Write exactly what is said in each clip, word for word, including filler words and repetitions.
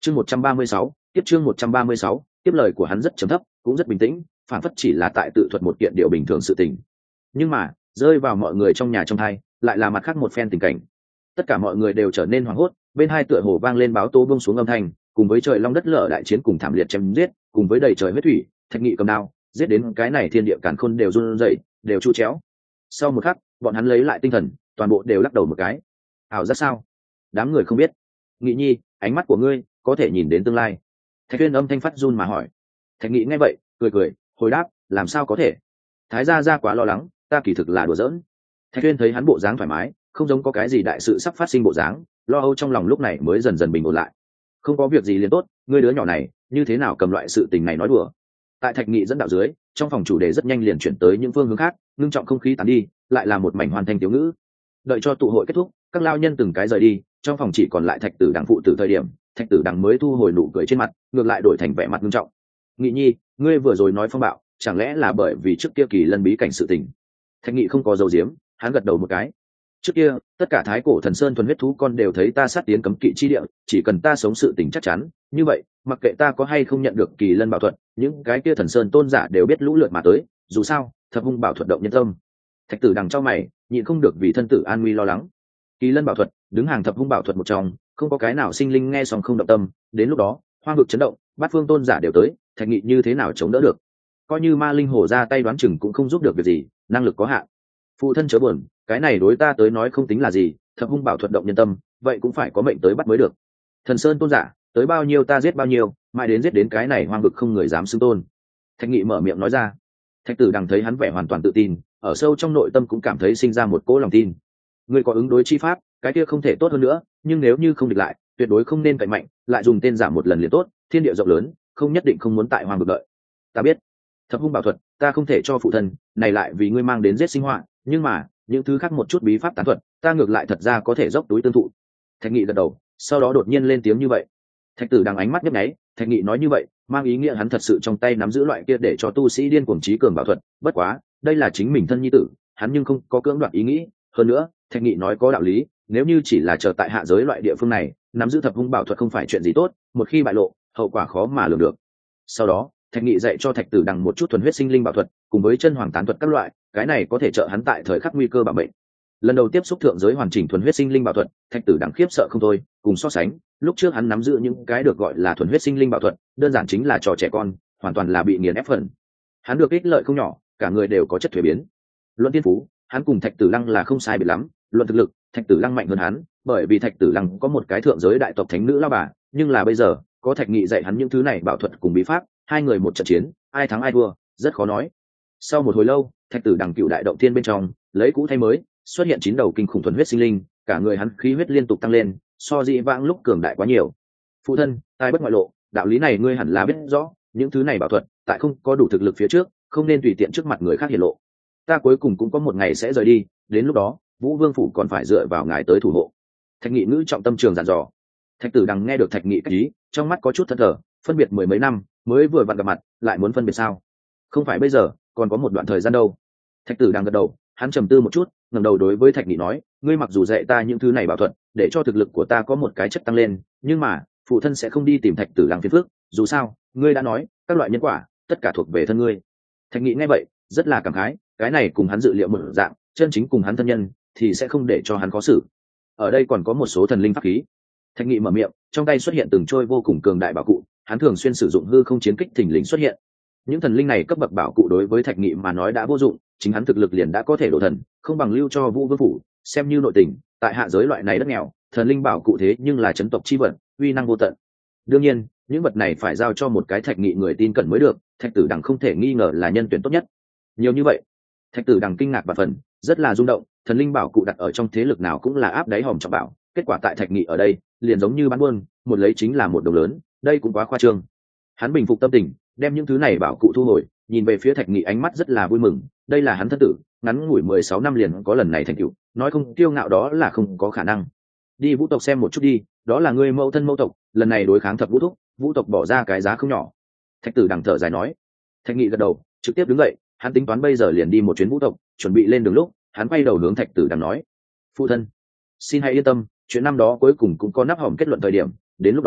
chương một trăm ba mươi sáu tiếp chương một trăm ba mươi sáu tiếp. Lời của hắn rất trầm thấp, cũng rất bình tĩnh, phản phất chỉ là tại tự thuật một kiện điều bình thường sự tình. Nhưng mà rơi vào mọi người trong nhà trong thai lại là mặt khác một phen tình cảnh. Tất cả mọi người đều trở nên hoảng hốt, bên hai tựa hồ vang lên báo tố buông xuống âm thanh, cùng với trời long đất lở đại chiến cùng thảm liệt chém giết, cùng với đầy trời huyết thủy, Thạch Nghị cầm đao giết đến cái này thiên địa càn khôn đều run rẩy, đều chu chéo. Sau một khắc, bọn hắn lấy lại tinh thần, toàn bộ đều lắc đầu một cái. Ảo giác sao? Đám người không biết. Nghị nhi, ánh mắt của ngươi có thể nhìn đến tương lai. Thạch Tuyên âm thanh phát run mà hỏi. Thạch Nghị nghe vậy cười cười hồi đáp, làm sao có thể? Thái gia gia quá lo lắng, ta kỳ thực là đùa giỡn. Thạch Tuyên thấy hắn bộ dáng thoải mái, không giống có cái gì đại sự sắp phát sinh bộ dáng, lo âu trong lòng lúc này mới dần dần bình ổn lại. Không có việc gì liền tốt, ngươi đứa nhỏ này như thế nào cầm loại sự tình này nói đùa? Tại Thạch Nghị dẫn đạo dưới, trong phòng chủ đề rất nhanh liền chuyển tới những phương hướng khác, ngưng trọng không khí tán đi, lại là một mảnh hoàn thành tiểu ngữ. Đợi cho tụ hội kết thúc, các lao nhân từng cái rời đi, trong phòng chỉ còn lại Thạch Tử Đằng phụ tử thời điểm, Thạch Tử Đằng mới thu hồi nụ cười trên mặt, ngược lại đổi thành vẻ mặt nghiêm trọng. Nghị nhi, ngươi vừa rồi nói phong bạo, chẳng lẽ là bởi vì trước kia kỳ lân bí cảnh sự tình? Thạch Nghị không có dấu diếm, hắn gật đầu một cái. Trước kia tất cả thái cổ thần sơn thuần huyết thú con đều thấy ta sát tiến cấm kỵ chi địa, chỉ cần ta sống sự tình chắc chắn như vậy, mặc kệ ta có hay không nhận được kỳ lân bảo thuật, những cái kia thần sơn tôn giả đều biết lũ lượt mà tới. Dù sao thập hung bảo thuật động nhân tâm. Thạch Tử Đằng trao mày, nhịn không được vì thân tử an nguy lo lắng. Kỳ lân bảo thuật đứng hàng thập hung bảo thuật một trong, không có cái nào sinh linh nghe xong không động tâm. Đến lúc đó hoang vực chấn động, bát phương tôn giả đều tới, Thạch Nghị như thế nào chống đỡ được? Coi như ma linh hổ ra tay đoán chừng cũng không giúp được việc gì, năng lực có hạn. Phụ thân chớ buồn, cái này đối ta tới nói không tính là gì, thập hung bảo thuật động nhân tâm, vậy cũng phải có mệnh tới bắt mới được. Thần sơn tôn giả tới bao nhiêu ta giết bao nhiêu, mãi đến giết đến cái này hoang vực không người dám xưng tôn. Thạch Nghị mở miệng nói ra. Thạch Tử Đằng thấy hắn vẻ hoàn toàn tự tin, ở sâu trong nội tâm cũng cảm thấy sinh ra một cỗ lòng tin. Ngươi có ứng đối chi pháp, cái kia không thể tốt hơn nữa, nhưng nếu như không địch lại, tuyệt đối không nên cậy mạnh, lại dùng tên giả một lần liền tốt, thiên địa rộng lớn, không nhất định không muốn tại hoang vực đợi. Ta biết. Thập hung bảo thuật ta không thể cho phụ thân, này lại vì ngươi mang đến giết sinh họa, nhưng mà những thứ khác một chút bí pháp tán thuật ta ngược lại thật ra có thể dốc túi tương thụ. Thạch Nghị gật đầu, sau đó đột nhiên lên tiếng như vậy. Thạch Tử Đằng ánh mắt nhấp nháy, Thạch Nghị nói như vậy mang ý nghĩa hắn thật sự trong tay nắm giữ loại kia để cho tu sĩ điên cuồng trí cường bảo thuật. Bất quá đây là chính mình thân nhi tử, hắn nhưng không có cưỡng đoạt ý nghĩ. Hơn nữa Thạch Nghị nói có đạo lý, nếu như chỉ là chờ tại hạ giới loại địa phương này nắm giữ thập hung bảo thuật không phải chuyện gì tốt, một khi bại lộ hậu quả khó mà lường được. Sau đó Thạch Nghị dạy cho Thạch Tử Đằng một chút thuần huyết sinh linh bảo thuật cùng với chân hoàng tán thuật các loại, cái này có thể trợ hắn tại thời khắc nguy cơ bảo mệnh. Lần đầu tiếp xúc thượng giới hoàn chỉnh thuần huyết sinh linh bảo thuật, Thạch Tử Đằng khiếp sợ không thôi, cùng so sánh lúc trước hắn nắm giữ những cái được gọi là thuần huyết sinh linh bảo thuật đơn giản chính là trò trẻ con, hoàn toàn là bị nghiền ép phần. Hắn được ích lợi không nhỏ, cả người đều có chất thuế biến. Luận tiên phú hắn cùng Thạch Tử Lăng là không sai biệt lắm, luận thực lực Thạch Tử Lăng mạnh hơn hắn, bởi vì Thạch Tử Lăng có một cái thượng giới đại tộc thánh nữ lao bà, nhưng là bây giờ có Thạch Nghị dạy hắn những thứ này bảo thuật cùng bí pháp, hai người một trận chiến ai thắng ai thua rất khó nói. Sau một hồi lâu, Thạch Tử Đằng cựu đại động thiên bên trong lấy cũ thay mới, xuất hiện chín đầu kinh khủng thuần huyết sinh linh, cả người hắn khí huyết liên tục tăng lên, so dĩ vãng lúc cường đại quá nhiều. Phụ thân, tai bất ngoại lộ, đạo lý này ngươi hẳn là biết rõ, những thứ này bảo thuật tại không có đủ thực lực phía trước không nên tùy tiện trước mặt người khác hiển lộ. Ta cuối cùng cũng có một ngày sẽ rời đi, đến lúc đó Vũ Vương phủ còn phải dựa vào ngài tới thủ hộ. Thạch Nghị ngữ trọng tâm trường dặn dò. Thạch Tử Đằng nghe được Thạch Nghị cái ý, trong mắt có chút thẫn thờ, phân biệt mười mấy năm mới vừa vặn gặp mặt lại muốn phân biệt sao? Không phải bây giờ, còn có một đoạn thời gian đâu. Thạch Tử Đằng gật đầu, hắn trầm tư một chút, ngẩng đầu đối với Thạch Nghị nói, ngươi mặc dù dạy ta những thứ này bảo thuật để cho thực lực của ta có một cái chất tăng lên, nhưng mà phụ thân sẽ không đi tìm Thạch Tử Đằng phiền phức, dù sao ngươi đã nói các loại nhân quả tất cả thuộc về thân ngươi. Thạch Nghị nghe vậy rất là cảm khái, cái này cùng hắn dự liệu một dạng, chân chính cùng hắn thân nhân thì sẽ không để cho hắn khó xử. Ở đây còn có một số thần linh pháp khí. Thạch Nghị mở miệng, trong tay xuất hiện từng trôi vô cùng cường đại bảo cụ, hắn thường xuyên sử dụng hư không chiến kích thình lình xuất hiện. Những thần linh này cấp bậc bảo cụ đối với Thạch Nghị mà nói đã vô dụng, chính hắn thực lực liền đã có thể độ thần, không bằng lưu cho Vũ Vương phủ, xem như nội tình. Tại hạ giới loại này đất nghèo, thần linh bảo cụ thế nhưng là chấn tộc chi vật, uy năng vô tận. Đương nhiên, những vật này phải giao cho một cái Thạch Nghị người tin cẩn mới được, Thạch Tử Đằng không thể nghi ngờ là nhân tuyển tốt nhất. Nhiều như vậy, Thạch Tử Đằng kinh ngạc và phần, rất là rung động, thần linh bảo cụ đặt ở trong thế lực nào cũng là áp đáy hòm trọng bảo, kết quả tại Thạch Nghị ở đây, liền giống như bán buôn, một lấy chính là một đồng lớn, đây cũng quá khoa trương. Hắn bình phục tâm tình, đem những thứ này bảo cụ thu hồi, nhìn về phía Thạch Nghị ánh mắt rất là vui mừng, đây là hắn thân tử, ngắn ngủi mười sáu năm liền có lần này thành tựu, nói không kiêu ngạo đó là không có khả năng. Đi Vũ tộc xem một chút đi, đó là người mẫu thân mẫu tộc, lần này đối kháng thập Vũ thúc, Vũ tộc bỏ ra cái giá không nhỏ. Thạch Tử Đằng thở dài nói. Thạch Nghị gật đầu, trực tiếp đứng dậy, hắn tính toán bây giờ liền đi một chuyến Vũ tộc, chuẩn bị lên đường lúc, hắn quay đầu hướng Thạch Tử Đằng nói: "Phụ thân, xin hãy yên tâm, chuyện năm đó cuối cùng cũng có nắp hòm kết luận thời điểm, đến lúc đó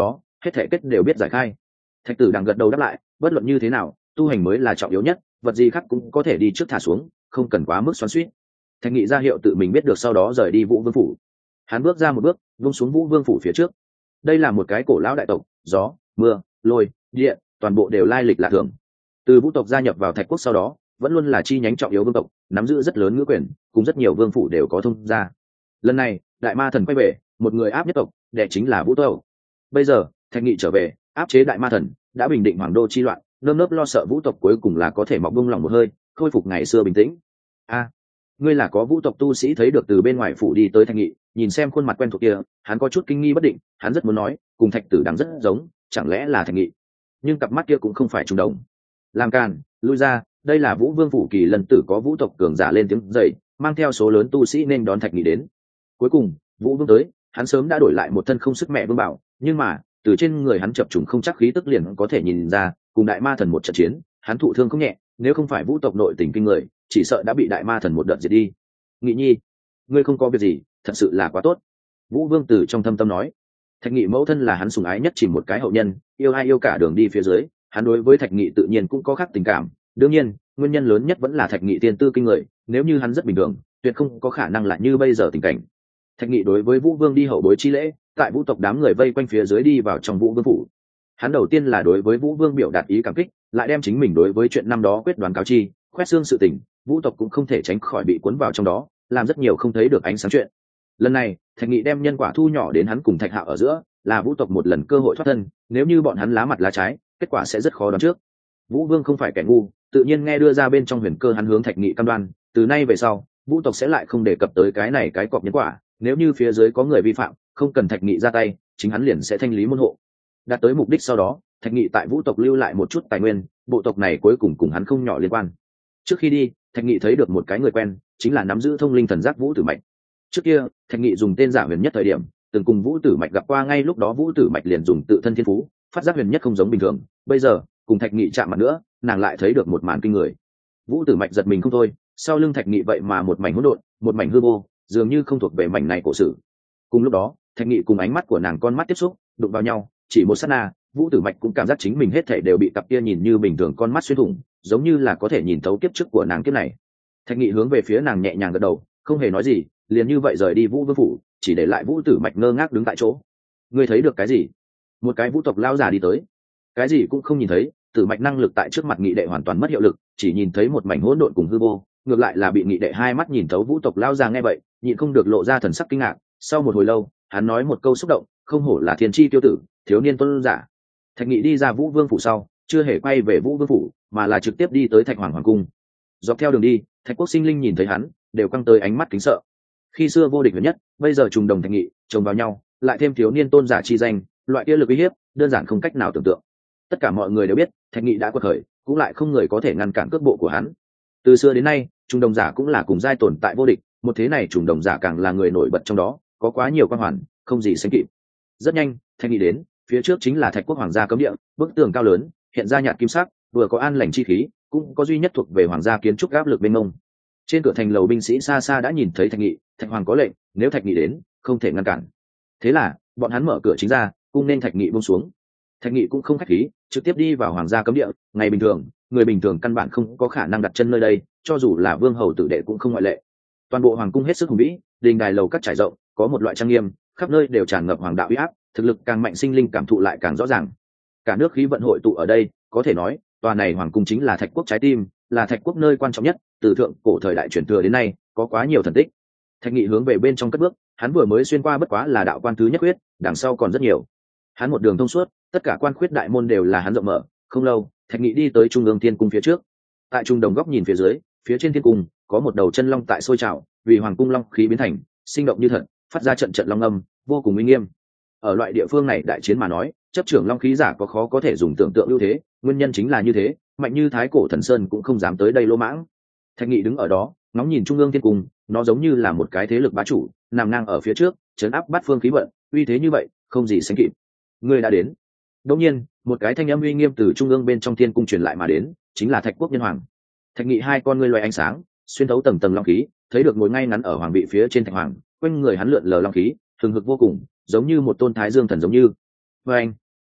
hết thể kết đều biết giải khai. Thạch Tử Đằng gật đầu đáp lại, bất luận như thế nào, tu hành mới là trọng yếu nhất, vật gì khác cũng có thể đi trước thả xuống, không cần quá mức xoắn xuýt. Thạch Nghị ra hiệu tự mình biết được sau đó rời đi Vũ Vương phủ. Hắn bước ra một bước, vung xuống Vũ Vương phủ phía trước. Đây là một cái cổ lão đại tộc, gió, mưa, lôi, địa, toàn bộ đều lai lịch lạ thường. Từ Vũ tộc gia nhập vào Thạch quốc sau đó, vẫn luôn là chi nhánh trọng yếu vương tộc, nắm giữ rất lớn ngữ quyền, cùng rất nhiều vương phủ đều có thông gia. Lần này, Đại Ma Thần quay về, một người áp nhất tộc, đệ chính là Vũ tộc. Bây giờ, Thạch Nghị trở về, áp chế Đại Ma Thần, đã bình định hoàng đô chi loạn, nơm nớp lo sợ Vũ tộc cuối cùng là có thể mọc bung lòng một hơi, khôi phục ngày xưa bình tĩnh. A, ngươi là có Vũ tộc tu sĩ thấy được từ bên ngoài phủ đi tới Thạch Nghị, nhìn xem khuôn mặt quen thuộc kia, hắn có chút kinh nghi bất định, hắn rất muốn nói, cùng Thạch Tử Đằng rất giống, chẳng lẽ là Thạch Nghị? Nhưng cặp mắt kia cũng không phải trùng đồng. Làm càn, lui ra, đây là Vũ Vương phủ Kỳ lần tử có Vũ tộc cường giả lên tiếng dậy, mang theo số lớn tu sĩ nên đón Thạch Nghị đến. Cuối cùng, Vũ Vương tới, hắn sớm đã đổi lại một thân không sức mẹ vương bảo, nhưng mà, từ trên người hắn chập trùng không chắc khí tức liền có thể nhìn ra, cùng Đại Ma Thần một trận chiến, hắn thụ thương không nhẹ, nếu không phải Vũ tộc nội tình kinh người, chỉ sợ đã bị Đại Ma Thần một đợt diệt đi. Nghị nhi, ngươi không có việc gì, thật sự là quá tốt. Vũ Vương từ trong thâm tâm nói. Thạch Nghị mẫu thân là hắn sủng ái nhất chỉ một cái hậu nhân, yêu ai yêu cả đường đi phía dưới, hắn đối với Thạch Nghị tự nhiên cũng có khác tình cảm. Đương nhiên, nguyên nhân lớn nhất vẫn là Thạch Nghị tiên tư kinh người, nếu như hắn rất bình thường, tuyệt không có khả năng lại như bây giờ tình cảnh. Thạch Nghị đối với Vũ Vương đi hậu bối chi lễ, tại Vũ tộc đám người vây quanh phía dưới đi vào trong Vũ Vương phủ. Hắn đầu tiên là đối với Vũ Vương biểu đạt ý cảm kích, lại đem chính mình đối với chuyện năm đó quyết đoán cáo chi, khoét xương sự tình, Vũ tộc cũng không thể tránh khỏi bị cuốn vào trong đó, làm rất nhiều không thấy được ánh sáng chuyện. Lần này, Thạch Nghị đem nhân quả thu nhỏ đến hắn cùng Thạch Hạo ở giữa, là Vũ tộc một lần cơ hội thoát thân, nếu như bọn hắn lá mặt lá trái, kết quả sẽ rất khó đoán trước. Vũ Vương không phải kẻ ngu, tự nhiên nghe đưa ra bên trong huyền cơ hắn hướng Thạch Nghị cam đoan, từ nay về sau, Vũ tộc sẽ lại không đề cập tới cái này cái cọp nhân quả, nếu như phía dưới có người vi phạm, không cần Thạch Nghị ra tay, chính hắn liền sẽ thanh lý môn hộ. Đạt tới mục đích sau đó, Thạch Nghị tại Vũ tộc lưu lại một chút tài nguyên, bộ tộc này cuối cùng cùng hắn không nhỏ liên quan. Trước khi đi, Thạch Nghị thấy được một cái người quen, chính là nắm giữ thông linh thần giác Vũ Tử Mạch. Trước kia, Thạch Nghị dùng tên giả huyền nhất thời điểm, từng cùng Vũ Tử Mạch gặp qua, ngay lúc đó Vũ Tử Mạch liền dùng tự thân thiên phú, phát giác huyền nhất không giống bình thường. Bây giờ, cùng Thạch Nghị chạm mặt nữa, nàng lại thấy được một màn kinh người. Vũ Tử Mạch giật mình không thôi, sau lưng Thạch Nghị vậy mà một mảnh hỗn độn, một mảnh hư vô, dường như không thuộc về mảnh này cổ sử. Cùng lúc đó, Thạch Nghị cùng ánh mắt của nàng con mắt tiếp xúc, đụng vào nhau, chỉ một sát na, Vũ Tử Mạch cũng cảm giác chính mình hết thảy đều bị cặp kia nhìn như bình thường con mắt xuyên thủng, giống như là có thể nhìn thấu kiếp trước của nàng kiếp này. Thạch Nghị hướng về phía nàng nhẹ nhàng gật đầu, không hề nói gì, liền như vậy rời đi Vũ Vương phủ, chỉ để lại Vũ Tử Mạch ngơ ngác đứng tại chỗ. Ngươi thấy được cái gì? Một cái Vũ tộc lao giả đi tới. Cái gì cũng không nhìn thấy, Tử Mạch năng lực tại trước mặt Nghị đệ hoàn toàn mất hiệu lực, chỉ nhìn thấy một mảnh hỗn độn cùng hư vô, ngược lại là bị Nghị đệ hai mắt nhìn thấu. Vũ tộc lao giả nghe vậy, nhịn không được lộ ra thần sắc kinh ngạc, sau một hồi lâu, hắn nói một câu xúc động, không hổ là thiên chi tiêu tử, thiếu niên tuấn giả. Thạch Nghị đi ra Vũ Vương phủ sau, chưa hề quay về Vũ Vương phủ, mà là trực tiếp đi tới Thạch Hoàng hoàng cung. Dọc theo đường đi, Thạch Quốc sinh linh nhìn thấy hắn, đều căng tới ánh mắt kính sợ. Khi xưa vô địch huyền nhất, bây giờ trùng đồng Thạch Nghị, chồng vào nhau, lại thêm thiếu niên tôn giả chi danh, loại kia lực uy hiếp, đơn giản không cách nào tưởng tượng. Tất cả mọi người đều biết, Thạch Nghị đã quật khởi, cũng lại không người có thể ngăn cản cước bộ của hắn. Từ xưa đến nay, trùng đồng giả cũng là cùng giai tồn tại vô địch, một thế này trùng đồng giả càng là người nổi bật trong đó, có quá nhiều quan hoàn, không gì sánh kịp. Rất nhanh, Thạch Nghị đến, phía trước chính là Thạch Quốc hoàng gia cấm địa, bức tường cao lớn, hiện ra nhạt kim sắc, vừa có an lành chi khí, cũng có duy nhất thuộc về hoàng gia kiến trúc áp lực bên ngông. Trên cửa thành lầu binh sĩ xa xa đã nhìn thấy Thạch Nghị, Thạch Hoàng có lệnh, nếu Thạch Nghị đến, không thể ngăn cản. Thế là, bọn hắn mở cửa chính ra, cung nên Thạch Nghị buông xuống. Thạch Nghị cũng không khách khí, trực tiếp đi vào hoàng gia cấm địa. Ngày bình thường, người bình thường căn bản không có khả năng đặt chân nơi đây, cho dù là vương hầu tử đệ cũng không ngoại lệ. Toàn bộ hoàng cung hết sức hùng vĩ, đình đài lầu các trải rộng, có một loại trang nghiêm, khắp nơi đều tràn ngập hoàng đạo uy áp, thực lực càng mạnh sinh linh cảm thụ lại càng rõ ràng. Cả nước khí vận hội tụ ở đây, có thể nói, tòa này hoàng cung chính là Thạch Quốc trái tim, là Thạch Quốc nơi quan trọng nhất, từ thượng cổ thời đại truyền thừa đến nay, có quá nhiều thần tích. Thạch Nghị hướng về bên trong cất bước, hắn vừa mới xuyên qua bất quá là đạo quan thứ nhất quyết, đằng sau còn rất nhiều. Hắn một đường thông suốt, tất cả quan khuyết đại môn đều là hắn rộng mở. Không lâu, Thạch Nghị đi tới trung ương thiên cung phía trước. Tại trung đồng góc nhìn phía dưới, phía trên thiên cung có một đầu chân long tại sôi trào, vì hoàng cung long khí biến thành, sinh động như thật, phát ra trận trận long âm, vô cùng uy nghiêm. Ở loại địa phương này đại chiến mà nói, chấp trưởng long khí giả có khó có thể dùng tưởng tượng ưu thế, nguyên nhân chính là như thế, mạnh như thái cổ thần sơn cũng không dám tới đây lỗ mãng. Thạch Nghị đứng ở đó, ngóng nhìn trung ương thiên cung, nó giống như là một cái thế lực bá chủ, nằm ngang ở phía trước, trấn áp bát phương khí vận, uy thế như vậy, không gì sánh kịp. Người đã đến. Đột nhiên, một cái thanh âm uy nghiêm từ trung ương bên trong thiên cung truyền lại mà đến, chính là Thạch Quốc nhân hoàng. Thạch Nghị hai con ngươi loé ánh sáng, xuyên thấu tầng tầng long khí, thấy được ngồi ngay ngắn ở hoàng vị phía trên Thạch Hoàng, quanh người hắn lượn lờ long khí, hừng hực vô cùng, giống như một tôn thái dương thần giống như. Và anh,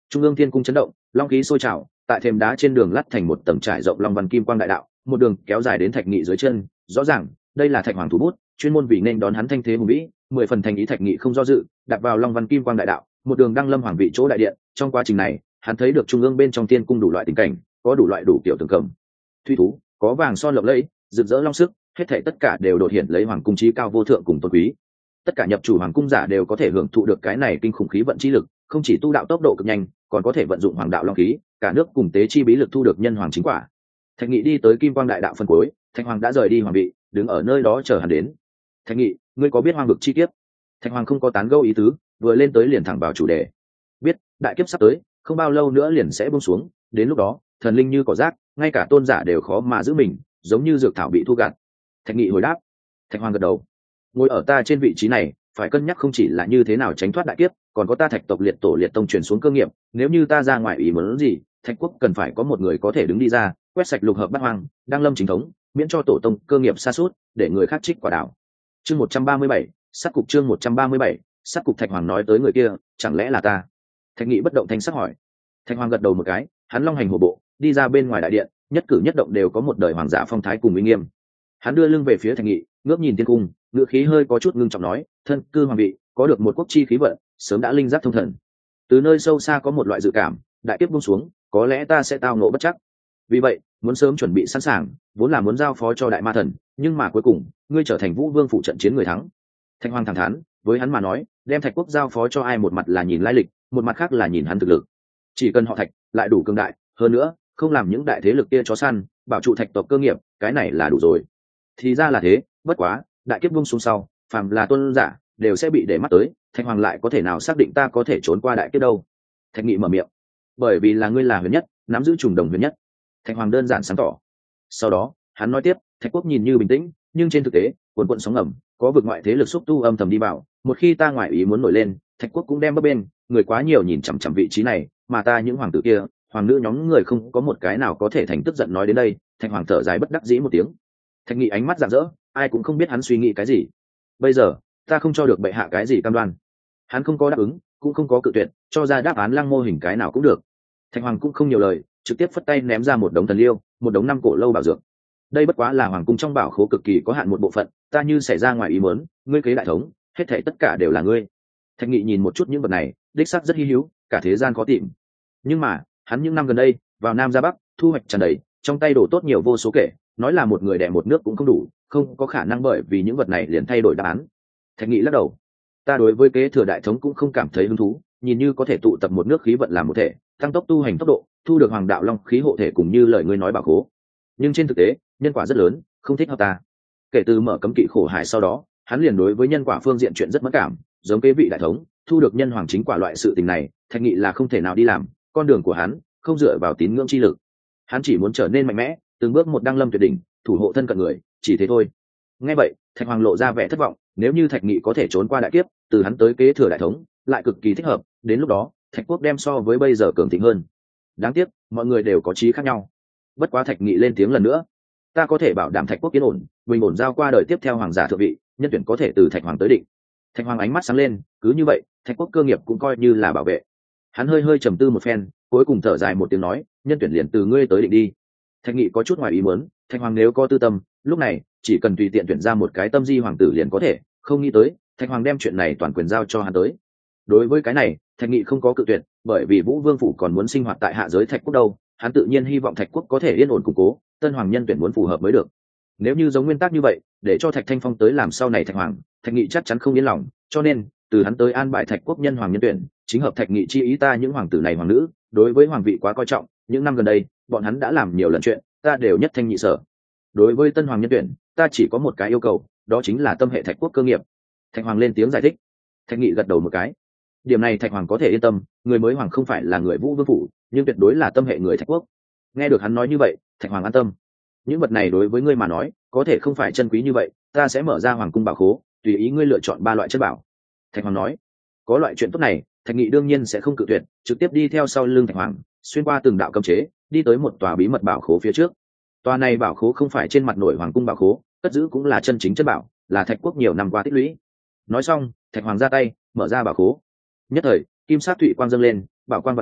Trung ương thiên cung chấn động, long khí sôi trào, tại thềm đá trên đường lắt thành một tầng trải rộng long văn kim quang đại đạo, một đường kéo dài đến Thạch Nghị dưới chân. Rõ ràng đây là Thạch Hoàng thủ bút, chuyên môn vì nên đón hắn thanh thế hùng vĩ, mười phần thành ý. Thạch Nghị không do dự, đặt vào long văn kim quang đại đạo, một đường đăng lâm hoàng vị chỗ đại điện. Trong quá trình này, hắn thấy được trung ương bên trong tiên cung đủ loại tình cảnh, có đủ loại đủ kiểu tường cầm thủy thú, có vàng son lộng lẫy, rực rỡ long sức, hết thảy tất cả đều đột hiện lấy hoàng cung chí cao vô thượng cùng tôn quý. Tất cả nhập chủ hoàng cung giả đều có thể hưởng thụ được cái này kinh khủng khí vận chi lực, không chỉ tu đạo tốc độ cực nhanh, còn có thể vận dụng hoàng đạo long khí, cả nước cùng tế chi bí lực thu được nhân hoàng chính quả. Thạch Nghị đi tới kim quang đại đạo phân cuối, Thạch Hoàng đã rời đi hoàng vị, đứng ở nơi đó chờ hắn đến. Thạch Nghị, ngươi có biết hoang vực chi kiếp? Thạch Hoàng không có tán gẫu ý tứ, vừa lên tới liền thẳng vào chủ đề. Biết, đại kiếp sắp tới, không bao lâu nữa liền sẽ buông xuống, đến lúc đó, thần linh như cỏ rác, ngay cả tôn giả đều khó mà giữ mình, giống như dược thảo bị thu gặt. Thạch Nghị hồi đáp. Thạch Hoàng gật đầu. Ngồi ở ta trên vị trí này, phải cân nhắc không chỉ là như thế nào tránh thoát đại kiếp, còn có ta Thạch tộc liệt tổ liệt tông truyền xuống cơ nghiệp, nếu như ta ra ngoài ý muốn gì, Thạch quốc cần phải có một người có thể đứng đi ra, quét sạch lục hợp bát hoang, đăng lâm chính thống, miễn cho tổ tông cơ nghiệp sa sút, để người khác trích quả đảo. Chương một trăm ba mươi bảy, sát cục chương một trăm ba mươi bảy, sát cục. Thạch Hoàng nói tới người kia, chẳng lẽ là ta? Thạch Nghị bất động thanh sắc hỏi. Thạch Hoàng gật đầu một cái, hắn long hành hổ bộ, đi ra bên ngoài đại điện, nhất cử nhất động đều có một đời hoàng giả phong thái cùng uy nghiêm. Hắn đưa lưng về phía Thạch Nghị, ngước nhìn thiên cung, ngữ khí hơi có chút ngưng trọng nói, thân cư hoàng vị, có được một quốc chi khí vận, sớm đã linh giác thông thần. Từ nơi sâu xa có một loại dự cảm, đại kiếp buông xuống, có lẽ ta sẽ tao ngộ bất chắc. Vì vậy, muốn sớm chuẩn bị sẵn sàng, vốn là muốn giao phó cho đại ma thần, nhưng mà cuối cùng, ngươi trở thành Vũ Vương phụ trận chiến người thắng. Thạch Hoàng thẳng thắn, với hắn mà nói, đem Thạch quốc giao phó cho ai một mặt là nhìn lai lịch, một mặt khác là nhìn hắn thực lực. Chỉ cần họ Thạch lại đủ cường đại, hơn nữa, không làm những đại thế lực kia chó săn, bảo trụ Thạch tộc cơ nghiệp, cái này là đủ rồi. Thì ra là thế, bất quá, đại kiếp buông xuống sau, phàm là tôn giả đều sẽ bị để mắt tới, Thạch Hoàng lại có thể nào xác định ta có thể trốn qua đại kiếp đâu? Thạch Nghị mở miệng. Bởi vì là ngươi là huyền nhất, nắm giữ trùng đồng huyền nhất. Thạch Hoàng đơn giản sáng tỏ. Sau đó, hắn nói tiếp, Thạch quốc nhìn như bình tĩnh, nhưng trên thực tế, cuồn cuộn sóng ngầm, có vực ngoại thế lực xúc tu âm thầm đi vào, một khi ta ngoại ý muốn nổi lên, Thạch quốc cũng đem bấp bên, người quá nhiều nhìn chằm chằm vị trí này, mà ta những hoàng tử kia, hoàng nữ nhóm người không có một cái nào có thể thành tức giận. Nói đến đây, Thạch Hoàng thở dài bất đắc dĩ một tiếng. Thạch Nghị ánh mắt rạng rỡ, ai cũng không biết hắn suy nghĩ cái gì. Bây giờ, ta không cho được bệ hạ cái gì cam đoan. Hắn không có đáp ứng, cũng không có cự tuyệt, cho ra đáp án lăng mô hình cái nào cũng được. Thạch Hoàng cũng không nhiều lời, trực tiếp phất tay ném ra một đống thần liêu, một đống năm cổ lâu bảo dược. Đây bất quá là hoàng cung trong bảo khố cực kỳ có hạn một bộ phận, ta như xảy ra ngoài ý muốn, ngươi kế đại thống, hết thảy tất cả đều là ngươi. Thạch Nghị nhìn một chút những vật này, đích xác rất hi hữu, cả thế gian khó tìm. Nhưng mà, hắn những năm gần đây, vào Nam ra Bắc, thu hoạch tràn đầy, trong tay đồ tốt nhiều vô số kể, nói là một người đẻ một nước cũng không đủ, không có khả năng bởi vì những vật này liền thay đổi đáp án. Thạch Nghị lắc đầu. Ta đối với kế thừa đại thống cũng không cảm thấy hứng thú, nhìn như có thể tụ tập một nước khí vận làm một thể, tăng tốc tu hành tốc độ, thu được hoàng đạo long khí hộ thể cùng như lời ngươi nói bảo khố. Nhưng trên thực tế, nhân quả rất lớn, không thích hợp ta. Kể từ mở cấm kỵ khổ hải sau đó, hắn liền đối với nhân quả phương diện chuyện rất mất cảm, giống kế vị đại thống, thu được nhân hoàng chính quả loại sự tình này, Thạch Nghị là không thể nào đi làm, con đường của hắn không dựa vào tín ngưỡng chi lực. Hắn chỉ muốn trở nên mạnh mẽ, từng bước một đăng lâm tuyệt đỉnh, thủ hộ thân cận người, chỉ thế thôi. Nghe vậy, Thạch Hoàng lộ ra vẻ thất vọng, nếu như Thạch Nghị có thể trốn qua đại kiếp, từ hắn tới kế thừa đại thống, lại cực kỳ thích hợp, đến lúc đó, Thạch quốc đem so với bây giờ cường thịnh hơn. Đáng tiếc, mọi người đều có chí khác nhau. Bất quá Thạch Nghị lên tiếng lần nữa, ta có thể bảo đảm Thạch quốc yên ổn, bình ổn giao qua đời tiếp theo hoàng giả thượng vị, nhân tuyển có thể từ Thạch Hoàng tới định. Thạch Hoàng ánh mắt sáng lên, cứ như vậy, Thạch quốc cơ nghiệp cũng coi như là bảo vệ. Hắn hơi hơi trầm tư một phen, cuối cùng thở dài một tiếng nói, nhân tuyển liền từ ngươi tới định đi. Thạch Nghị có chút ngoài ý muốn, Thạch Hoàng nếu có tư tâm, lúc này chỉ cần tùy tiện tuyển ra một cái tâm di hoàng tử liền có thể, không nghĩ tới, Thạch Hoàng đem chuyện này toàn quyền giao cho hắn tới. Đối với cái này, Thạch Nghị không có cự tuyệt, bởi vì Vũ Vương phủ còn muốn sinh hoạt tại hạ giới Thạch quốc đâu, hắn tự nhiên hy vọng Thạch quốc có thể yên ổn củng cố, tân hoàng nhân tuyển muốn phù hợp mới được. Nếu như giống nguyên tắc như vậy, để cho Thạch Thanh Phong tới làm sau này Thạch Hoàng, Thạch Nghị chắc chắn không yên lòng, cho nên, từ hắn tới an bài Thạch quốc nhân hoàng nhân tuyển, chính hợp Thạch Nghị chi ý. Ta những hoàng tử này hoàng nữ, đối với hoàng vị quá coi trọng, những năm gần đây, bọn hắn đã làm nhiều lần chuyện, ta đều nhất thanh nhị sở. Đối với tân hoàng nhân tuyển, ta chỉ có một cái yêu cầu, đó chính là tâm hệ Thạch quốc cơ nghiệp. Thạch Hoàng lên tiếng giải thích. Thạch Nghị gật đầu một cái. Điểm này Thạch Hoàng có thể yên tâm, người mới hoàng không phải là người Vũ Vương phủ, nhưng tuyệt đối là tâm hệ người Thạch quốc. Nghe được hắn nói như vậy, Thạch Hoàng an tâm. Những vật này đối với ngươi mà nói, có thể không phải chân quý như vậy, ta sẽ mở ra hoàng cung bảo khố, tùy ý ngươi lựa chọn ba loại chất bảo. Thạch Hoàng nói. Có loại chuyện tốt này, Thạch Nghị đương nhiên sẽ không cự tuyệt, trực tiếp đi theo sau lưng Thạch Hoàng, xuyên qua từng đạo cấm chế, đi tới một tòa bí mật bảo khố phía trước. Tòa này bảo khố không phải trên mặt nổi hoàng cung bảo khố, cất giữ cũng là chân chính chất bảo, là Thạch quốc nhiều năm qua tích lũy. Nói xong, Thạch Hoàng ra tay, mở ra bảo khố. Nhất thời, kim sát thụy quang dâng lên, bảo quang vạn đạo,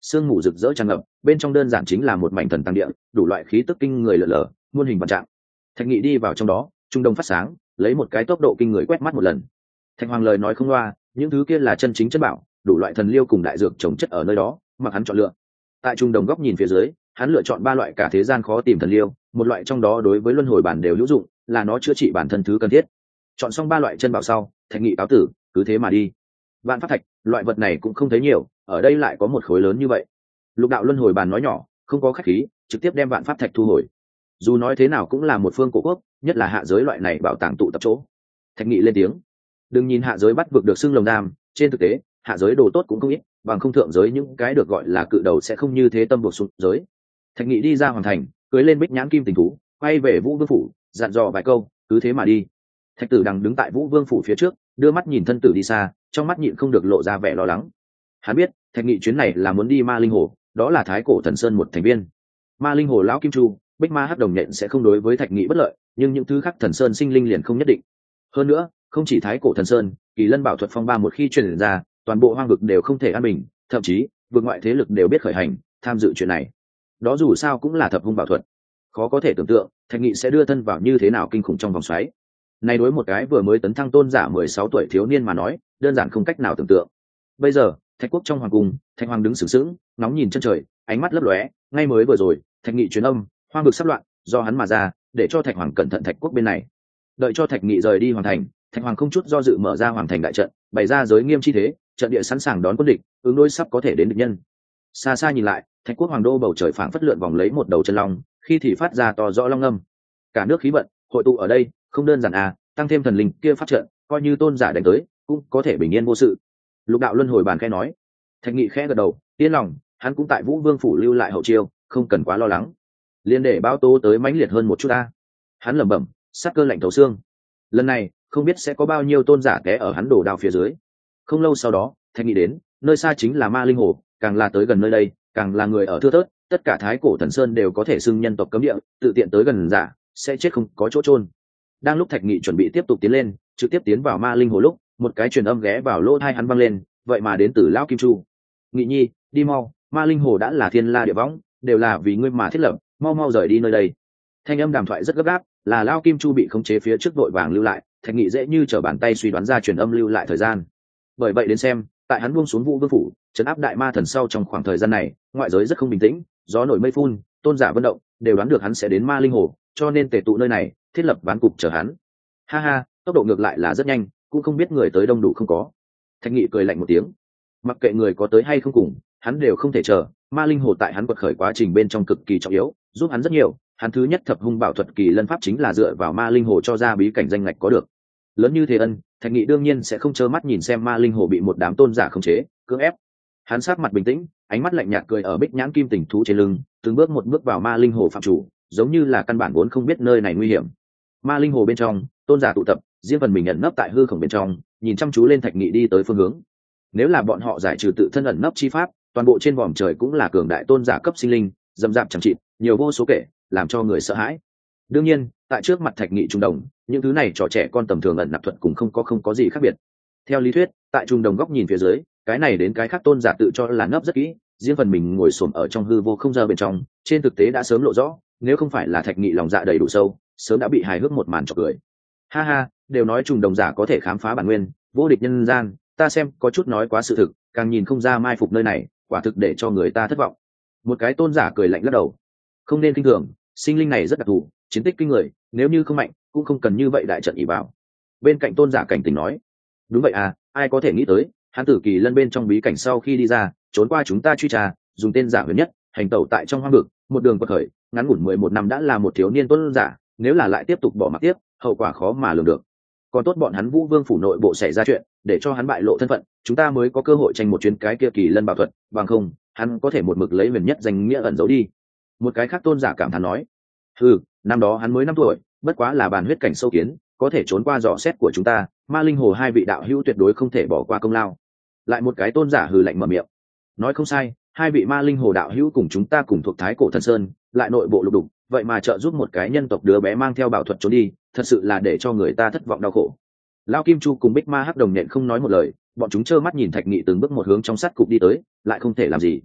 sương mù rực rỡ tràn ngập, bên trong đơn giản chính là một mảnh thần tăng địa, đủ loại khí tức kinh người lở lở, muôn hình vạn trạng. Thạch Nghị đi vào trong đó, trung đông phát sáng, lấy một cái tốc độ kinh người quét mắt một lần. Thạch Hoàng lời nói không loa, những thứ kia là chân chính chất bảo, đủ loại thần liêu cùng đại dược trồng chất ở nơi đó, mặc hắn chọn lựa. Tại trung đồng góc nhìn phía dưới, hắn lựa chọn ba loại cả thế gian khó tìm thần liêu, một loại trong đó đối với luân hồi bản đều hữu dụng, là nó chữa trị bản thân thứ cần thiết. Chọn xong ba loại chân bảo sau, Thạch Nghị cáo tử, cứ thế mà đi. Vạn pháp thạch, loại vật này cũng không thấy nhiều, ở đây lại có một khối lớn như vậy. Lục đạo luân hồi bàn nói nhỏ, không có khách khí, trực tiếp đem vạn pháp thạch thu hồi. Dù nói thế nào cũng là một phương cổ quốc, nhất là hạ giới loại này bảo tàng tụ tập chỗ. Thạch Nghị lên tiếng, đừng nhìn hạ giới bắt vực được xưng lồng giam, trên thực tế hạ giới đồ tốt cũng không ít, bằng không thượng giới những cái được gọi là cự đầu sẽ không như thế tâm buộc xuống giới. Thạch Nghị đi ra hoàng thành, cưới lên bích nhãn kim tình thú, quay về Vũ Vương phủ, dặn dò vài câu, cứ thế mà đi. Thạch Tử Đằng đứng tại Vũ Vương phủ phía trước, đưa mắt nhìn thân tử đi xa, trong mắt nhịn không được lộ ra vẻ lo lắng. Hắn biết Thạch Nghị chuyến này là muốn đi Ma Linh Hồ, đó là Thái Cổ Thần Sơn một thành viên. Ma Linh Hồ lão kim chu, bích ma hắc đồng nhện sẽ không đối với Thạch Nghị bất lợi, nhưng những thứ khác thần sơn sinh linh liền không nhất định. Hơn nữa, không chỉ Thái Cổ Thần Sơn, Kỳ Lân Bảo Thuật Phong ba một khi truyền ra, toàn bộ hoang vực đều không thể an bình, thậm chí vực ngoại thế lực đều biết khởi hành tham dự chuyện này. Đó dù sao cũng là thập hung bảo thuật, khó có thể tưởng tượng Thạch Nghị sẽ đưa thân vào như thế nào kinh khủng trong vòng xoáy. Này đối một cái vừa mới tấn thăng tôn giả mười sáu tuổi thiếu niên mà nói, đơn giản không cách nào tưởng tượng. Bây giờ, Thạch Quốc trong hoàng cung, Thạch Hoàng đứng sững sững, ngóng nhìn chân trời, ánh mắt lấp lóe, ngay mới vừa rồi, Thạch Nghị truyền âm, hoang vực sắp loạn, do hắn mà ra, để cho Thạch Hoàng cẩn thận Thạch Quốc bên này. Đợi cho Thạch Nghị rời đi hoàng thành, Thạch Hoàng không chút do dự mở ra hoàng thành đại trận, bày ra giới nghiêm chi thế, trận địa sẵn sàng đón quân địch, ứng đối sắp có thể đến địch nhân. Xa xa nhìn lại, Thạch Quốc hoàng đô bầu trời phảng phất lượn vòng lấy một đầu chân long, khi thì phát ra to rõ long âm. Cả nước khí vận hội tụ ở đây, không đơn giản à, tăng thêm thần linh kia phát trận, coi như tôn giả đánh tới, cũng có thể bình yên vô sự. Lục đạo luân hồi bàn khẽ nói. Thạch Nghị khẽ gật đầu, yên lòng, hắn cũng tại Vũ Vương phủ lưu lại hậu chiêu, không cần quá lo lắng. Liên để báo tố tới mãnh liệt hơn một chút a. Hắn lẩm bẩm, sát cơ lạnh thấu xương. Lần này, không biết sẽ có bao nhiêu tôn giả té ở hắn đổ đao phía dưới. Không lâu sau đó, Thạch Nghị đến, nơi xa chính là Ma Linh Hồ, càng là tới gần nơi đây, càng là người ở thưa thớt, tất cả Thái Cổ Thần Sơn đều có thể xưng nhân tộc cấm địa, tự tiện tới gần giả, sẽ chết không có chỗ chôn. Đang lúc Thạch Nghị chuẩn bị tiếp tục tiến lên, trực tiếp tiến vào Ma Linh Hồ lúc, một cái truyền âm ghé vào lỗ tai hắn vang lên, vậy mà đến từ lão Kim Chu. Nghị nhi, đi mau, Ma Linh Hồ đã là thiên la địa võng, đều là vì ngươi mà thiết lập, mau mau rời đi nơi đây. Thanh âm đàm thoại rất gấp gáp, là lão Kim Chu bị khống chế phía trước vội vàng lưu lại, Thạch Nghị dễ như trở bàn tay suy đoán ra truyền âm lưu lại thời gian. Bởi vậy đến xem, tại hắn buông xuống Vũ Vương phủ, trấn áp đại ma thần sau trong khoảng thời gian này, ngoại giới rất không bình tĩnh, gió nổi mây phun, tôn giả vận động, đều đoán được hắn sẽ đến Ma Linh Hồ, cho nên tề tụ nơi này, thiết lập ván cục chờ hắn. Ha ha, tốc độ ngược lại là rất nhanh, cũng không biết người tới đông đủ không có. Thạch Nghị cười lạnh một tiếng, mặc kệ người có tới hay không cùng, hắn đều không thể chờ. Ma Linh Hồ tại hắn quật khởi quá trình bên trong cực kỳ trọng yếu, giúp hắn rất nhiều. Hắn thứ nhất thập hung bảo thuật kỳ lân pháp chính là dựa vào Ma Linh Hồ cho ra bí cảnh danh ngạch có được. Lớn như thế ân, Thạch Nghị đương nhiên sẽ không trơ mắt nhìn xem Ma Linh Hồ bị một đám tôn giả khống chế, cưỡng ép. Hắn sát mặt bình tĩnh, ánh mắt lạnh nhạt cười ở bích nhãn kim tình thú trên lưng, từng bước một bước vào Ma Linh Hồ phạm chủ, giống như là căn bản vốn không biết nơi này nguy hiểm. Ma Linh Hồ bên trong, tôn giả tụ tập, riêng phần mình ẩn nấp tại hư không bên trong, nhìn chăm chú lên Thạch Nghị đi tới phương hướng. Nếu là bọn họ giải trừ tự thân ẩn nấp chi pháp, toàn bộ trên vòm trời cũng là cường đại tôn giả cấp sinh linh, dầm dạp chẳng chịt, nhiều vô số kể, làm cho người sợ hãi. Đương nhiên, tại trước mặt Thạch Nghị trung đồng, những thứ này trò trẻ con tầm thường ẩn nạp thuật cũng không có không có gì khác biệt. Theo lý thuyết, tại trung đồng góc nhìn phía dưới, cái này đến cái khác tôn giả tự cho là nấp rất kỹ, riêng phần mình ngồi xổm ở trong hư vô không giờ bên trong, trên thực tế đã sớm lộ rõ, nếu không phải là Thạch Nghị lòng dạ đầy đủ sâu, sớm đã bị hài hước một màn chọc cười. Ha ha, đều nói trùng đồng giả có thể khám phá bản nguyên, vô địch nhân gian, ta xem có chút nói quá sự thực, càng nhìn không ra mai phục nơi này, quả thực để cho người ta thất vọng. Một cái tôn giả cười lạnh lắc đầu, không nên kinh thường, sinh linh này rất đặc thù, chiến tích kinh người, nếu như không mạnh, cũng không cần như vậy đại trận ỷ bảo. Bên cạnh tôn giả cảnh tỉnh nói, đúng vậy à, ai có thể nghĩ tới, hắn tử kỳ lân bên trong bí cảnh sau khi đi ra, trốn qua chúng ta truy tra, dùng tên giả huyền nhất, hành tẩu tại trong hoang vực, một đường quật khởi, ngắn ngủn mười một năm đã là một thiếu niên tôn giả, nếu là lại tiếp tục bỏ mặc tiếp, hậu quả khó mà lường được. Còn tốt bọn hắn Vũ Vương phủ nội bộ xảy ra chuyện, để cho hắn bại lộ thân phận, chúng ta mới có cơ hội tranh một chuyến cái kia kỳ lân bảo thuật, bằng không, hắn có thể một mực lấy huyền nhất danh nghĩa ẩn giấu đi. Một cái khác tôn giả cảm thán nói, ừ, năm đó hắn mới năm tuổi, bất quá là bàn huyết cảnh sâu kiến, có thể trốn qua dò xét của chúng ta, Ma Linh Hồ hai vị đạo hữu tuyệt đối không thể bỏ qua công lao. Lại một cái tôn giả hừ lạnh mở miệng, nói không sai, hai vị Ma Linh Hồ đạo hữu cùng chúng ta cùng thuộc Thái Cổ Thần Sơn, lại nội bộ lục đục, vậy mà trợ giúp một cái nhân tộc đứa bé mang theo bảo thuật trốn đi, thật sự là để cho người ta thất vọng đau khổ. Lão Kim Chu cùng Bích Ma Hắc Đồng nhện không nói một lời, bọn chúng trơ mắt nhìn Thạch Nghị từng bước một hướng trong sát cục đi tới, lại không thể làm gì.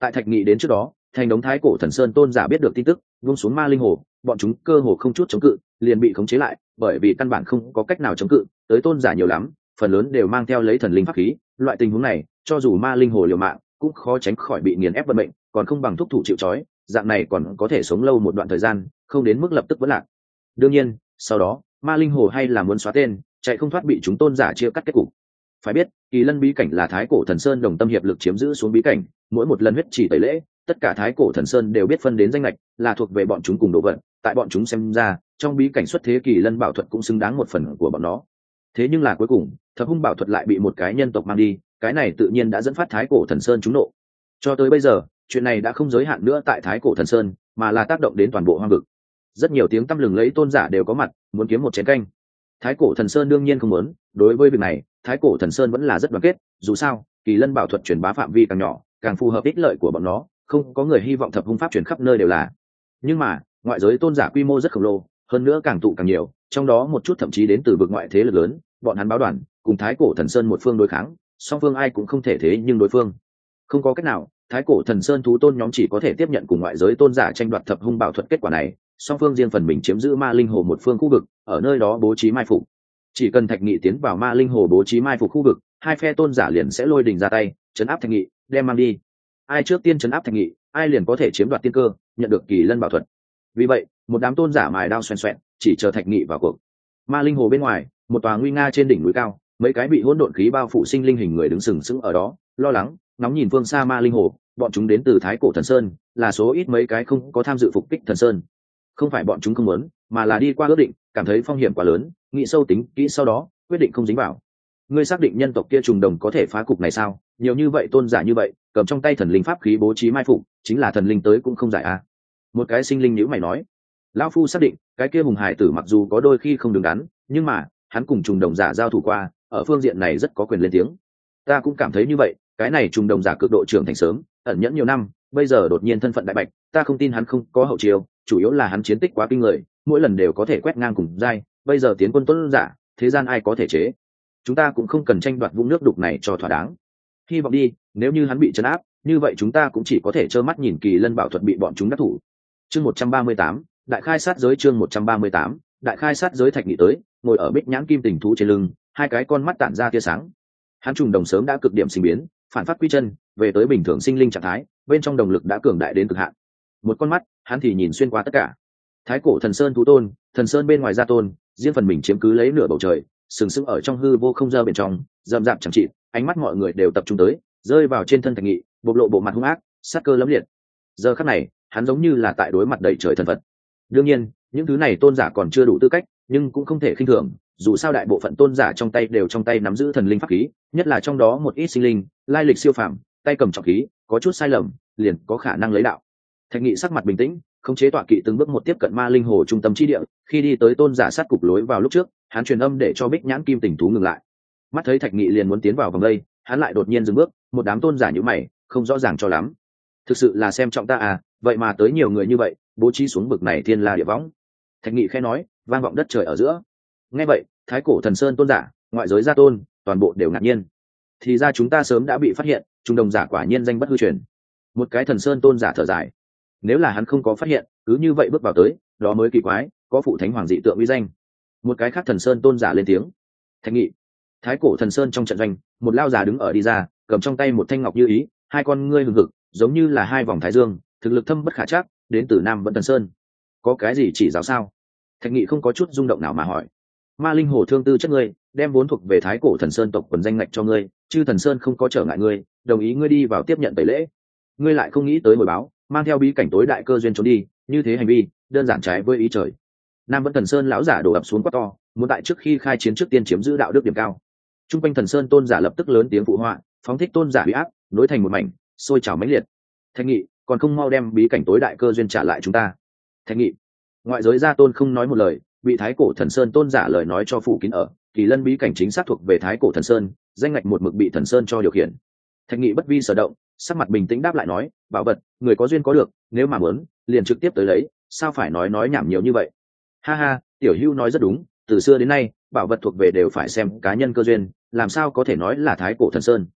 Tại Thạch Nghị đến trước đó, thành đống thái cổ thần sơn tôn giả biết được tin tức, vung xuống ma linh hồ, bọn chúng cơ hồ không chút chống cự, liền bị khống chế lại, bởi vì căn bản không có cách nào chống cự, tới tôn giả nhiều lắm, phần lớn đều mang theo lấy thần linh pháp khí, loại tình huống này, cho dù ma linh hồ liều mạng, cũng khó tránh khỏi bị nghiền ép vận mệnh, còn không bằng thúc thủ chịu trói, dạng này còn có thể sống lâu một đoạn thời gian, không đến mức lập tức vẫn lạc. Đương nhiên, sau đó, ma linh hồ hay là muốn xóa tên, chạy không thoát bị chúng tôn giả chia cắt kết cục. Phải biết, Kỳ Lân bí cảnh là thái cổ thần sơn đồng tâm hiệp lực chiếm giữ xuống bí cảnh, mỗi một lần huyết chỉ tẩy lễ, tất cả thái cổ thần sơn đều biết phân đến danh lệch, là thuộc về bọn chúng cùng đồ vật, tại bọn chúng xem ra, trong bí cảnh xuất thế Kỳ Lân bảo thuật cũng xứng đáng một phần của bọn nó. Thế nhưng là cuối cùng, Thập Hung bảo thuật lại bị một cái nhân tộc mang đi, cái này tự nhiên đã dẫn phát thái cổ thần sơn trúng nộ. Cho tới bây giờ, chuyện này đã không giới hạn nữa tại thái cổ thần sơn, mà là tác động đến toàn bộ hoang vực. Rất nhiều tiếng tăm lừng lấy tôn giả đều có mặt, muốn kiếm một chén canh. Thái cổ thần sơn đương nhiên không muốn, đối với việc này, thái cổ thần sơn vẫn là rất đoàn kết, dù sao, Kỳ Lân bảo thuật truyền bá phạm vi càng nhỏ, càng phù hợp ích lợi của bọn nó, không có người hy vọng Thập Hung pháp truyền khắp nơi đều là. Nhưng mà, ngoại giới tôn giả quy mô rất khổng lồ, hơn nữa càng tụ càng nhiều, trong đó một chút thậm chí đến từ vực ngoại thế lực lớn, bọn hắn báo đoàn, cùng thái cổ thần sơn một phương đối kháng, song phương ai cũng không thể thế nhưng đối phương. Không có cách nào, thái cổ thần sơn thú tôn nhóm chỉ có thể tiếp nhận cùng ngoại giới tôn giả tranh đoạt Thập Hung bảo thuật kết quả này, song phương riêng phần mình chiếm giữ ma linh hồ một phương khu vực, ở nơi đó bố trí mai phục. Chỉ cần Thạch Nghị tiến vào ma linh hồ bố trí mai phục khu vực, hai phe tôn giả liền sẽ lôi đình ra tay, chấn áp Thạch Nghị, đem mang đi. Ai trước tiên chấn áp Thạch Nghị, ai liền có thể chiếm đoạt tiên cơ, nhận được Kỳ Lân bảo thuật. Vì vậy, một đám tôn giả mài đao xoèn xoẹn, chỉ chờ Thạch Nghị vào cuộc. Ma linh hồ bên ngoài, một tòa nguy nga trên đỉnh núi cao, mấy cái bị hỗn độn khí bao phủ sinh linh hình người đứng sừng sững ở đó, lo lắng, ngóng nhìn phương xa ma linh hồ, bọn chúng đến từ thái cổ thần sơn, là số ít mấy cái không có tham dự phục kích thần sơn. Không phải bọn chúng không muốn, mà là đi qua ước định, cảm thấy phong hiểm quá lớn, nghĩ sâu tính kỹ sau đó, quyết định không dính vào. Ngươi xác định nhân tộc kia trùng đồng có thể phá cục này sao? Nhiều như vậy tôn giả như vậy, cầm trong tay thần linh pháp khí bố trí mai phục, chính là thần linh tới cũng không giải à? Một cái sinh linh nhíu mày nói. Lão phu xác định, cái kia hùng hải tử mặc dù có đôi khi không đứng đắn, nhưng mà hắn cùng trùng đồng giả giao thủ qua, ở phương diện này rất có quyền lên tiếng. Ta cũng cảm thấy như vậy, cái này trùng đồng giả cực độ trưởng thành sớm, ẩn nhẫn nhiều năm, bây giờ đột nhiên thân phận đại bạch, ta không tin hắn không có hậu chiêu, chủ yếu là hắn chiến tích quá kinh người, mỗi lần đều có thể quét ngang cùng giai, bây giờ tiến quân tuấn giả, thế gian ai có thể chế. Chúng ta cũng không cần tranh đoạt vũng nước đục này cho thỏa đáng. Hy vọng đi, nếu như hắn bị trấn áp, như vậy chúng ta cũng chỉ có thể trơ mắt nhìn Kỳ Lân bảo thuật bị bọn chúng đắc thủ. Chương một trăm ba mươi tám, đại khai sát giới. Chương một trăm ba mươi tám, đại khai sát giới. Thạch Nghị tới, ngồi ở bích nhãn kim tình thú trên lưng, hai cái con mắt tản ra tia sáng. Hắn trùng đồng sớm đã cực điểm sinh biến, phản phát quy chân, về tới bình thường sinh linh trạng thái, bên trong đồng lực đã cường đại đến cực hạn. Một con mắt, hắn thì nhìn xuyên qua tất cả. Thái cổ thần sơn thú tôn, thần sơn bên ngoài gia tôn, riêng phần mình chiếm cứ lấy nửa bầu trời, sừng sững ở trong hư vô không gian bên trong, rậm rạp chẳng trị, ánh mắt mọi người đều tập trung tới, rơi vào trên thân Thạch Nghị, bộc lộ bộ mặt hung ác, sát cơ lẫm liệt. Giờ khắc này, hắn giống như là tại đối mặt đầy trời thần vật. Đương nhiên, những thứ này tôn giả còn chưa đủ tư cách, nhưng cũng không thể khinh thường, dù sao đại bộ phận tôn giả trong tay đều trong tay nắm giữ thần linh pháp khí, nhất là trong đó một ít sinh linh, lai lịch siêu phàm, tay cầm trọng khí, có chút sai lầm, liền có khả năng lấy đạo. Thạch Nghị sắc mặt bình tĩnh, khống chế tọa kỵ từng bước một tiếp cận ma linh hồ trung tâm chi địa, khi đi tới tôn giả sát cục lối vào lúc trước, hắn truyền âm để cho bích nhãn kim tình thú ngừng lại. Mắt thấy Thạch Nghị liền muốn tiến vào vòng đây, hắn lại đột nhiên dừng bước, một đám tôn giả như mày, không rõ ràng cho lắm. Thực sự là xem trọng ta à, vậy mà tới nhiều người như vậy, bố trí xuống bực này thiên la địa võng. Thạch Nghị khẽ nói, vang vọng đất trời ở giữa. Nghe vậy, thái cổ thần sơn tôn giả, ngoại giới gia tôn, toàn bộ đều ngạc nhiên. Thì ra chúng ta sớm đã bị phát hiện, trung đồng giả quả nhiên danh bất hư truyền. Một cái thần sơn tôn giả thở dài, nếu là hắn không có phát hiện, cứ như vậy bước vào tới, đó mới kỳ quái, có phụ thánh hoàng dị tượng uy danh. Một cái khác thần sơn tôn giả lên tiếng. Thạch Nghị. Thái cổ thần sơn trong trận doanh, một lao giả đứng ở đi ra, cầm trong tay một thanh ngọc như ý, hai con ngươi hừng hực, giống như là hai vòng thái dương, thực lực thâm bất khả trắc, đến từ Nam Vẫn Thần Sơn. Có cái gì chỉ giáo sao? Thạch Nghị không có chút rung động nào mà hỏi. Ma linh hồ thương tư chất ngươi, đem vốn thuộc về thái cổ thần sơn tộc quần danh ngạch cho ngươi, chư thần sơn không có trở ngại ngươi, đồng ý ngươi đi vào tiếp nhận tẩy lễ. Ngươi lại không nghĩ tới hồi báo, mang theo bí cảnh tối đại cơ duyên trốn đi, như thế hành vi đơn giản trái với ý trời. Nam Vẫn Thần Sơn lão giả đổ ập xuống quát to, muốn tại trước khi khai chiến trước tiên chiếm giữ đạo đức điểm cao. Trung quanh thần sơn tôn giả lập tức lớn tiếng phụ họa, phóng thích tôn giả uy áp, nối thành một mảnh, sôi trào mãnh liệt. Thạch Nghị, còn không mau đem bí cảnh tối đại cơ duyên trả lại chúng ta. Thạch Nghị. Ngoại giới gia tôn không nói một lời, bị thái cổ thần sơn tôn giả lời nói cho phủ kín ở. Kỳ Lân bí cảnh chính xác thuộc về thái cổ thần sơn, danh ngạch một mực bị thần sơn cho điều khiển. Thạch Nghị bất vi sở động, sắc mặt bình tĩnh đáp lại nói, bảo vật, người có duyên có được, nếu mà muốn, liền trực tiếp tới lấy, sao phải nói nói nhảm nhiều như vậy? Ha ha, tiểu hưu nói rất đúng, từ xưa đến nay, bảo vật thuộc về đều phải xem cá nhân cơ duyên, làm sao có thể nói là thái cổ thần sơn.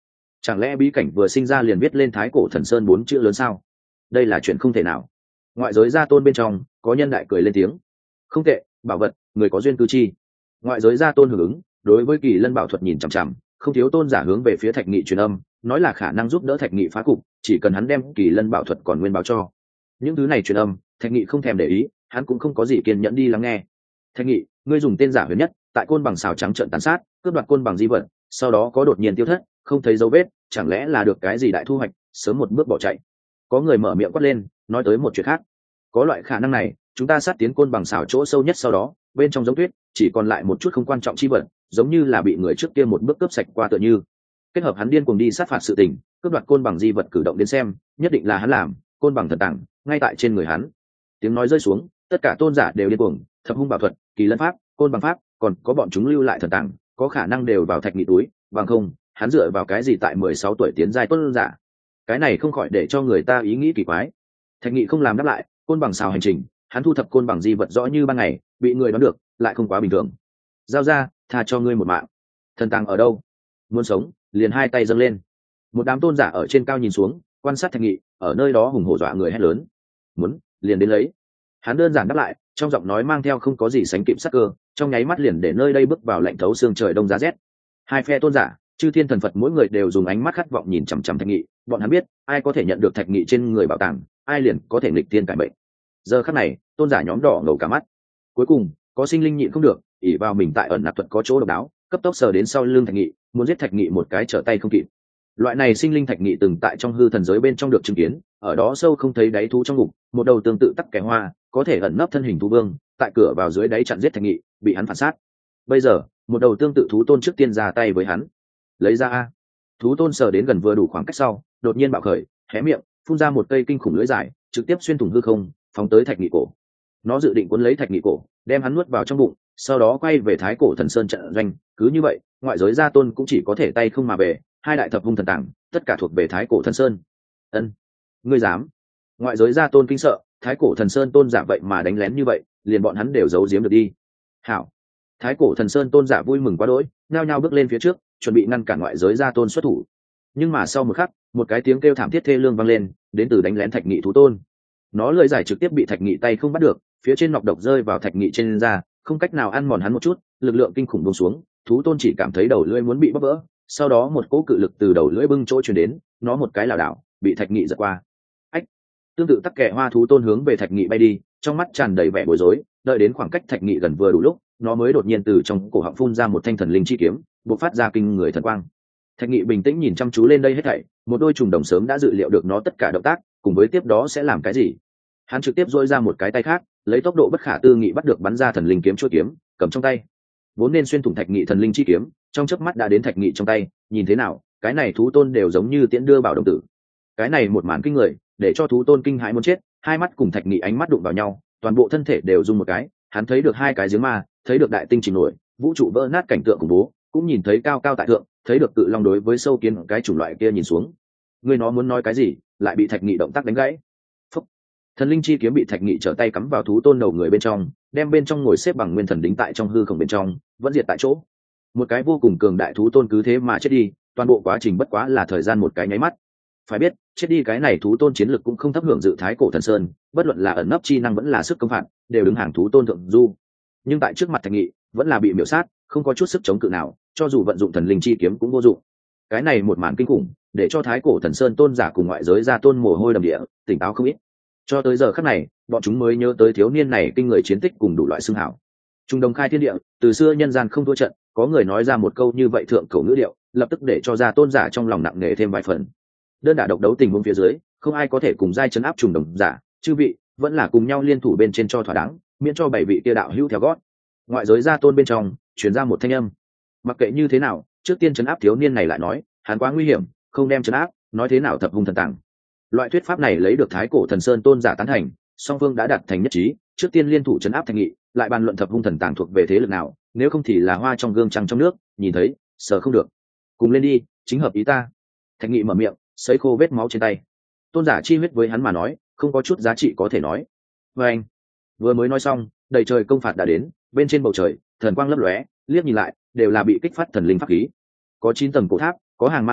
Chẳng lẽ bí cảnh vừa sinh ra liền viết lên thái cổ thần sơn bốn chữ lớn sao? Đây là chuyện không thể nào. Ngoại giới gia tôn bên trong có nhân đại cười lên tiếng. Không tệ, bảo vật, người có duyên cư chi. Ngoại giới gia tôn hưởng ứng, đối với Kỳ Lân bảo thuật nhìn chằm chằm, không thiếu tôn giả hướng về phía Thạch Nghị truyền âm, nói là khả năng giúp đỡ Thạch Nghị phá cục, chỉ cần hắn đem Kỳ Lân bảo thuật còn nguyên báo cho. Những thứ này truyền âm, Thạch Nghị không thèm để ý, hắn cũng không có gì kiên nhẫn đi lắng nghe. Thạch Nghị, ngươi dùng tên giả huyền nhất, tại côn bằng xào trắng trận tàn sát, cướp đoạt côn bằng di vật, sau đó có đột nhiên tiêu thất, không thấy dấu vết, chẳng lẽ là được cái gì đại thu hoạch, sớm một bước bỏ chạy. Có người mở miệng quát lên, nói tới một chuyện khác. Có loại khả năng này, chúng ta sát tiến côn bằng xào chỗ sâu nhất, sau đó bên trong giống tuyết chỉ còn lại một chút không quan trọng chi vật, giống như là bị người trước kia một bước cướp sạch qua tựa như. Kết hợp hắn điên cuồng đi sát phạt sự tình, cướp đoạt côn bằng di vật cử động đến xem, nhất định là hắn làm, côn bằng thần tàng ngay tại trên người hắn. Tiếng nói rơi xuống, tất cả tôn giả đều điên cuồng, thập hung bảo thuật, kỳ lân pháp, côn bằng pháp, còn có bọn chúng lưu lại thần tàng, có khả năng đều vào Thạch Nghị túi, bằng không, hắn dựa vào cái gì tại mười sáu tuổi tiến giai tôn giả? Cái này không khỏi để cho người ta ý nghĩ kỳ quái. Thạch Nghị không làm đáp lại, côn bằng xào hành trình, hắn thu thập côn bằng di vật rõ như ban ngày, bị người đoán được, lại không quá bình thường. Giao ra, tha cho ngươi một mạng. Thần tàng ở đâu? Muốn sống, liền hai tay dâng lên. Một đám tôn giả ở trên cao nhìn xuống, quan sát Thạch Nghị, ở nơi đó hùng hổ dọa người hét lớn. Muốn, liền đến lấy. Hắn đơn giản đáp lại, trong giọng nói mang theo không có gì sánh kịp sắc cơ, trong nháy mắt liền để nơi đây bước vào lạnh thấu xương trời đông giá rét. Hai phe tôn giả, chư thiên thần Phật mỗi người đều dùng ánh mắt khát vọng nhìn chằm chằm Thạch Nghị, bọn hắn biết, ai có thể nhận được Thạch Nghị trên người bảo tàng, ai liền có thể nghịch thiên cải mệnh. Giờ khắc này, tôn giả nhóm đỏ ngầu cả mắt. Cuối cùng, có sinh linh nhịn không được, ỷ vào mình tại ẩn nạp thuật có chỗ độc đáo, cấp tốc sờ đến sau lưng Thạch Nghị, muốn giết Thạch Nghị một cái trở tay không kịp. Loại này sinh linh Thạch Nghị từng tại trong hư thần giới bên trong được chứng kiến, ở đó sâu không thấy đáy thú trong ngục, một đầu tương tự tắc kẻ hoa, có thể ẩn nấp thân hình thú vương, tại cửa vào dưới đáy chặn giết Thạch Nghị, bị hắn phản sát. Bây giờ, một đầu tương tự thú tôn trước tiên ra tay với hắn. Lấy ra a. Thú tôn sờ đến gần vừa đủ khoảng cách sau, đột nhiên bạo khởi, hé miệng, phun ra một cây kinh khủng lưỡi dài, trực tiếp xuyên thủng hư không, phóng tới Thạch Nghị cổ. Nó dự định cuốn lấy Thạch Nghị cổ, đem hắn nuốt vào trong bụng, sau đó quay về Thái Cổ Thần Sơn trận doanh. Cứ như vậy, ngoại giới gia tôn cũng chỉ có thể tay không mà về, hai đại thập hung thần tàng, tất cả thuộc về Thái Cổ Thần Sơn. Ân, ngươi dám? Ngoại giới gia tôn kinh sợ, Thái Cổ Thần Sơn tôn giả vậy mà đánh lén như vậy, liền bọn hắn đều giấu giếm được đi. Hảo. Thái Cổ Thần Sơn tôn giả vui mừng quá đỗi, nhao nhao bước lên phía trước, chuẩn bị ngăn cản ngoại giới gia tôn xuất thủ. Nhưng mà sau một khắc, một cái tiếng kêu thảm thiết thê lương vang lên, đến từ đánh lén Thạch Nghị thú tôn. Nó lưỡi giải trực tiếp bị Thạch Nghị tay không bắt được, phía trên nọc độc rơi vào Thạch Nghị trên da, không cách nào ăn mòn hắn một chút, lực lượng kinh khủng buông xuống, thú tôn chỉ cảm thấy đầu lưỡi muốn bị bóp vỡ, sau đó một cỗ cự lực từ đầu lưỡi bưng chỗ truyền đến, nó một cái lảo đảo, bị Thạch Nghị giật qua. Ách! Tương tự tắc kẻ hoa thú tôn hướng về Thạch Nghị bay đi, trong mắt tràn đầy vẻ bối rối, đợi đến khoảng cách Thạch Nghị gần vừa đủ lúc, nó mới đột nhiên từ trong cổ họng phun ra một thanh thần linh chi kiếm, bộc phát ra kinh người thần quang. Thạch Nghị bình tĩnh nhìn chăm chú lên đây hết thảy, một đôi trùng đồng sớm đã dự liệu được nó tất cả động tác, cùng với tiếp đó sẽ làm cái gì. Hắn trực tiếp duỗi ra một cái tay khác, lấy tốc độ bất khả tư nghị bắt được bắn ra thần linh kiếm chuôi kiếm, cầm trong tay. Vốn nên xuyên thủng Thạch Nghị thần linh chi kiếm, trong chớp mắt đã đến Thạch Nghị trong tay, nhìn thế nào, cái này thú tôn đều giống như tiễn đưa bảo đồng tử. Cái này một màn kinh người, để cho thú tôn kinh hãi muốn chết, hai mắt cùng Thạch Nghị ánh mắt đụng vào nhau, toàn bộ thân thể đều rung một cái, hắn thấy được hai cái giếng ma, thấy được đại tinh trình nổi, vũ trụ vỡ nát cảnh tượng khủng bố, cũng nhìn thấy cao cao tại thượng, thấy được cự long đối với sâu kiến cái chủng loại kia nhìn xuống. Người nó muốn nói cái gì, lại bị Thạch Nghị động tác đánh gãy. Phúc. Thần linh chi kiếm bị Thạch Nghị trở tay cắm vào thú tôn đầu người bên trong, đem bên trong ngồi xếp bằng nguyên thần đính tại trong hư không bên trong, vẫn diệt tại chỗ. Một cái vô cùng cường đại thú tôn cứ thế mà chết đi, toàn bộ quá trình bất quá là thời gian một cái nháy mắt. Phải biết, chết đi cái này thú tôn chiến lực cũng không thấp hưởng dự Thái Cổ Thần Sơn, bất luận là ẩn nấp chi năng vẫn là sức công phạt, đều đứng hàng thú tôn thượng du. Nhưng tại trước mặt Thạch Nghị, vẫn là bị miểu sát, không có chút sức chống cự nào, cho dù vận dụng thần linh chi kiếm cũng vô dụng. Cái này một màn kinh khủng, để cho Thái Cổ Thần Sơn tôn giả cùng ngoại giới gia tôn mồ hôi đầm địa, tỉnh táo không ít. Cho tới giờ khắc này, bọn chúng mới nhớ tới thiếu niên này kinh người chiến tích cùng đủ loại xưng hảo. Trung đồng khai thiên địa, từ xưa nhân gian không thua trận, có người nói ra một câu như vậy thượng cổ ngữ điệu, lập tức để cho gia tôn giả trong lòng nặng nề thêm vài phần. Đơn đả độc đấu tình huống phía dưới, không ai có thể cùng giai chấn áp trùng đồng giả, chư vị vẫn là cùng nhau liên thủ bên trên cho thỏa đáng, miễn cho bảy vị kia đạo hữu theo gót. Ngoại giới gia tôn bên trong truyền ra một thanh âm. Mặc kệ như thế nào, trước tiên chấn áp thiếu niên này lại nói, hắn quá nguy hiểm, không đem chấn áp, nói thế nào thập hung thần tàng. Loại thuyết pháp này lấy được Thái Cổ Thần Sơn tôn giả tán thành, song phương đã đạt thành nhất trí, trước tiên liên thủ chấn áp Thạch Nghị, lại bàn luận thập hung thần tàng thuộc về thế lực nào, nếu không thì là hoa trong gương trăng trong nước, nhìn thấy, sợ không được. Cùng lên đi, chính hợp ý ta. Thạch Nghị mở miệng, sấy khô vết máu trên tay. Tôn giả chi huyết với hắn mà nói, không có chút giá trị có thể nói. Và anh vừa mới nói xong, đầy trời công phạt đã đến, bên trên bầu trời, thần quang lấp lóe, liếc nhìn lại, đều là bị kích phát thần linh pháp khí. Có chín tầng cổ tháp, có hàng ma sử,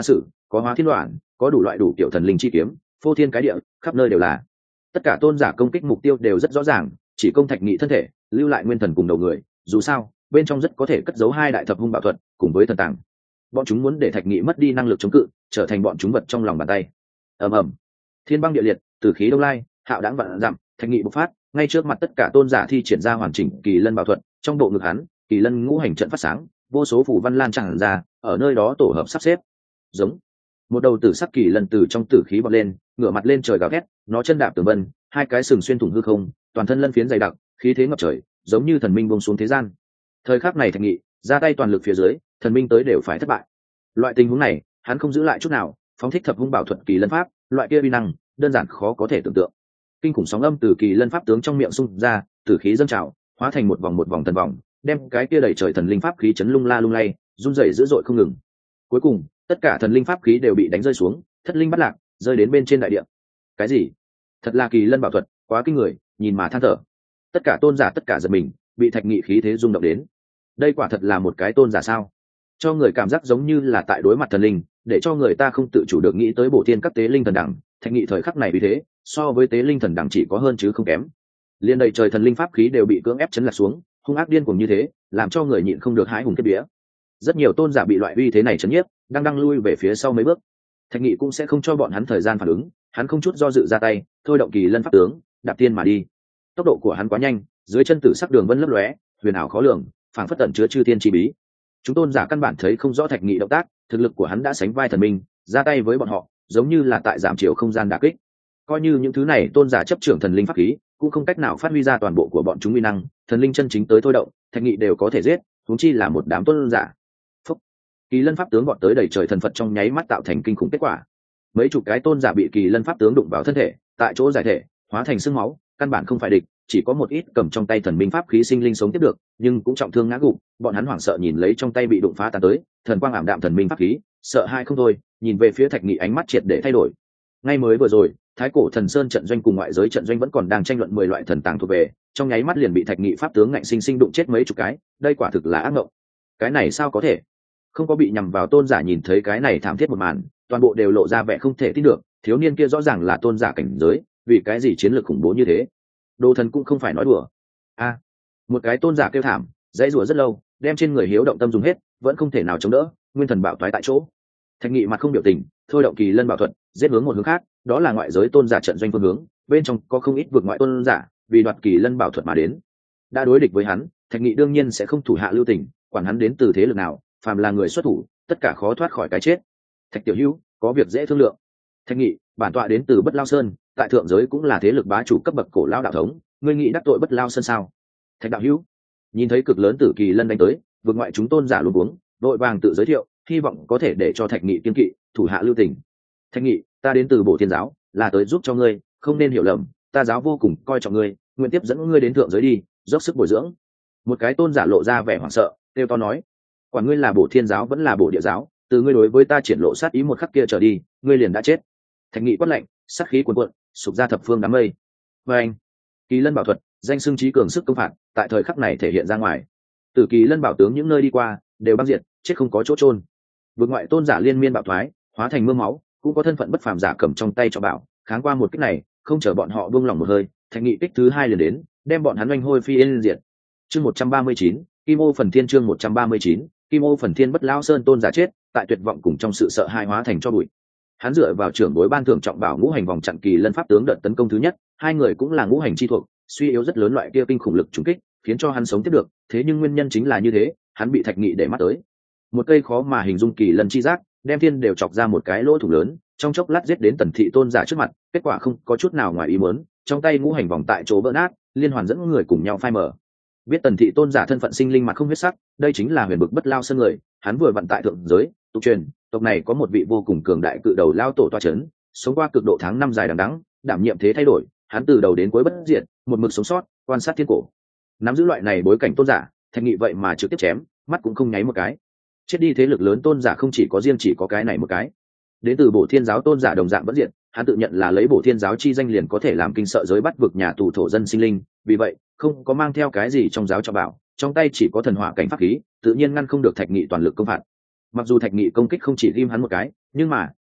có hóa thiên đoạn, có đủ loại đủ kiểu thần linh chi kiếm, phô thiên cái địa, khắp nơi đều là. Tất cả tôn giả công kích mục tiêu đều rất rõ ràng, chỉ công Thạch Nghị thân thể, lưu lại nguyên thần cùng đầu người, dù sao, bên trong rất có thể cất giấu hai đại thập hung bảo thuật, cùng với thần tàng. Bọn chúng muốn để Thạch Nghị mất đi năng lực chống cự, trở thành bọn chúng vật trong lòng bàn tay. Ầm ầm, thiên băng địa liệt, tử khí đông lai, hạo đãng vạn dặm, Thạch Nghị bộc phát, ngay trước mặt tất cả tôn giả thi triển ra hoàn chỉnh kỳ lân bảo thuật, trong bộ ngực hắn, kỳ lân ngũ hành trận phát sáng, vô số phủ văn lan tràn ra, ở nơi đó tổ hợp sắp xếp. Giống một đầu tử sắc kỳ lân từ trong tử khí bật lên, ngửa mặt lên trời gào thét, nó chân đạp tường vân, hai cái sừng xuyên thủng hư không, toàn thân lân phiến dày đặc, khí thế ngập trời, giống như thần minh buông xuống thế gian. Thời khắc này Thạch Nghị ra tay toàn lực phía dưới, thần minh tới đều phải thất bại. Loại tình huống này, hắn không giữ lại chút nào, phóng thích thập hung bảo thuật kỳ lân pháp, loại kia uy năng, đơn giản khó có thể tưởng tượng. Kinh khủng sóng âm từ kỳ lân pháp tướng trong miệng xung ra, tử khí dâng trào, hóa thành một vòng một vòng thần vòng, đem cái kia đẩy trời thần linh pháp khí chấn lung la lung lay, run rẩy dữ dội không ngừng. Cuối cùng, tất cả thần linh pháp khí đều bị đánh rơi xuống, thất linh bắt lạc, rơi đến bên trên đại địa. Cái gì? Thật là kỳ lân bảo thuật, quá kinh người, nhìn mà than thở. Tất cả tôn giả tất cả giật mình, bị Thạch Nghị khí thế rung động đến. Đây quả thật là một cái tôn giả sao? Cho người cảm giác giống như là tại đối mặt thần linh, để cho người ta không tự chủ được nghĩ tới bổ thiên các tế linh thần đẳng. Thạch Nghị thời khắc này vì thế, so với tế linh thần đẳng chỉ có hơn chứ không kém. Liên đầy trời thần linh pháp khí đều bị cưỡng ép chấn lạc xuống, hung ác điên cuồng như thế, làm cho người nhịn không được hãi hùng kết vía. Rất nhiều tôn giả bị loại uy thế này chấn nhiếp, đang đang lui về phía sau mấy bước. Thạch Nghị cũng sẽ không cho bọn hắn thời gian phản ứng, hắn không chút do dự ra tay, thôi động kỳ lân pháp tướng, đạp tiên mà đi. Tốc độ của hắn quá nhanh, dưới chân tử sắc đường vân lấp lóe, huyền ảo khó lường, phảng phất tẩn chứa chư thiên chi bí. Chúng tôn giả căn bản thấy không rõ Thạch Nghị động tác, thực lực của hắn đã sánh vai thần minh, ra tay với bọn họ, giống như là tại giảm chiều không gian đả kích. Coi như những thứ này tôn giả chấp trưởng thần linh pháp khí, cũng không cách nào phát huy ra toàn bộ của bọn chúng uy năng, thần linh chân chính tới thôi động, Thạch Nghị đều có thể giết, huống chi là một đám tôn giả. Phúc. Kỳ lân pháp tướng vọt tới đầy trời thần phật trong nháy mắt tạo thành kinh khủng kết quả. Mấy chục cái tôn giả bị kỳ lân pháp tướng đụng vào thân thể, tại chỗ giải thể, hóa thành xương máu, căn bản không phải địch, chỉ có một ít cầm trong tay thần minh pháp khí sinh linh sống tiếp được, nhưng cũng trọng thương ngã gục, bọn hắn hoảng sợ nhìn lấy trong tay bị đụng phá tan tới, thần quang ảm đạm thần minh pháp khí, sợ hai không thôi, nhìn về phía Thạch Nghị ánh mắt triệt để thay đổi. Ngay mới vừa rồi, Thái Cổ Thần Sơn trận doanh cùng ngoại giới trận doanh vẫn còn đang tranh luận mười loại thần tàng thuộc về, trong nháy mắt liền bị Thạch Nghị pháp tướng ngạnh sinh sinh đụng chết mấy chục cái, đây quả thực là ác mộng. Cái này sao có thể? Không có bị nhằm vào tôn giả nhìn thấy cái này thảm thiết một màn, toàn bộ đều lộ ra vẻ không thể tin được, thiếu niên kia rõ ràng là tôn giả cảnh giới, vì cái gì chiến lược khủng bố như thế? Đồ thần cũng không phải nói đùa. A, một cái tôn giả kêu thảm, dãy rủa rất lâu, đem trên người hiếu động tâm dùng hết, vẫn không thể nào chống đỡ, nguyên thần bạo toái tại chỗ. Thạch Nghị mặt không biểu tình, thôi động kỳ lân bảo thuật, giết hướng một hướng khác, đó là ngoại giới tôn giả trận doanh phương hướng, bên trong có không ít vượt ngoại tôn giả, vì đoạt kỳ lân bảo thuật mà đến. Đã đối địch với hắn, Thạch Nghị đương nhiên sẽ không thủ hạ lưu tình, quản hắn đến từ thế lực nào, phàm là người xuất thủ, tất cả khó thoát khỏi cái chết. Thạch tiểu hữu, có việc dễ thương lượng. Thạch Nghị, bản tọa đến từ Bất Lao Sơn, tại thượng giới cũng là thế lực bá chủ cấp bậc cổ lao đạo thống, ngươi nghĩ đắc tội Bất Lao Sơn sao? Thạch đạo hữu, nhìn thấy cực lớn tử kỳ lân đánh tới, vượt ngoại chúng tôn giả luống cuống, vội vàng tự giới thiệu, hy vọng có thể để cho Thạch Nghị kiên kỵ, thủ hạ lưu tình. Thạch Nghị, ta đến từ Bổ Thiên giáo, là tới giúp cho ngươi, không nên hiểu lầm, ta giáo vô cùng coi trọng ngươi, nguyện tiếp dẫn ngươi đến thượng giới đi, dốc sức bồi dưỡng. Một cái tôn giả lộ ra vẻ hoảng sợ, kêu to nói, quả ngươi là Bổ Thiên giáo vẫn là Bổ Địa giáo, từ ngươi đối với ta triển lộ sát ý một khắc kia trở đi, ngươi liền đã chết. Thạch Nghị quát lạnh, sát khí cuồn cuộn, sụp ra thập phương đám mây. Và anh, kỳ lân bảo thuật, danh xưng trí cường sức công phạt, tại thời khắc này thể hiện ra ngoài. Từ kỳ lân bảo tướng những nơi đi qua, đều băng diệt, chết không có chỗ trôn. Vượt ngoại tôn giả liên miên bạo thoái, hóa thành mưa máu, cũng có thân phận bất phàm giả cầm trong tay cho bảo, kháng qua một kích này, không chờ bọn họ buông lòng một hơi, Thạch Nghị kích thứ hai liền đến, đem bọn hắn oanh hôi phi yên diệt. Chương một trăm ba mươi chín, Kim Ô Phần Thiên chương một trăm ba mươi chín, Kim Ô Phần Thiên Bất Lao Sơn tôn giả chết, tại tuyệt vọng cùng trong sự sợ hãi hóa thành cho bụi. Hắn dựa vào trưởng bối ban thưởng trọng bảo ngũ hành vòng chặn kỳ lân pháp tướng đợt tấn công thứ nhất, hai người cũng là ngũ hành chi thuộc, suy yếu rất lớn loại kia kinh khủng lực trùng kích, khiến cho hắn sống tiếp được, thế nhưng nguyên nhân chính là như thế, hắn bị Thạch Nghị để mắt tới. Một cây khó mà hình dung kỳ lân chi giác, đem thiên đều chọc ra một cái lỗ thủng lớn, trong chốc lát giết đến Tần Thị tôn giả trước mặt, kết quả không có chút nào ngoài ý muốn, trong tay ngũ hành vòng tại chỗ vỡ nát, liên hoàn dẫn người cùng nhau phai mở. Biết Tần Thị tôn giả thân phận sinh linh mặt không huyết sắc, đây chính là huyền bực Bất Lao Sơn người, hắn vừa vận tại thượng giới, tục truyền, tộc này có một vị vô cùng cường đại cự đầu lao tổ toa chấn, sống qua cực độ tháng năm dài đằng đẵng, đảm nhiệm thế thay đổi, hắn từ đầu đến cuối bất diệt, một mực sống sót, quan sát thiên cổ. Nắm giữ loại này bối cảnh tôn giả, Thạch Nghị vậy mà trực tiếp chém, mắt cũng không nháy một cái. Chết đi thế lực lớn tôn giả không chỉ có riêng chỉ có cái này một cái. Đến từ Bổ Thiên giáo tôn giả đồng dạng bất diệt, hắn tự nhận là lấy Bổ Thiên giáo chi danh liền có thể làm kinh sợ giới bắt vực nhà tù thổ dân sinh linh, vì vậy, không có mang theo cái gì trong giáo cho bảo, trong tay chỉ có thần hỏa cảnh pháp khí, tự nhiên ngăn không được Thạch Nghị toàn lực công phạt. Mặc dù Thạch Nghị công kích không chỉ ghim hắn một cái, nhưng mà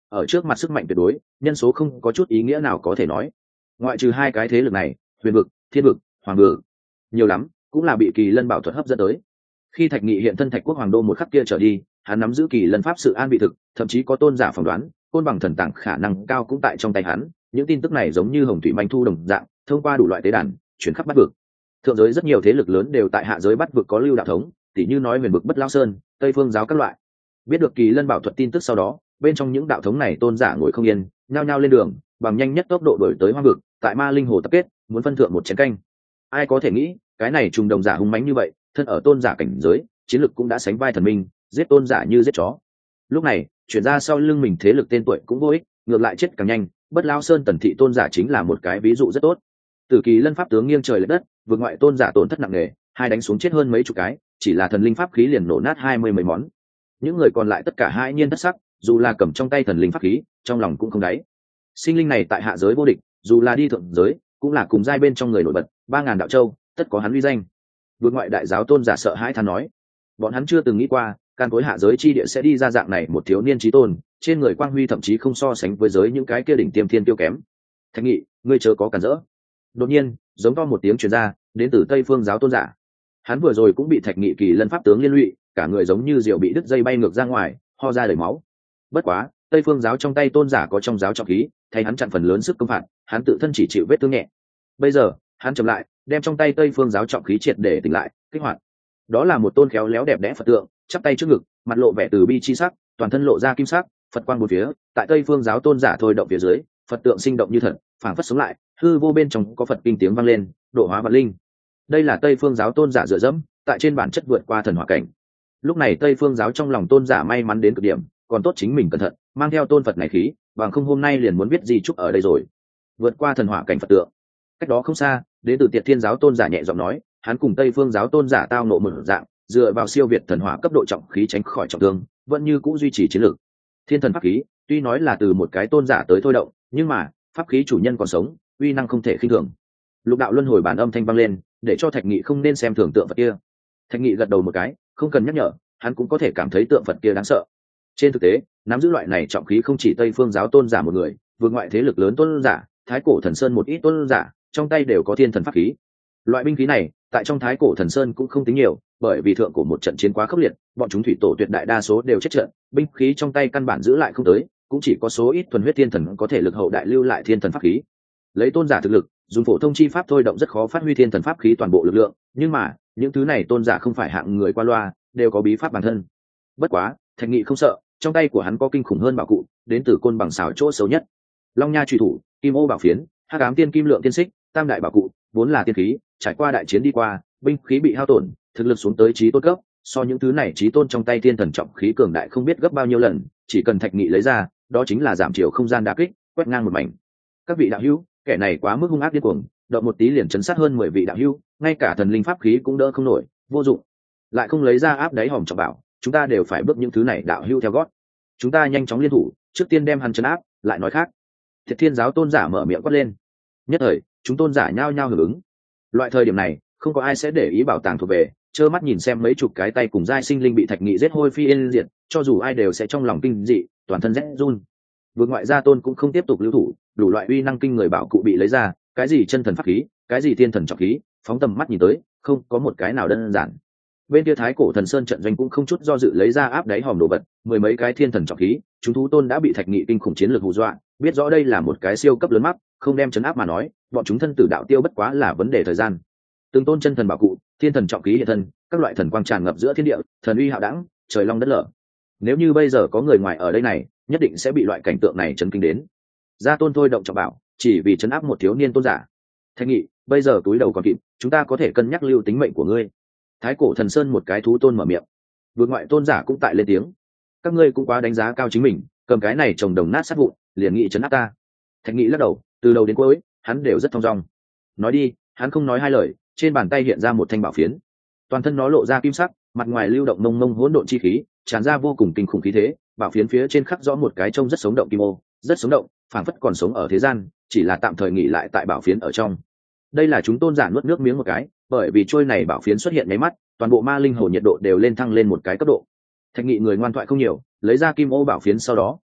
ở trước mặt sức mạnh tuyệt đối, nhân số không có chút ý nghĩa nào có thể nói. Ngoại trừ hai cái thế lực này, huyền vực, thiên vực, hoàng vực, nhiều lắm cũng là bị kỳ lân bảo thuật hấp dẫn tới. Khi Thạch Nghị hiện thân Thạch Quốc hoàng đô một khắc kia trở đi, hắn nắm giữ kỳ lân pháp sự an vị thực, thậm chí có tôn giả phỏng đoán côn bằng thần tàng khả năng cao cũng tại trong tay hắn. Những tin tức này giống như hồng thủy manh thu đồng dạng, thông qua đủ loại tế đàn chuyển khắp bát vực. Thượng giới rất nhiều thế lực lớn đều tại hạ giới bát vực có lưu đạo thống, tỉ như nói huyền vực Bất Lao Sơn, Tây Phương giáo các loại. Biết được kỳ lân bảo thuật tin tức sau đó, bên trong những đạo thống này tôn giả ngồi không yên, nhao nhao lên đường, bằng nhanh nhất tốc độ đuổi tới hoang vực, tại Ma Linh Hồ tập kết, muốn phân thượng một chén canh. Ai có thể nghĩ, cái này trùng đồng giả hung mãnh như vậy, thân ở tôn giả cảnh giới, chiến lực cũng đã sánh vai thần minh, giết tôn giả như giết chó. Lúc này, chuyển ra sau lưng mình thế lực tên tuổi cũng vô ích, ngược lại chết càng nhanh. Bất Lao Sơn Tần thị tôn giả chính là một cái ví dụ rất tốt. Tử kỳ lân pháp tướng nghiêng trời lệch đất, vượt ngoại tôn giả tổn thất nặng nề, hai đánh xuống chết hơn mấy chục cái, chỉ là thần linh pháp khí liền nổ nát hai mươi mấy món. Những người còn lại tất cả hai nhiên thất sắc, dù là cầm trong tay thần linh pháp khí, trong lòng cũng không đáy. Sinh linh này tại hạ giới vô địch, dù là đi thượng giới, cũng là cùng giai bên trong người nổi bật, ba ngàn đạo châu, tất có hắn uy danh. Vượt ngoại đại giáo tôn giả sợ hãi than nói, bọn hắn chưa từng nghĩ qua, can cối hạ giới chi địa sẽ đi ra dạng này một thiếu niên chí tôn, trên người quang huy thậm chí không so sánh với giới những cái kia đỉnh tiêm thiên tiêu kém. Thạch Nghị, ngươi chớ có cản rỡ. Đột nhiên, giống to một tiếng truyền ra, đến từ Tây Phương giáo tôn giả. Hắn vừa rồi cũng bị Thạch Nghị kỳ lân pháp tướng liên lụy, cả người giống như diều bị đứt dây bay ngược ra ngoài, ho ra đầy máu. Bất quá, Tây Phương giáo trong tay tôn giả có trong giáo trọng khí, thay hắn chặn phần lớn sức công phạt, hắn tự thân chỉ chịu vết thương nhẹ. Bây giờ, hắn chậm lại, đem trong tay Tây Phương giáo trọng khí triệt để tỉnh lại, kích hoạt. Đó là một tôn khéo léo đẹp đẽ Phật tượng, chắp tay trước ngực, mặt lộ vẻ từ bi chi sắc, toàn thân lộ ra kim sắc, Phật quang bốn phía, tại Tây Phương giáo tôn giả thôi động phía dưới, Phật tượng sinh động như thật, phảng phất sống lại, hư vô bên trong có Phật kinh tiếng vang lên, độ hóa vật linh. Đây là Tây Phương giáo tôn giả dựa dẫm, tại trên bản chất vượt qua thần hỏa cảnh. Lúc này Tây Phương giáo trong lòng tôn giả may mắn đến cực điểm, còn tốt chính mình cẩn thận, mang theo tôn Phật này khí, bằng không hôm nay liền muốn biết gì chúc ở đây rồi. Vượt qua thần hỏa cảnh Phật tượng. Cách đó không xa, đến từ Tiệt Thiên giáo tôn giả nhẹ giọng nói, hắn cùng Tây Phương giáo tôn giả tao nộ một dạng, dựa vào siêu việt thần hỏa cấp độ trọng khí tránh khỏi trọng thương, vẫn như cũ duy trì chiến lược. Thiên thần pháp khí, tuy nói là từ một cái tôn giả tới thôi động, nhưng mà pháp khí chủ nhân còn sống, uy năng không thể khinh thường. Lục đạo luân hồi bản âm thanh vang lên, để cho Thạch Nghị không nên xem thường tượng Phật kia. Thạch Nghị gật đầu một cái, không cần nhắc nhở, hắn cũng có thể cảm thấy tượng Phật kia đáng sợ. Trên thực tế, nắm giữ loại này trọng khí không chỉ Tây Phương giáo tôn giả một người, vượt ngoại thế lực lớn tôn giả, Thái Cổ Thần Sơn một ít tôn giả, trong tay đều có thiên thần pháp khí. Loại binh khí này, tại trong Thái Cổ Thần Sơn cũng không tính nhiều, bởi vì thượng cổ một trận chiến quá khốc liệt, bọn chúng thủy tổ tuyệt đại đa số đều chết trận, binh khí trong tay căn bản giữ lại không tới, cũng chỉ có số ít thuần huyết thiên thần có thể lực hậu đại lưu lại thiên thần pháp khí. Lấy tôn giả thực lực, dùng phổ thông chi pháp thôi động rất khó phát huy thiên thần pháp khí toàn bộ lực lượng, nhưng mà những thứ này tôn giả không phải hạng người qua loa, đều có bí pháp bản thân. Bất quá, Thạch Nghị không sợ, trong tay của hắn có kinh khủng hơn bảo cụ, đến từ côn bằng xảo chỗ xấu nhất. Long nha truy thủ, kim ô bảo phiến, hắc ám tiên kim lượng tiên xích, tam đại bảo cụ, vốn là tiên khí, trải qua đại chiến đi qua, binh khí bị hao tổn, thực lực xuống tới chí tôn cấp, so những thứ này chí tôn trong tay thiên thần trọng khí cường đại không biết gấp bao nhiêu lần, chỉ cần Thạch Nghị lấy ra, đó chính là giảm chiều không gian đả kích, quét ngang một mảnh. Các vị đạo hữu, kẻ này quá mức hung ác điên cuồng, động một tí liền chấn sát hơn mười vị đạo hữu, ngay cả thần linh pháp khí cũng đỡ không nổi, vô dụng. Lại không lấy ra áp đáy hòm trọng bảo, chúng ta đều phải bước những thứ này đạo hữu theo gót. Chúng ta nhanh chóng liên thủ, trước tiên đem hắn trấn áp, lại nói khác. Thiệt Thiên giáo tôn giả mở miệng quát lên. Nhất thời, chúng tôn giả nhao nhao hưởng ứng. Loại thời điểm này, không có ai sẽ để ý bảo tàng thuộc về, trơ mắt nhìn xem mấy chục cái tay cùng giai sinh linh bị Thạch Nghị giết hôi phi yên diệt, cho dù ai đều sẽ trong lòng kinh dị, toàn thân rét run. Vượt ngoại gia tôn cũng không tiếp tục lưu thủ, đủ loại uy năng kinh người bảo cụ bị lấy ra, cái gì chân thần pháp khí, cái gì thiên thần trọng khí, phóng tầm mắt nhìn tới, không có một cái nào đơn giản. Bên kia Thái Cổ Thần Sơn trận doanh cũng không chút do dự lấy ra áp đáy hòm đồ vật, mười mấy cái thiên thần trọng khí, chúng thú tôn đã bị Thạch Nghị kinh khủng chiến lược hù dọa, biết rõ đây là một cái siêu cấp lớn mắc, không đem chấn áp mà nói, bọn chúng thân tử đạo tiêu bất quá là vấn đề thời gian. Từng tôn chân thần bảo cụ, thiên thần trọng khí hiện thân, các loại thần quang tràn ngập giữa thiên địa, thần uy hạo đẳng, trời long đất lở. Nếu như bây giờ có người ngoài ở đây này, nhất định sẽ bị loại cảnh tượng này chấn kinh đến. Gia tôn thôi động trọng bảo, chỉ vì chấn áp một thiếu niên tôn giả. Thạch Nghị, bây giờ túi đầu còn kịp, chúng ta có thể cân nhắc lưu tính mệnh của ngươi. Thái Cổ Thần Sơn một cái thú tôn mở miệng, vượt ngoại tôn giả cũng tại lên tiếng. Các ngươi cũng quá đánh giá cao chính mình, cầm cái này trồng đồng nát sát vụn, liền nghị chấn áp ta. Thạch Nghị lắc đầu, từ đầu đến cuối, hắn đều rất thong dong. Nói đi, hắn không nói hai lời, trên bàn tay hiện ra một thanh bảo phiến, toàn thân nó lộ ra kim sắc, mặt ngoài lưu động mông mông hỗn độn chi khí, tràn ra vô cùng kinh khủng khí thế. Bảo phiến phía trên khắc rõ một cái trông rất sống động kim ô, rất sống động, phảng phất còn sống ở thế gian, chỉ là tạm thời nghỉ lại tại bảo phiến ở trong. Đây là chúng tôn giả nuốt nước miếng một cái, bởi vì trôi này bảo phiến xuất hiện mấy mắt, toàn bộ ma linh hồ nhiệt độ đều lên thăng lên một cái cấp độ. Thạch Nghị người ngoan thoại không nhiều, lấy ra kim ô bảo phiến sau đó,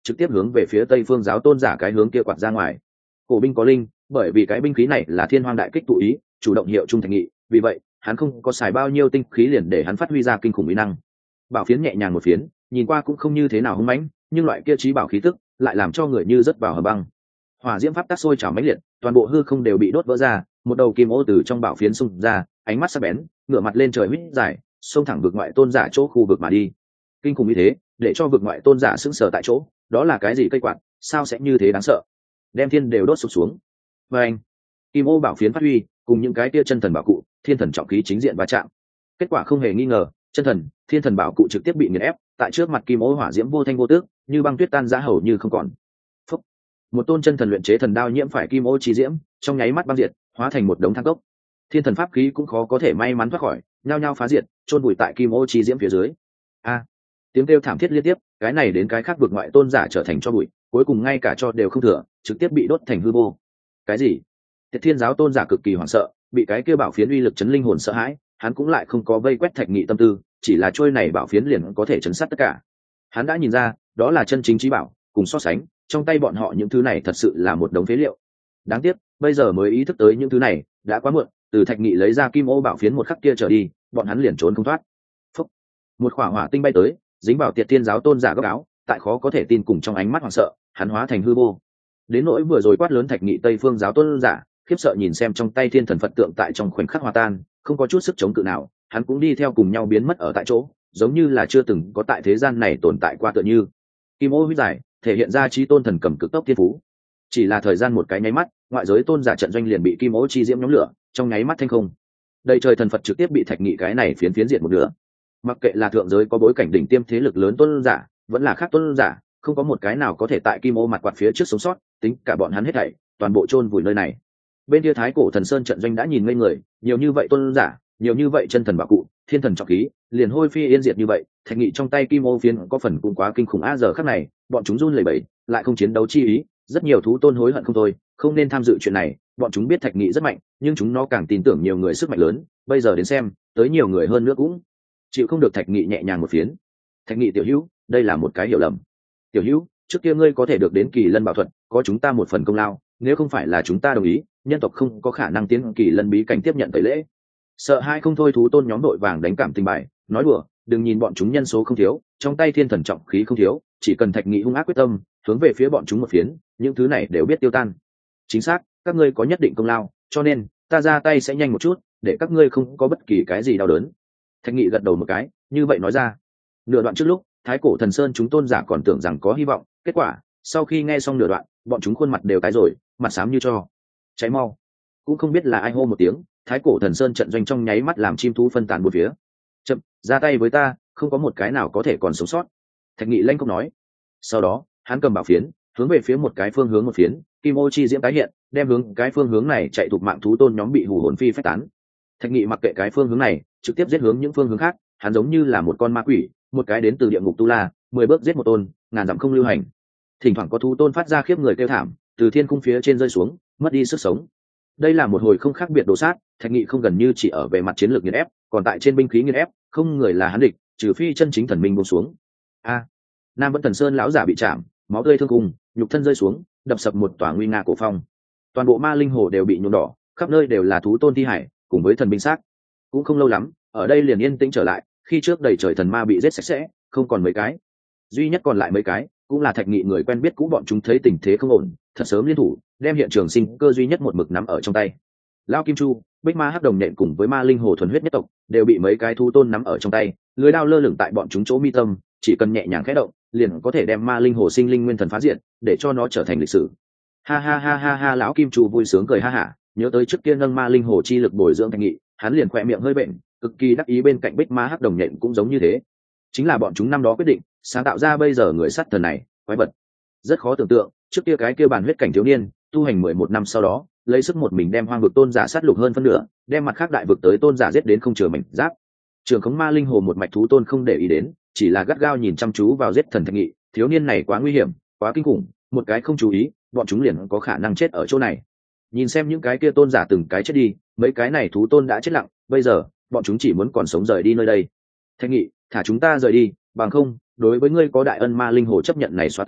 trực tiếp hướng về phía tây phương giáo tôn giả cái hướng kia quạt ra ngoài. Cổ binh có linh, bởi vì cái binh khí này là thiên hoang đại kích tụ ý, chủ động hiệu trung thành nghị, vì vậy hắn không có xài bao nhiêu tinh khí liền để hắn phát huy ra kinh khủng uy năng. Bảo phiến nhẹ nhàng một phiến, nhìn qua cũng không như thế nào hung mãnh, nhưng loại kia trí bảo khí tức lại làm cho người như rớt vào hầm băng. Hỏa diễm pháp tắc sôi trào mãnh liệt, toàn bộ hư không đều bị đốt vỡ ra, một đầu kim ô từ trong bảo phiến xung ra, ánh mắt sắc bén, ngửa mặt lên trời huýt dài, xông thẳng vực ngoại tôn giả chỗ khu vực mà đi. Kinh khủng như thế, để cho vực ngoại tôn giả sững sờ tại chỗ, đó là cái gì cây quạt, sao sẽ như thế đáng sợ? Đem thiên đều đốt sụp xuống. Và anh, kim ô bảo phiến phát huy, cùng những cái kia chân thần bảo cụ, thiên thần trọng khí chính diện va chạm. Kết quả không hề nghi ngờ, chân thần, thiên thần bảo cụ trực tiếp bị nghiền ép, tại trước mặt kim ô hỏa diễm vô thanh vô tước, như băng tuyết tan rã hầu như không còn. Phúc. Một tôn chân thần luyện chế thần đao nhiễm phải kim ô chi diễm, trong nháy mắt băng diệt, hóa thành một đống than cốc. Thiên thần pháp khí cũng khó có thể may mắn thoát khỏi, nhao nhao phá diệt, chôn bụi tại kim ô chi diễm phía dưới. A, tiếng kêu thảm thiết liên tiếp, cái này đến cái khác vượt ngoại tôn giả trở thành cho bụi, cuối cùng ngay cả cho đều không thừa, trực tiếp bị đốt thành hư vô. Cái gì? Tiệt Thiên giáo tôn giả cực kỳ hoảng sợ, bị cái kia bảo phiến uy lực chấn linh hồn sợ hãi, hắn cũng lại không có vây quét Thạch Nghị tâm tư, chỉ là trôi này bảo phiến liền có thể chấn sát tất cả. Hắn đã nhìn ra, đó là chân chính trí bảo, cùng so sánh, trong tay bọn họ những thứ này thật sự là một đống phế liệu. Đáng tiếc, bây giờ mới ý thức tới những thứ này, đã quá muộn, từ Thạch Nghị lấy ra kim ô bảo phiến một khắc kia trở đi, bọn hắn liền trốn không thoát. Phúc. Một quả hỏa tinh bay tới, dính vào Tiệt Thiên giáo tôn giả góc áo, tại khó có thể tin cùng trong ánh mắt hoảng sợ, hắn hóa thành hư vô. Đến nỗi vừa rồi quát lớn Thạch Nghị Tây Phương giáo tôn giả, khiếp sợ nhìn xem trong tay thiên thần Phật tượng tại trong khoảnh khắc hòa tan, không có chút sức chống cự nào, hắn cũng đi theo cùng nhau biến mất ở tại chỗ, giống như là chưa từng có tại thế gian này tồn tại qua tựa như. Kim ô huyết giải, thể hiện ra chí tôn thần cầm cực tốc thiên phú. Chỉ là thời gian một cái nháy mắt, ngoại giới tôn giả trận doanh liền bị kim ô chi diễm nhóm lửa, trong nháy mắt thanh không. Đầy trời thần Phật trực tiếp bị Thạch Nghị cái này phiến phiến diệt một nửa. Mặc kệ là thượng giới có bối cảnh đỉnh tiêm thế lực lớn tôn giả, vẫn là khác tôn giả, không có một cái nào có thể tại kim ô mặt quạt phía trước sống sót, tính cả bọn hắn hết thảy, toàn bộ chôn vùi nơi này. Bên kia Thái Cổ Thần Sơn trận doanh đã nhìn ngây người, nhiều như vậy tôn giả, nhiều như vậy chân thần bảo cụ, thiên thần trọng khí, liền hôi phi yên diệt như vậy, Thạch Nghị trong tay kim ô phiến có phần cũng quá kinh khủng a. Giờ khắc này, bọn chúng run lẩy bẩy, lại không chiến đấu chi ý, rất nhiều thú tôn hối hận không thôi, không nên tham dự chuyện này. Bọn chúng biết Thạch Nghị rất mạnh, nhưng chúng nó càng tin tưởng nhiều người sức mạnh lớn, bây giờ đến xem, tới nhiều người hơn nữa cũng chịu không được Thạch Nghị nhẹ nhàng một phiến. Thạch Nghị tiểu hữu, đây là một cái hiểu lầm. Tiểu hữu, trước kia ngươi có thể được đến Kỳ Lân bảo thuật, có chúng ta một phần công lao, nếu không phải là chúng ta đồng ý, nhân tộc không có khả năng tiến Kỳ Lân bí cảnh tiếp nhận tẩy lễ. Sợ hai không thôi, thú tôn nhóm đội vàng đánh cảm tình bài, nói đùa, đừng nhìn bọn chúng nhân số không thiếu, trong tay thiên thần trọng khí không thiếu, chỉ cần Thạch Nghị hung ác quyết tâm, hướng về phía bọn chúng một phiến, những thứ này đều biết tiêu tan. Chính xác, các ngươi có nhất định công lao, cho nên ta ra tay sẽ nhanh một chút, để các ngươi không có bất kỳ cái gì đau đớn. Thạch Nghị gật đầu một cái, như vậy nói ra. Nửa đoạn trước lúc, Thái Cổ Thần Sơn chúng tôn giả còn tưởng rằng có hy vọng, kết quả sau khi nghe xong nửa đoạn, bọn chúng khuôn mặt đều tái rồi, mặt xám như tro. Cháy mau! Cũng không biết là ai hô một tiếng, Thái Cổ Thần Sơn trận doanh trong nháy mắt làm chim thú phân tán bốn phía. Chậm, ra tay với ta, không có một cái nào có thể còn sống sót. Thạch Nghị lanh không nói. Sau đó, hắn cầm bảo phiến, hướng về phía một cái phương hướng một phiến, kim ô chi diễm tái hiện, đem hướng cái phương hướng này chạy thuộc mạng thú tôn nhóm bị hù hồn phi phách tán. Thạch Nghị mặc kệ cái phương hướng này, trực tiếp giết hướng những phương hướng khác, hắn giống như là một con ma quỷ, một cái đến từ địa ngục tu la, mười bước giết một tôn, ngàn dặm không lưu hành. Thỉnh thoảng có thú tôn phát ra khiếp người kêu thảm, từ thiên cung phía trên rơi xuống, mất đi sức sống. Đây là một hồi không khác biệt đồ sát, Thạch Nghị không gần như chỉ ở về mặt chiến lược nghiền ép, còn tại trên binh khí nghiền ép, không người là hắn địch, trừ phi chân chính thần minh buông xuống. A, Nam Vẫn Thần Sơn lão giả bị chạm, máu tươi thương cung, nhục thân rơi xuống, đập sập một tòa nguy nga cổ phong. Toàn bộ ma linh hồ đều bị nhuộm đỏ, khắp nơi đều là thú tôn thi hải, cùng với thần binh xác. Cũng không lâu lắm, ở đây liền yên tĩnh trở lại, khi trước đầy trời thần ma bị giết sạch sẽ, không còn mấy cái. Duy nhất còn lại mấy cái, cũng là Thạch Nghị người quen biết cũ, bọn chúng thấy tình thế không ổn, thật sớm liên thủ, đem hiện trường sinh cơ duy nhất một mực nắm ở trong tay. Lao Kim Chu, Bích Ma Hắc Đồng Nhện cùng với Ma Linh Hồ thuần huyết nhất tộc, đều bị mấy cái thú tôn nắm ở trong tay, lưới đao lơ lửng tại bọn chúng chỗ mi tâm, chỉ cần nhẹ nhàng khẽ động, liền có thể đem Ma Linh Hồ sinh linh nguyên thần phá diệt, để cho nó trở thành lịch sử. Ha ha ha ha ha, lão Kim Chu vui sướng cười ha hả, nhớ tới trước kia nâng Ma Linh Hồ chi lực bồi dưỡng Thạch Nghị, hắn liền khỏe miệng hơi bệnh, cực kỳ đắc ý. Bên cạnh Bích Ma Hắc Đồng Nhện cũng giống như thế, chính là bọn chúng năm đó quyết định sáng tạo ra bây giờ người sắt thần này, quái vật. Rất khó tưởng tượng, trước kia cái kia bàn huyết cảnh thiếu niên, tu hành mười một năm sau đó, lấy sức một mình đem hoang vực tôn giả sát lục hơn phân nửa, đem mặt khác đại vực tới tôn giả giết đến không chừa mảnh giáp. Trường khống Ma Linh Hồ một mạch thú tôn không để ý đến, chỉ là gắt gao nhìn chăm chú vào giết thần Thạch Nghị. Thiếu niên này quá nguy hiểm, quá kinh khủng, một cái không chú ý, bọn chúng liền có khả năng chết ở chỗ này. Nhìn xem những cái kia tôn giả từng cái chết đi, mấy cái này thú tôn đã chết lặng, bây giờ bọn chúng chỉ muốn còn sống rời đi nơi đây. Thạch Nghị, thả chúng ta rời đi, bằng không, đối với ngươi có đại ân Ma Linh Hồ chấp nhận này xóa tên,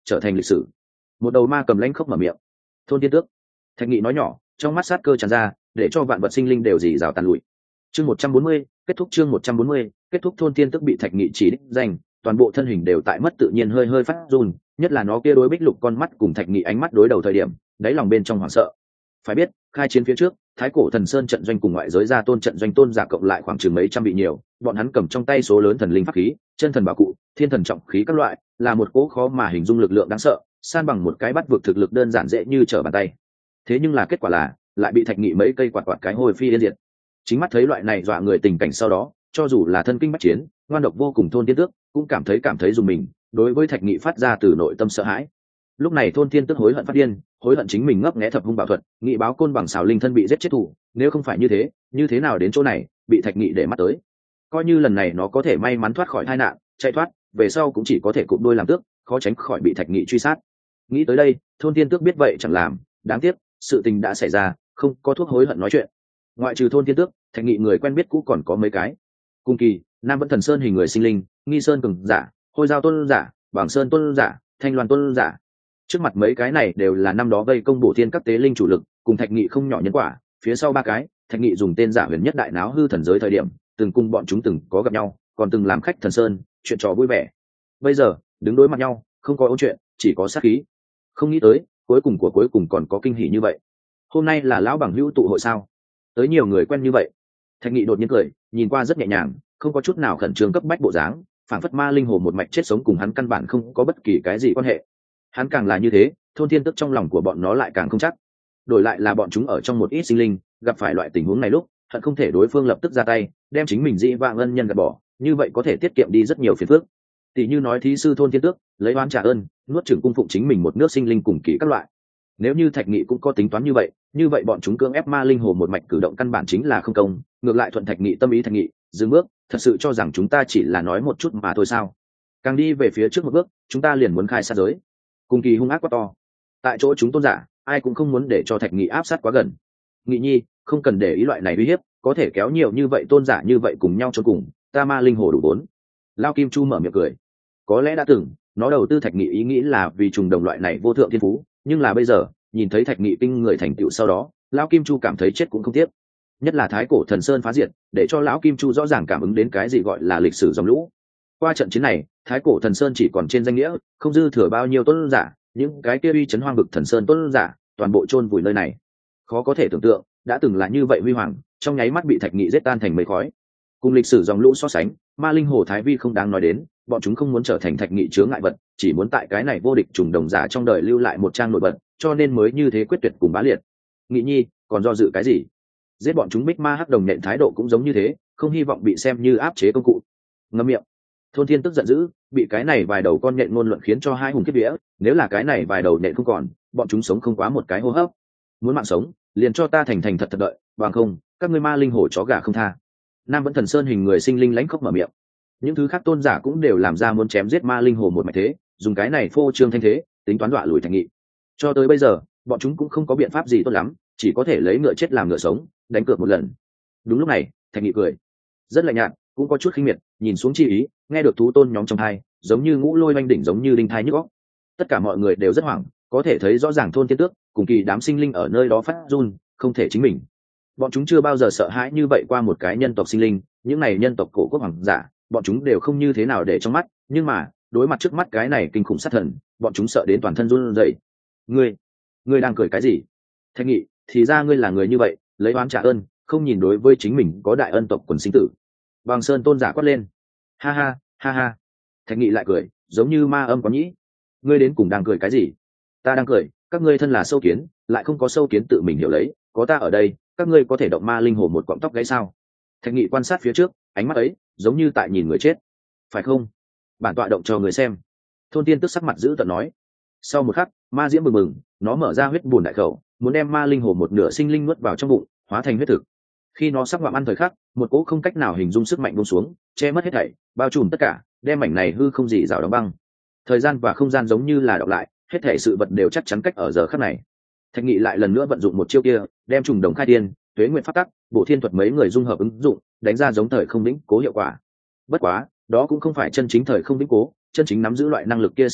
trở thành lịch sử. Một đầu ma cầm lãnh khốc mở miệng. Thôn Thiên Tước. Thạch Nghị nói nhỏ, trong mắt sát cơ tràn ra, để cho vạn vật sinh linh đều dì rào tàn lụi. Chương một trăm bốn mươi, kết thúc chương một trăm bốn mươi, kết thúc. Thôn Thiên Tước bị Thạch Nghị chỉ đích danh, toàn bộ thân hình đều tại mất tự nhiên hơi hơi phát run, nhất là nó kia đối bích lục con mắt cùng Thạch Nghị ánh mắt đối đầu thời điểm, đáy lòng bên trong hoảng sợ. Phải biết, khai chiến phía trước, Thái Cổ Thần Sơn trận doanh cùng ngoại giới gia tôn trận doanh tôn giả cộng lại khoảng chừng mấy trăm vị nhiều, bọn hắn cầm trong tay số lớn thần linh pháp khí, chân thần bảo cụ, thiên thần trọng khí các loại, là một cỗ khó mà hình dung lực lượng đáng sợ, san bằng một cái bắt vực thực lực đơn giản dễ như trở bàn tay. Thế nhưng là kết quả là, lại bị Thạch Nghị mấy cây quạt quạt cái hồi phi yên diệt. Chính mắt thấy loại này dọa người tình cảnh sau đó, cho dù là thân kinh bách chiến, ngoan độc vô cùng Thôn Thiên Tước, cũng cảm thấy cảm thấy dùng mình, đối với Thạch Nghị phát ra từ nội tâm sợ hãi. Lúc này Thôn Thiên Tước hối hận phát điên, hối hận chính mình ngấp nghé thập hung bảo thuật, nghị báo côn bằng xào linh thân bị giết chết thủ, nếu không phải như thế, như thế nào đến chỗ này, bị Thạch Nghị để mắt tới. Coi như lần này nó có thể may mắn thoát khỏi tai nạn, chạy thoát, về sau cũng chỉ có thể cụm đôi làm tước, khó tránh khỏi bị Thạch Nghị truy sát. Nghĩ tới đây, Thôn Thiên Tước biết vậy chẳng làm, đáng tiếc, sự tình đã xảy ra, không có thuốc hối hận nói chuyện. Ngoại trừ Thôn Thiên Tước, Thạch Nghị người quen biết cũ còn có mấy cái. Cung Kỳ, Nam Vẫn Thần Sơn hình người sinh linh, Nghi Sơn cường giả, Hôi Giao tôn giả, Bảng Sơn tôn giả, Thanh Loan tôn giả. Trước mặt mấy cái này đều là năm đó vây công bổ thiên các tế linh chủ lực, cùng Thạch Nghị không nhỏ nhân quả. Phía sau ba cái, Thạch Nghị dùng tên giả huyền nhất đại náo hư thần giới thời điểm, từng cùng bọn chúng từng có gặp nhau, còn từng làm khách Thần Sơn, chuyện trò vui vẻ. Bây giờ đứng đối mặt nhau, không có ôn chuyện, chỉ có sát khí. Không nghĩ tới, cuối cùng của cuối cùng còn có kinh hỉ như vậy. Hôm nay là lão bằng hữu tụ hội sao? Tới nhiều người quen như vậy. Thạch Nghị đột nhiên cười, nhìn qua rất nhẹ nhàng, không có chút nào khẩn trương cấp bách bộ dáng, phảng phất ma linh hồ một mạch chết sống cùng hắn căn bản không có bất kỳ cái gì quan hệ. Hắn càng là như thế, Thôn Thiên Tước trong lòng của bọn nó lại càng không chắc. Đổi lại là bọn chúng ở trong một ít sinh linh, gặp phải loại tình huống này lúc, hận không thể đối phương lập tức ra tay, đem chính mình dĩ vãng ân nhân gạt bỏ, như vậy có thể tiết kiệm đi rất nhiều phiền phức. Tỷ như nói thí sư Thôn Thiên Tước, lấy oán trả ơn, nuốt chửng cung phụng chính mình một nước sinh linh cùng kỹ các loại. Nếu như Thạch Nghị cũng có tính toán như vậy, như vậy bọn chúng cưỡng ép ma linh hồ một mạch cử động căn bản chính là không công, ngược lại thuận Thạch Nghị tâm ý. Thạch Nghị dừng bước, thật sự cho rằng chúng ta chỉ là nói một chút mà thôi sao? Càng đi về phía trước một bước, chúng ta liền muốn khai sát giới. Cung Kỳ hung ác quá to. Tại chỗ chúng tôn giả, ai cũng không muốn để cho Thạch Nghị áp sát quá gần. Nghị nhi, không cần để ý loại này uy hiếp, có thể kéo nhiều như vậy tôn giả như vậy cùng nhau cho cùng, ta ma linh hồ đủ vốn. Lao Kim Chu mở miệng cười. Có lẽ đã từng, nó đầu tư Thạch Nghị ý nghĩ là vì trùng đồng loại này vô thượng thiên phú, nhưng là bây giờ, nhìn thấy Thạch Nghị kinh người thành tựu sau đó, lão Kim Chu cảm thấy chết cũng không tiếc. Nhất là Thái Cổ Thần Sơn phá diệt, để cho lão Kim Chu rõ ràng cảm ứng đến cái gì gọi là lịch sử dòng lũ. Qua trận chiến này, Thái Cổ Thần Sơn chỉ còn trên danh nghĩa, không dư thừa bao nhiêu tôn giả, những cái kia uy chấn hoang vực Thần Sơn tôn giả, toàn bộ chôn vùi nơi này. Khó có thể tưởng tượng, đã từng là như vậy huy hoàng, trong nháy mắt bị Thạch Nghị giết tan thành mây khói. Cùng lịch sử dòng lũ so sánh, ma linh hồ Thái Vi không đáng nói đến, bọn chúng không muốn trở thành Thạch Nghị chướng ngại vật, chỉ muốn tại cái này vô địch trùng đồng giả trong đời lưu lại một trang nổi bật, cho nên mới như thế quyết tuyệt cùng bá liệt. Nghị nhi, còn do dự cái gì? Giết bọn chúng bích ma hắc đồng nện thái độ cũng giống như thế, không hy vọng bị xem như áp chế công cụ. Ngậm miệng. Thôn Thiên tức giận dữ, bị cái này vài đầu con nện ngôn luận khiến cho hai hùng kiếp vía, nếu là cái này vài đầu nện không còn, bọn chúng sống không quá một cái hô hấp. Muốn mạng sống, liền cho ta thành thành thật thật đợi, bằng không, các ngươi ma linh hổ chó gà không tha. Nam Vẫn Thần Sơn hình người sinh linh lãnh khốc mở miệng. Những thứ khác tôn giả cũng đều làm ra muốn chém giết ma linh hồ một mạch thế, dùng cái này phô trương thanh thế, tính toán đọa lùi Thạch Nghị. Cho tới bây giờ, bọn chúng cũng không có biện pháp gì tốt lắm, chỉ có thể lấy ngựa chết làm ngựa sống, đánh cược một lần. Đúng lúc này, Thạch Nghị cười, rất lạnh nhạt, cũng có chút khinh miệt, nhìn xuống chi ý, nghe được thú tôn nhóm trong hai, giống như ngũ lôi oanh đỉnh, giống như đinh thai nhức óc. Tất cả mọi người đều rất hoảng, có thể thấy rõ ràng Thôn Thiên Tước cùng kỳ đám sinh linh ở nơi đó phát run, không thể chính mình. Bọn chúng chưa bao giờ sợ hãi như vậy qua một cái nhân tộc sinh linh, những này nhân tộc cổ quốc hoàng giả, bọn chúng đều không như thế nào để trong mắt, nhưng mà đối mặt trước mắt cái này kinh khủng sát thần, bọn chúng sợ đến toàn thân run rẩy. Ngươi, ngươi đang cười cái gì? Thạch Nghị, thì ra ngươi là người như vậy, lấy oán trả ơn, không nhìn đối với chính mình có đại ân tộc quần sinh tử. Bằng Sơn tôn giả quát lên. Ha ha, ha ha. Thạch Nghị lại cười, giống như ma âm có nhĩ. Ngươi đến cùng đang cười cái gì? Ta đang cười, các ngươi thân là sâu kiến, lại không có sâu kiến tự mình hiểu lấy, có ta ở đây, các ngươi có thể động ma linh hồn một cọng tóc gãy sao? Thạch Nghị quan sát phía trước, ánh mắt ấy giống như tại nhìn người chết, phải không? Bản tọa động cho người xem. Thôn Thiên tức sắc mặt giữ tợn nói. Sau một khắc, ma diễm bừng bừng, nó mở ra huyết bùn đại khẩu, muốn đem ma linh hồn một nửa sinh linh nuốt vào trong bụng, hóa thành huyết thực. Khi nó sắp ngoạm ăn thời khắc, một cỗ không cách nào hình dung sức mạnh buông xuống, che mất hết thảy, bao trùm tất cả, đem mảnh này hư không gì rào đóng băng. Thời gian và không gian giống như là đọc lại, hết thảy sự vật đều chắc chắn cách ở giờ khắc này. Thạch Nghị lại lần nữa vận dụng một chiêu kia, đem trùng đồng khai tiên, tuế nguyện pháp tắc, bộ thiên thuật mấy người dung hợp ứng dụng, đánh ra giống thời không vĩnh cố hiệu quả. Bất quá, đó cũng không phải chân chính thời không vĩnh cố, chân chính nắm giữ loại năng lực kia sinh linh,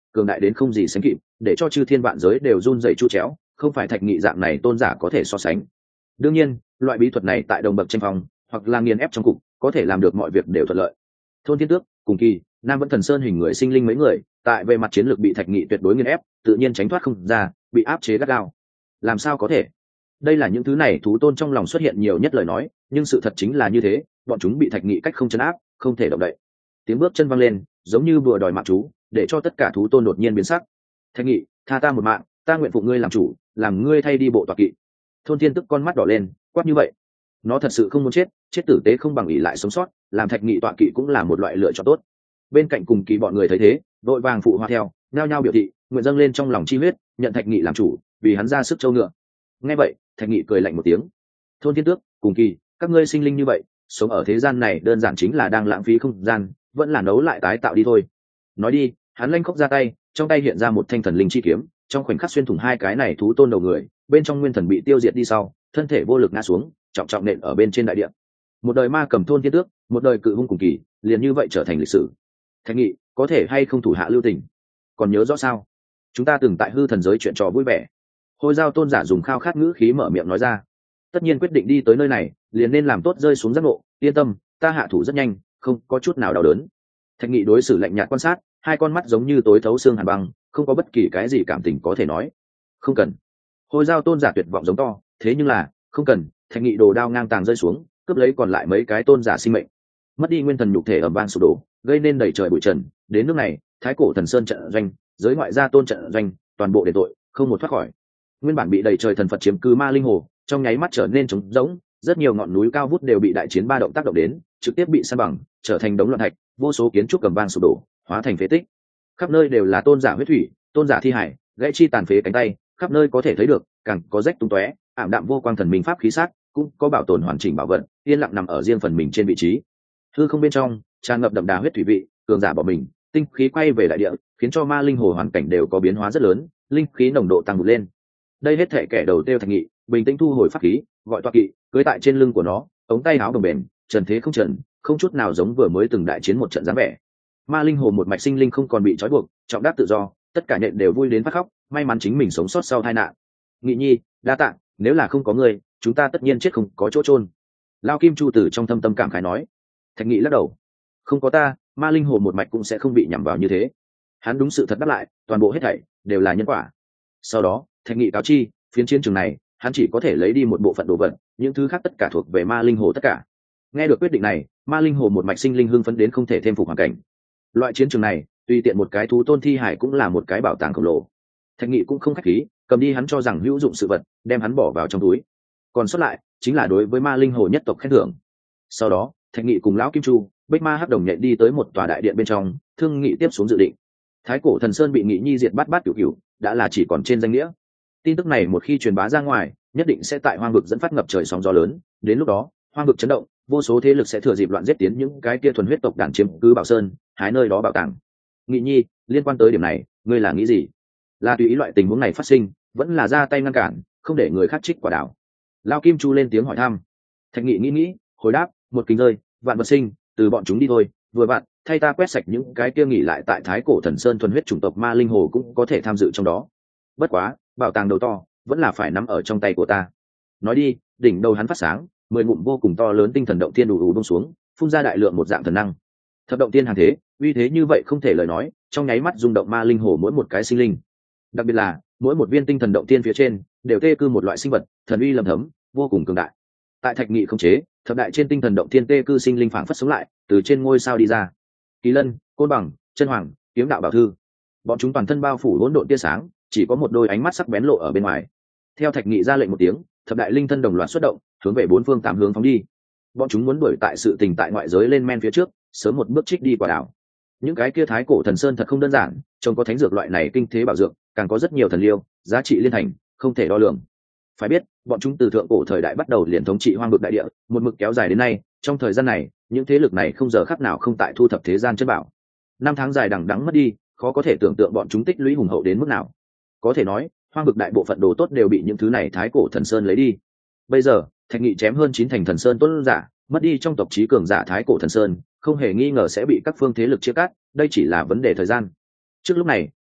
cường đại đến không gì sánh kịp, để cho chư thiên vạn giới đều run rẩy chu chéo, không phải Thạch Nghị dạng này tôn giả có thể so sánh. Đương nhiên loại bí thuật này tại đồng bậc tranh phong hoặc là nghiền ép trong cục có thể làm được mọi việc đều thuận lợi. Thôn Thiên Tước, Cùng Kỳ, Nam Vẫn Thần Sơn hình người sinh linh mấy người tại về mặt chiến lược bị Thạch Nghị tuyệt đối nghiền ép, tự nhiên tránh thoát không ra, bị áp chế gắt gao. Làm sao có thể? Đây là những thứ này thú tôn trong lòng xuất hiện nhiều nhất lời nói, nhưng sự thật chính là như thế, bọn chúng bị Thạch Nghị cách không chấn áp, không thể động đậy. Tiếng bước chân văng lên, giống như vừa đòi mạng chú, để cho tất cả thú tôn đột nhiên biến sắc. Thạch Nghị, tha ta một mạng, ta nguyện phụ ngươi làm chủ, làm ngươi thay đi bộ tọa kỵ. Thôn Thiên Tức con mắt đỏ lên, quát như vậy. Nó thật sự không muốn chết, chết tử tế không bằng ỷ lại sống sót, làm Thạch Nghị tọa kỵ cũng là một loại lựa chọn tốt. Bên cạnh Cùng Kỳ bọn người thấy thế, đội vàng phụ hòa theo, nhao nhao biểu thị, nguyện dâng lên trong lòng chi huyết, nhận Thạch Nghị làm chủ, vì hắn ra sức châu ngựa. Nghe vậy, Thạch Nghị cười lạnh một tiếng. Thôn Thiên Tước, Cùng Kỳ, các ngươi sinh linh như vậy, sống ở thế gian này đơn giản chính là đang lãng phí không gian, vẫn là nấu lại tái tạo đi thôi. Nói đi, hắn lanh khóc ra tay, trong tay hiện ra một thanh thần linh chi kiếm, trong khoảnh khắc xuyên thủng hai cái này thú tôn đầu người, bên trong nguyên thần bị tiêu diệt đi sau, thân thể vô lực ngã xuống, trọng trọng nện ở bên trên đại địa. Một đời ma cầm Thôn Thiên Tước, một đời cự hung Cùng Kỳ, liền như vậy trở thành lịch sử. Thạch Nghị, có thể hay không thủ hạ lưu tình? Còn nhớ rõ sao? Chúng ta từng tại hư thần giới chuyện trò vui vẻ. Hồi Giao tôn giả dùng khao khát ngữ khí mở miệng nói ra. Tất nhiên quyết định đi tới nơi này, liền nên làm tốt rơi xuống giác ngộ, yên tâm, ta hạ thủ rất nhanh, không có chút nào đau đớn. Thạch Nghị đối xử lạnh nhạt quan sát, hai con mắt giống như tối thấu xương hàn băng, không có bất kỳ cái gì cảm tình có thể nói. Không cần. Hồi Giao tôn giả tuyệt vọng giống to, thế nhưng là, không cần. Thạch Nghị đồ đao ngang tàng rơi xuống, cướp lấy còn lại mấy cái tôn giả sinh mệnh. Mất đi nguyên thần nhục thể ầm vang sụp đổ, gây nên đầy trời bụi trần. Đến nước này, Thái Cổ Thần Sơn trận doanh, giới ngoại gia tôn trận doanh, toàn bộ đền tội, không một thoát khỏi. Nguyên bản bị đầy trời thần Phật chiếm cứ Ma Linh Hồ, trong nháy mắt trở nên trống rỗng, rất nhiều ngọn núi cao vút đều bị đại chiến ba động tác động đến, trực tiếp bị san bằng, trở thành đống loạn thạch, vô số kiến trúc cầm vang sụp đổ, hóa thành phế tích. Khắp nơi đều là tôn giả huyết thủy, tôn giả thi hải, gãy chi tàn phế cánh tay, khắp nơi có thể thấy được, càng có rách tung tóe, ảm đạm vô quang thần minh pháp khí sát, cũng có bảo tồn hoàn chỉnh bảo vật, yên lặng nằm ở riêng phần mình trên vị trí. Hư không bên trong, tràn ngập đậm đà huyết thủy vị, cường giả bỏ mình, tinh khí quay về đại địa, khiến cho Ma Linh Hồ hoàn cảnh đều có biến hóa rất lớn, linh khí nồng độ tăng vụt lên. Đây hết thể kẻ đầu tiêu Thạch Nghị, bình tĩnh thu hồi pháp khí, gọi toa kỵ, cưỡi tại trên lưng của nó, ống tay áo đồng bền, trần thế không trần, không chút nào giống vừa mới từng đại chiến một trận dáng vẻ. Ma Linh Hồ một mạch sinh linh không còn bị trói buộc, trọng đáp tự do, tất cả nhện đều vui đến phát khóc, may mắn chính mình sống sót sau tai nạn. Nghị Nhi, đa tạ, nếu là không có ngươi, chúng ta tất nhiên chết không có chỗ chôn. Lao Kim Chu Tử trong thâm tâm cảm khái nói. Thạch Nghị lắc đầu, không có ta, Ma Linh Hồ một mạch cũng sẽ không bị nhằm vào như thế. Hắn đúng sự thật đáp lại, toàn bộ hết thảy đều là nhân quả. Sau đó, Thạch Nghị cáo chi, phiến chiến trường này, hắn chỉ có thể lấy đi một bộ phận đồ vật, những thứ khác tất cả thuộc về Ma Linh Hồ tất cả. Nghe được quyết định này, Ma Linh Hồ một mạch sinh linh hưng phấn đến không thể thêm phục hoàn cảnh. Loại chiến trường này, tùy tiện một cái thú tôn thi hải cũng là một cái bảo tàng khổng lồ. Thạch Nghị cũng không khách khí, cầm đi hắn cho rằng hữu dụng sự vật, đem hắn bỏ vào trong túi. Còn sót lại, chính là đối với Ma Linh Hồ nhất tộc khen thưởng. Sau đó, Thạch Nghị cùng lão Kim Chu, Bích Ma Hắc Đồng nhện đi tới một tòa đại điện bên trong, thương nghị tiếp xuống dự định. Thái Cổ Thần Sơn bị Nghị Nhi diệt bát bát cửu cửu, đã là chỉ còn trên danh nghĩa. Tin tức này một khi truyền bá ra ngoài, nhất định sẽ tại hoang vực dẫn phát ngập trời sóng gió lớn, đến lúc đó, hoang vực chấn động, vô số thế lực sẽ thừa dịp loạn giết tiến những cái kia thuần huyết tộc đàn chiếm cứ Bảo Sơn, hái nơi đó bảo tàng. Nghị Nhi, liên quan tới điểm này, ngươi là nghĩ gì? Là tùy ý loại tình huống này phát sinh, vẫn là ra tay ngăn cản, không để người khác trích quả đảo? Lao Kim Chu lên tiếng hỏi thăm. Thạch Nghị nghĩ nghĩ, hồi đáp, một kính rơi, vạn vật sinh, từ bọn chúng đi thôi, vừa vặn, thay ta quét sạch những cái kia nghỉ lại tại Thái Cổ Thần Sơn thuần huyết chủng tộc Ma Linh Hồ cũng có thể tham dự trong đó. Bất quá, bảo tàng đầu to, vẫn là phải nắm ở trong tay của ta. Nói đi, đỉnh đầu hắn phát sáng, mười ngụm vô cùng to lớn tinh thần động tiên đủ đủ buông xuống, phun ra đại lượng một dạng thần năng. Thập động tiên hàng thế, uy thế như vậy không thể lời nói, trong nháy mắt rung động Ma Linh Hồ mỗi một cái sinh linh. Đặc biệt là, mỗi một viên tinh thần động tiên phía trên, đều tê cư một loại sinh vật, thần uy lầm thấm, vô cùng cường đại. Tại Thạch Nghị không chế, thập đại trên tinh thần động tiên tê cư sinh linh phảng phất sống lại, từ trên ngôi sao đi ra. Kỳ Lân, Côn Bằng, Chân Hoàng, Kiếm Đạo Bảo Thư, bọn chúng toàn thân bao phủ hỗn độn tia sáng, chỉ có một đôi ánh mắt sắc bén lộ ở bên ngoài. Theo Thạch Nghị ra lệnh một tiếng, thập đại linh thân đồng loạt xuất động, hướng về bốn phương tám hướng phóng đi. Bọn chúng muốn đuổi tại sự tình tại ngoại giới lên men phía trước, sớm một bước trích đi quả đảo. Những cái kia Thái Cổ Thần Sơn thật không đơn giản, trông có thánh dược loại này kinh thế bảo dược, càng có rất nhiều thần liêu, giá trị liên thành, không thể đo lường. Phải biết, bọn chúng từ thượng cổ thời đại bắt đầu liền thống trị hoang vực đại địa, một mực kéo dài đến nay, trong thời gian này, những thế lực này không giờ khắc nào không tại thu thập thế gian chân bảo. Năm tháng dài đằng đẵng mất đi, khó có thể tưởng tượng bọn chúng tích lũy hùng hậu đến mức nào. Có thể nói, hoang vực đại bộ phận đồ tốt đều bị những thứ này Thái Cổ Thần Sơn lấy đi. Bây giờ, Thạch Nghị chém hơn chín thành thần sơn tuấn giả, mất đi trong tộc chí cường giả Thái Cổ Thần Sơn, không hề nghi ngờ sẽ bị các phương thế lực chia cắt, đây chỉ là vấn đề thời gian. Trước lúc này,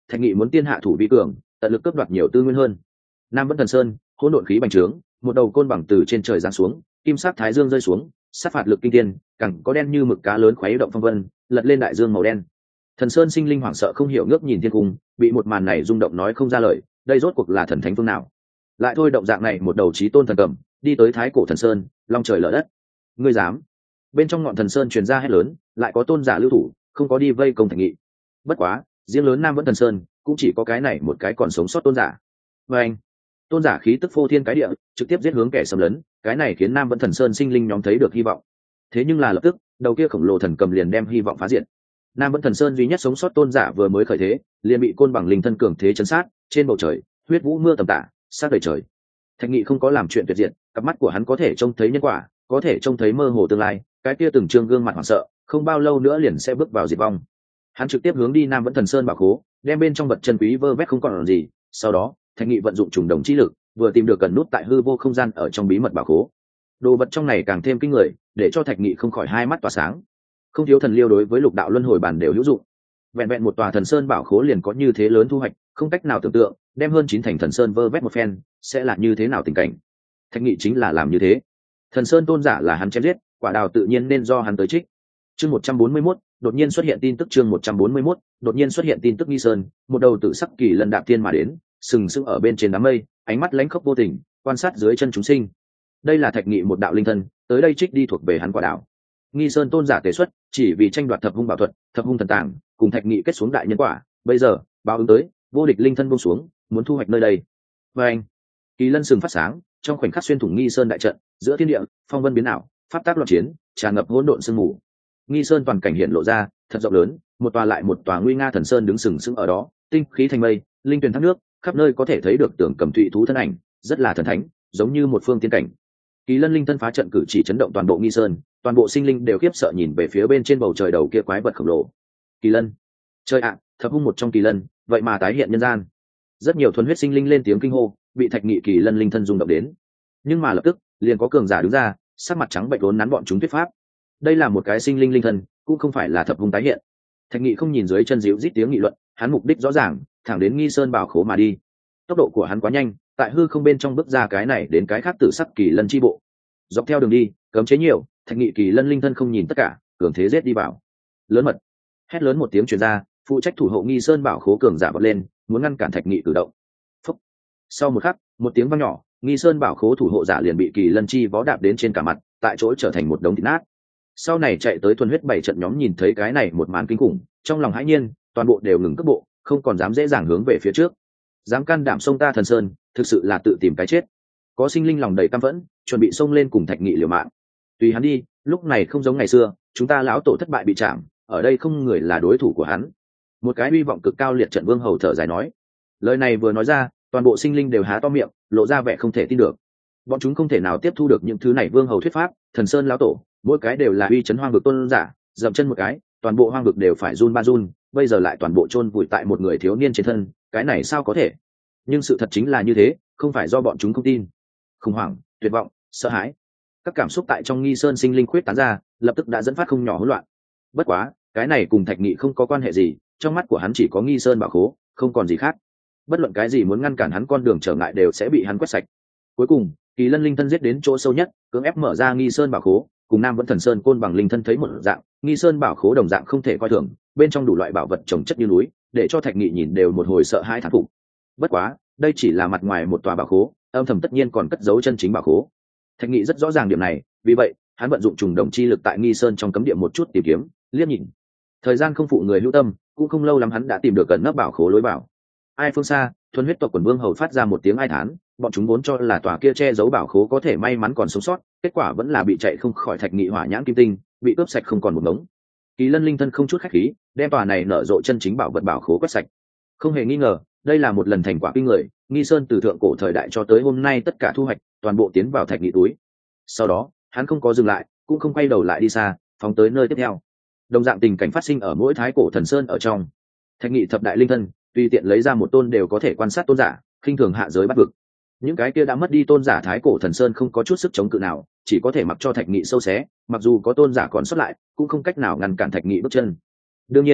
thạch nghị muốn tiên hạ thủ vi cường, tận lực cướp đoạt nhiều tư nguyên hơn. Nam Vẫn Thần Sơn, hỗn độn khí bành trướng, một đầu côn bằng từ trên trời giáng xuống, kim sắc thái dương rơi xuống, sát phạt lực kinh thiên, cẳng có đen như mực cá lớn khuấy động phong vân, lật lên đại dương màu đen. Thần Sơn sinh linh hoảng sợ không hiểu ngước nhìn thiên cung, bị một màn này rung động nói không ra lời, đây rốt cuộc là thần thánh phương nào? Lại thôi động dạng này một đầu chí tôn thần cầm, đi tới thái cổ thần sơn, long trời lở đất. Ngươi dám? Bên trong ngọn thần sơn truyền ra hét lớn, lại có tôn giả lưu thủ, không có đi vây công thạch nghị. Bất quá, riêng lớn Nam Vẫn Thần Sơn, cũng chỉ có cái này một cái còn sống sót tôn giả. Và anh, tôn giả khí tức phô thiên cái địa, trực tiếp giết hướng kẻ xâm lấn, cái này khiến Nam Vẫn Thần Sơn sinh linh nhóm thấy được hy vọng. Thế nhưng là lập tức, đầu kia khổng lồ thần cầm liền đem hy vọng phá diệt. Nam Vẫn Thần Sơn duy nhất sống sót tôn giả vừa mới khởi thế, liền bị côn bằng linh thân cường thế chấn sát, trên bầu trời, huyết vũ mưa tầm tã, sát đầy trời. Thạch nghị không có làm chuyện tuyệt diệt, cặp mắt của hắn có thể trông thấy nhân quả, có thể trông thấy mơ hồ tương lai, cái kia từng trương gương mặt hoảng sợ, không bao lâu nữa liền sẽ bước vào diệt vong. Hắn trực tiếp hướng đi Nam Vẫn Thần Sơn bảo khố, đem bên trong vật chân quý vơ vét không còn làm gì. Sau đó, Thạch nghị vận dụng trùng đồng chi lực, vừa tìm được cần nút tại hư vô không gian ở trong bí mật bảo khố. Đồ vật trong này càng thêm kinh người, để cho Thạch nghị không khỏi hai mắt tỏa sáng. Không thiếu thần liêu đối với lục đạo luân hồi bản đều hữu dụng. Vẹn vẹn một tòa thần sơn bảo khố liền có như thế lớn thu hoạch, không cách nào tưởng tượng, đem hơn chín thành thần sơn vơ vét một phen, sẽ là như thế nào tình cảnh. Thạch nghị chính là làm như thế. Thần sơn tôn giả là hắn chém giết, quả đào tự nhiên nên do hắn tới trích. Chương một trăm bốn mươi mốt, đột nhiên xuất hiện tin tức chương một trăm bốn mươi mốt, đột nhiên xuất hiện tin tức Nghi Sơn, một đầu tự sắc kỳ lân đạp thiên mà đến, sừng sững ở bên trên đám mây, ánh mắt lãnh khốc vô tình, quan sát dưới chân chúng sinh. Đây là Thạch nghị một đạo linh thân, tới đây trích đi thuộc về hắn quả đào. Nghi Sơn tôn giả tế xuất, chỉ vì tranh đoạt thập hung bảo thuật, thập hung thần tàng, cùng Thạch nghị kết xuống đại nhân quả, bây giờ, báo ứng tới, vô địch linh thân buông xuống, muốn thu hoạch nơi đây. Và anh, kỳ lân sừng phát sáng, trong khoảnh khắc xuyên thủng Nghi Sơn đại trận, giữa thiên địa, phong vân biến ảo, pháp tác loạn chiến, tràn ngập hỗn độn sương mù. Nghi Sơn toàn cảnh hiện lộ ra, thật rộng lớn, một tòa lại một tòa nguy nga thần sơn đứng sừng sững ở đó, tinh khí thành mây, linh tuyền thác nước, khắp nơi có thể thấy được tưởng cầm thụy thú thân ảnh, rất là thần thánh, giống như một phương tiên cảnh. Kỳ lân linh thân phá trận cử chỉ chấn động toàn bộ Nghi Sơn, toàn bộ sinh linh đều khiếp sợ nhìn về phía bên trên bầu trời đầu kia quái vật khổng lồ. Kỳ lân, trời ạ, thập hung một trong kỳ lân, vậy mà tái hiện nhân gian. Rất nhiều thuần huyết sinh linh lên tiếng kinh hô, bị Thạch nghị kỳ lân linh thân rung động đến. Nhưng mà lập tức, liền có cường giả đứng ra, sắc mặt trắng bệch vốn nắn bọn chúng thuyết pháp. Đây là một cái sinh linh linh thân, cũng không phải là thập hung tái hiện. Thạch nghị không nhìn dưới chân dịu rít tiếng nghị luận, hắn mục đích rõ ràng, thẳng đến Nghi Sơn bảo khố mà đi. Tốc độ của hắn quá nhanh, tại hư không bên trong bước ra cái này đến cái khác, tử sắc kỳ lân chi bộ. Dọc theo đường đi, cấm chế nhiều, Thạch nghị kỳ lân linh thân không nhìn tất cả, cường thế giết đi vào. Lớn mật, hét lớn một tiếng truyền ra, phụ trách thủ hộ Nghi Sơn bảo khố cường giả vọt lên, muốn ngăn cản Thạch nghị cử động. Phúc. Sau một khắc, một tiếng vang nhỏ, Nghi Sơn bảo khố thủ hộ giả liền bị kỳ lân chi vó đạp đến trên cả mặt, tại chỗ trở thành một đống thịt nát. Sau này chạy tới thuần huyết bảy trận nhóm nhìn thấy cái này một màn kinh khủng, trong lòng hãi nhiên, toàn bộ đều ngừng cước bộ, không còn dám dễ dàng hướng về phía trước. Dám can đảm xông ta thần sơn, thực sự là tự tìm cái chết. Có sinh linh lòng đầy căm phẫn, chuẩn bị xông lên cùng Thạch nghị liều mạng. Tùy hắn đi, lúc này không giống ngày xưa, chúng ta lão tổ thất bại bị chạm, ở đây không người là đối thủ của hắn. Một cái hy vọng cực cao liệt trận vương hầu thở dài nói. Lời này vừa nói ra, toàn bộ sinh linh đều há to miệng, lộ ra vẻ không thể tin được. Bọn chúng không thể nào tiếp thu được những thứ này vương hầu thuyết pháp, thần sơn lão tổ, mỗi cái đều là uy chấn hoang vực tôn giả, dậm chân một cái, toàn bộ hoang vực đều phải run ba run, bây giờ lại toàn bộ chôn vùi tại một người thiếu niên trên thân, cái này sao có thể? Nhưng sự thật chính là như thế, không phải do bọn chúng không tin. Khủng hoảng, tuyệt vọng, sợ hãi, các cảm xúc tại trong Nghi Sơn sinh linh khuyết tán ra, lập tức đã dẫn phát không nhỏ hỗn loạn. Bất quá, cái này cùng Thạch nghị không có quan hệ gì, trong mắt của hắn chỉ có Nghi Sơn bảo khố, không còn gì khác. Bất luận cái gì muốn ngăn cản hắn con đường trở ngại đều sẽ bị hắn quét sạch. Cuối cùng, kỳ lân linh thân giết đến chỗ sâu nhất, cưỡng ép mở ra Nghi Sơn bảo khố, cùng Nam Vẫn Thần Sơn côn bằng linh thân thấy một dạng, Nghi Sơn bảo khố đồng dạng không thể coi thường, bên trong đủ loại bảo vật trồng chất như núi, để cho Thạch nghị nhìn đều một hồi sợ hãi thán phục. Bất quá, đây chỉ là mặt ngoài một tòa bảo khố, âm thầm tất nhiên còn cất giấu chân chính bảo khố. Thạch nghị rất rõ ràng điểm này, vì vậy hắn vận dụng trùng đồng chi lực tại Nghi Sơn trong cấm địa một chút tìm kiếm, liếc nhìn. Thời gian không phụ người hữu tâm, cũng không lâu lắm hắn đã tìm được gần nấp bảo khố lối vào. Ai phương xa, thuần huyết tộc quần vương hầu phát ra một tiếng ai thán, bọn chúng vốn cho là tòa kia che giấu bảo khố có thể may mắn còn sống sót, kết quả vẫn là bị chạy không khỏi Thạch nghị hỏa nhãn kim tinh, bị cướp sạch không còn một ngống. Kỳ lân linh thân không chút khách khí, đem tòa này nở rộ chân chính bảo vật bảo khố quét sạch. Không hề nghi ngờ, đây là một lần thành quả kinh người, Nghi Sơn từ thượng cổ thời đại cho tới hôm nay tất cả thu hoạch, toàn bộ tiến vào Thạch nghị túi. Sau đó, hắn không có dừng lại, cũng không quay đầu lại đi xa, phóng tới nơi tiếp theo. Đồng dạng tình cảnh phát sinh ở mỗi thái cổ thần sơn ở trong. Thạch nghị thập đại linh thân, tùy tiện lấy ra một tôn đều có thể quan sát tôn giả, khinh thường hạ giới bắt vực. Những cái kia đã mất đi tôn giả thái cổ thần sơn không có chút sức chống cự nào, chỉ có thể mặc cho Thạch nghị sâu xé, mặc dù có tôn giả còn xuất lại, cũng không cách nào ngăn cản Thạch nghị bước chân. Đương nhiên,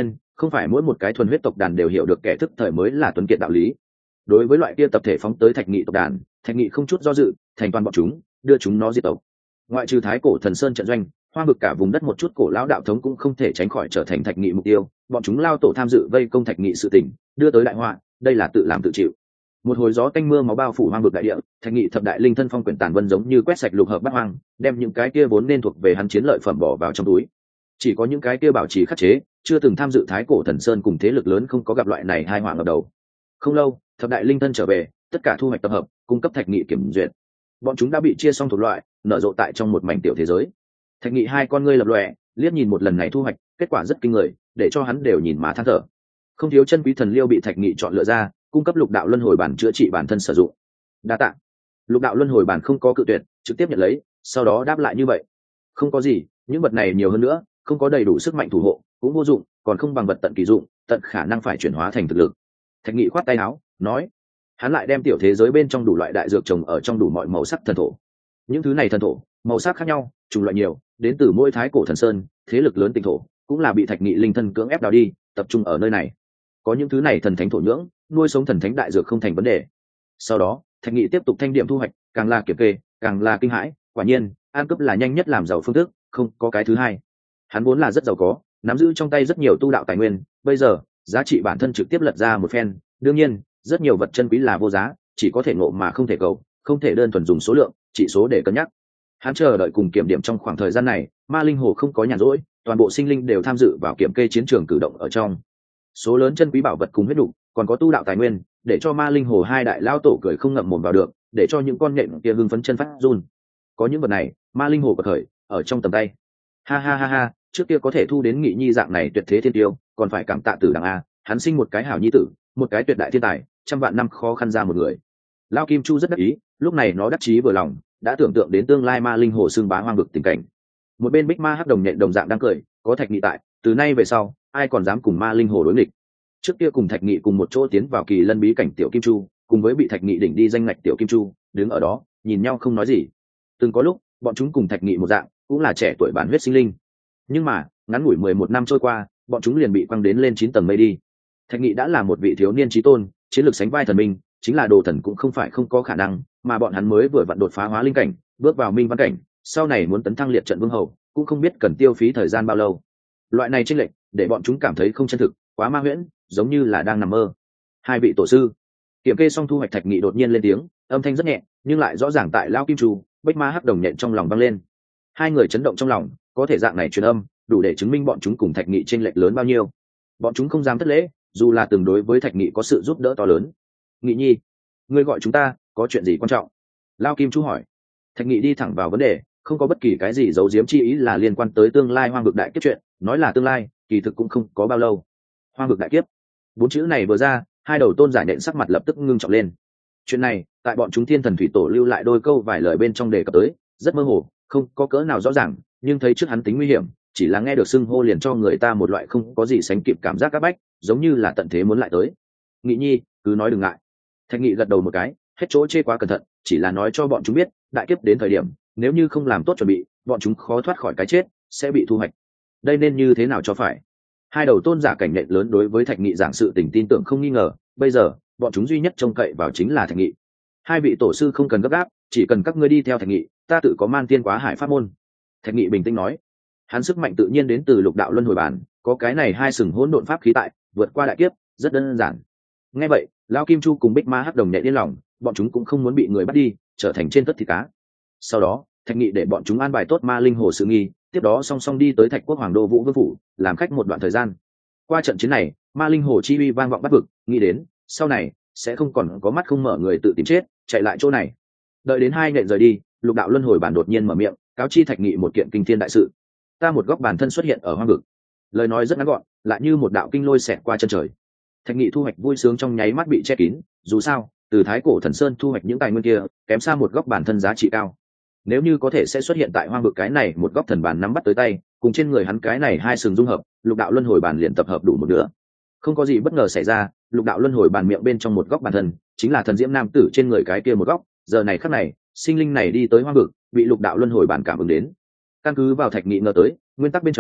không phải mỗi một cái thuần huyết tộc đàn đều hiểu được kẻ thức thời mới là tuấn kiệt đạo lý. Đối với loại kia tập thể phóng tới thạch nghị tộc đàn, thạch nghị không chút do dự thành toàn bọn chúng, đưa chúng nó diệt tộc. Ngoại trừ thái cổ thần sơn trận doanh, hoa vực cả vùng đất một chút cổ lão đạo thống cũng không thể tránh khỏi trở thành thạch nghị mục tiêu. Bọn chúng lao tổ tham dự vây công thạch nghị sự tỉnh, đưa tới đại họa, đây là tự làm tự chịu. Một hồi gió tanh mưa máu bao phủ hoang vực đại địa, thạch nghị thập đại linh thân phong quyển tàn vân giống như quét sạch lục hợp bát hoang, đem những cái kia vốn nên thuộc về hắn chiến lợi phẩm bỏ vào trong túi. Chỉ có những cái kia bảo trì khắc chế, chưa từng tham dự thái cổ thần sơn cùng thế lực lớn không có gặp loại này hai họa ngập đầu. Không lâu, thập đại linh thân trở về, tất cả thu hoạch tập hợp, cung cấp thạch nghị kiểm duyệt. Bọn chúng đã bị chia xong thuộc loại, nở rộ tại trong một mảnh tiểu thế giới. Thạch nghị hai con ngươi lập lòe, liếc nhìn một lần này thu hoạch, kết quả rất kinh người, để cho hắn đều nhìn má than thở. Không thiếu chân quý thần liêu bị thạch nghị chọn lựa ra, cung cấp lục đạo luân hồi bản chữa trị bản thân sử dụng. Đa tạ. Lục đạo luân hồi bản không có cự tuyệt, trực tiếp nhận lấy, sau đó đáp lại như vậy. Không có gì, những vật này nhiều hơn nữa, không có đầy đủ sức mạnh thủ hộ, cũng vô dụng, còn không bằng vật tận kỳ dụng, tận khả năng phải chuyển hóa thành thực lực. Thạch nghị khoát tay áo, nói, hắn lại đem tiểu thế giới bên trong đủ loại đại dược trồng ở trong đủ mọi màu sắc thần thổ. Những thứ này thần thổ, màu sắc khác nhau, chủng loại nhiều, đến từ mỗi thái cổ thần sơn, thế lực lớn tinh thổ, cũng là bị thạch nghị linh thân cưỡng ép đào đi, tập trung ở nơi này. Có những thứ này thần thánh thổ nhưỡng, nuôi sống thần thánh đại dược không thành vấn đề. Sau đó, thạch nghị tiếp tục thanh điểm thu hoạch, càng là kiểm kê, càng là kinh hãi. Quả nhiên, an cấp là nhanh nhất làm giàu phương thức, không có cái thứ hai. Hắn vốn là rất giàu có, nắm giữ trong tay rất nhiều tu đạo tài nguyên, bây giờ giá trị bản thân trực tiếp lật ra một phen. Đương nhiên, rất nhiều vật chân quý là vô giá, chỉ có thể ngộ mà không thể cầu, không thể đơn thuần dùng số lượng chỉ số để cân nhắc. Hắn chờ đợi cùng kiểm điểm trong khoảng thời gian này, ma linh hồ không có nhàn rỗi, toàn bộ sinh linh đều tham dự vào kiểm kê chiến trường cử động ở trong. Số lớn chân quý bảo vật cùng huyết đủ, còn có tu đạo tài nguyên, để cho ma linh hồ hai đại lao tổ cười không ngậm mồm vào được, để cho những con nhện kia hưng phấn chân phát run. Có những vật này, ma linh hồ bật khởi ở trong tầm tay. Ha ha ha ha, trước kia có thể thu đến Nghị Nhi dạng này tuyệt thế thiên tiêu, còn phải cảm tạ Tử Đằng a, hắn sinh một cái hảo nhi tử, một cái tuyệt đại thiên tài, trăm vạn năm khó khăn ra một người. Lao Kim Chu rất đắc ý, lúc này nó đắc chí vừa lòng, đã tưởng tượng đến tương lai ma linh hồ xương bá hoang vực tình cảnh. Một bên bích ma hắc đồng nhện đồng dạng đang cười, có thạch nghị tại, từ nay về sau, ai còn dám cùng ma linh hồ đối nghịch. Trước kia cùng thạch nghị cùng một chỗ tiến vào kỳ lân bí cảnh tiểu Kim Chu, cùng với bị thạch nghị đỉnh đi danh ngạch tiểu Kim Chu, đứng ở đó, nhìn nhau không nói gì. Từng có lúc, bọn chúng cùng thạch nghị một dạng, cũng là trẻ tuổi bản huyết sinh linh. Nhưng mà, ngắn ngủi mười một năm trôi qua, bọn chúng liền bị quăng đến lên chín tầng mây đi. Thạch nghị đã là một vị thiếu niên chí tôn, chiến lược sánh vai thần minh, chính là đồ thần cũng không phải không có khả năng, mà bọn hắn mới vừa vặn đột phá hóa linh cảnh, bước vào minh văn cảnh, sau này muốn tấn thăng liệt trận vương hầu, cũng không biết cần tiêu phí thời gian bao lâu. Loại này chênh lệch, để bọn chúng cảm thấy không chân thực, quá ma huyễn, giống như là đang nằm mơ. Hai vị tổ sư, kiểm kê xong thu hoạch, thạch nghị đột nhiên lên tiếng, âm thanh rất nhẹ, nhưng lại rõ ràng tại Lao Kim Chu, bách ma hắc đồng nhện trong lòng vang lên. Hai người chấn động trong lòng, có thể dạng này truyền âm, đủ để chứng minh bọn chúng cùng thạch nghị chênh lệch lớn bao nhiêu. Bọn chúng không dám thất lễ, dù là từng đối với thạch nghị có sự giúp đỡ to lớn. Nghị Nhi, ngươi gọi chúng ta, có chuyện gì quan trọng? Lao Kim Chu hỏi. Thạch nghị đi thẳng vào vấn đề, không có bất kỳ cái gì giấu giếm chi ý, là liên quan tới tương lai hoang vực đại kiếp chuyện. Nói là tương lai, kỳ thực cũng không có bao lâu. Hoang vực đại kiếp, bốn chữ này vừa ra, hai đầu tôn giả nện sắc mặt lập tức ngưng trọng lên. Chuyện này, tại bọn chúng thiên thần thủy tổ lưu lại đôi câu vài lời bên trong đề cập tới, rất mơ hồ, không có cỡ nào rõ ràng, nhưng thấy trước hắn tính nguy hiểm, chỉ là nghe được xưng hô liền cho người ta một loại không có gì sánh kịp cảm giác áp bách, giống như là tận thế muốn lại tới. Nghị Nhi, cứ nói đừng ngại. Thạch nghị gật đầu một cái, hết chỗ chê quá cẩn thận, chỉ là nói cho bọn chúng biết, đại kiếp đến thời điểm, nếu như không làm tốt chuẩn bị, bọn chúng khó thoát khỏi cái chết, sẽ bị thu hoạch. Đây nên như thế nào cho phải? Hai đầu tôn giả cảnh nện lớn đối với thạch nghị giảng sự tình tin tưởng không nghi ngờ, bây giờ bọn chúng duy nhất trông cậy vào chính là thạch nghị. Hai vị tổ sư không cần gấp gáp, chỉ cần các ngươi đi theo thạch nghị, ta tự có man tiên quá hải pháp môn. Thạch nghị bình tĩnh nói, hắn sức mạnh tự nhiên đến từ lục đạo luân hồi bản, có cái này hai sừng hỗn độn pháp khí tại, vượt qua đại kiếp rất đơn giản. Nghe vậy, Lão Kim Chu cùng bích ma hắc đồng nhẹ yên lòng, bọn chúng cũng không muốn bị người bắt đi, trở thành trên tất thịt cá. Sau đó, thạch nghị để bọn chúng an bài tốt ma linh hồ sự nghi, tiếp đó song song đi tới thạch quốc hoàng đô vũ vương phủ, làm khách một đoạn thời gian. Qua trận chiến này, ma linh hồ chi uy vang vọng bắt vực, nghĩ đến sau này sẽ không còn có mắt không mở người tự tìm chết chạy lại chỗ này. Đợi đến hai nện rời đi, lục đạo luân hồi bản đột nhiên mở miệng, cáo chi thạch nghị một kiện kinh thiên đại sự. Ta một góc bản thân xuất hiện ở hoang vực. Lời nói rất ngắn gọn, lại như một đạo kinh lôi xẹt qua chân trời. Thạch nghị thu hoạch vui sướng trong nháy mắt bị che kín, dù sao từ thái cổ thần sơn thu hoạch những tài nguyên kia kém xa một góc bản thân giá trị cao. Nếu như có thể sẽ xuất hiện tại hoang vực cái này một góc thần bản nắm bắt tới tay, cùng trên người hắn cái này hai sừng dung hợp, lục đạo luân hồi bản liền tập hợp đủ một nửa. Không có gì bất ngờ xảy ra, lục đạo luân hồi bản miệng bên trong một góc bản thân chính là thần diễm nam tử trên người cái kia một góc. Giờ này khắc này, sinh linh này đi tới hoang vực, bị lục đạo luân hồi bản cảm ứng đến. Căn cứ vào thạch nghị ngờ tới, nguyên tắc bên trong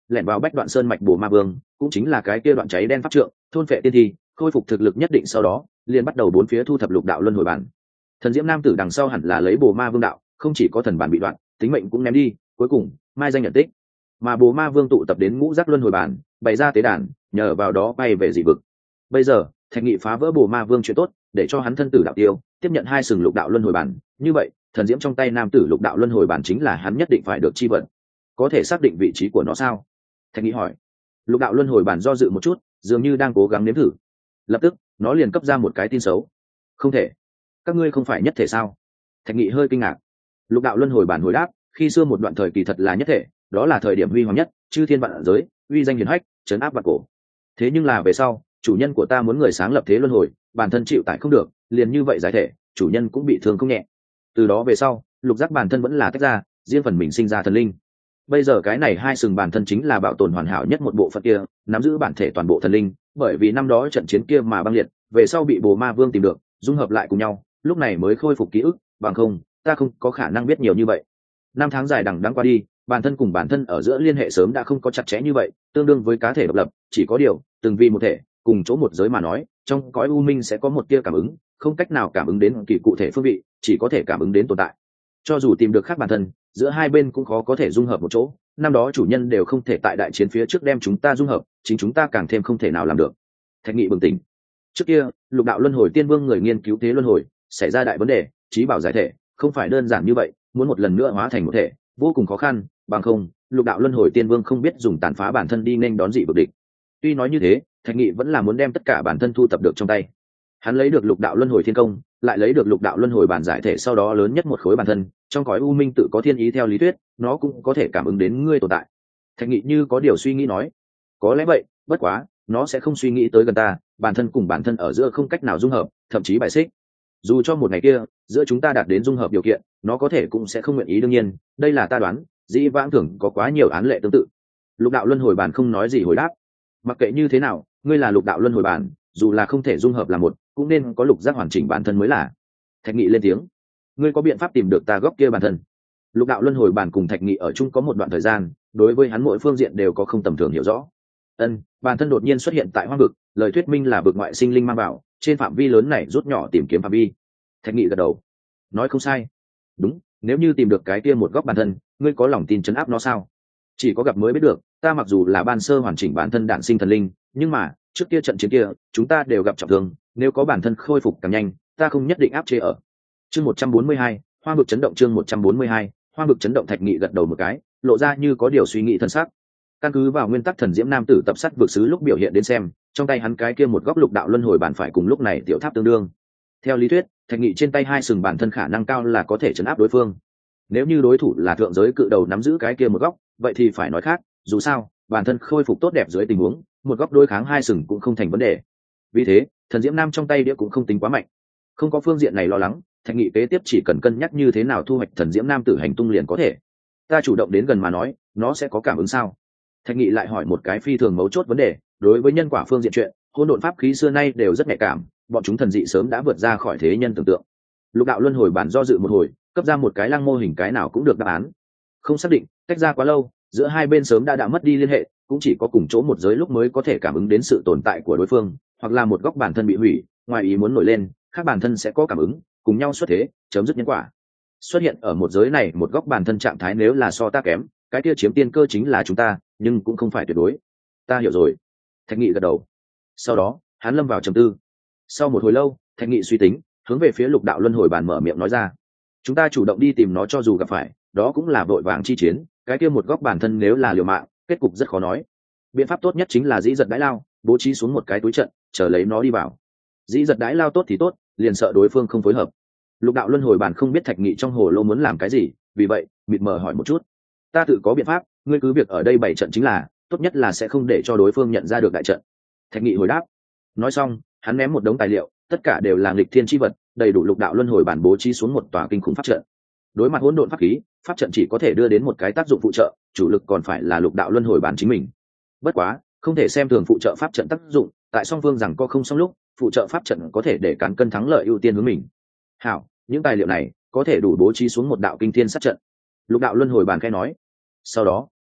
lẻn vào bách đoạn sơn mạch bồ ma vương, cũng chính là cái kia đoạn cháy đen pháp trượng, thôn phệ tiên thi, khôi phục thực lực nhất định, sau đó liền bắt đầu bốn phía thu thập lục đạo luân hồi bản. Thần diễm nam tử đằng sau hẳn là lấy bồ ma vương đạo, không chỉ có thần bản bị đoạn, tính mệnh cũng ném đi, cuối cùng mai danh nhận tích. Mà bồ ma vương tụ tập đến ngũ giác luân hồi bản, bày ra tế đàn, nhờ vào đó bay về dị vực. Bây giờ Thạch Nghị phá vỡ bồ ma vương chuyện tốt, để cho hắn thân tử đạo tiêu, tiếp nhận hai sừng lục đạo luân hồi bản, như vậy thần diễm trong tay nam tử lục đạo luân hồi bản chính là hắn nhất định phải được chi vận. Có thể xác định vị trí của nó sao? Thạch Nghị hỏi. Lục đạo luân hồi bản do dự một chút, dường như đang cố gắng nếm thử. Lập tức nó liền cấp ra một cái tin xấu. Không thể. Các ngươi không phải nhất thể sao? Thạch Nghị hơi kinh ngạc. Lục đạo luân hồi bản hồi đáp, khi xưa một đoạn thời kỳ thật là nhất thể, đó là thời điểm huy hoàng nhất, chư thiên vạn giới, uy danh hiển hách, trấn áp vạn cổ. Thế nhưng là về sau, chủ nhân của ta muốn người sáng lập thế luân hồi, bản thân chịu tải không được, liền như vậy giải thể, chủ nhân cũng bị thương không nhẹ. Từ đó về sau, lục giác bản thân vẫn là tách ra, riêng phần mình sinh ra thần linh. Bây giờ cái này hai sừng bản thân chính là bảo tồn hoàn hảo nhất một bộ phận kia, nắm giữ bản thể toàn bộ thần linh, bởi vì năm đó trận chiến kia mà băng liệt, về sau bị bồ ma vương tìm được, dung hợp lại cùng nhau, lúc này mới khôi phục ký ức, bằng không ta không có khả năng biết nhiều như vậy. Năm tháng dài đằng đẵng qua đi, bản thân cùng bản thân ở giữa liên hệ sớm đã không có chặt chẽ như vậy, tương đương với cá thể độc lập, chỉ có điều từng vì một thể, cùng chỗ một giới mà nói, trong cõi u minh sẽ có một tia cảm ứng, không cách nào cảm ứng đến kỳ cụ thể phương vị, chỉ có thể cảm ứng đến tồn tại. Cho dù tìm được khác bản thân, giữa hai bên cũng khó có thể dung hợp một chỗ, năm đó chủ nhân đều không thể tại đại chiến phía trước đem chúng ta dung hợp, chính chúng ta càng thêm không thể nào làm được. Thạch Nghị bừng tỉnh. Trước kia lục đạo luân hồi tiên vương người nghiên cứu thế luân hồi, xảy ra đại vấn đề, trí bảo giải thể không phải đơn giản như vậy, muốn một lần nữa hóa thành một thể vô cùng khó khăn, bằng không lục đạo luân hồi tiên vương không biết dùng tàn phá bản thân đi nên đón dị vực địch. Tuy nói như thế, Thạch Nghị vẫn là muốn đem tất cả bản thân thu tập được trong tay. Hắn lấy được lục đạo luân hồi thiên công, lại lấy được lục đạo luân hồi bản giải thể, sau đó lớn nhất một khối bản thân, trong cõi u minh tự có thiên ý, theo lý thuyết nó cũng có thể cảm ứng đến ngươi tồn tại. Thạch Nghị như có điều suy nghĩ nói, có lẽ vậy, bất quá nó sẽ không suy nghĩ tới gần ta, bản thân cùng bản thân ở giữa không cách nào dung hợp, thậm chí bài xích. Dù cho một ngày kia giữa chúng ta đạt đến dung hợp điều kiện, nó có thể cũng sẽ không nguyện ý, đương nhiên đây là ta đoán, dĩ vãng thường có quá nhiều án lệ tương tự. Lục đạo luân hồi bản không nói gì hồi đáp, mặc kệ như thế nào, ngươi là lục đạo luân hồi bản, dù là không thể dung hợp là một, cũng nên có lục giác hoàn chỉnh bản thân mới là. Thạch Nghị lên tiếng, ngươi có biện pháp tìm được ta góc kia bản thân? Lục đạo luân hồi bản cùng Thạch Nghị ở chung có một đoạn thời gian, đối với hắn mỗi phương diện đều có không tầm thường hiểu rõ. Ân, bản thân đột nhiên xuất hiện tại hoang vực, lời thuyết minh là vực ngoại sinh linh mang vào, trên phạm vi lớn này rút nhỏ tìm kiếm phạm vi. Thạch Nghị gật đầu, nói không sai. Đúng, nếu như tìm được cái kia một góc bản thân, ngươi có lòng tin chấn áp nó sao? Chỉ có gặp mới biết được, ta mặc dù là ban sơ hoàn chỉnh bản thân đản sinh thần linh, nhưng mà trước kia trận chiến kia chúng ta đều gặp trọng thương, nếu có bản thân khôi phục càng nhanh, ta không nhất định áp chế ở. Chương một trăm bốn mươi hai, hoa vực chấn động. Chương một trăm bốn mươi hai, hoa vực chấn động. Thạch Nghị gật đầu một cái, lộ ra như có điều suy nghĩ thân sắc. Căn cứ vào nguyên tắc thần diễm nam tử tập sát vực sứ lúc biểu hiện đến xem, trong tay hắn cái kia một góc lục đạo luân hồi bản phải cùng lúc này tiểu tháp tương đương. Theo lý thuyết, Thạch Nghị trên tay hai sừng bản thân khả năng cao là có thể chấn áp đối phương. Nếu như đối thủ là thượng giới cự đầu nắm giữ cái kia một góc, vậy thì phải nói khác, dù sao bản thân khôi phục tốt đẹp dưới tình huống, một góc đối kháng hai sừng cũng không thành vấn đề. Vì thế thần diễm nam trong tay đĩa cũng không tính quá mạnh. Không có phương diện này lo lắng, Thạch Nghị kế tiếp chỉ cần cân nhắc như thế nào thu hoạch thần diễm nam tử hành tung liền có thể. Ta chủ động đến gần mà nói, nó sẽ có cảm ứng sao? Thạch Nghị lại hỏi một cái phi thường mấu chốt vấn đề. Đối với nhân quả phương diện chuyện, hỗn độn pháp khí xưa nay đều rất nhạy cảm, bọn chúng thần dị sớm đã vượt ra khỏi thế nhân tưởng tượng. Lục đạo luân hồi bản do dự một hồi, cấp ra một cái lăng mô hình, cái nào cũng được đáp án. Không xác định, tách ra quá lâu, giữa hai bên sớm đã đã mất đi liên hệ, cũng chỉ có cùng chỗ một giới lúc mới có thể cảm ứng đến sự tồn tại của đối phương, hoặc là một góc bản thân bị hủy, ngoài ý muốn nổi lên, khác bản thân sẽ có cảm ứng, cùng nhau xuất thế, chấm dứt nhân quả. Xuất hiện ở một giới này một góc bản thân trạng thái nếu là so ta kém, cái kia chiếm tiên cơ chính là chúng ta, nhưng cũng không phải tuyệt đối. Ta hiểu rồi. Thạch Nghị gật đầu. Sau đó hắn lâm vào trầm tư. Sau một hồi lâu, Thạch Nghị suy tính, hướng về phía lục đạo luân hồi bản mở miệng nói ra, chúng ta chủ động đi tìm nó, cho dù gặp phải, đó cũng là vội vàng chi chiến, cái kia một góc bản thân nếu là liều mạng, kết cục rất khó nói. Biện pháp tốt nhất chính là dĩ giật đãi lao, bố trí xuống một cái túi trận, chờ lấy nó đi vào. Dĩ giật đãi lao tốt thì tốt, liền sợ đối phương không phối hợp. Lục đạo luân hồi bản không biết Thạch Nghị trong hồ lô muốn làm cái gì, vì vậy mịt mờ hỏi một chút. Ta tự có biện pháp, ngươi cứ việc ở đây bày trận chính là, tốt nhất là sẽ không để cho đối phương nhận ra được đại trận. Thạch Nghị hồi đáp. Nói xong, hắn ném một đống tài liệu, tất cả đều là nghịch thiên chi vật, đầy đủ lục đạo luân hồi bản bố trí xuống một tòa kinh khủng pháp trận. Đối mặt hỗn độn pháp khí, pháp trận chỉ có thể đưa đến một cái tác dụng phụ trợ, chủ lực còn phải là lục đạo luân hồi bản chính mình. Bất quá không thể xem thường phụ trợ pháp trận tác dụng, tại song phương rằng có không xong lúc, phụ trợ pháp trận có thể để cán cân thắng lợi ưu tiên hướng mình. Hảo, những tài liệu này có thể đủ bố trí xuống một đạo kinh thiên sát trận. Lục đạo luân hồi bản khẽ nói. Sau đó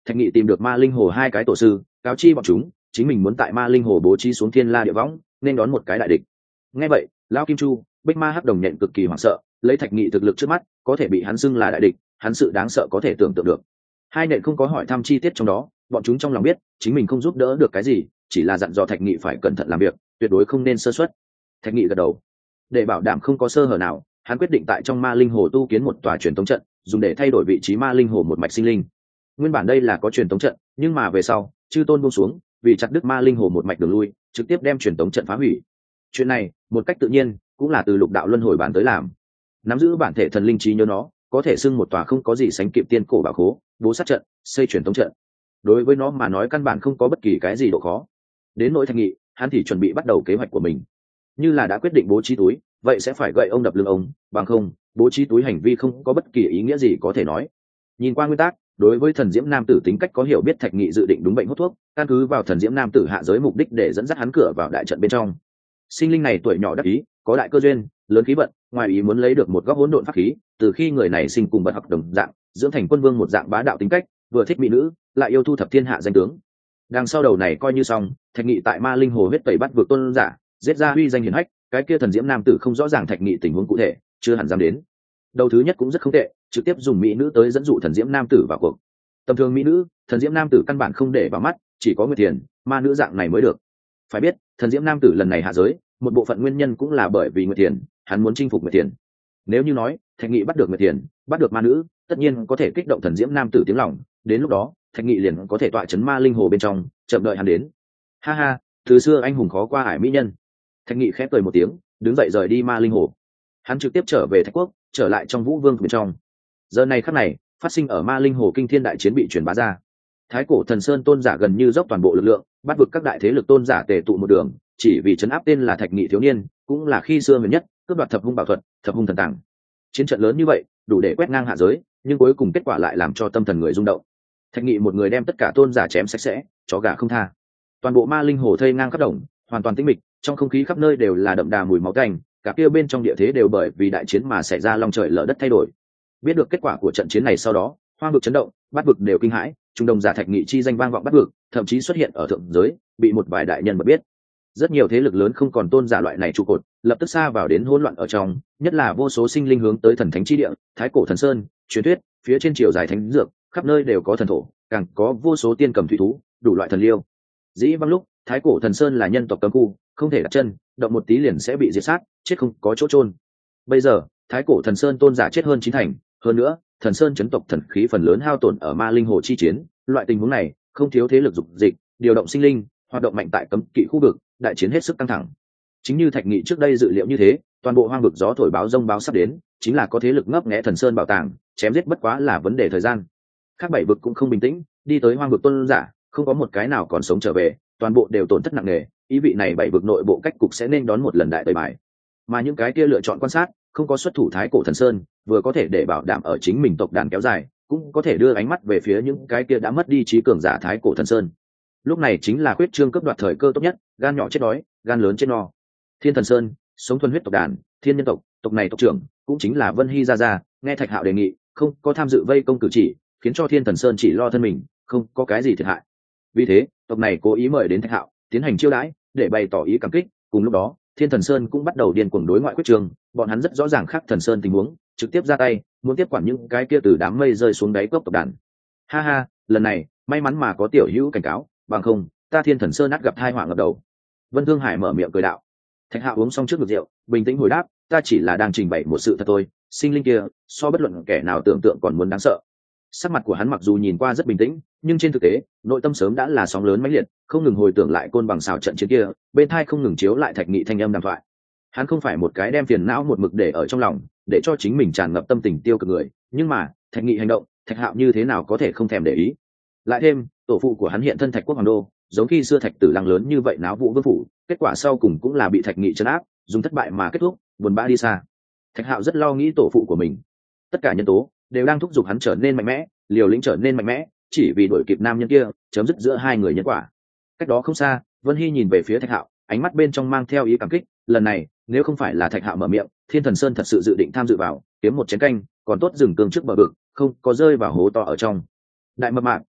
Thạch Nghị tìm được Ma Linh Hồ hai cái tổ sư, cáo chi bọn chúng chính mình muốn tại Ma Linh Hồ bố trí xuống Thiên La Địa Võng, nên đón một cái đại địch. Nghe vậy, lão Kim Chu, Bích Ma Hắc Đồng nhận cực kỳ hoảng sợ, lấy Thạch Nghị thực lực trước mắt, có thể bị hắn xưng là đại địch, hắn sự đáng sợ có thể tưởng tượng được. Hai nện không có hỏi thăm chi tiết trong đó, bọn chúng trong lòng biết chính mình không giúp đỡ được cái gì, chỉ là dặn dò Thạch Nghị phải cẩn thận làm việc, tuyệt đối không nên sơ suất. Thạch Nghị gật đầu. Để bảo đảm không có sơ hở nào, hắn quyết định tại trong Ma Linh Hồ tu kiến một tòa truyền tống trận, dùng để thay đổi vị trí Ma Linh Hồ một mạch sinh linh. Nguyên bản đây là có truyền tống trận, nhưng mà về sau, chư tôn buông xuống, vì chặt đứt Ma Linh Hồ một mạch đường lui, trực tiếp đem truyền tống trận phá hủy. Chuyện này, một cách tự nhiên, cũng là từ Lục Đạo Luân Hồi bản tới làm. Nắm giữ bản thể thần linh trí nhớ nó, có thể xưng một tòa không có gì sánh kịp tiên cổ bảo khố, bố sát trận, xây truyền tống trận. Đối với nó mà nói căn bản không có bất kỳ cái gì độ khó. Đến nỗi Thạch Nghị, hắn thì chuẩn bị bắt đầu kế hoạch của mình. Như là đã quyết định bố trí túi, vậy sẽ phải gậy ông đập lưng ông, bằng không, bố trí túi hành vi không có bất kỳ ý nghĩa gì có thể nói. Nhìn qua nguyên tắc, đối với thần diễm nam tử tính cách có hiểu biết, Thạch Nghị dự định đúng bệnh hút thuốc, căn cứ vào thần diễm nam tử hạ giới mục đích để dẫn dắt hắn cửa vào đại trận bên trong. Sinh linh này tuổi nhỏ đắc ý, có đại cơ duyên, lớn khí vận, ngoài ý muốn lấy được một góc hỗn độn pháp khí, từ khi người này sinh cùng bật học đồng dạng, dưỡng thành quân vương một dạng bá đạo tính cách, vừa thích mỹ nữ, lại yêu thu thập thiên hạ danh tướng. Đằng sau đầu này coi như xong, Thạch Nghị tại Ma Linh Hồ huyết tẩy bắt vượt tôn giả, giết ra huy danh hiển hách, cái kia thần diễm nam tử không rõ ràng Thạch Nghị tình huống cụ thể, chưa hẳn dám đến. Đầu thứ nhất cũng rất không tệ, trực tiếp dùng mỹ nữ tới dẫn dụ thần diễm nam tử vào cuộc. Tầm thường mỹ nữ, thần diễm nam tử căn bản không để vào mắt, chỉ có Nguyệt Thiền, ma nữ dạng này mới được. Phải biết, thần diễm nam tử lần này hạ giới, một bộ phận nguyên nhân cũng là bởi vì Nguyệt Thiền, hắn muốn chinh phục Nguyệt Thiền. Nếu như nói, Thạch Nghị bắt được Nguyệt Thiền, bắt được ma nữ, tất nhiên có thể kích động thần diễm nam tử tiếng lòng, đến lúc đó, Thạch Nghị liền có thể tọa chấn Ma Linh Hồ bên trong, chậm đợi hắn đến. Ha ha, từ xưa anh hùng khó qua ải mỹ nhân. Thạch Nghị khép cười một tiếng, đứng dậy rời đi Ma Linh Hồ. Hắn trực tiếp trở về Thạch Quốc, trở lại trong Vũ Vương bên trong. Giờ này khắc này, phát sinh ở Ma Linh Hồ kinh thiên đại chiến bị truyền bá ra. Thái cổ thần sơn tôn giả gần như dốc toàn bộ lực lượng, bắt vực các đại thế lực tôn giả tề tụ một đường, chỉ vì trấn áp tên là Thạch Nghị thiếu niên, cũng là khi xưa huyền nhất, cướp đoạt thập hung bảo thuật, thập hung thần tàng. Chiến trận lớn như vậy, đủ để quét ngang hạ giới, nhưng cuối cùng kết quả lại làm cho tâm thần người rung động. Thạch Nghị một người đem tất cả tôn giả chém sạch sẽ, chó gà không tha. Toàn bộ Ma Linh Hồ thây ngang khắp đồng, hoàn toàn tĩnh mịch, trong không khí khắp nơi đều là đậm đà mùi máu tanh, cả kia bên trong địa thế đều bởi vì đại chiến mà xảy ra long trời lở đất thay đổi. Biết được kết quả của trận chiến này sau đó, hoang vực chấn động, bát vực đều kinh hãi, trung đồng giả Thạch Nghị chi danh vang vọng bát vực, thậm chí xuất hiện ở thượng giới, bị một vài đại nhân mà biết. Rất nhiều thế lực lớn không còn tôn giả loại này trụ cột, lập tức xa vào đến hỗn loạn ở trong, nhất là vô số sinh linh hướng tới thần thánh chi địa, thái cổ thần sơn, truyền thuyết, phía trên triều dài thánh dược, khắp nơi đều có thần thổ, càng có vô số tiên cầm thủy thú, đủ loại thần liêu. Dĩ vãng lúc, thái cổ thần sơn là nhân tộc cấm khu, không thể đặt chân, động một tí liền sẽ bị diệt sát, chết không có chỗ chôn. Bây giờ, thái cổ thần sơn tôn giả chết hơn chín thành, hơn nữa, thần sơn chấn tộc thần khí phần lớn hao tổn ở Ma Linh Hồ chi chiến, loại tình huống này, không thiếu thế lực dục dịch, điều động sinh linh, hoạt động mạnh tại cấm kỵ khu vực, đại chiến hết sức căng thẳng. Chính như Thạch Nghị trước đây dự liệu như thế, toàn bộ hoang vực gió thổi báo rông báo sắp đến, chính là có thế lực ngấp nghé thần sơn bảo tàng, chém giết bất quá là vấn đề thời gian. Các bảy vực cũng không bình tĩnh, đi tới hoang vực tôn giả, không có một cái nào còn sống trở về, toàn bộ đều tổn thất nặng nề, ý vị này bảy vực nội bộ cách cục sẽ nên đón một lần đại tẩy bài. Mà những cái kia lựa chọn quan sát, không có xuất thủ thái cổ thần sơn, vừa có thể để bảo đảm ở chính mình tộc đàn kéo dài, cũng có thể đưa ánh mắt về phía những cái kia đã mất đi trí cường giả thái cổ thần sơn. Lúc này chính là khuyết trương cấp đoạt thời cơ tốt nhất, gan nhỏ chết đói, gan lớn chết no. Thiên Thần Sơn, sống thuần huyết tộc đàn, thiên nhân tộc, tộc này tộc trưởng cũng chính là Vân Hy gia gia, nghe Thạch Hạo đề nghị, không có tham dự vây công cử chỉ, khiến cho Thiên Thần Sơn chỉ lo thân mình, không có cái gì thiệt hại. Vì thế, tộc này cố ý mời đến Thạch Hạo, tiến hành chiêu đãi, để bày tỏ ý cảm kích. Cùng lúc đó, Thiên Thần Sơn cũng bắt đầu điên cuồng đối ngoại quyết trường, bọn hắn rất rõ ràng khác Thần Sơn tình huống, trực tiếp ra tay, muốn tiếp quản những cái kia từ đám mây rơi xuống đáy cốc tộc đàn. Ha ha, lần này, may mắn mà có tiểu hữu cảnh cáo, bằng không, ta Thiên Thần Sơn ắt gặp tai họa ngập đầu. Vân Thương Hải mở miệng cười đạo. Thạch Hạo uống xong trước ngực rượu, bình tĩnh hồi đáp, ta chỉ là đang trình bày một sự thật thôi, sinh linh kia, so bất luận kẻ nào tưởng tượng còn muốn đáng sợ. Sắc mặt của hắn mặc dù nhìn qua rất bình tĩnh, nhưng trên thực tế, nội tâm sớm đã là sóng lớn mãnh liệt, không ngừng hồi tưởng lại côn bằng xào trận chiến kia, bên tai không ngừng chiếu lại Thạch Nghị thanh âm đàm thoại. Hắn không phải một cái đem phiền não một mực để ở trong lòng, để cho chính mình tràn ngập tâm tình tiêu cực người, nhưng mà, Thạch Nghị hành động, Thạch Hạo như thế nào có thể không thèm để ý. Lại thêm, tổ phụ của hắn hiện thân Thạch Quốc hoàng đô, giống khi xưa Thạch Tử Lăng lớn như vậy náo vũ vương phủ, kết quả sau cùng cũng là bị Thạch Nghị trấn áp, dùng thất bại mà kết thúc, buồn bã đi xa. Thạch Hạo rất lo nghĩ tổ phụ của mình. Tất cả nhân tố đều đang thúc giục hắn trở nên mạnh mẽ, liều lĩnh trở nên mạnh mẽ, chỉ vì đuổi kịp nam nhân kia, chấm dứt giữa hai người nhân quả. Cách đó không xa, Vân Hy nhìn về phía Thạch Hạo, ánh mắt bên trong mang theo ý cảm kích, lần này, nếu không phải là Thạch Hạo mở miệng, Thiên Thần Sơn thật sự dự định tham dự vào, kiếm một chén canh, còn tốt dừng cương trước bờ vực, không có rơi vào hố to ở trong. Đại mập mạp,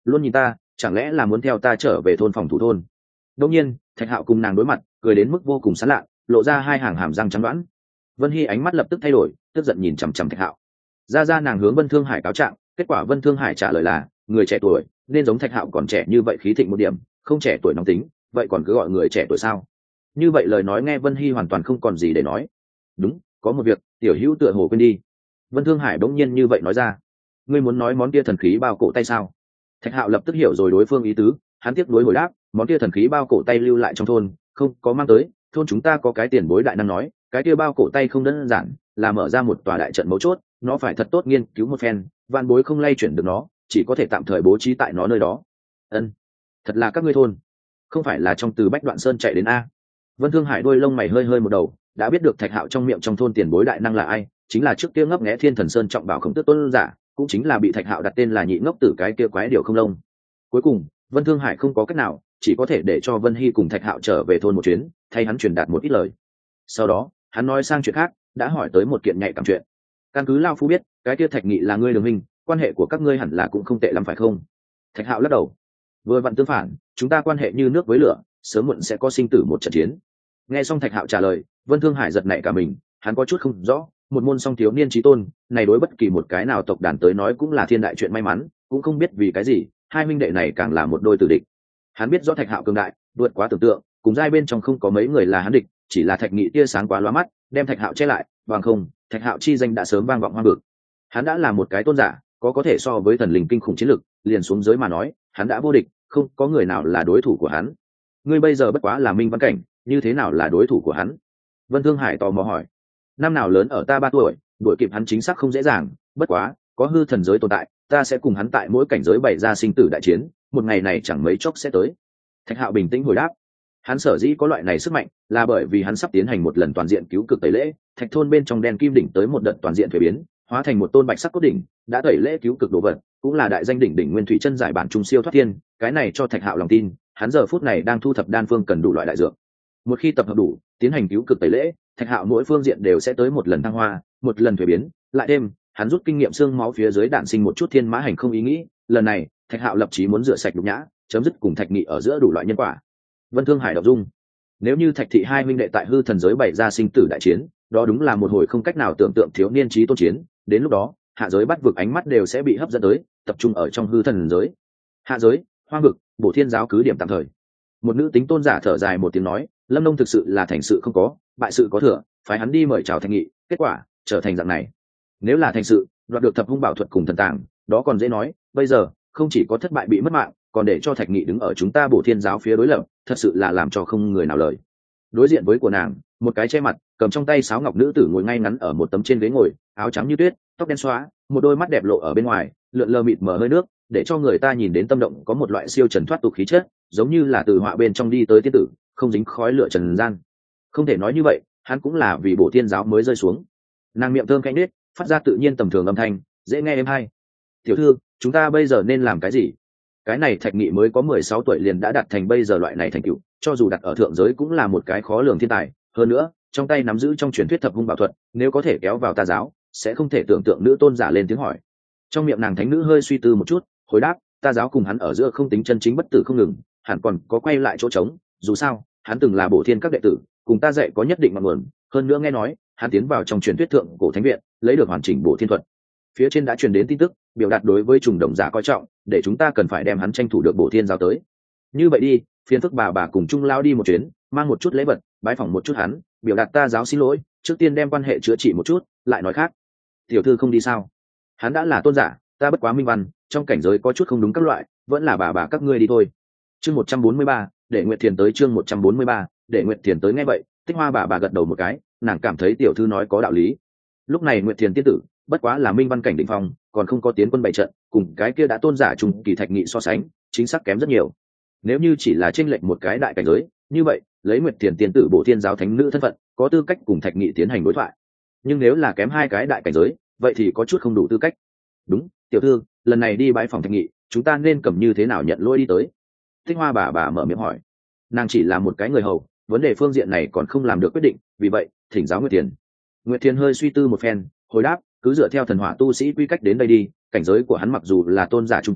luôn nhìn ta chẳng lẽ là muốn theo ta trở về thôn phòng thủ thôn? Đông nhiên Thạch Hạo cùng nàng đối mặt, cười đến mức vô cùng sán lạ, lộ ra hai hàng hàm răng trắng đoán. Vân Hy ánh mắt lập tức thay đổi, tức giận nhìn chằm chằm Thạch Hạo. Ra ra nàng hướng Vân Thương Hải cáo trạng, kết quả Vân Thương Hải trả lời là người trẻ tuổi nên giống Thạch Hạo còn trẻ như vậy khí thịnh một điểm, không trẻ tuổi nóng tính, vậy còn cứ gọi người trẻ tuổi sao? Như vậy lời nói nghe Vân Hy hoàn toàn không còn gì để nói. Đúng, có một việc tiểu hữu tựa hồ quên đi. Vân Thương Hải bỗng nhiên như vậy nói ra. Ngươi muốn nói món kia thần khí bao cổ tay sao? Thạch Hạo lập tức hiểu rồi đối phương ý tứ, hắn tiếp nối hồi đáp, món kia thần khí bao cổ tay lưu lại trong thôn, không có mang tới, thôn chúng ta có cái tiền bối đại năng nói, cái kia bao cổ tay không đơn giản, là mở ra một tòa đại trận mấu chốt, nó phải thật tốt nghiên cứu một phen, van bối không lay chuyển được nó, chỉ có thể tạm thời bố trí tại nó nơi đó. Ân, thật là các ngươi thôn, không phải là trong từ Bách Đoạn Sơn chạy đến a? Vân Thương Hải đôi lông mày hơi hơi một đầu, đã biết được Thạch Hạo trong miệng trong thôn tiền bối đại năng là ai, chính là trước kia ngấp nghé Thiên Thần Sơn trọng bảo Khổng Tước Tôn giả, cũng chính là bị Thạch Hạo đặt tên là nhị ngốc tử cái kia quái điều không lông. Cuối cùng Vân Thương Hải không có cách nào, chỉ có thể để cho Vân Hy cùng Thạch Hạo trở về thôn một chuyến, thay hắn truyền đạt một ít lời. Sau đó hắn nói sang chuyện khác, đã hỏi tới một kiện nhạy cảm chuyện. Căn cứ Lao Phu biết, cái kia Thạch Nghị là ngươi đường huynh, quan hệ của các ngươi hẳn là cũng không tệ lắm phải không? Thạch Hạo lắc đầu. Vừa vặn tương phản, chúng ta quan hệ như nước với lửa, sớm muộn sẽ có sinh tử một trận chiến. Nghe xong Thạch Hạo trả lời, Vân Thương Hải giật nảy cả mình, hắn có chút không rõ, một môn song thiếu niên chí tôn, này đối bất kỳ một cái nào tộc đàn tới nói cũng là thiên đại chuyện may mắn, cũng không biết vì cái gì, hai minh đệ này càng là một đôi tử địch. Hắn biết rõ Thạch Hạo cường đại, vượt quá tưởng tượng, cùng giai bên trong không có mấy người là hắn địch, chỉ là Thạch Nghị tia sáng quá lóa mắt, đem Thạch Hạo che lại, bằng không, Thạch Hạo chi danh đã sớm vang vọng hoang vực. Hắn đã là một cái tôn giả, có có thể so với thần linh kinh khủng chiến lực, liền xuống giới mà nói, hắn đã vô địch, không có người nào là đối thủ của hắn. Ngươi bây giờ bất quá là minh văn cảnh, như thế nào là đối thủ của hắn? Vân Thương Hải tò mò hỏi. Năm nào lớn ở ta ba tuổi, đuổi kịp hắn chính xác không dễ dàng, bất quá có hư thần giới tồn tại, ta sẽ cùng hắn tại mỗi cảnh giới bày ra sinh tử đại chiến, một ngày này chẳng mấy chốc sẽ tới. Thạch Hạo bình tĩnh hồi đáp. Hắn sở dĩ có loại này sức mạnh, là bởi vì hắn sắp tiến hành một lần toàn diện cứu cực tẩy lễ, Thạch thôn bên trong đen kim đỉnh tới một đợt toàn diện thuế biến, hóa thành một tôn bạch sắc cốt đỉnh, đã tẩy lễ cứu cực đồ vật, cũng là đại danh đỉnh đỉnh nguyên thủy chân giải bản trung siêu thoát thiên, cái này cho Thạch Hạo lòng tin, hắn giờ phút này đang thu thập đan phương cần đủ loại đại dược. Một khi tập hợp đủ, tiến hành cứu cực tẩy lễ, Thạch Hạo mỗi phương diện đều sẽ tới một lần thăng hoa, một lần thuế biến, lại thêm hắn rút kinh nghiệm xương máu phía dưới đạn sinh một chút thiên mã hành không ý nghĩ, lần này Thạch Hạo lập chí muốn rửa sạch nhục nhã, chấm dứt cùng Thạch Nghị ở giữa đủ loại nhân quả. Vân Thương Hải đọc dung. Nếu như Thạch thị hai huynh đệ tại hư thần giới bày ra sinh tử đại chiến, đó đúng là một hồi không cách nào tưởng tượng thiếu niên chí tôn chiến, đến lúc đó, hạ giới bắt vực ánh mắt đều sẽ bị hấp dẫn tới, tập trung ở trong hư thần giới. Hạ giới, hoang vực, Bổ Thiên giáo cứ điểm tạm thời. Một nữ tính tôn giả thở dài một tiếng nói, Lâm Nông thực sự là thành sự không có, bại sự có thừa, phải hắn đi mời chào Thạch Nghị, kết quả trở thành dạng này. Nếu là thành sự, đoạt được thập hung bảo thuật cùng thần tàng, đó còn dễ nói, bây giờ không chỉ có thất bại bị mất mạng, còn để cho Thạch Nghị đứng ở chúng ta Bổ Thiên giáo phía đối lập, thật sự là làm cho không người nào lời. Đối diện với của nàng, một cái che mặt, cầm trong tay sáo ngọc nữ tử ngồi ngay ngắn ở một tấm trên ghế ngồi, áo trắng như tuyết, tóc đen xóa, một đôi mắt đẹp lộ ở bên ngoài, lượn lờ mịt mờ hơi nước, để cho người ta nhìn đến tâm động có một loại siêu trần thoát tục khí chất, giống như là từ họa bên trong đi tới tiên tử, không dính khói lửa trần gian. Không thể nói như vậy, hắn cũng là vì Bổ Thiên giáo mới rơi xuống. Nàng miệng thơm cánh nết, phát ra tự nhiên tầm thường âm thanh, dễ nghe êm hay. Tiểu thư, chúng ta bây giờ nên làm cái gì? Cái này Thạch Nghị mới có mười sáu tuổi liền đã đạt thành bây giờ loại này thành tựu, cho dù đặt ở thượng giới cũng là một cái khó lường thiên tài, hơn nữa, trong tay nắm giữ trong truyền thuyết thập hung bảo thuật, nếu có thể kéo vào ta giáo, sẽ không thể tưởng tượng nữ tôn giả lên tiếng hỏi. Trong miệng nàng thánh nữ hơi suy tư một chút, hồi đáp, ta giáo cùng hắn ở giữa không tính chân chính bất tử không ngừng, hẳn còn có quay lại chỗ trống, dù sao, hắn từng là Bổ Thiên các đệ tử, cùng ta dạy có nhất định ngọn nguồn, hơn nữa nghe nói, hắn tiến vào trong truyền thuyết thượng cổ thánh viện, lấy được hoàn chỉnh Bổ Thiên thuật. Phía trên đã truyền đến tin tức, biểu đạt đối với trùng đồng giả coi trọng, để chúng ta cần phải đem hắn tranh thủ được Bổ Thiên giáo tới. Như vậy đi, phiền phức bà bà cùng Trung lao đi một chuyến, mang một chút lễ vật, bái phỏng một chút hắn, biểu đạt ta giáo xin lỗi, trước tiên đem quan hệ chữa trị một chút, lại nói khác. Tiểu thư không đi sao? Hắn đã là tôn giả, ta bất quá minh văn, trong cảnh giới có chút không đúng các loại, vẫn là bà bà các ngươi đi thôi. Chương một trăm bốn mươi ba, để Nguyệt Thiền tới chương một trăm bốn mươi ba, để Nguyệt Thiền tới nghe vậy, Tích Hoa bà bà gật đầu một cái, nàng cảm thấy tiểu thư nói có đạo lý. Lúc này Nguyệt Thiền tiên tử, bất quá là minh văn cảnh đỉnh phong, còn không có tiến quân bày trận, cùng cái kia đã tôn giả trùng kỳ Thạch Nghị so sánh, chính xác kém rất nhiều. Nếu như chỉ là chênh lệch một cái đại cảnh giới, như vậy, lấy Nguyệt Thiền tiên tử Bổ Thiên giáo thánh nữ thân phận, có tư cách cùng Thạch Nghị tiến hành đối thoại. Nhưng nếu là kém hai cái đại cảnh giới, vậy thì có chút không đủ tư cách. Đúng, tiểu thư, lần này đi bãi phòng Thạch Nghị, chúng ta nên cầm như thế nào nhận lỗi đi tới? Tích Hoa bà bà mở miệng hỏi. Nàng chỉ là một cái người hầu, vấn đề phương diện này còn không làm được quyết định, vì vậy, thỉnh giáo Nguyệt Thiền. Nguyệt Thiền hơi suy tư một phen, hồi đáp, cứ dựa theo thần hỏa tu sĩ quy cách đến đây đi, cảnh giới của hắn mặc dù là tôn giả trung kỳ,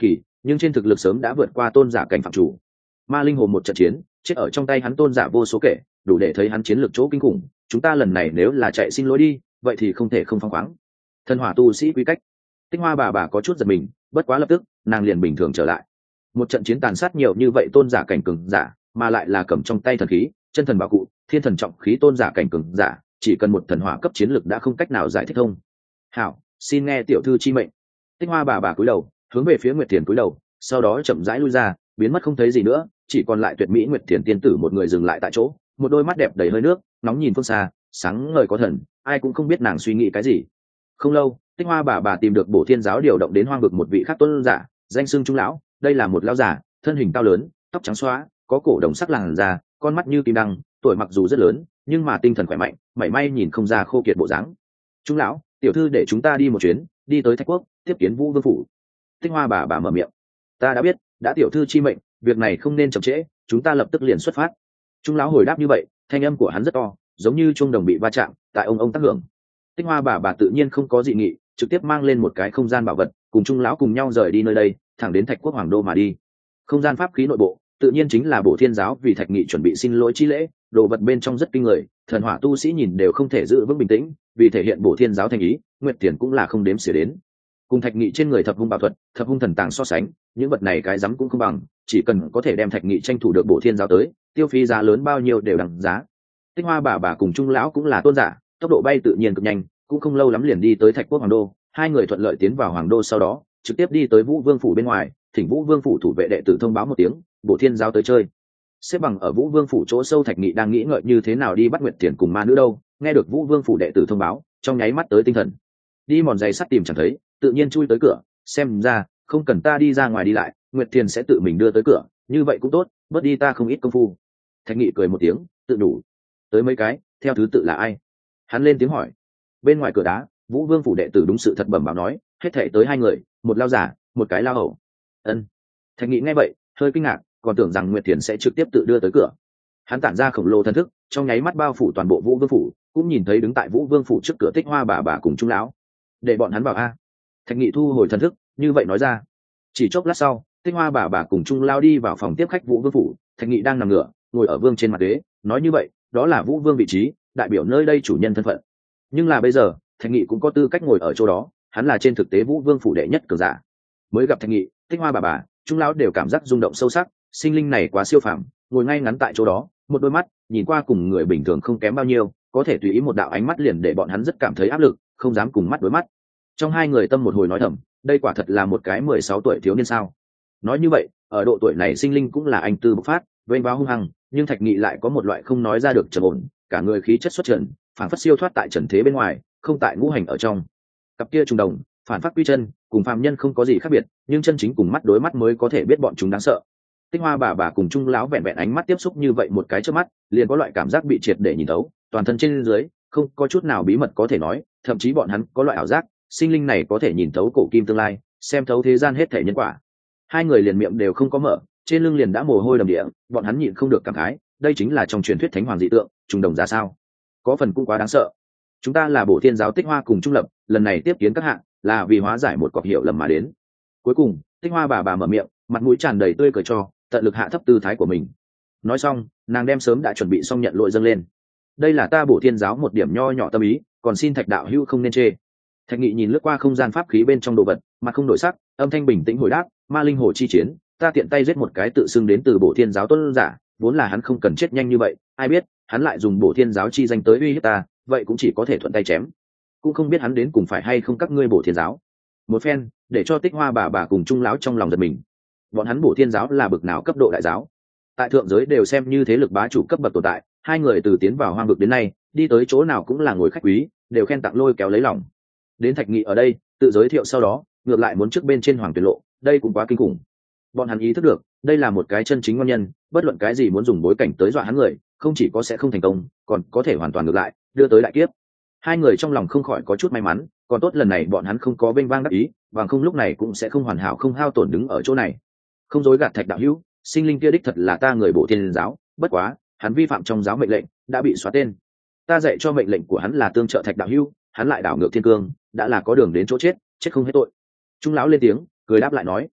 nhưng trên thực lực sớm đã vượt qua tôn giả cảnh phạm chủ. Ma linh hồ một trận chiến chết ở trong tay hắn tôn giả vô số kể, đủ để thấy hắn chiến lược chỗ kinh khủng. Chúng ta lần này nếu là chạy xin lỗi đi, vậy thì không thể không phăng khoáng. Thần hỏa tu sĩ quy cách. Tích Hoa bà bà có chút giật mình, bất quá lập tức nàng liền bình thường trở lại. Một trận chiến tàn sát nhiều như vậy tôn giả cảnh cường giả, mà lại là cầm trong tay thần khí, chân thần bảo cụ, thiên thần trọng khí tôn giả cảnh cường giả, chỉ cần một thần hỏa cấp chiến lực đã không cách nào giải thích thông. Hảo, xin nghe tiểu thư chi mệnh. Tích Hoa bà bà cúi đầu, hướng về phía Nguyệt Thiền cúi đầu, sau đó chậm rãi lui ra, biến mất không thấy gì nữa, chỉ còn lại tuyệt mỹ Nguyệt Thiền tiên tử một người dừng lại tại chỗ, một đôi mắt đẹp đầy hơi nước, nóng nhìn phương xa, sáng ngời có thần, ai cũng không biết nàng suy nghĩ cái gì. Không lâu, Tích Hoa bà bà tìm được Bổ Thiên giáo điều động đến hoang vực một vị khác tôn giả, danh xưng Trung lão. Đây là một lão giả, thân hình cao lớn, tóc trắng xóa, có cổ đồng sắc làn da, con mắt như kim đăng, tuổi mặc dù rất lớn, nhưng mà tinh thần khỏe mạnh, mảy may nhìn không ra khô kiệt bộ dáng. Trung lão, tiểu thư để chúng ta đi một chuyến, đi tới Thạch Quốc, tiếp kiến Vũ Vương phủ. Tích Hoa bà bà mở miệng. Ta đã biết, đã tiểu thư chi mệnh, việc này không nên chậm trễ, chúng ta lập tức liền xuất phát. Trung lão hồi đáp như vậy, thanh âm của hắn rất to, giống như chuông đồng bị va chạm, tại ông ông tác hưởng. Tích Hoa bà bà tự nhiên không có dị nghị, trực tiếp mang lên một cái không gian bảo vật, cùng Trung lão cùng nhau rời đi nơi đây, thẳng đến Thạch Quốc hoàng đô mà đi. Không gian pháp khí nội bộ, tự nhiên chính là Bổ Thiên giáo vì Thạch Nghị chuẩn bị xin lỗi chi lễ, đồ vật bên trong rất kinh người, thần hỏa tu sĩ nhìn đều không thể giữ vững bình tĩnh, vì thể hiện Bổ Thiên giáo thành ý, Nguyệt Tiền cũng là không đếm xỉa đến. Cùng Thạch Nghị trên người thập hung bảo thuật, thập hung thần tàng so sánh, những vật này cái dám cũng không bằng, chỉ cần có thể đem Thạch Nghị tranh thủ được Bổ Thiên giáo tới, tiêu phí giá lớn bao nhiêu đều đằng giá. Tích Hoa bà bà cùng Trung lão cũng là tôn giả, tốc độ bay tự nhiên cực nhanh, cũng không lâu lắm liền đi tới Thạch Quốc hoàng đô. Hai người thuận lợi tiến vào hoàng đô, sau đó trực tiếp đi tới Vũ Vương phủ bên ngoài, thỉnh Vũ Vương phủ thủ vệ đệ tử thông báo một tiếng, Bổ Thiên giáo tới chơi. Xếp bằng ở Vũ Vương phủ chỗ sâu Thạch Nghị đang nghĩ ngợi như thế nào đi bắt Nguyệt Tiền cùng ma nữ đâu, nghe được Vũ Vương phủ đệ tử thông báo, trong nháy mắt tới tinh thần. Đi mòn giày sắt tìm chẳng thấy, tự nhiên chui tới cửa, xem ra không cần ta đi ra ngoài đi lại, Nguyệt Tiền sẽ tự mình đưa tới cửa, như vậy cũng tốt, bớt đi ta không ít công phu. Thạch Nghị cười một tiếng, tự đủ. Tới mấy cái, theo thứ tự là ai? Hắn lên tiếng hỏi. Bên ngoài cửa đá, Vũ Vương phủ đệ tử đúng sự thật bẩm báo nói, hết thảy tới hai người, một lao giả, một cái lao hầu. Ân. Thạch Nghị nghe vậy, hơi kinh ngạc, còn tưởng rằng Nguyệt Thiền sẽ trực tiếp tự đưa tới cửa. Hắn tản ra khổng lồ thần thức, trong nháy mắt bao phủ toàn bộ Vũ Vương phủ, cũng nhìn thấy đứng tại Vũ Vương phủ trước cửa Tích Hoa bà bà cùng Trung lão. Để bọn hắn vào a. Thạch Nghị thu hồi thần thức, như vậy nói ra. Chỉ chốc lát sau, Tích Hoa bà bà cùng Trung lão đi vào phòng tiếp khách Vũ Vương phủ, Thạch Nghị đang nằm ngửa, ngồi ở vương trên mặt ghế, nói như vậy, đó là Vũ Vương vị trí, đại biểu nơi đây chủ nhân thân phận. Nhưng là bây giờ, Thạch Nghị cũng có tư cách ngồi ở chỗ đó, hắn là trên thực tế Vũ Vương phủ đệ nhất cường giả. Mới gặp Thạch Nghị, Tích Hoa bà bà, Trung lão đều cảm giác rung động sâu sắc, sinh linh này quá siêu phàm, ngồi ngay ngắn tại chỗ đó, một đôi mắt nhìn qua cùng người bình thường không kém bao nhiêu, có thể tùy ý một đạo ánh mắt liền để bọn hắn rất cảm thấy áp lực, không dám cùng mắt đối mắt. Trong hai người tâm một hồi nói thầm, đây quả thật là một cái mười sáu tuổi thiếu niên sao? Nói như vậy, ở độ tuổi này sinh linh cũng là anh tư bộc phát, vênh váo hung hăng, nhưng Thạch Nghị lại có một loại không nói ra được trầm ổn, cả người khí chất xuất trần, phản phất siêu thoát tại trần thế bên ngoài, không tại ngũ hành ở trong. Cặp kia trùng đồng, phản phát quy chân, cùng phàm nhân không có gì khác biệt, nhưng chân chính cùng mắt đối mắt mới có thể biết bọn chúng đáng sợ. Tích Hoa bà bà cùng Trung lão vẹn vẹn ánh mắt tiếp xúc như vậy một cái trước mắt, liền có loại cảm giác bị triệt để nhìn thấu, toàn thân trên dưới không có chút nào bí mật có thể nói, thậm chí bọn hắn có loại ảo giác, sinh linh này có thể nhìn thấu cổ kim tương lai, xem thấu thế gian hết thể nhân quả. Hai người liền miệng đều không có mở, trên lưng liền đã mồ hôi đầm địa, bọn hắn nhịn không được cảm khái, đây chính là trong truyền thuyết thánh hoàng dị tượng, trùng đồng ra sao? Có phần cũng quá đáng sợ. Chúng ta là Bổ Thiên giáo Tích Hoa cùng Trung lập, lần này tiếp kiến các hạng là vì hóa giải một cọc hiểu lầm mà đến. Cuối cùng, Tích Hoa bà bà mở miệng, mặt mũi tràn đầy tươi cười cho, tận lực hạ thấp tư thái của mình. Nói xong, nàng đem sớm đã chuẩn bị xong nhận lỗi dâng lên. Đây là ta Bổ Thiên giáo một điểm nho nhỏ tâm ý, còn xin Thạch đạo hữu không nên chê. Thạch Nghị nhìn lướt qua không gian pháp khí bên trong đồ vật, mặt không đổi sắc, âm thanh bình tĩnh hồi đáp, ma linh hồ chi chiến, ta tiện tay giết một cái tự xưng đến từ Bổ Thiên giáo tuân giả, vốn là hắn không cần chết nhanh như vậy, ai biết hắn lại dùng Bổ Thiên giáo chi danh tới uy hiếp ta, vậy cũng chỉ có thể thuận tay chém. Cũng không biết hắn đến cùng phải hay không các ngươi Bổ Thiên giáo. Một phen, để cho Tích Hoa bà bà cùng Trung lão trong lòng giật mình. Bọn hắn Bổ Thiên giáo là bậc nào cấp độ đại giáo? Tại thượng giới đều xem như thế lực bá chủ cấp bậc tồn tại, hai người từ tiến vào hoang vực đến nay, đi tới chỗ nào cũng là ngồi khách quý, đều khen tặng lôi kéo lấy lòng. Đến Thạch Nghị ở đây, tự giới thiệu sau đó, ngược lại muốn trước bên trên hoàng tuyển lộ, đây cũng quá kinh khủng. Bọn hắn ý thức được, đây là một cái chân chính ngon nhân, bất luận cái gì muốn dùng bối cảnh tới dọa hắn người, không chỉ có sẽ không thành công, còn có thể hoàn toàn ngược lại, đưa tới đại kiếp. Hai người trong lòng không khỏi có chút may mắn, còn tốt lần này bọn hắn không có vênh vang đắc ý, bằng không lúc này cũng sẽ không hoàn hảo không hao tổn đứng ở chỗ này. Không dối gạt Thạch đạo hữu, sinh linh kia đích thật là ta người Bổ Thiên giáo, bất quá, hắn vi phạm trong giáo mệnh lệnh, đã bị xóa tên. Ta dạy cho mệnh lệnh của hắn là tương trợ Thạch đạo hữu, hắn lại đảo ngược thiên cương, đã là có đường đến chỗ chết, chết không hết tội. Trung lão lên tiếng, cười đáp lại nói,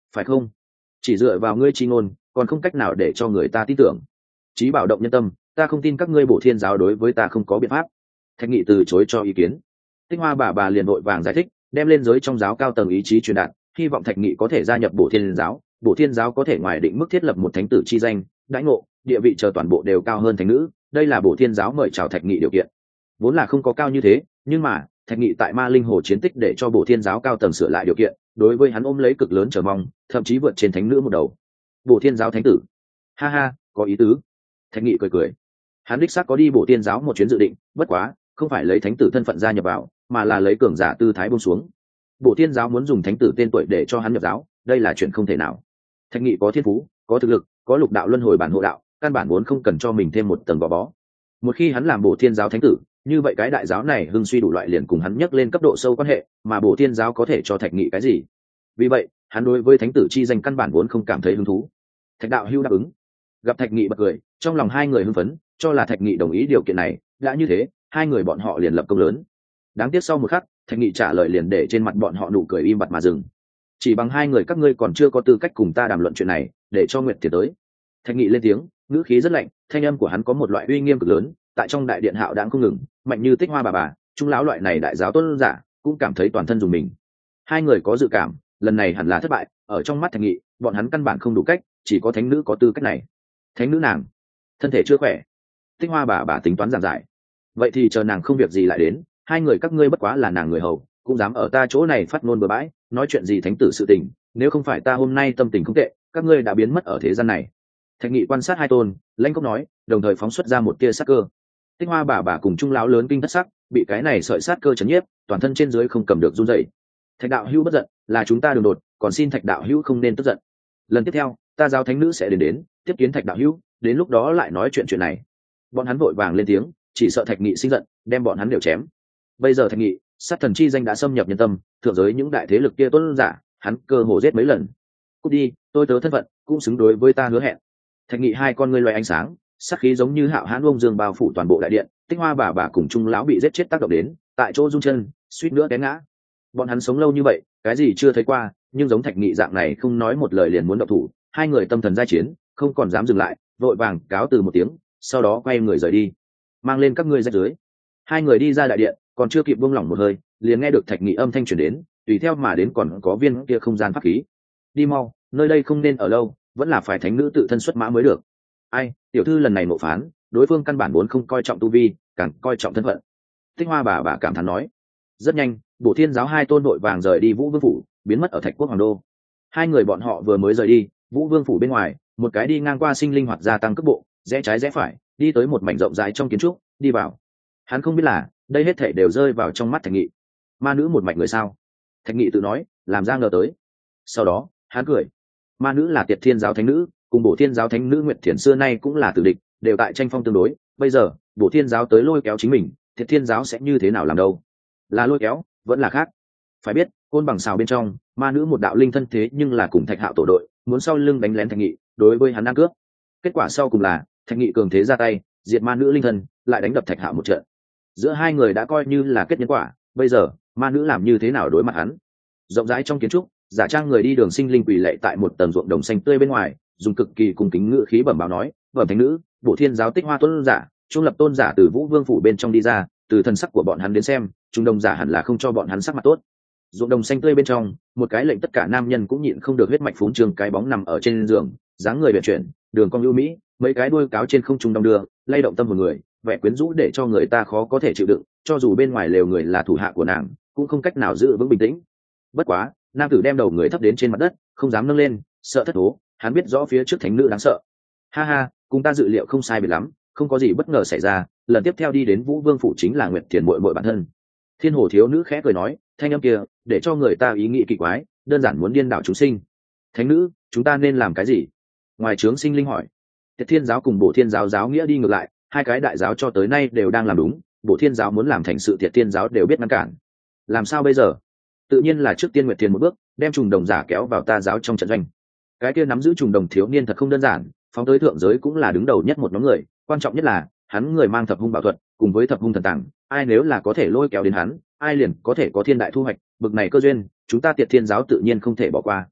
phải không? Chỉ dựa vào ngươi chi ngôn còn không cách nào để cho người ta tin tưởng. Chí bảo động nhân tâm, ta không tin các ngươi Bổ Thiên giáo đối với ta không có biện pháp. Thạch Nghị từ chối cho ý kiến. Tích Hoa bà bà liền vội vàng giải thích, đem lên giới trong giáo cao tầng ý chí truyền đạt, hy vọng Thạch Nghị có thể gia nhập Bổ Thiên giáo, Bổ Thiên giáo có thể ngoài định mức thiết lập một thánh tử chi danh, đãi ngộ, địa vị chờ toàn bộ đều cao hơn thánh nữ, đây là Bổ Thiên giáo mời chào Thạch Nghị điều kiện. Vốn là không có cao như thế, nhưng mà Thạch Nghị tại Ma Linh Hồ chiến tích để cho Bổ Thiên giáo cao tầng sửa lại điều kiện, đối với hắn ôm lấy cực lớn chờ mong, thậm chí vượt trên thánh nữ một đầu. Bổ Thiên giáo thánh tử, ha ha, có ý tứ. Thạch Nghị cười cười, hắn đích xác có đi Bổ Thiên giáo một chuyến dự định, bất quá không phải lấy thánh tử thân phận gia nhập vào, mà là lấy cường giả tư thái buông xuống. Bổ Thiên giáo muốn dùng thánh tử tên tuổi để cho hắn nhập giáo, đây là chuyện không thể nào. Thạch Nghị có thiên phú, có thực lực, có lục đạo luân hồi bản hộ đạo, căn bản vốn không cần cho mình thêm một tầng gò bó. Một khi hắn làm Bổ Thiên giáo thánh tử, như vậy cái đại giáo này hưng suy đủ loại liền cùng hắn nhắc lên cấp độ sâu quan hệ, mà Bổ Thiên giáo có thể cho Thạch Nghị cái gì? Vì vậy, hắn đối với thánh tử chi danh căn bản vốn không cảm thấy hứng thú. Thạch đạo hưu đáp ứng. Gặp Thạch Nghị bật cười, trong lòng hai người hưng phấn, cho là Thạch Nghị đồng ý điều kiện này, đã như thế, hai người bọn họ liền lập công lớn. Đáng tiếc sau một khắc, Thạch Nghị trả lời liền để trên mặt bọn họ nụ cười im bặt mà dừng. Chỉ bằng hai người các ngươi còn chưa có tư cách cùng ta đàm luận chuyện này, để cho Nguyệt Thiệt tới. Thạch Nghị lên tiếng, ngữ khí rất lạnh, thanh âm của hắn có một loại uy nghiêm cực lớn, tại trong đại điện hạo đãng không ngừng, mạnh như Tích Hoa bà bà, trung lão loại này đại giáo tôn giả cũng cảm thấy toàn thân dùng mình. Hai người có dự cảm, lần này hẳn là thất bại, ở trong mắt Thạch Nghị, bọn hắn căn bản không đủ cách, chỉ có thánh nữ có tư cách này. Thánh nữ nàng, thân thể chưa khỏe. Tích Hoa bà bà tính toán giảng giải. Vậy thì chờ nàng không việc gì lại đến, hai người các ngươi bất quá là nàng người hầu, cũng dám ở ta chỗ này phát ngôn bừa bãi, nói chuyện gì thánh tử sự tình, nếu không phải ta hôm nay tâm tình không tệ, các ngươi đã biến mất ở thế gian này. Thạch Nghị quan sát hai tôn, lãnh cốc nói, đồng thời phóng xuất ra một tia sát cơ. Tích Hoa bà bà cùng trung lão lớn kinh thất sắc, bị cái này sợi sát cơ chấn nhiếp, toàn thân trên dưới không cầm được run rẩy. Thạch đạo hữu bất giận, là chúng ta đường đột, còn xin Thạch đạo hữu không nên tức giận. Lần tiếp theo, ta giáo thánh nữ sẽ đến đến, tiếp kiến Thạch đạo hữu, đến lúc đó lại nói chuyện chuyện này. Bọn hắn vội vàng lên tiếng, chỉ sợ Thạch Nghị sinh giận, đem bọn hắn đều chém. Bây giờ Thạch Nghị, sát thần chi danh đã xâm nhập nhân tâm, thượng giới những đại thế lực kia tuân giả, hắn cơ hồ giết mấy lần. Cút đi, tôi tớ thân phận, cũng xứng đối với ta hứa hẹn. Thạch Nghị hai con ngươi loé ánh sáng, sát khí giống như hạo hãn ông dương bao phủ toàn bộ đại điện. Tích Hoa bà bà cùng trung lão bị giết chết tác động đến, tại chỗ run chân, suýt nữa té ngã. Bọn hắn sống lâu như vậy, cái gì chưa thấy qua, nhưng giống Thạch Nghị dạng này không nói một lời liền muốn động thủ, hai người tâm thần giai chiến, không còn dám dừng lại, vội vàng cáo từ một tiếng, sau đó quay người rời đi, mang lên các ngươi ra dưới. Hai người đi ra đại điện, còn chưa kịp buông lỏng một hơi, liền nghe được Thạch Nghị âm thanh truyền đến, tùy theo mà đến còn có viên kia không gian pháp khí. Đi mau, nơi đây không nên ở lâu, vẫn là phải thánh nữ tự thân xuất mã mới được. Ai, tiểu thư lần này nộ phán, đối phương căn bản vốn không coi trọng tu vi, càng coi trọng thân phận. Tích Hoa bà bà cảm thán nói. Rất nhanh, Bổ Thiên giáo hai tôn đội vàng rời đi Vũ Vương phủ, biến mất ở Thạch Quốc Hoàng đô. Hai người bọn họ vừa mới rời đi, Vũ Vương phủ bên ngoài, một cái đi ngang qua sinh linh hoạt gia tăng cấp bộ, rẽ trái rẽ phải, đi tới một mảnh rộng rãi trong kiến trúc, đi vào. Hắn không biết là, đây hết thảy đều rơi vào trong mắt Thạch Nghị. Ma nữ một mạch người sao? Thạch Nghị tự nói, làm ra ngờ tới. Sau đó, hắn cười. Ma nữ là Tiệt Thiên giáo thánh nữ, cùng Bổ Thiên giáo thánh nữ Nguyệt Thiển xưa nay cũng là tử địch, đều tại tranh phong tương đối. Bây giờ, Bổ Thiên giáo tới lôi kéo chính mình, Tiệt Thiên giáo sẽ như thế nào làm đâu? Là lôi kéo, vẫn là khác. Phải biết, côn bằng xào bên trong, ma nữ một đạo linh thân thế nhưng là cùng Thạch Hạo tổ đội, muốn sau lưng đánh lén Thạch Nghị, đối với hắn ăn cướp. Kết quả sau cùng là, Thạch Nghị cường thế ra tay, diệt ma nữ linh thân, lại đánh đập Thạch Hạo một trận. Giữa hai người đã coi như là kết nhân quả, bây giờ ma nữ làm như thế nào đối mặt hắn? Rộng rãi trong kiến trúc, giả trang người đi đường sinh linh quỳ lệ tại một tầng ruộng đồng xanh tươi bên ngoài, dùng cực kỳ cung kính ngữ khí bẩm báo nói, bẩm thánh nữ, Bổ Thiên giáo Tích Hoa tôn giả, trung lập tôn giả từ Vũ Vương phủ bên trong đi ra, từ thần sắc của bọn hắn đến xem, trung đồng giả hẳn là không cho bọn hắn sắc mặt tốt. Ruộng đồng xanh tươi bên trong, một cái lệnh tất cả nam nhân cũng nhịn không được huyết mạch phún trương cái bóng nằm ở trên giường, dáng người uyển chuyển, đường cong ưu mỹ, mấy cái đuôi cáo trên không trung đong đưa, lay động tâm hồn người, vẻ quyến rũ để cho người ta khó có thể chịu đựng, cho dù bên ngoài lều người là thủ hạ của nàng, cũng không cách nào giữ vững bình tĩnh. Bất quá, nam tử đem đầu người thấp đến trên mặt đất, không dám nâng lên, sợ thất thố, hắn biết rõ phía trước thánh nữ đáng sợ. Ha ha, cùng ta dự liệu không sai biệt lắm, không có gì bất ngờ xảy ra, lần tiếp theo đi đến Vũ Vương phủ chính là Nguyệt Thiền muội muội bản thân. Thiên Hồ thiếu nữ khẽ cười nói, thanh âm kia, để cho người ta ý nghĩ kỳ quái, đơn giản muốn điên đảo chúng sinh. Thánh nữ, chúng ta nên làm cái gì? Ngoài trướng sinh linh hỏi. Tiệt Thiên giáo cùng Bổ Thiên giáo giáo nghĩa đi ngược lại, hai cái đại giáo cho tới nay đều đang làm đúng, Bổ Thiên giáo muốn làm thành sự, Tiệt Thiên giáo đều biết ngăn cản. Làm sao bây giờ? Tự nhiên là trước tiên Nguyệt Thiền một bước, đem trùng đồng giả kéo vào ta giáo trong trận doanh. Cái kia nắm giữ trùng đồng thiếu niên thật không đơn giản, phóng tới thượng giới cũng là đứng đầu nhất một nhóm người, quan trọng nhất là hắn người mang thập hung bảo thuật, cùng với thập hung thần tàng, ai nếu là có thể lôi kéo đến hắn, ai liền có thể có thiên đại thu hoạch, bực này cơ duyên, chúng ta Tiệt Thiên giáo tự nhiên không thể bỏ qua.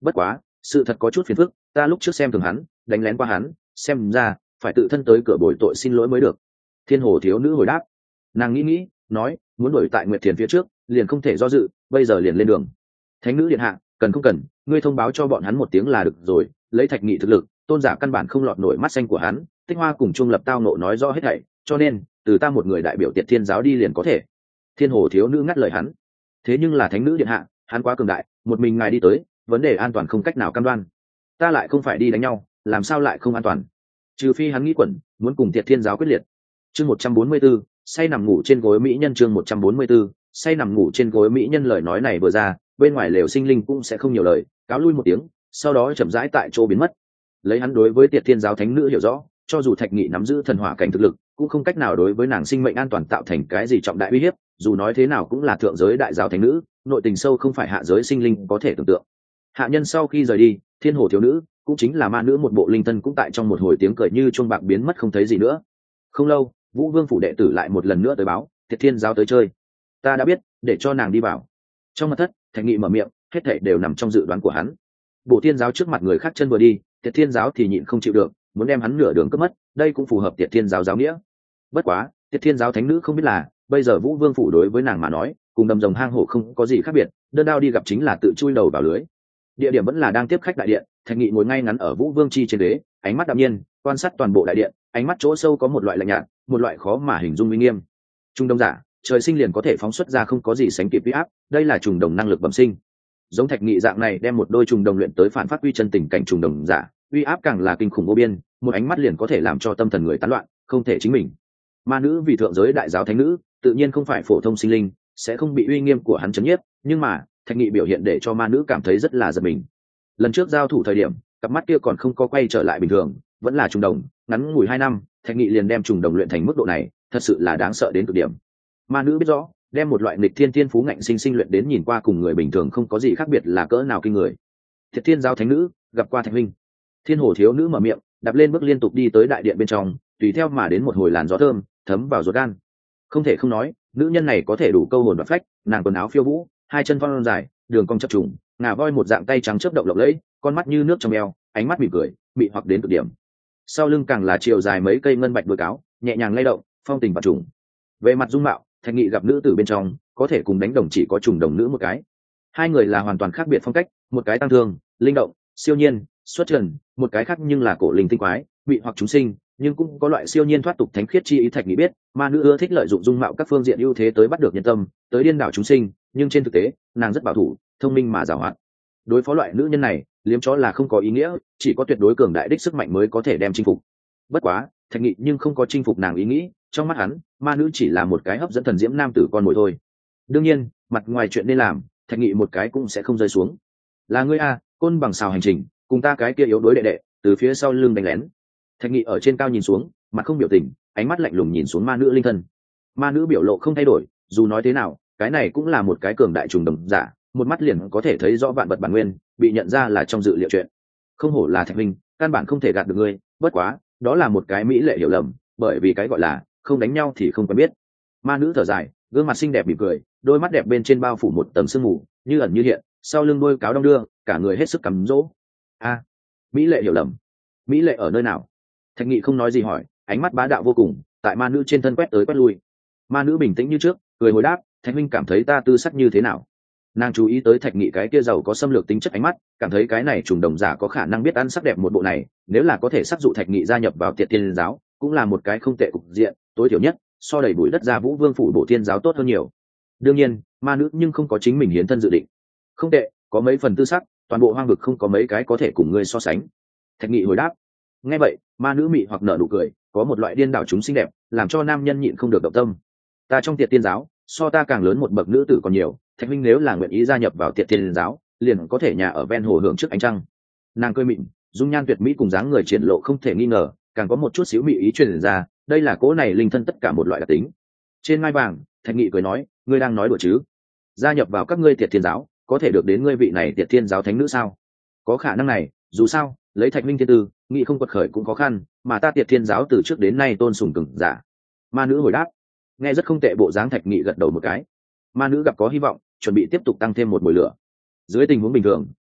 bất quá sự thật có chút phiền phức, ta lúc trước xem thường hắn, đánh lén qua hắn, xem ra phải tự thân tới cửa bồi tội xin lỗi mới được. Thiên hồ thiếu nữ hồi đáp. Nàng nghĩ nghĩ nói, muốn đuổi tại Nguyệt Thiền phía trước liền không thể do dự, bây giờ liền lên đường. Thánh nữ điện hạ, cần không cần ngươi thông báo cho bọn hắn một tiếng là được rồi, lấy Thạch Nghị thực lực, tôn giả căn bản không lọt nổi mắt xanh của hắn, Tích Hoa cùng Trung Lập tao nộ nói rõ hết thảy, cho nên từ ta một người đại biểu Tiệt Thiên giáo đi liền có thể. Thiên hồ thiếu nữ ngắt lời hắn. Thế nhưng là thánh nữ điện hạ, hắn quá cường đại, một mình ngài đi tới, vấn đề an toàn không cách nào cam đoan. Ta lại không phải đi đánh nhau, làm sao lại không an toàn? Trừ phi hắn nghĩ quẩn, muốn cùng Tiệt Thiên giáo quyết liệt. Chương một trăm bốn mươi 144, say nằm ngủ trên gối mỹ nhân. Chương một trăm bốn mươi 144, say nằm ngủ trên gối mỹ nhân. Lời nói này vừa ra, bên ngoài lều sinh linh cũng sẽ không nhiều lời, cáo lui một tiếng, sau đó chậm rãi tại chỗ biến mất. Lấy hắn đối với Tiệt Thiên giáo thánh nữ hiểu rõ, cho dù Thạch Nghị nắm giữ thần hỏa cảnh thực lực, cũng không cách nào đối với nàng sinh mệnh an toàn tạo thành cái gì trọng đại uy hiếp, dù nói thế nào cũng là thượng giới đại giáo thánh nữ, nội tình sâu không phải hạ giới sinh linh có thể tưởng tượng. Hạ nhân sau khi rời đi, thiên hồ thiếu nữ cũng chính là ma nữ một bộ linh thân cũng tại trong một hồi tiếng cười như chuông bạc biến mất không thấy gì nữa. Không lâu, Vũ Vương phủ đệ tử lại một lần nữa tới báo, Tiệt Thiên giáo tới chơi. Ta đã biết, để cho nàng đi vào. Trong mật thất, Thạch Nghị mở miệng, hết thảy đều nằm trong dự đoán của hắn. Bổ Thiên giáo trước mặt người khác chân vừa đi, Tiệt Thiên giáo thì nhịn không chịu được, muốn đem hắn nửa đường cướp mất, đây cũng phù hợp Tiệt Thiên giáo giáo nghĩa. Bất quá, Tiệt Thiên giáo thánh nữ không biết là, bây giờ Vũ Vương phủ đối với nàng mà nói, cùng đầm rồng hang hổ không có gì khác biệt, đơn đao đi gặp chính là tự chui đầu vào lưới. Địa điểm vẫn là đang tiếp khách đại điện, Thạch Nghị ngồi ngay ngắn ở Vũ Vương chi trên ghế, ánh mắt đạm nhiên quan sát toàn bộ đại điện, ánh mắt chỗ sâu có một loại lạnh nhạt, một loại khó mà hình dung uy nghiêm. Trung đồng giả, trời sinh liền có thể phóng xuất ra không có gì sánh kịp uy áp, đây là trùng đồng năng lực bẩm sinh. Giống Thạch Nghị dạng này đem một đôi trùng đồng luyện tới phản phát quy chân tình cảnh trùng đồng giả, uy áp càng là kinh khủng vô biên, một ánh mắt liền có thể làm cho tâm thần người tán loạn, không thể chính mình. Ma nữ vì thượng giới đại giáo thánh nữ, tự nhiên không phải phổ thông sinh linh, sẽ không bị uy nghiêm của hắn chấn nhiếp, nhưng mà Thạch Nghị biểu hiện để cho ma nữ cảm thấy rất là giật mình. Lần trước giao thủ thời điểm, cặp mắt kia còn không có quay trở lại bình thường, vẫn là trùng đồng, ngắn ngủi hai năm, Thạch Nghị liền đem trùng đồng luyện thành mức độ này, thật sự là đáng sợ đến cực điểm. Ma nữ biết rõ, đem một loại nghịch thiên thiên phú ngạnh sinh sinh luyện đến nhìn qua cùng người bình thường không có gì khác biệt là cỡ nào kinh người. Thiệt Thiên giáo thánh nữ, gặp qua Thạch huynh. Thiên hồ thiếu nữ mở miệng, đạp lên bước liên tục đi tới đại điện bên trong, tùy theo mà đến một hồi làn gió thơm, thấm vào ruột gan. Không thể không nói, nữ nhân này có thể đủ câu hồn và phách, nàng quần áo phiêu vũ, hai chân thon dài, đường cong chập trùng, ngà voi một dạng tay trắng chớp động lộng lẫy, con mắt như nước trong eo, ánh mắt mỉm cười, mị hoặc đến cực điểm. Sau lưng càng là chiều dài mấy cây ngân bạch đuôi cáo, nhẹ nhàng lay động, phong tình và trùng. Về mặt dung mạo, Thạch Nghị gặp nữ tử bên trong, có thể cùng đánh đồng chỉ có trùng đồng nữ một cái. Hai người là hoàn toàn khác biệt phong cách, một cái tăng thương, linh động, siêu nhiên, xuất trần, một cái khác nhưng là cổ linh tinh quái, mị hoặc chúng sinh, nhưng cũng có loại siêu nhiên thoát tục thánh khiết chi ý. Thạch Nghị biết, ma nữ ưa thích lợi dụng dung mạo các phương diện ưu thế tới bắt được nhân tâm, tới điên đảo chúng sinh, nhưng trên thực tế, nàng rất bảo thủ, thông minh mà giàu hoạt. Đối phó loại nữ nhân này, liếm chó là không có ý nghĩa, chỉ có tuyệt đối cường đại đích sức mạnh mới có thể đem chinh phục. Bất quá, Thạch Nghị nhưng không có chinh phục nàng ý nghĩ, trong mắt hắn, ma nữ chỉ là một cái hấp dẫn thần diễm nam tử con mồi thôi. Đương nhiên, mặt ngoài chuyện nên làm, Thạch Nghị một cái cũng sẽ không rơi xuống. Là ngươi a, côn bằng xào hành trình, cùng ta cái kia yếu đối đệ đệ, từ phía sau lưng đánh lén. Thạch Nghị ở trên cao nhìn xuống, mặt không biểu tình, ánh mắt lạnh lùng nhìn xuống ma nữ linh thân. Ma nữ biểu lộ không thay đổi, dù nói thế nào, cái này cũng là một cái cường đại trùng đồng giả, một mắt liền có thể thấy rõ vạn vật bản nguyên, bị nhận ra là trong dự liệu chuyện. Không hổ là Thạch huynh, căn bản không thể gạt được ngươi, bất quá, đó là một cái mỹ lệ hiểu lầm, bởi vì cái gọi là không đánh nhau thì không quen biết. Ma nữ thở dài, gương mặt xinh đẹp mỉm cười, đôi mắt đẹp bên trên bao phủ một tầng sương mù, như ẩn như hiện, sau lưng đôi cáo đong đưa, cả người hết sức cắm dỗ. A, mỹ lệ hiểu lầm, mỹ lệ ở nơi nào? Thạch Nghị không nói gì hỏi, ánh mắt bá đạo vô cùng, tại ma nữ trên thân quét tới quét lui. Ma nữ bình tĩnh như trước, cười hồi đáp, Thạch huynh cảm thấy ta tư sắc như thế nào? Nàng chú ý tới Thạch Nghị cái kia giàu có xâm lược tính chất ánh mắt, cảm thấy cái này trùng đồng giả có khả năng biết ăn sắc đẹp một bộ này, nếu là có thể sắc dụ Thạch Nghị gia nhập vào Tiệt Thiên giáo, cũng là một cái không tệ cục diện, tối thiểu nhất so đầy bụi đất ra Vũ Vương phủ Bổ Thiên giáo tốt hơn nhiều. Đương nhiên, ma nữ nhưng không có chính mình hiến thân dự định. Không tệ, có mấy phần tư sắc, toàn bộ hoang vực không có mấy cái có thể cùng ngươi so sánh. Thạch Nghị hồi đáp. Nghe vậy, ma nữ mị hoặc nở nụ cười, có một loại điên đảo chúng xinh đẹp, làm cho nam nhân nhịn không được động tâm. Ta trong Tiệt Thiên giáo, so ta càng lớn một bậc nữ tử còn nhiều, Thạch huynh nếu là nguyện ý gia nhập vào Tiệt Thiên giáo, liền có thể nhà ở ven hồ hưởng trước ánh trăng. Nàng cười mịn, dung nhan tuyệt mỹ cùng dáng người triển lộ không thể nghi ngờ, càng có một chút xíu mị ý truyền ra, đây là cố này linh thân tất cả một loại đặc tính. Trên ngai vàng, Thạch Nghị cười nói, ngươi đang nói đùa chứ? Gia nhập vào các ngươi Tiệt Thiên giáo, có thể được đến ngươi vị này Tiệt Thiên giáo thánh nữ sao? Có khả năng này, dù sao, lấy Thạch huynh thiên tư, nghị không quật khởi cũng khó khăn, mà ta Tiệt Thiên giáo từ trước đến nay tôn sùng cường giả. Ma nữ hồi đáp. Nghe rất không tệ bộ dáng. Thạch Nghị gật đầu một cái. Ma nữ gặp có hy vọng, chuẩn bị tiếp tục tăng thêm một mùi lửa. Dưới tình huống bình thường,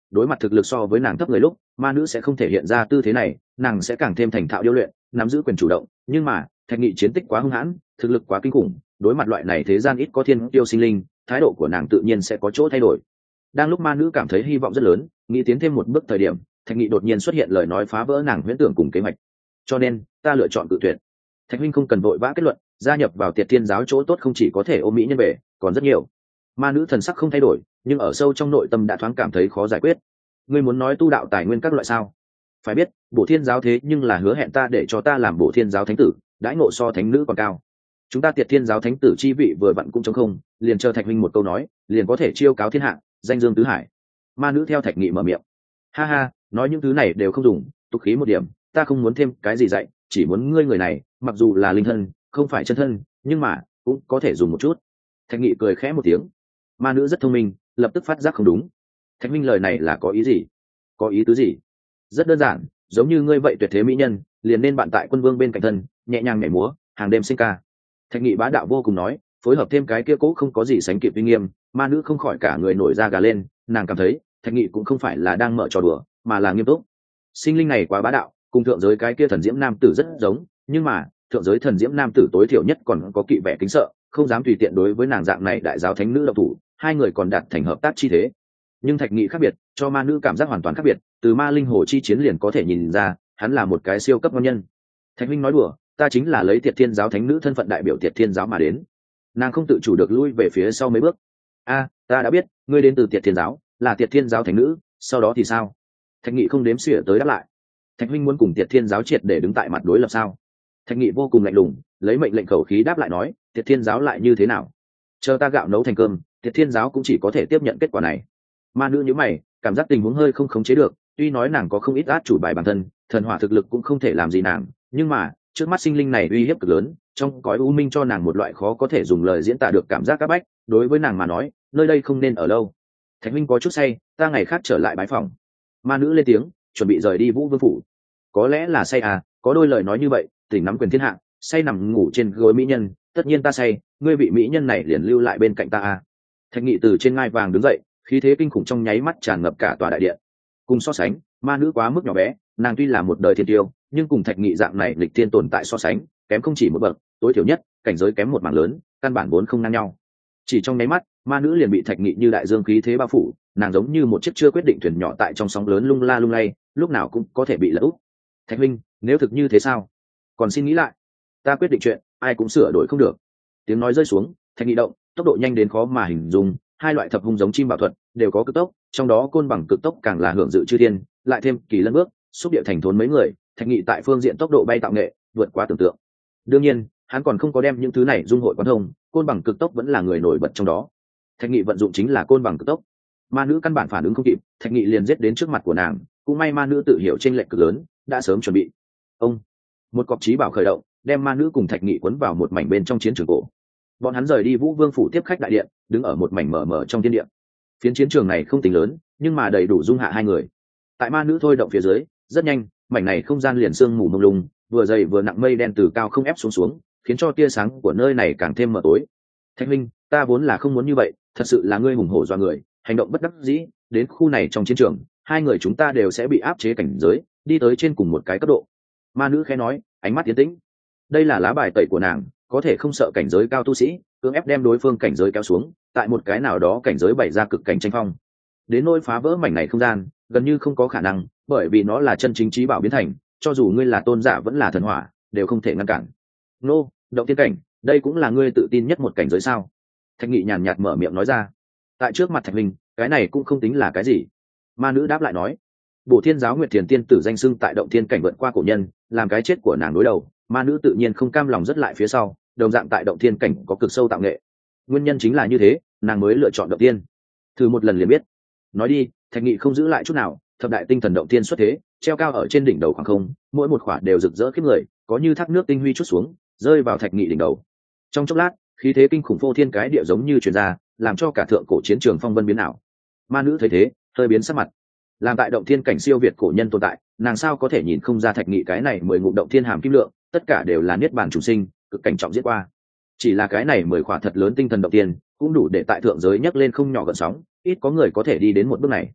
đối mặt thực lực so với nàng thấp người lúc ma nữ sẽ không thể hiện ra tư thế này, nàng sẽ càng thêm thành thạo điêu luyện, nắm giữ quyền chủ động. Nhưng mà Thạch Nghị chiến tích quá hung hãn, thực lực quá kinh khủng, đối mặt loại này thế gian ít có thiên tiêu sinh linh, thái độ của nàng tự nhiên sẽ có chỗ thay đổi. Đang lúc ma nữ cảm thấy hy vọng rất lớn, nghĩ tiến thêm một bước thời điểm, Thạch Nghị đột nhiên xuất hiện lời nói phá vỡ nàng huyễn tưởng cùng kế hoạch. Cho nên ta lựa chọn cự tuyệt. Thạch huynh không cần vội vã kết luận, gia nhập vào Tiệt Thiên giáo chỗ tốt không chỉ có thể ôm mỹ nhân về, còn rất nhiều. Ma nữ thần sắc không thay đổi, nhưng ở sâu trong nội tâm đã thoáng cảm thấy khó giải quyết. Ngươi muốn nói tu đạo tài nguyên các loại sao? Phải biết Bổ Thiên giáo thế nhưng là hứa hẹn ta để cho ta làm Bổ Thiên giáo thánh tử, đãi ngộ so thánh nữ còn cao. Chúng ta Tiệt Thiên giáo thánh tử chi vị vừa vặn cũng trống không, liền chờ Thạch huynh một câu nói, liền có thể chiêu cáo thiên hạ, danh dương tứ hải. Ma nữ theo Thạch Nghị mở miệng. Ha ha, nói những thứ này đều không dùng, tục khí một điểm, ta không muốn thêm cái gì dạy, chỉ muốn ngươi người này, mặc dù là linh thân, không phải chân thân, nhưng mà cũng có thể dùng một chút. Thạch Nghị cười khẽ một tiếng. Ma nữ rất thông minh, lập tức phát giác không đúng. Thạch minh lời này là có ý gì? Có ý tứ gì? Rất đơn giản, giống như ngươi vậy tuyệt thế mỹ nhân, liền nên bạn tại quân vương bên cạnh thân, nhẹ nhàng nhảy múa, hàng đêm sinh ca. Thạch Nghị bá đạo vô cùng nói, phối hợp thêm cái kia cố không có gì sánh kịp uy nghiêm, ma nữ không khỏi cả người nổi da gà lên, nàng cảm thấy Thạch Nghị cũng không phải là đang mở trò đùa, mà là nghiêm túc. Sinh linh này quá bá đạo, cùng thượng giới cái kia thần diễm nam tử rất giống, nhưng mà thượng giới thần diễm nam tử tối thiểu nhất còn có kỵ vẻ kính sợ, không dám tùy tiện đối với nàng dạng này đại giáo thánh nữ độc thủ, hai người còn đạt thành hợp tác chi thế. Nhưng Thạch Nghị khác biệt, cho ma nữ cảm giác hoàn toàn khác biệt, từ ma linh hồ chi chiến liền có thể nhìn ra hắn là một cái siêu cấp ngon nhân. Thạch minh nói đùa, ta chính là lấy Tiệt Thiên giáo thánh nữ thân phận đại biểu Tiệt Thiên giáo mà đến. Nàng không tự chủ được lui về phía sau mấy bước. A, ta đã biết, ngươi đến từ Tiệt Thiên giáo, là Tiệt Thiên giáo thánh nữ, sau đó thì sao? Thạch Nghị không đếm xỉa tới đáp lại. Thạch huynh muốn cùng Tiệt Thiên giáo triệt để đứng tại mặt đối lập sao? Thạch Nghị vô cùng lạnh lùng, lấy mệnh lệnh khẩu khí đáp lại nói, Tiệt Thiên giáo lại như thế nào? Chờ ta gạo nấu thành cơm, Tiệt Thiên giáo cũng chỉ có thể tiếp nhận kết quả này. Ma nữ nhíu mày, cảm giác tình huống hơi không khống chế được, tuy nói nàng có không ít át chủ bài bản thân, thần hỏa thực lực cũng không thể làm gì nàng, nhưng mà trước mắt sinh linh này uy hiếp cực lớn, trong cõi u minh cho nàng một loại khó có thể dùng lời diễn tả được cảm giác áp bách, đối với nàng mà nói, nơi đây không nên ở lâu. Thạch huynh có chút say, ta ngày khác trở lại bái phòng. Ma nữ lên tiếng, chuẩn bị rời đi Vũ Vương phủ. Có lẽ là say à, có đôi lời nói như vậy, tỉnh nắm quyền thiên hạ, say nằm ngủ trên gối mỹ nhân, tất nhiên ta say, ngươi vị mỹ nhân này liền lưu lại bên cạnh ta à. Thạch Nghị từ trên ngai vàng đứng dậy, khí thế kinh khủng trong nháy mắt tràn ngập cả tòa đại điện. Cùng so sánh, ma nữ quá mức nhỏ bé, nàng tuy là một đời thiên tiêu, nhưng cùng Thạch Nghị dạng này lịch thiên tồn tại so sánh, kém không chỉ một bậc, tối thiểu nhất cảnh giới kém một mảng lớn, căn bản vốn không ngang nhau. Chỉ trong nháy mắt, ma nữ liền bị Thạch Nghị như đại dương khí thế bao phủ, nàng giống như một chiếc chưa quyết định thuyền nhỏ tại trong sóng lớn lung la lung lay, lúc nào cũng có thể bị lật úp. Thạch huynh, nếu thực như thế sao? Còn xin nghĩ lại. Ta quyết định chuyện, ai cũng sửa đổi không được. Tiếng nói rơi xuống, Thạch Nghị động, tốc độ nhanh đến khó mà hình dung, hai loại thập hung giống chim bảo thuật đều có cực tốc, trong đó côn bằng cực tốc càng là hưởng dự chư thiên, lại thêm kỳ lân bước, xúc địa thành thốn mấy người, Thạch Nghị tại phương diện tốc độ bay tạo nghệ vượt quá tưởng tượng. Đương nhiên, hắn còn không có đem những thứ này dung hội quán thông, côn bằng cực tốc vẫn là người nổi bật trong đó. Thạch Nghị vận dụng chính là côn bằng cực tốc. Ma nữ căn bản phản ứng không kịp, Thạch Nghị liền giết đến trước mặt của nàng, cũng may ma nữ tự hiểu chênh lệch cực lớn, đã sớm chuẩn bị. Ông, một cọc chí bảo khởi động, đem ma nữ cùng Thạch Nghị cuốn vào một mảnh bên trong chiến trường cổ. Bọn hắn rời đi Vũ Vương phủ tiếp khách đại điện, đứng ở một mảnh mở mở trong thiên điện. Phiến chiến trường này không tính lớn, nhưng mà đầy đủ dung hạ hai người. Tại ma nữ thôi động phía dưới, rất nhanh, mảnh này không gian liền sương mù mông lung, vừa dày vừa nặng mây đen từ cao không ép xuống xuống, khiến cho tia sáng của nơi này càng thêm mờ tối. Thạch huynh, ta vốn là không muốn như vậy, thật sự là ngươi hùng hổ do người, hành động bất đắc dĩ, đến khu này trong chiến trường, hai người chúng ta đều sẽ bị áp chế cảnh giới, đi tới trên cùng một cái cấp độ. Ma nữ khẽ nói, ánh mắt tiến tĩnh. Đây là lá bài tẩy của nàng, có thể không sợ cảnh giới cao tu sĩ, cưỡng ép đem đối phương cảnh giới kéo xuống, tại một cái nào đó cảnh giới bày ra cực cảnh tranh phong. Đến nỗi phá vỡ mảnh này không gian, gần như không có khả năng, bởi vì nó là chân chính trí bảo biến thành, cho dù ngươi là tôn giả vẫn là thần hỏa, đều không thể ngăn cản. Nô, động tiên cảnh, đây cũng là ngươi tự tin nhất một cảnh giới sao? Thạch Nghị nhàn nhạt mở miệng nói ra. Tại trước mặt Thạch Minh, cái này cũng không tính là cái gì. Ma nữ đáp lại nói, Bổ Thiên giáo Nguyệt Thiền tiên tử danh xưng tại động thiên cảnh vượt qua cổ nhân, làm cái chết của nàng đối đầu, ma nữ tự nhiên không cam lòng rất lại phía sau, đồng dạng tại động thiên cảnh có cực sâu tạo nghệ. Nguyên nhân chính là như thế, nàng mới lựa chọn động tiên. Thử một lần liền biết. Nói đi, Thạch Nghị không giữ lại chút nào, thập đại tinh thần động tiên xuất thế, treo cao ở trên đỉnh đầu khoảng không, mỗi một khỏa đều rực rỡ khiếp người, có như thác nước tinh huy chút xuống, rơi vào Thạch Nghị đỉnh đầu. Trong chốc lát, khí thế kinh khủng phô thiên cái địa giống như truyền ra, làm cho cả thượng cổ chiến trường phong vân biến ảo. Ma nữ thấy thế, hơi biến sắc mặt. Làm tại động thiên cảnh siêu việt cổ nhân tồn tại, nàng sao có thể nhìn không ra Thạch Nghị cái này mười ngụm động thiên hàm kim lượng, tất cả đều là niết bàn chủ sinh, cực cảnh trọng giết qua. Chỉ là cái này mười khỏa thật lớn tinh thần động tiên, cũng đủ để tại thượng giới nhấc lên không nhỏ gợn sóng, ít có người có thể đi đến một bước này.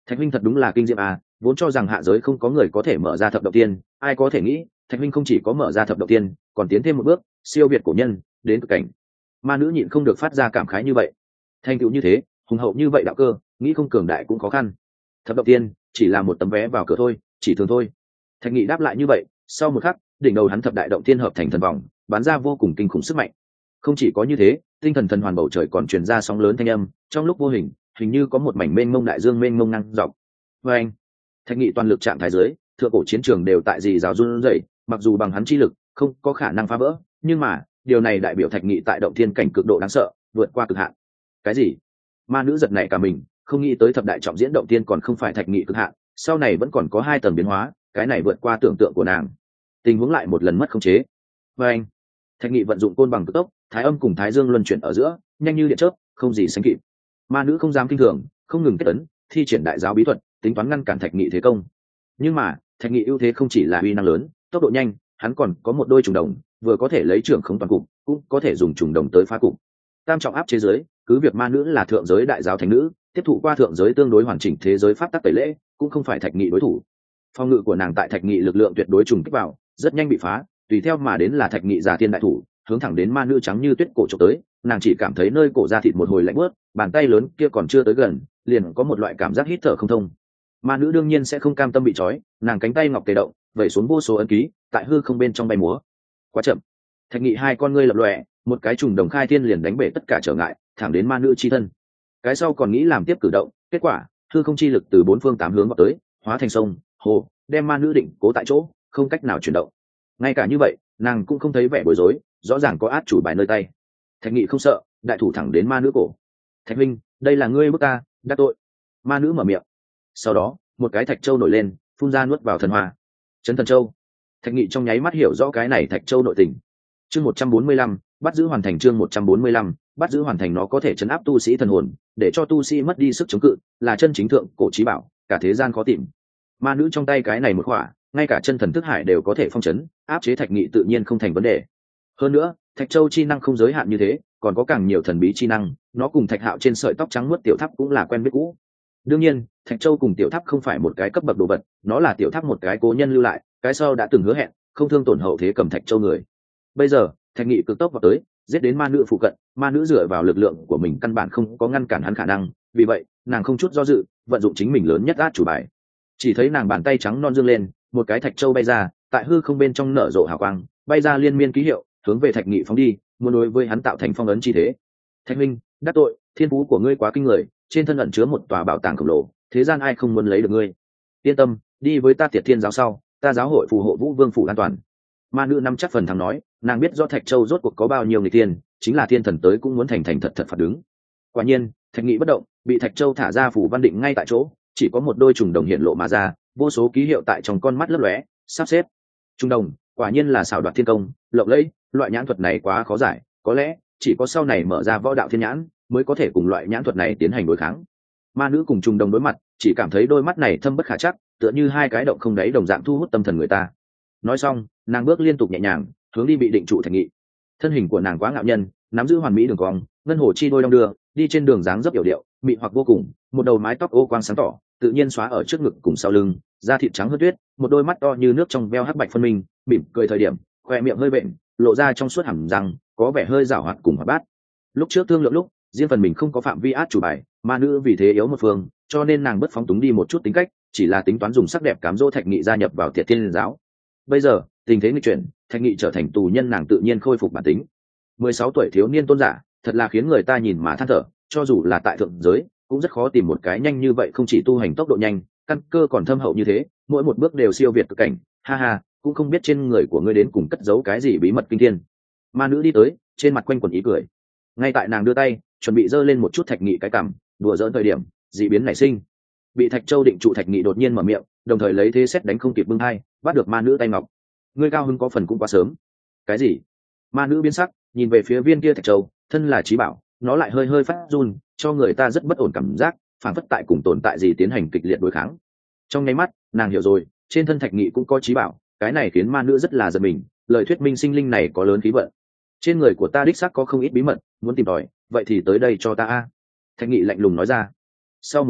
Thạch huynh thật đúng là kinh diệm à, vốn cho rằng hạ giới không có người có thể mở ra thập động tiên, ai có thể nghĩ Thạch huynh không chỉ có mở ra thập động tiên, còn tiến thêm một bước, siêu việt cổ nhân đến cực cảnh. Ma nữ nhịn không được phát ra cảm khái như vậy. Thành tựu như thế, hùng hậu như vậy đạo cơ, nghĩ không cường đại cũng khó khăn. Thập động tiên chỉ là một tấm vé vào cửa thôi, chỉ thường thôi. Thạch Nghị đáp lại như vậy, sau một khắc, đỉnh đầu hắn thập đại động tiên hợp thành thần vòng, bắn ra vô cùng kinh khủng sức mạnh. Không chỉ có như thế, tinh thần thần hoàn bầu trời còn truyền ra sóng lớn thanh âm, trong lúc vô hình, hình như có một mảnh mênh mông đại dương mênh mông năng dọc. Và anh, Thạch Nghị toàn lực trạng thái dưới, thượng cổ chiến trường đều tại gì rào run rẩy, mặc dù bằng hắn chi lực, không có khả năng phá vỡ, nhưng mà, điều này đại biểu Thạch Nghị tại động thiên cảnh cực độ đáng sợ, vượt qua cực hạn. Cái gì? Ma nữ giật nảy cả mình, không nghĩ tới thập đại trọng diễn động tiên còn không phải Thạch Nghị cực hạn, sau này vẫn còn có hai tầng biến hóa, cái này vượt qua tưởng tượng của nàng. Tình huống lại một lần mất khống chế. Và anh, Thạch Nghị vận dụng côn bằng cực tốc, thái âm cùng thái dương luân chuyển ở giữa, nhanh như điện chớp, không gì sánh kịp. Ma nữ không dám kinh thường, không ngừng kết ấn, thi triển đại giáo bí thuật, tính toán ngăn cản Thạch Nghị thế công. Nhưng mà, Thạch Nghị ưu thế không chỉ là uy năng lớn, tốc độ nhanh, hắn còn có một đôi trùng đồng, vừa có thể lấy trưởng khống toàn cục, cũng có thể dùng trùng đồng tới phá cục. Tam trọng áp chế giới, cứ việc ma nữ là thượng giới đại giáo thánh nữ, tiếp thụ qua thượng giới tương đối hoàn chỉnh thế giới pháp tắc tẩy lễ, cũng không phải Thạch Nghị đối thủ. Phòng ngự của nàng tại Thạch Nghị lực lượng tuyệt đối trùng kích vào, rất nhanh bị phá, tùy theo mà đến là Thạch Nghị giả tiên đại thủ, hướng thẳng đến ma nữ trắng như tuyết cổ chụp tới, nàng chỉ cảm thấy nơi cổ da thịt một hồi lạnh buốt, bàn tay lớn kia còn chưa tới gần, liền có một loại cảm giác hít thở không thông. Ma nữ đương nhiên sẽ không cam tâm bị trói, nàng cánh tay ngọc tê động, vẩy xuống vô số ấn ký, tại hư không bên trong bay múa. Quá chậm. Thạch Nghị hai con ngươi lập lòe, một cái trùng đồng khai thiên liền đánh bể tất cả trở ngại, thẳng đến ma nữ chi thân. Cái sau còn nghĩ làm tiếp cử động, kết quả hư không chi lực từ bốn phương tám hướng vào tới, hóa thành sông hồ, đem ma nữ định cố tại chỗ, không cách nào chuyển động. Ngay cả như vậy, nàng cũng không thấy vẻ bối rối, rõ ràng có át chủ bài nơi tay. Thạch Nghị không sợ, đại thủ thẳng đến ma nữ cổ. Thạch huynh, đây là ngươi bức ta, đắc tội. Ma nữ mở miệng. Sau đó, một cái thạch châu nổi lên, phun ra nuốt vào thần hoa. Chấn thần châu. Thạch Nghị trong nháy mắt hiểu rõ cái này thạch châu nội tình. Chương một trăm bốn mươi lăm, bắt giữ hoàn thành. Chương một trăm bốn mươi lăm, bắt giữ hoàn thành. Nó có thể chấn áp tu sĩ thần hồn, để cho tu sĩ mất đi sức chống cự, là chân chính thượng cổ chí bảo, cả thế gian khó tìm. Ma nữ trong tay cái này một khỏa, ngay cả chân thần thức hải đều có thể phong chấn, áp chế Thạch Nghị tự nhiên không thành vấn đề. Hơn nữa, thạch châu chi năng không giới hạn như thế, còn có càng nhiều thần bí chi năng, nó cùng thạch hạo trên sợi tóc trắng muốt tiểu tháp cũng là quen biết cũ. Đương nhiên, thạch châu cùng tiểu tháp không phải một cái cấp bậc đồ vật, nó là tiểu tháp một cái cố nhân lưu lại, cái sau đã từng hứa hẹn không thương tổn hậu thế cầm thạch châu người. Bây giờ Thạch Nghị cực tốc vào tới, giết đến ma nữ phụ cận, ma nữ dựa vào lực lượng của mình căn bản không có ngăn cản hắn khả năng, vì vậy nàng không chút do dự vận dụng chính mình lớn nhất át chủ bài. Chỉ thấy nàng bàn tay trắng non dương lên, một cái thạch châu bay ra, tại hư không bên trong nở rộ hào quang, bay ra liên miên ký hiệu, hướng về Thạch Nghị phóng đi, muốn đối với hắn tạo thành phong ấn chi thế. Thạch huynh, đắc tội, thiên phú của ngươi quá kinh người, trên thân ẩn chứa một tòa bảo tàng khổng lồ, thế gian ai không muốn lấy được ngươi. Yên tâm, đi với ta Tiệt Thiên giáo sau, ta giáo hội phù hộ Vũ Vương phủ an toàn. Ma nữ nắm chắc phần thắng nói, nàng biết do Thạch Châu rốt cuộc có bao nhiêu người tiên, chính là thiên thần tới cũng muốn thành thành thật thật phạt đứng. Quả nhiên, Thạch Nghị bất động, bị Thạch Châu thả ra phủ văn định ngay tại chỗ, chỉ có một đôi trùng đồng hiện lộ mà ra, vô số ký hiệu tại trong con mắt lấp lóe, sắp xếp. Trùng đồng, quả nhiên là xảo đoạt thiên công, lộng lẫy, loại nhãn thuật này quá khó giải, có lẽ chỉ có sau này mở ra võ đạo thiên nhãn mới có thể cùng loại nhãn thuật này tiến hành đối kháng. Ma nữ cùng trùng đồng đối mặt, chỉ cảm thấy đôi mắt này thâm bất khả trắc, tựa như hai cái động không đáy đồng dạng thu hút tâm thần người ta. Nói xong, nàng bước liên tục nhẹ nhàng hướng đi bị định trụ Thạch Nghị. Thân hình của nàng quá ngạo nhân, nắm giữ hoàn mỹ đường cong, ngân hồ chi đôi đong đưa, đi trên đường dáng dấp yểu điệu, mị hoặc vô cùng, một đầu mái tóc ô quang sáng tỏ, tự nhiên xóa ở trước ngực cùng sau lưng, da thịt trắng hơn tuyết, một đôi mắt to như nước trong veo hắc bạch phân minh, mỉm cười thời điểm, khoe miệng hơi vện, lộ ra trong suốt hàm răng, có vẻ hơi giảo hoạt cùng hoạt bát. Lúc trước thương lượng lúc, riêng phần mình không có phạm vi át chủ bài, ma nữ vì thế yếu một phương, cho nên nàng bất phóng túng đi một chút tính cách, chỉ là tính toán dùng sắc đẹp cám dỗ Thạch Nghị gia nhập vào Tiệt Thiên giáo. Bây giờ tình thế nghịch chuyển, Thạch Nghị trở thành tù nhân, nàng tự nhiên khôi phục bản tính. Mười sáu tuổi thiếu niên tôn giả, thật là khiến người ta nhìn mà than thở, cho dù là tại thượng giới cũng rất khó tìm một cái nhanh như vậy, không chỉ tu hành tốc độ nhanh, căn cơ còn thâm hậu như thế, mỗi một bước đều siêu việt cực cảnh. Ha ha, cũng không biết trên người của ngươi đến cùng cất giấu cái gì bí mật kinh thiên. Ma nữ đi tới, trên mặt quanh quẩn ý cười. Ngay tại nàng đưa tay chuẩn bị giơ lên một chút Thạch Nghị cái cằm, đùa giỡn thời điểm, dị biến nảy sinh. Bị Thạch Châu định trụ Thạch Nghị đột nhiên mở miệng, đồng thời lấy thế xét đánh không kịp bưng hai, bắt được ma nữ tay ngọc. Ngươi cao hứng có phần cũng quá sớm. Cái gì? Ma nữ biến sắc, nhìn về phía viên kia Thạch Châu, thân là trí bảo, nó lại hơi hơi phát run, cho người ta rất bất ổn cảm giác, phản phất tại cùng tồn tại gì tiến hành kịch liệt đối kháng. Trong nháy mắt, nàng hiểu rồi, trên thân Thạch Nghị cũng có trí bảo, cái này khiến ma nữ rất là giật mình, lời thuyết minh sinh linh này có lớn khí vận. Trên người của ta đích xác có không ít bí mật, muốn tìm tòi, vậy thì tới đây cho ta a. Thạch Nghị lạnh lùng nói ra. Sau một khắc,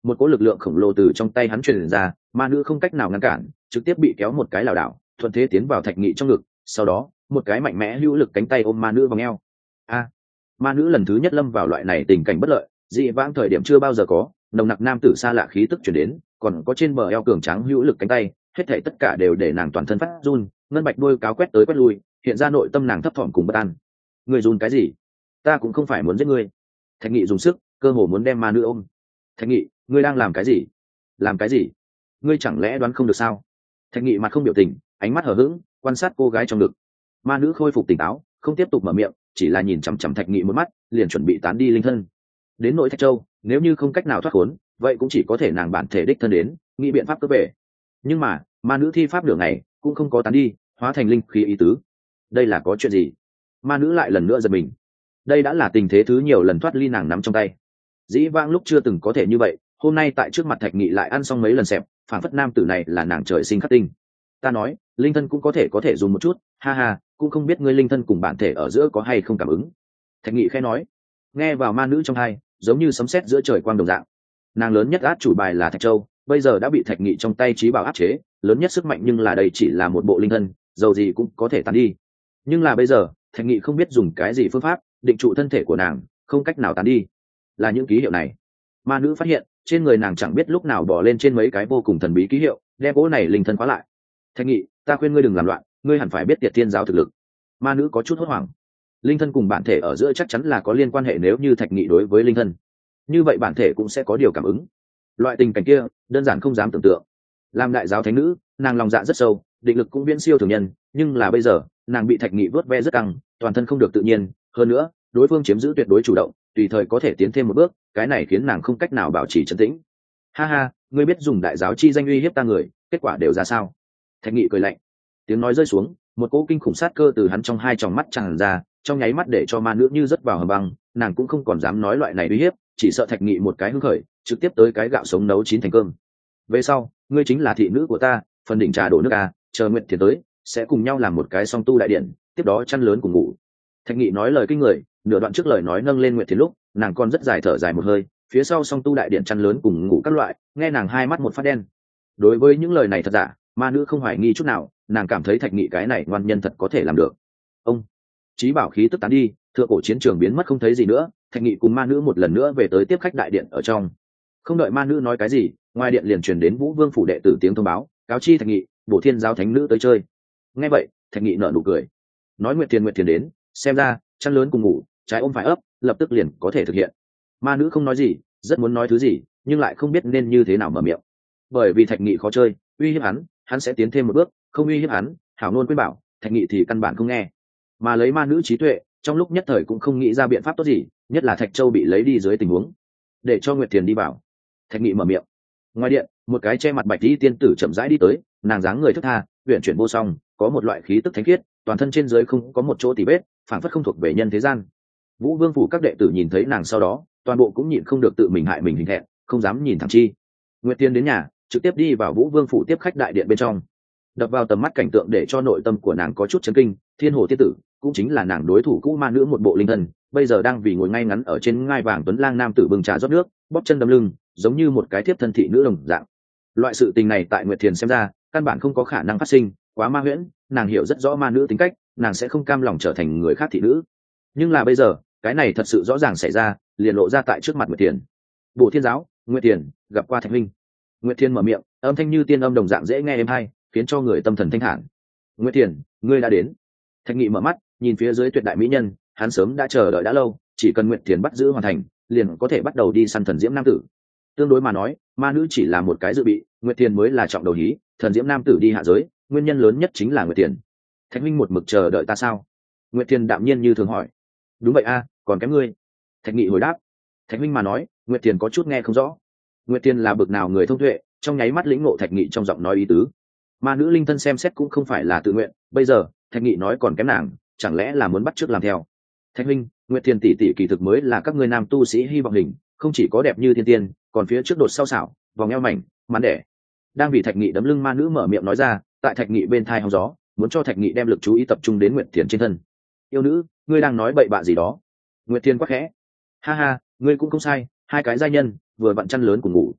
một cỗ lực lượng khổng lồ từ trong tay hắn truyền ra, ma nữ không cách nào ngăn cản, trực tiếp bị kéo một cái lảo đảo, thuận thế tiến vào Thạch Nghị trong ngực. Sau đó một cái mạnh mẽ hữu lực cánh tay ôm ma nữ vào eo. A, ma nữ lần thứ nhất lâm vào loại này tình cảnh bất lợi, dị vãng thời điểm chưa bao giờ có, nồng nặc nam tử xa lạ khí tức chuyển đến, còn có trên bờ eo cường tráng hữu lực cánh tay, hết thảy tất cả đều để nàng toàn thân phát run, ngân bạch đôi cáo quét tới quét lui, hiện ra nội tâm nàng thấp thỏm cùng bất an. Người run cái gì? Ta cũng không phải muốn giết ngươi. Thạch Nghị dùng sức, cơ hồ muốn đem ma nữ ôm. Thạch Nghị, ngươi đang làm cái gì? Làm cái gì? Ngươi chẳng lẽ đoán không được sao? Thạch Nghị mặt không biểu tình, ánh mắt hờ hững, quan sát cô gái trong ngực. Ma nữ khôi phục tỉnh táo, không tiếp tục mở miệng, chỉ là nhìn chằm chằm Thạch Nghị một mắt, liền chuẩn bị tán đi linh thân. Đến nội Thạch Châu, nếu như không cách nào thoát khốn, vậy cũng chỉ có thể nàng bản thể đích thân đến, nghĩ biện pháp cướp về. Nhưng mà, ma nữ thi pháp nửa ngày, cũng không có tán đi, hóa thành linh khí ý tứ. Đây là có chuyện gì? Ma nữ lại lần nữa giật mình. Đây đã là tình thế thứ nhiều lần thoát ly nàng nắm trong tay. Dĩ vãng lúc chưa từng có thể như vậy, hôm nay tại trước mặt Thạch Nghị lại ăn xong mấy lần xẹp, phản phất nam tử này là nàng trời sinh khắc tinh. Ta nói, linh thân cũng có thể có thể dùng một chút, ha ha, cũng không biết ngươi linh thân cùng bản thể ở giữa có hay không cảm ứng. Thạch Nghị khẽ nói. Nghe vào ma nữ trong tai, giống như sấm sét giữa trời quang đồng dạng. Nàng lớn nhất át chủ bài là Thạch Châu, bây giờ đã bị Thạch Nghị trong tay trí bảo áp chế, lớn nhất sức mạnh nhưng là đây chỉ là một bộ linh thân, dầu gì cũng có thể tán đi. Nhưng là bây giờ, Thạch Nghị không biết dùng cái gì phương pháp định trụ thân thể của nàng, không cách nào tán đi. Là những ký hiệu này. Ma nữ phát hiện, trên người nàng chẳng biết lúc nào bỏ lên trên mấy cái vô cùng thần bí ký hiệu, đem cỗ này linh thân khóa lại. Thạch Nghị, ta khuyên ngươi đừng làm loạn, ngươi hẳn phải biết Tiệt Thiên giáo thực lực. Ma nữ có chút hốt hoảng. Linh thân cùng bản thể ở giữa chắc chắn là có liên quan hệ, nếu như Thạch Nghị đối với linh thân, như vậy bản thể cũng sẽ có điều cảm ứng. Loại tình cảnh kia, đơn giản không dám tưởng tượng. Làm đại giáo thánh nữ, nàng lòng dạ rất sâu, định lực cũng viễn siêu thường nhân, nhưng là bây giờ, nàng bị Thạch Nghị vớt ve rất căng, toàn thân không được tự nhiên, hơn nữa, đối phương chiếm giữ tuyệt đối chủ động, tùy thời có thể tiến thêm một bước, cái này khiến nàng không cách nào bảo trì trấn tĩnh. Ha ha, ngươi biết dùng đại giáo chi danh uy hiếp ta người, kết quả đều ra sao? Thạch Nghị cười lạnh. Tiếng nói rơi xuống, một cỗ kinh khủng sát cơ từ hắn trong hai tròng mắt tràn ra, trong nháy mắt để cho ma nữ như rớt vào hầm băng, nàng cũng không còn dám nói loại này uy hiếp, chỉ sợ Thạch Nghị một cái hưng khởi, trực tiếp tới cái gạo sống nấu chín thành cơm. Về sau, ngươi chính là thị nữ của ta, phần đỉnh trà đổ nước à, chờ Nguyệt Thiền tới, sẽ cùng nhau làm một cái song tu đại điện, tiếp đó chăn lớn cùng ngủ. Thạch Nghị nói lời kinh người, nửa đoạn trước lời nói nâng lên Nguyệt Thiền lúc, nàng còn rất dài thở dài một hơi, phía sau song tu đại điện chăn lớn cùng ngủ các loại, nghe nàng hai mắt một phát đen. Đối với những lời này thật giả, ma nữ không hoài nghi chút nào, nàng cảm thấy Thạch Nghị cái này ngoan nhân thật có thể làm được. Ông chí bảo khí tức tán đi, thượng cổ chiến trường biến mất không thấy gì nữa, Thạch Nghị cùng ma nữ một lần nữa về tới tiếp khách đại điện ở trong. Không đợi ma nữ nói cái gì, ngoài điện liền truyền đến Vũ Vương phủ đệ tử tiếng thông báo, cáo chi Thạch Nghị, Bổ Thiên giáo thánh nữ tới chơi. Nghe vậy, Thạch Nghị nở nụ cười, nói Nguyệt Thiền Nguyệt Thiền đến, xem ra chăn lớn cùng ngủ, trái ôm phải ấp, lập tức liền có thể thực hiện. Ma nữ không nói gì, rất muốn nói thứ gì, nhưng lại không biết nên như thế nào mở miệng. Bởi vì Thạch Nghị khó chơi, uy hiếp hắn, hắn sẽ tiến thêm một bước, không uy hiếp hắn, hảo nôn khuyên bảo, Thạch Nghị thì căn bản không nghe. Mà lấy ma nữ trí tuệ, trong lúc nhất thời cũng không nghĩ ra biện pháp tốt gì, nhất là Thạch Châu bị lấy đi dưới tình huống, để cho Nguyệt Thiền đi vào. Thạch Nghị mở miệng. Ngoài điện, một cái che mặt bạch y tiên tử chậm rãi đi tới, nàng dáng người thức tha, uyển chuyển vô song, có một loại khí tức thánh khiết, toàn thân trên dưới không có một chỗ tì vết, phảng phất không thuộc về nhân thế gian. Vũ Vương phủ các đệ tử nhìn thấy nàng sau đó, toàn bộ cũng nhịn không được tự mình hại mình hình thẹn, không dám nhìn thẳng chi. Nguyệt Tiên đến nhà, trực tiếp đi vào Vũ Vương phủ tiếp khách đại điện bên trong. Đập vào tầm mắt cảnh tượng để cho nội tâm của nàng có chút chấn kinh, Thiên Hồ tiên tử, cũng chính là nàng đối thủ cũ ma nữ một bộ linh thân, bây giờ đang vì ngồi ngay ngắn ở trên ngai vàng tuấn lang nam tử bưng trà rót nước, bóp chân đấm lưng, giống như một cái thiếp thân thị nữ đồng dạng. Loại sự tình này tại Nguyệt Thiền xem ra, căn bản không có khả năng phát sinh, quá ma huyễn, nàng hiểu rất rõ ma nữ tính cách, nàng sẽ không cam lòng trở thành người khác thị nữ. Nhưng là bây giờ, cái này thật sự rõ ràng xảy ra, liền lộ ra tại trước mặt Nguyệt Thiền. Bổ Thiên giáo, Nguyệt Thiền, gặp qua Thạch huynh. Nguyệt Thiền mở miệng, âm thanh như tiên âm đồng dạng dễ nghe êm hay, khiến cho người tâm thần thanh thản. Nguyệt Thiền, ngươi đã đến. Thạch Nghị mở mắt, nhìn phía dưới tuyệt đại mỹ nhân, hắn sớm đã chờ đợi đã lâu, chỉ cần Nguyệt Thiền bắt giữ hoàn thành, liền có thể bắt đầu đi săn thần diễm nam tử. Tương đối mà nói, ma nữ chỉ là một cái dự bị, Nguyệt Thiền mới là trọng đầu hí, thần diễm nam tử đi hạ giới, nguyên nhân lớn nhất chính là Nguyệt Thiền. Thạch huynh một mực chờ đợi ta sao? Nguyệt Thiền đạm nhiên như thường hỏi. Đúng vậy a, còn kém ngươi. Thạch Nghị hồi đáp. Thạch huynh mà nói, Nguyệt Thiền có chút nghe không rõ. Nguyệt Thiền là bực nào người thông tuệ, trong nháy mắt lĩnh ngộ Thạch Nghị trong giọng nói ý tứ. Ma nữ linh thân xem xét cũng không phải là tự nguyện, bây giờ Thạch Nghị nói còn kém nàng, chẳng lẽ là muốn bắt chước làm theo? Thạch huynh, Nguyệt Thiền tỷ tỷ kỳ thực mới là các ngươi nam tu sĩ hy vọng hình, không chỉ có đẹp như thiên tiên, còn phía trước đột sau xảo, vòng eo mảnh, mắn đẻ. Đang vì Thạch Nghị đấm lưng ma nữ mở miệng nói ra, tại Thạch Nghị bên thai hóng gió, muốn cho Thạch Nghị đem lực chú ý tập trung đến Nguyệt Thiền trên thân. Yêu nữ, ngươi đang nói bậy bạ gì đó? Nguyệt Thiền quắc khẽ. Ha ha, ngươi cũng không sai, hai cái giai nhân, vừa vặn chăn lớn cùng ngủ.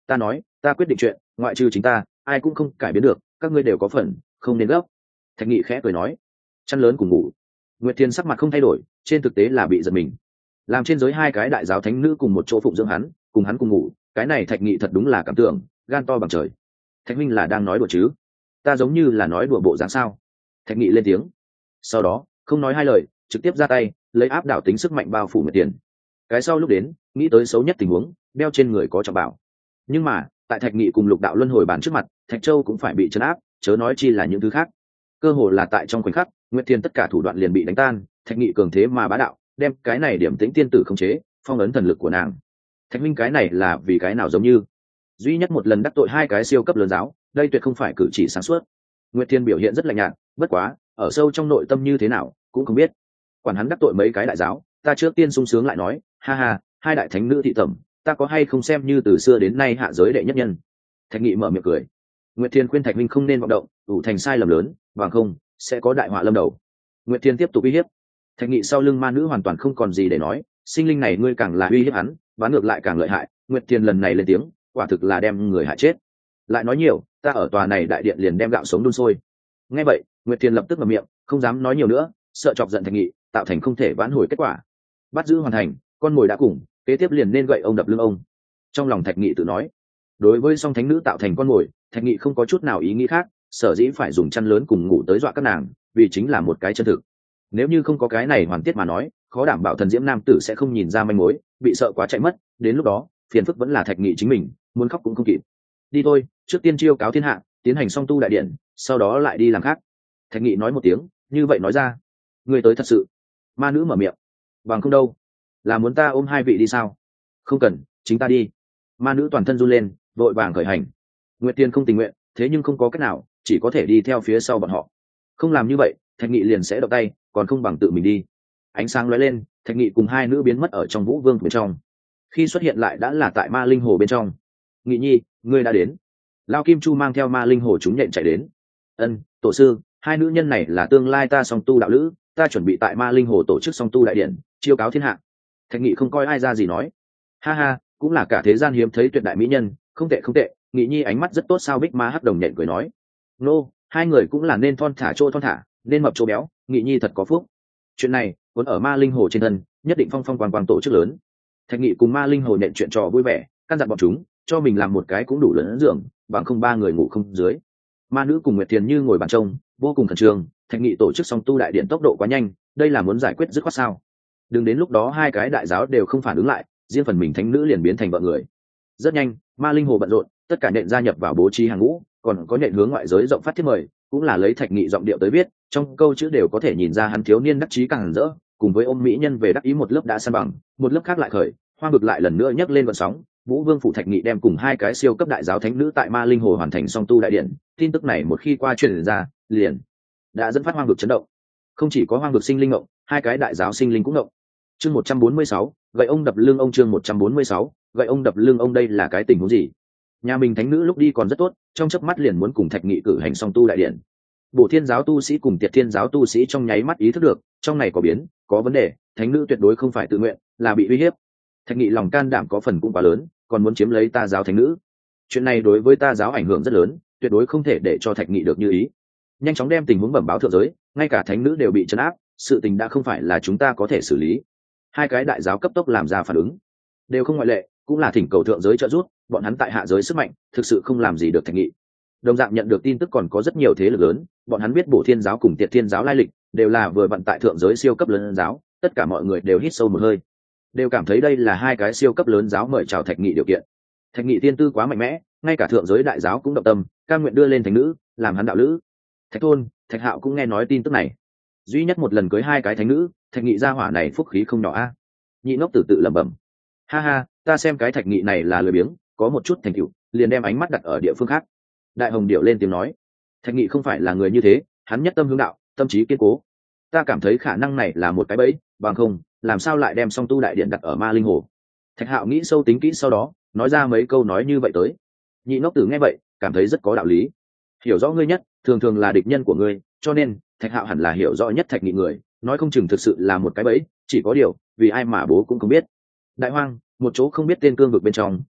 ta nói ta quyết định chuyện, ngoại trừ chính ta ai cũng không cải biến được, các ngươi đều có phần, không nên gấp. Thạch Nghị khẽ cười nói. Chăn lớn cùng ngủ. Nguyệt Thiên sắc mặt không thay đổi, trên thực tế là bị giật mình. Làm trên giới hai cái đại giáo thánh nữ cùng một chỗ phụng dưỡng hắn, cùng hắn cùng ngủ, cái này Thạch Nghị thật đúng là cảm tưởng, gan to bằng trời. Thạch huynh là đang nói đùa chứ? Ta giống như là nói đùa bộ dáng sao? Thạch Nghị lên tiếng. Sau đó không nói hai lời, trực tiếp ra tay lấy áp đảo tính sức mạnh bao phủ Nguyệt Tiền. Cái sau lúc đến nghĩ tới xấu nhất tình huống, đeo trên người có trọng bảo. Nhưng mà tại Thạch Nghị cùng Lục Đạo Luân Hồi bản trước mặt, Thạch Châu cũng phải bị trấn áp, chớ nói chi là những thứ khác. Cơ hồ là tại trong khoảnh khắc, Nguyệt Thiên tất cả thủ đoạn liền bị đánh tan. Thạch Nghị cường thế mà bá đạo, đem cái này điểm tĩnh tiên tử khống chế, phong ấn thần lực của nàng. Thạch minh cái này là vì cái nào giống như duy nhất một lần đắc tội hai cái siêu cấp lớn giáo, đây tuyệt không phải cử chỉ sáng suốt. Nguyệt Thiên biểu hiện rất lạnh nhạt, bất quá ở sâu trong nội tâm như thế nào cũng không biết. Quản hắn đắc tội mấy cái đại giáo, ta trước tiên sung sướng lại nói, ha ha, hai đại thánh nữ thị tẩm, ta có hay không xem như từ xưa đến nay hạ giới đệ nhất nhân. Thạch Nghị mở miệng cười. Nguyệt Thiên khuyên Thạch minh không nên vọng động, ủ thành sai lầm lớn, bằng không sẽ có đại họa lâm đầu. Nguyệt Thiên tiếp tục uy hiếp. Thạch Nghị sau lưng ma nữ hoàn toàn không còn gì để nói, sinh linh này ngươi càng là uy hiếp hắn, bán ngược lại càng lợi hại. Nguyệt Thiên lần này lên tiếng, quả thực là đem người hại chết. Lại nói nhiều, ta ở tòa này đại điện liền đem gạo sống đun sôi. Nghe vậy, Nguyệt Thiên lập tức ngậm miệng, không dám nói nhiều nữa, sợ chọc giận Thạch Nghị, tạo thành không thể vãn hồi kết quả. Bắt giữ hoàn thành, con mồi đã cùng, kế tiếp liền nên gậy ông đập lưng ông. Trong lòng Thạch Nghị tự nói. Đối với song thánh nữ tạo thành con mồi, Thạch Nghị không có chút nào ý nghĩ khác, sở dĩ phải dùng chăn lớn cùng ngủ tới dọa các nàng, vì chính là một cái chân thực. Nếu như không có cái này hoàn tiết mà nói, khó đảm bảo thần diễm nam tử sẽ không nhìn ra manh mối, bị sợ quá chạy mất, đến lúc đó phiền phức vẫn là Thạch Nghị chính mình, muốn khóc cũng không kịp. Đi thôi, trước tiên chiêu cáo thiên hạ, tiến hành song tu đại điện, sau đó lại đi làm khác. Thạch Nghị nói một tiếng, như vậy nói ra. Người tới thật sự. Ma nữ mở miệng. Bằng không đâu, là muốn ta ôm hai vị đi sao? Không cần, chính ta đi. Ma nữ toàn thân run lên, vội vàng khởi hành. Nguyệt Tiên không tình nguyện, thế nhưng không có cách nào, chỉ có thể đi theo phía sau bọn họ. Không làm như vậy, Thạch Nghị liền sẽ động tay, còn không bằng tự mình đi. Ánh sáng lóe lên, Thạch Nghị cùng hai nữ biến mất ở trong Vũ Vương bên trong. Khi xuất hiện lại đã là tại Ma Linh Hồ bên trong. Nghị nhi, ngươi đã đến. Lao Kim Chu mang theo Ma Linh Hồ chúng nhện chạy đến. Ân, tổ sư, hai nữ nhân này là tương lai ta song tu đạo lữ, ta chuẩn bị tại Ma Linh Hồ tổ chức song tu đại điện, chiêu cáo thiên hạ. Thạch Nghị không coi ai ra gì nói. Ha ha, cũng là cả thế gian hiếm thấy tuyệt đại mỹ nhân, không tệ không tệ. Nghị nhi ánh mắt rất tốt sao? Bích Ma hắc đồng nhện cười nói. Nô, hai người cũng là nên thon thả chỗ thon thả, nên mập chỗ béo. Nghị nhi thật có phúc. Chuyện này vốn ở Ma Linh Hồ trên thân, nhất định phong phong quang quang tổ chức lớn. Thạch Nghị cùng Ma Linh Hồ nện chuyện trò vui vẻ, căn dặn bọn chúng cho mình làm một cái cũng đủ lớn giường, bằng không ba người ngủ không dưới. Ma nữ cùng Nguyệt Thiền như ngồi bàn trông, vô cùng khẩn trương. Thạch Nghị tổ chức song tu đại điện tốc độ quá nhanh, đây là muốn giải quyết dứt khoát sao? Đừng đến lúc đó hai cái đại giáo đều không phản ứng lại, riêng phần mình thánh nữ liền biến thành vợ người. Rất nhanh, Ma Linh Hồ bận rộn, tất cả nện gia nhập vào bố trí hàng ngũ, còn có nện hướng ngoại giới rộng phát thiết mời, cũng là lấy Thạch Nghị giọng điệu tới viết, trong câu chữ đều có thể nhìn ra hắn thiếu niên đắc chí càng rỡ, cùng với ôm mỹ nhân về đắc ý một lớp đã san bằng, một lớp khác lại khởi, hoa ngược lại lần nữa nhấc lên vận sóng. Vũ Vương phủ Thạch Nghị đem cùng hai cái siêu cấp đại giáo thánh nữ tại Ma Linh Hồ hoàn thành song tu đại điện, tin tức này một khi qua truyền ra, liền đã dẫn phát hoang vực chấn động. Không chỉ có hoang vực sinh linh ngộng, hai cái đại giáo sinh linh cũng ngộng. Chương một trăm bốn mươi sáu, gậy ông đập lưng ông. Chương một trăm bốn mươi sáu, gậy ông đập lưng ông. Đây là cái tình huống gì? Nhà mình thánh nữ lúc đi còn rất tốt, trong chớp mắt liền muốn cùng Thạch Nghị cử hành song tu đại điện. Bổ Thiên giáo tu sĩ cùng Tiệt Thiên giáo tu sĩ trong nháy mắt ý thức được, trong này có biến, có vấn đề, thánh nữ tuyệt đối không phải tự nguyện, là bị uy hiếp. Thạch Nghị lòng can đảm có phần cũng quá lớn, còn muốn chiếm lấy ta giáo thánh nữ. Chuyện này đối với ta giáo ảnh hưởng rất lớn, tuyệt đối không thể để cho Thạch Nghị được như ý. Nhanh chóng đem tình huống bẩm báo thượng giới, ngay cả thánh nữ đều bị trấn áp, sự tình đã không phải là chúng ta có thể xử lý. Hai cái đại giáo cấp tốc làm ra phản ứng, đều không ngoại lệ, cũng là thỉnh cầu thượng giới trợ giúp, bọn hắn tại hạ giới sức mạnh, thực sự không làm gì được Thạch Nghị. Đồng dạng nhận được tin tức còn có rất nhiều thế lực lớn, bọn hắn biết Bổ Thiên giáo cùng Tiệt Thiên giáo lai lịch, đều là vừa vận tại thượng giới siêu cấp lớn giáo, tất cả mọi người đều hít sâu một hơi, đều cảm thấy đây là hai cái siêu cấp lớn giáo mời chào Thạch Nghị điều kiện. Thạch Nghị tiên tư quá mạnh mẽ, ngay cả thượng giới đại giáo cũng động tâm, cam nguyện đưa lên thánh nữ, làm hắn đạo lữ. Thạch Thôn, Thạch Hạo cũng nghe nói tin tức này. Duy nhất một lần cưới hai cái thánh nữ, Thạch Nghị gia hỏa này phúc khí không nhỏ a. Nhị ngốc tử tự lẩm bẩm. Ha ha, ta xem cái Thạch Nghị này là lười biếng, có một chút thành tựu, liền đem ánh mắt đặt ở địa phương khác. Đại Hồng Điệu lên tiếng nói, Thạch Nghị không phải là người như thế, hắn nhất tâm hướng đạo, tâm trí kiên cố. Ta cảm thấy khả năng này là một cái bẫy, bằng không, làm sao lại đem song tu đại điện đặt ở Ma Linh Hồ. Thạch Hạo nghĩ sâu tính kỹ sau đó, nói ra mấy câu nói như vậy tới. Nhị ngốc tử nghe vậy, cảm thấy rất có đạo lý. Hiểu rõ ngươi nhất, thường thường là địch nhân của ngươi, cho nên Thạch Hạo hẳn là hiểu rõ nhất Thạch Nghị người, nói không chừng thực sự là một cái bẫy, chỉ có điều, vì ai mà bố cũng không biết. Đại hoang, một chỗ không biết tên cương vực bên trong,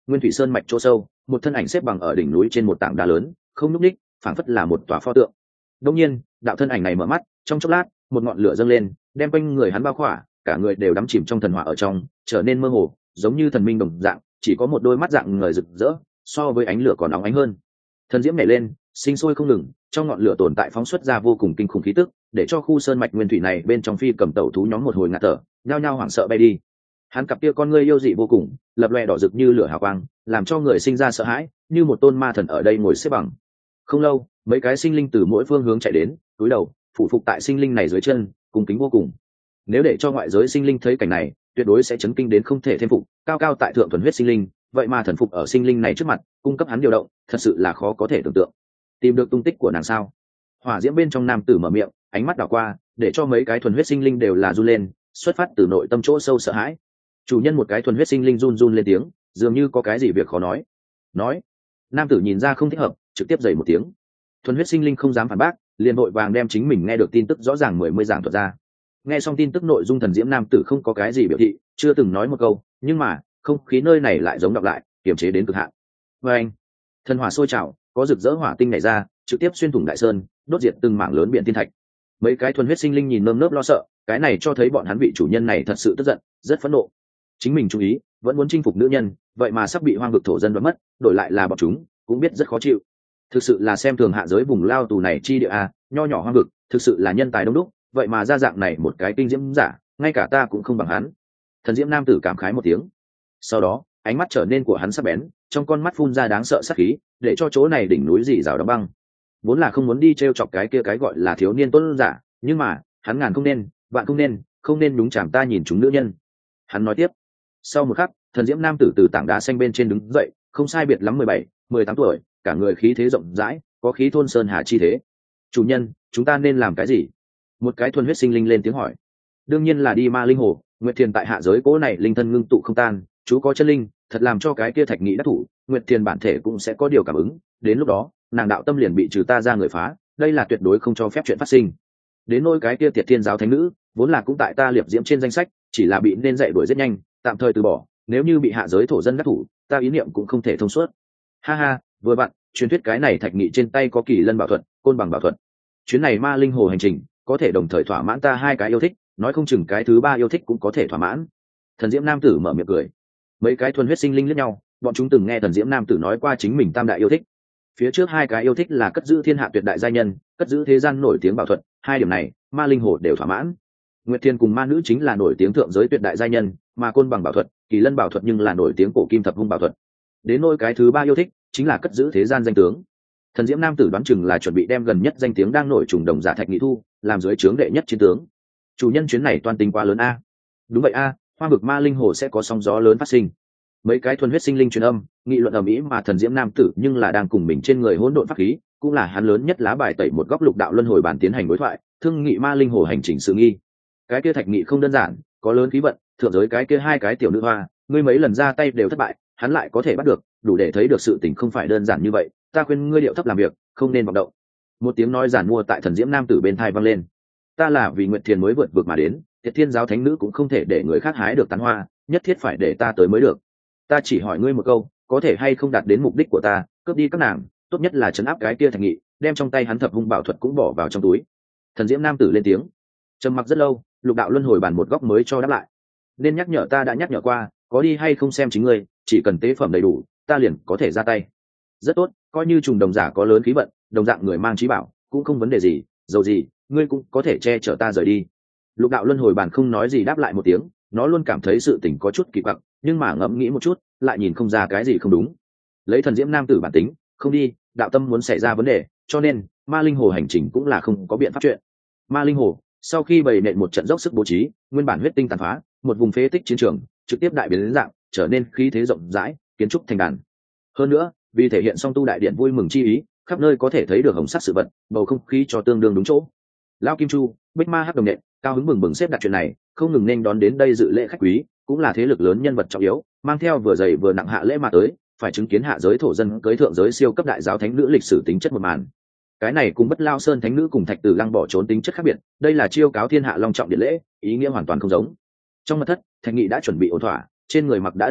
nguyên thủy sơn mạch chỗ sâu, một thân ảnh xếp bằng ở đỉnh núi trên một tảng đá lớn, không nhúc ních, phảng phất là một tòa pho tượng. Đông nhiên, đạo thân ảnh này mở mắt, trong chốc lát, một ngọn lửa dâng lên, đem quanh người hắn bao khỏa, cả người đều đắm chìm trong thần hỏa ở trong, trở nên mơ hồ, giống như thần minh đồng dạng, chỉ có một đôi mắt dạng người rực rỡ, so với ánh lửa còn nóng ánh hơn. Thần diễm nhảy lên, sinh sôi không ngừng, trong ngọn lửa tồn tại phóng xuất ra vô cùng kinh khủng khí tức, để cho khu sơn mạch nguyên thủy này bên trong phi cầm tẩu thú nhóm một hồi ngạt thở, nhao nhao hoảng sợ bay đi. Hắn cặp kia con ngươi yêu dị vô cùng, lập loè đỏ rực như lửa hào quang, làm cho người sinh ra sợ hãi, như một tôn ma thần ở đây ngồi xếp bằng. Không lâu, mấy cái sinh linh từ mỗi phương hướng chạy đến, cúi đầu, phủ phục tại sinh linh này dưới chân, cung kính vô cùng. Nếu để cho ngoại giới sinh linh thấy cảnh này, tuyệt đối sẽ chấn kinh đến không thể thêm phục, cao cao tại thượng thuần huyết sinh linh, vậy mà thần phục ở sinh linh này trước mặt, cung cấp hắn điều động, thật sự là khó có thể tưởng tượng. Tìm được tung tích của nàng sao? Hỏa diễm bên trong nam tử mở miệng, ánh mắt đảo qua, để cho mấy cái thuần huyết sinh linh đều là run lên, xuất phát từ nội tâm chỗ sâu sợ hãi. Chủ nhân một cái thuần huyết sinh linh run run lên tiếng, dường như có cái gì việc khó nói. Nói. Nam tử nhìn ra không thích hợp, trực tiếp dày một tiếng. Thuần huyết sinh linh không dám phản bác, liền vội vàng đem chính mình nghe được tin tức rõ ràng mười mươi giảng thuật ra. Nghe xong tin tức nội dung, thần diễm nam tử không có cái gì biểu thị, chưa từng nói một câu, nhưng mà không khí nơi này lại giống đọc lại, kiềm chế đến cực hạn. Và anh, thần hỏa sôi trào, có rực rỡ hỏa tinh nảy ra, trực tiếp xuyên thủng đại sơn, đốt diệt từng mảng lớn biển thiên thạch. Mấy cái thuần huyết sinh linh nhìn nơm nớp lo sợ, cái này cho thấy bọn hắn vị chủ nhân này thật sự tức giận, rất phẫn nộ. Chính mình chú ý, vẫn muốn chinh phục nữ nhân, vậy mà sắp bị hoang vực thổ dân đoạt mất, đổi lại là bọn chúng, cũng biết rất khó chịu. Thực sự là xem thường hạ giới vùng lao tù này chi địa a, nho nhỏ hoang vực, thực sự là nhân tài đông đúc, vậy mà ra dạng này một cái kinh diễm giả, ngay cả ta cũng không bằng hắn. Thần diễm nam tử cảm khái một tiếng. Sau đó, ánh mắt trở nên của hắn sắc bén, trong con mắt phun ra đáng sợ sát khí, để cho chỗ này đỉnh núi rì rào đóng băng. Vốn là không muốn đi trêu chọc cái kia cái gọi là thiếu niên tuấn giả, nhưng mà hắn ngàn không nên, vạn không nên, không nên đúng chạm ta nhìn chúng nữ nhân. Hắn nói tiếp. Sau một khắc, thần diễm nam tử từ tảng đá xanh bên trên đứng dậy, không sai biệt lắm mười bảy, mười tám tuổi, cả người khí thế rộng rãi, có khí thôn sơn hà chi thế. Chủ nhân, chúng ta nên làm cái gì? Một cái thuần huyết sinh linh lên tiếng hỏi. Đương nhiên là đi Ma Linh Hồ, Nguyệt Thiền tại hạ giới cố này linh thân ngưng tụ không tan, chú có chân linh, thật làm cho cái kia thạch nghị đắc thủ, Nguyệt Thiền bản thể cũng sẽ có điều cảm ứng, đến lúc đó, nàng đạo tâm liền bị trừ ta ra người phá, đây là tuyệt đối không cho phép chuyện phát sinh. Đến nỗi cái kia Tiệt Thiên giáo thánh nữ, vốn là cũng tại ta liệp diễm trên danh sách, chỉ là bị nên dạy đuổi rất nhanh, tạm thời từ bỏ, nếu như bị hạ giới thổ dân đắc thủ, ta ý niệm cũng không thể thông suốt. Ha ha, vừa vặn, truyền thuyết cái này thạch nghị trên tay có kỳ lân bảo thuật, côn bằng bảo thuật. Chuyến này Ma Linh Hồ hành trình, có thể đồng thời thỏa mãn ta hai cái yêu thích, nói không chừng cái thứ ba yêu thích cũng có thể thỏa mãn. Thần diễm nam tử mở miệng cười. Mấy cái thuần huyết sinh linh liếc nhau, bọn chúng từng nghe thần diễm nam tử nói qua chính mình tam đại yêu thích. Phía trước hai cái yêu thích là cất giữ thiên hạ tuyệt đại giai nhân, cất giữ thế gian nổi tiếng bảo thuật, hai điểm này Ma Linh Hồ đều thỏa mãn. Nguyệt Thiên cùng ma nữ chính là nổi tiếng thượng giới tuyệt đại giai nhân, mà côn bằng bảo thuật, kỳ lân bảo thuật nhưng là nổi tiếng cổ kim thập hung bảo thuật. Đến nỗi cái thứ ba yêu thích chính là cất giữ thế gian danh tướng. Thần diễm nam tử đoán chừng là chuẩn bị đem gần nhất danh tiếng đang nổi trùng đồng giả thạch nghị thu làm dưới trướng đệ nhất chiến tướng. Chủ nhân chuyến này toàn tình quá lớn a. Đúng vậy a, hoa vực Ma Linh Hồ sẽ có sóng gió lớn phát sinh. Mấy cái thuần huyết sinh linh truyền âm nghị luận ầm ĩ, mà thần diễm nam tử nhưng là đang cùng mình trên người hỗn độn pháp khí, cũng là hắn lớn nhất lá bài tẩy một góc lục đạo luân hồi bản tiến hành đối thoại, thương nghị Ma Linh Hồ hành trình sự nghi. Cái kia thạch nghị không đơn giản, có lớn khí vận, thượng giới cái kia hai cái tiểu nữ hoa, ngươi mấy lần ra tay đều thất bại, hắn lại có thể bắt được, đủ để thấy được sự tình không phải đơn giản như vậy, ta khuyên ngươi điệu thấp làm việc, không nên vọng động. Một tiếng nói giản mua tại thần diễm nam tử bên thai vang lên. Ta là vì Nguyệt Thiền mới vượt vực mà đến, Tiệt Thiên giáo thánh nữ cũng không thể để người khác hái được tán hoa, nhất thiết phải để ta tới mới được. Ta chỉ hỏi ngươi một câu, có thể hay không đạt đến mục đích của ta, cướp đi các nàng, tốt nhất là trấn áp cái kia thạch nghị, đem trong tay hắn thập hung bảo thuật cũng bỏ vào trong túi. Thần diễm nam tử lên tiếng. Trầm mặc rất lâu, lục đạo luân hồi bàn một góc mới cho đáp lại. Nên nhắc nhở ta đã nhắc nhở qua, có đi hay không xem chính ngươi, chỉ cần tế phẩm đầy đủ, ta liền có thể ra tay. Rất tốt, coi như trùng đồng giả có lớn khí vận, đồng dạng người mang trí bảo, cũng không vấn đề gì, dầu gì, ngươi cũng có thể che chở ta rời đi. Lục đạo luân hồi bàn không nói gì đáp lại một tiếng, nó luôn cảm thấy sự tình có chút kỳ quặc, nhưng mà ngẫm nghĩ một chút, lại nhìn không ra cái gì không đúng. Lấy thần diễm nam tử bản tính, không đi, đạo tâm muốn xảy ra vấn đề, cho nên Ma Linh Hồ hành trình cũng là không có biện pháp chuyện. Ma Linh Hồ, sau khi bày nện một trận dốc sức bố trí, nguyên bản huyết tinh tàn phá, một vùng phế tích chiến trường, trực tiếp đại biến đến dạng, trở nên khí thế rộng rãi, kiến trúc thành đàn. Hơn nữa, vì thể hiện song tu đại điện vui mừng chi ý, khắp nơi có thể thấy được hồng sắc sự vật, bầu không khí cho tương đương đúng chỗ. Lão Kim Chu, Bích Ma Hắc Đồng Nện, cao hứng mừng mừng xếp đặt chuyện này, không ngừng nên đón đến đây dự lễ khách quý, cũng là thế lực lớn nhân vật trọng yếu, mang theo vừa dày vừa nặng hạ lễ mà tới, phải chứng kiến hạ giới thổ dân cưới thượng giới siêu cấp đại giáo thánh nữ lịch sử tính chất một màn. Cái này cùng Bất Lao Sơn thánh nữ cùng Thạch Tử Lăng bỏ trốn tính chất khác biệt, đây là chiêu cáo thiên hạ long trọng điện lễ, ý nghĩa hoàn toàn không giống. Trong mật thất, Thạch Nghị đã chuẩn bị ổn thỏa, trên người mặc đã đầy đủ,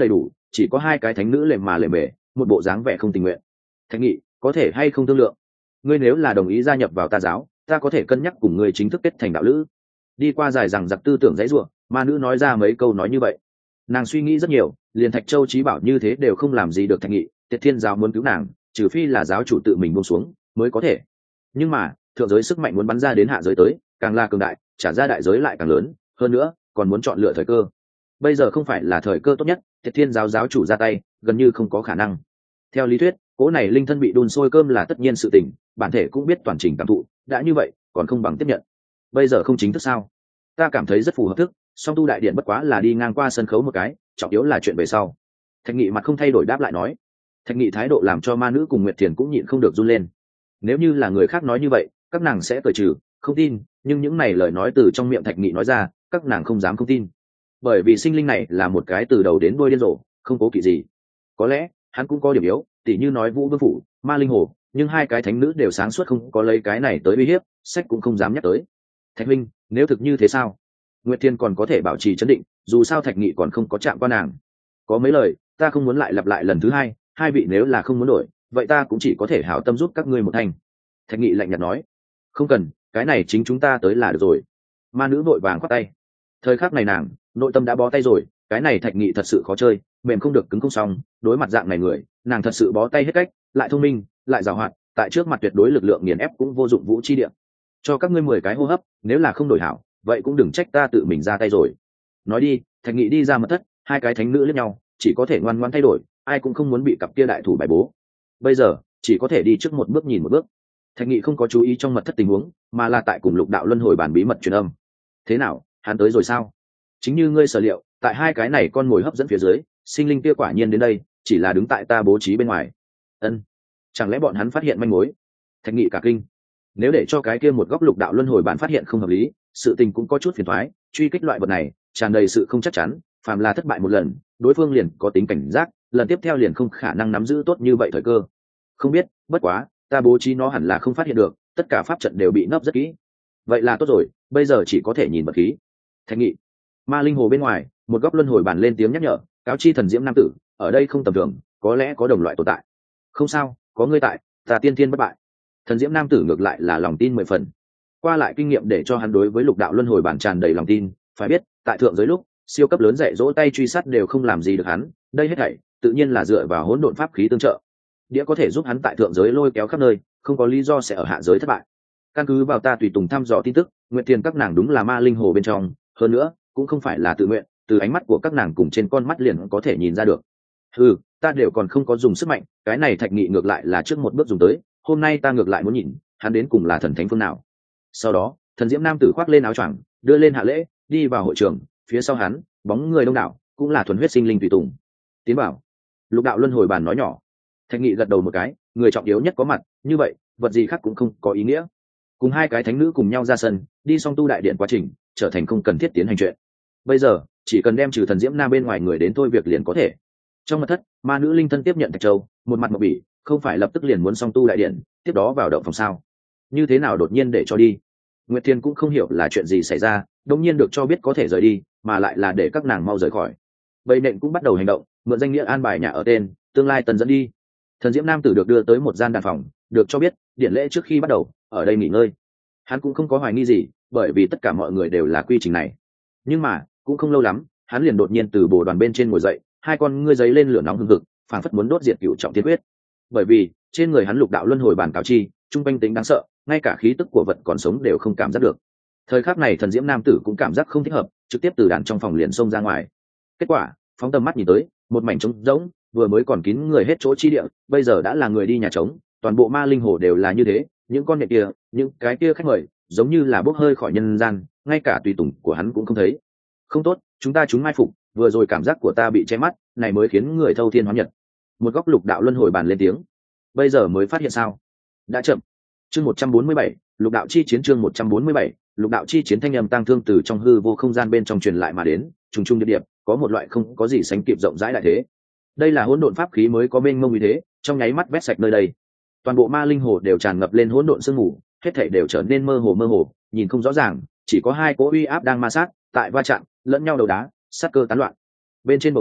chỉ có hai cái thánh nữ lề mà lề mề, một bộ dáng vẻ không tình nguyện. Thạch Nghị, có thể hay không thương lượng? Ngươi nếu là đồng ý gia nhập vào ta giáo, ta có thể cân nhắc cùng ngươi chính thức kết thành đạo lữ. Đi qua dài rằng giặc tư tưởng dãy ruộng, ma nữ nói ra mấy câu nói như vậy. Nàng suy nghĩ rất nhiều, liền Thạch Châu Chí Bảo như thế đều không làm gì được Thạch Nghị, Tiệt Thiên giáo muốn cứu nàng, trừ phi là giáo chủ tự mình buông xuống mới có thể. Nhưng mà thượng giới sức mạnh muốn bắn ra đến hạ giới tới, càng là cường đại, trả ra đại giới lại càng lớn, hơn nữa còn muốn chọn lựa thời cơ. Bây giờ không phải là thời cơ tốt nhất, Tiệt Thiên giáo giáo chủ ra tay gần như không có khả năng. Theo lý thuyết, cỗ này linh thân bị đun sôi cơm là tất nhiên sự tình, bản thể cũng biết toàn trình cảm thụ, đã như vậy còn không bằng tiếp nhận. Bây giờ không chính thức sao? Ta cảm thấy rất phù hợp thức, song tu đại điện bất quá là đi ngang qua sân khấu một cái, trọng yếu là chuyện về sau. Thạch Nghị mặt không thay đổi đáp lại nói. Thạch Nghị thái độ làm cho ma nữ cùng Nguyệt Thiền cũng nhịn không được run lên. Nếu như là người khác nói như vậy, các nàng sẽ cười trừ, không tin, nhưng những này lời nói từ trong miệng Thạch Nghị nói ra, các nàng không dám không tin. Bởi vì sinh linh này là một cái từ đầu đến đuôi điên rồ, không cố kỵ gì. Có lẽ hắn cũng có điểm yếu, tỉ như nói Vũ Vương phủ, Ma Linh Hồ, nhưng hai cái thánh nữ đều sáng suốt không có lấy cái này tới uy hiếp, sách cũng không dám nhắc tới. Thạch Minh, nếu thực như thế sao? Nguyệt Thiên còn có thể bảo trì trấn định, dù sao Thạch Nghị còn không có chạm qua nàng. Có mấy lời, ta không muốn lại lặp lại lần thứ hai, hai vị nếu là không muốn đổi, vậy ta cũng chỉ có thể hảo tâm giúp các ngươi một thành. Thạch Nghị lạnh nhạt nói. Không cần, cái này chính chúng ta tới là được rồi. Ma nữ vội vàng khoát tay. Thời khắc này nàng, nội tâm đã bó tay rồi, cái này Thạch Nghị thật sự khó chơi, mềm không được cứng không xong, đối mặt dạng này người, nàng thật sự bó tay hết cách, lại thông minh, lại giàu hoạt, tại trước mặt tuyệt đối lực lượng nghiền ép cũng vô dụng vũ chi địa. Cho các ngươi mười cái hô hấp, nếu là không đổi hảo, vậy cũng đừng trách ta tự mình ra tay rồi. Nói đi, Thạch Nghị đi ra mật thất, hai cái thánh nữ liếc nhau, chỉ có thể ngoan ngoãn thay đổi, ai cũng không muốn bị cặp kia đại thủ bài bố. Bây giờ, chỉ có thể đi trước một bước nhìn một bước. Thạch Nghị không có chú ý trong mật thất tình huống, mà là tại cùng Lục Đạo Luân Hồi bản bí mật truyền âm. Thế nào, hắn tới rồi sao? Chính như ngươi sở liệu, tại hai cái này con mồi hấp dẫn phía dưới, sinh linh kia quả nhiên đến đây, chỉ là đứng tại ta bố trí bên ngoài. Ân, chẳng lẽ bọn hắn phát hiện manh mối? Thạch Nghị cả kinh. Nếu để cho cái kia một góc Lục Đạo Luân Hồi bản phát hiện không hợp lý, sự tình cũng có chút phiền toái, truy kích loại vật này, tràn đầy sự không chắc chắn, phàm là thất bại một lần, đối phương liền có tính cảnh giác, lần tiếp theo liền không khả năng nắm giữ tốt như vậy thời cơ. Không biết, bất quá, ta bố trí nó hẳn là không phát hiện được, tất cả pháp trận đều bị nấp rất kỹ. Vậy là tốt rồi, bây giờ chỉ có thể nhìn vật khí. Thạch Nghị. Ma Linh Hồ bên ngoài, một góc luân hồi bàn lên tiếng nhắc nhở, cáo chi thần diễm nam tử, ở đây không tầm thường, có lẽ có đồng loại tồn tại. Không sao, có ngươi tại, ta tiên thiên bất bại. Thần diễm nam tử ngược lại là lòng tin mười phần. Qua lại kinh nghiệm để cho hắn đối với lục đạo luân hồi bản tràn đầy lòng tin, phải biết, tại thượng giới lúc, siêu cấp lớn dạy dỗ tay truy sát đều không làm gì được hắn, đây hết thảy tự nhiên là dựa vào hỗn độn pháp khí tương trợ. Đĩa có thể giúp hắn tại thượng giới lôi kéo khắp nơi, không có lý do sẽ ở hạ giới thất bại. Căn cứ vào ta tùy tùng thăm dò tin tức, nguyện tiền các nàng đúng là ma linh hồ bên trong, hơn nữa cũng không phải là tự nguyện, từ ánh mắt của các nàng cùng trên con mắt liền có thể nhìn ra được. Ừ, ta đều còn không có dùng sức mạnh, cái này Thạch Nghị ngược lại là trước một bước dùng tới, hôm nay ta ngược lại muốn nhìn hắn đến cùng là thần thánh phương nào. Sau đó, thần diễm nam tử khoác lên áo choàng, đưa lên hạ lễ, đi vào hội trường, phía sau hắn, bóng người đông đảo, cũng là thuần huyết sinh linh tùy tùng. Tiến bảo, lục đạo luân hồi bàn nói nhỏ. Thạch Nghị gật đầu một cái, người trọng yếu nhất có mặt, như vậy, vật gì khác cũng không có ý nghĩa. Cùng hai cái thánh nữ cùng nhau ra sân, đi xong tu đại điện quá trình, trở thành không cần thiết tiến hành chuyện. Bây giờ, chỉ cần đem trừ thần diễm nam bên ngoài người đến thôi việc liền có thể. Trong mật thất, ma nữ linh thân tiếp nhận Thạch Châu, một mặt mộc bỉ, không phải lập tức liền muốn xong tu đại điện, tiếp đó vào động phòng sao? Như thế nào đột nhiên để cho đi? Nguyệt Thiên cũng không hiểu là chuyện gì xảy ra, đột nhiên được cho biết có thể rời đi, mà lại là để các nàng mau rời khỏi. Bầy nện cũng bắt đầu hành động, mượn danh nghĩa an bài nhà ở tên, tương lai tần dẫn đi. Thần diễm nam tử được đưa tới một gian đàn phòng, được cho biết điện lễ trước khi bắt đầu ở đây nghỉ ngơi. Hắn cũng không có hoài nghi gì, bởi vì tất cả mọi người đều là quy trình này. Nhưng mà cũng không lâu lắm, hắn liền đột nhiên từ bồ đoàn bên trên ngồi dậy, hai con ngươi giấy lên lửa nóng hừng hực, phảng phất muốn đốt diệt cửu trọng thiên quyết. Bởi vì trên người hắn lục đạo luân hồi bản cáo chi, trung quanh tính đáng sợ, ngay cả khí tức của vật còn sống đều không cảm giác được. Thời khắc này thần diễm nam tử cũng cảm giác không thích hợp, trực tiếp từ đàn trong phòng liền xông ra ngoài. Kết quả, phóng tầm mắt nhìn tới, một mảnh trống rỗng, vừa mới còn kín người hết chỗ chi địa, bây giờ đã là người đi nhà trống, toàn bộ ma linh hồ đều là như thế, những con nhện kia, những cái kia khách mời, giống như là bốc hơi khỏi nhân gian, ngay cả tùy tùng của hắn cũng không thấy. Không tốt, chúng ta chúng mai phục, vừa rồi cảm giác của ta bị che mắt, này mới khiến người thâu thiên hóa nhật. Một góc lục đạo luân hồi bàn lên tiếng. Bây giờ mới phát hiện sao? Đã chậm. Chương một trăm bốn mươi bảy, lục đạo chi chiến chương một trăm bốn mươi bảy, lục đạo chi chiến thanh âm tang thương từ trong hư vô không gian bên trong truyền lại mà đến, trùng trùng điệp điệp, có một loại không có gì sánh kịp rộng rãi đại thế. Đây là hỗn độn pháp khí mới có mênh mông như thế, trong nháy mắt vét sạch nơi đây. Toàn bộ ma linh hồ đều tràn ngập lên hỗn độn sương mù, hết thảy đều trở nên mơ hồ mơ hồ, nhìn không rõ ràng, chỉ có hai cỗ uy áp đang ma sát, tại va chạm, lẫn nhau đầu đá, sát cơ tán loạn. Bên trên bầu trời,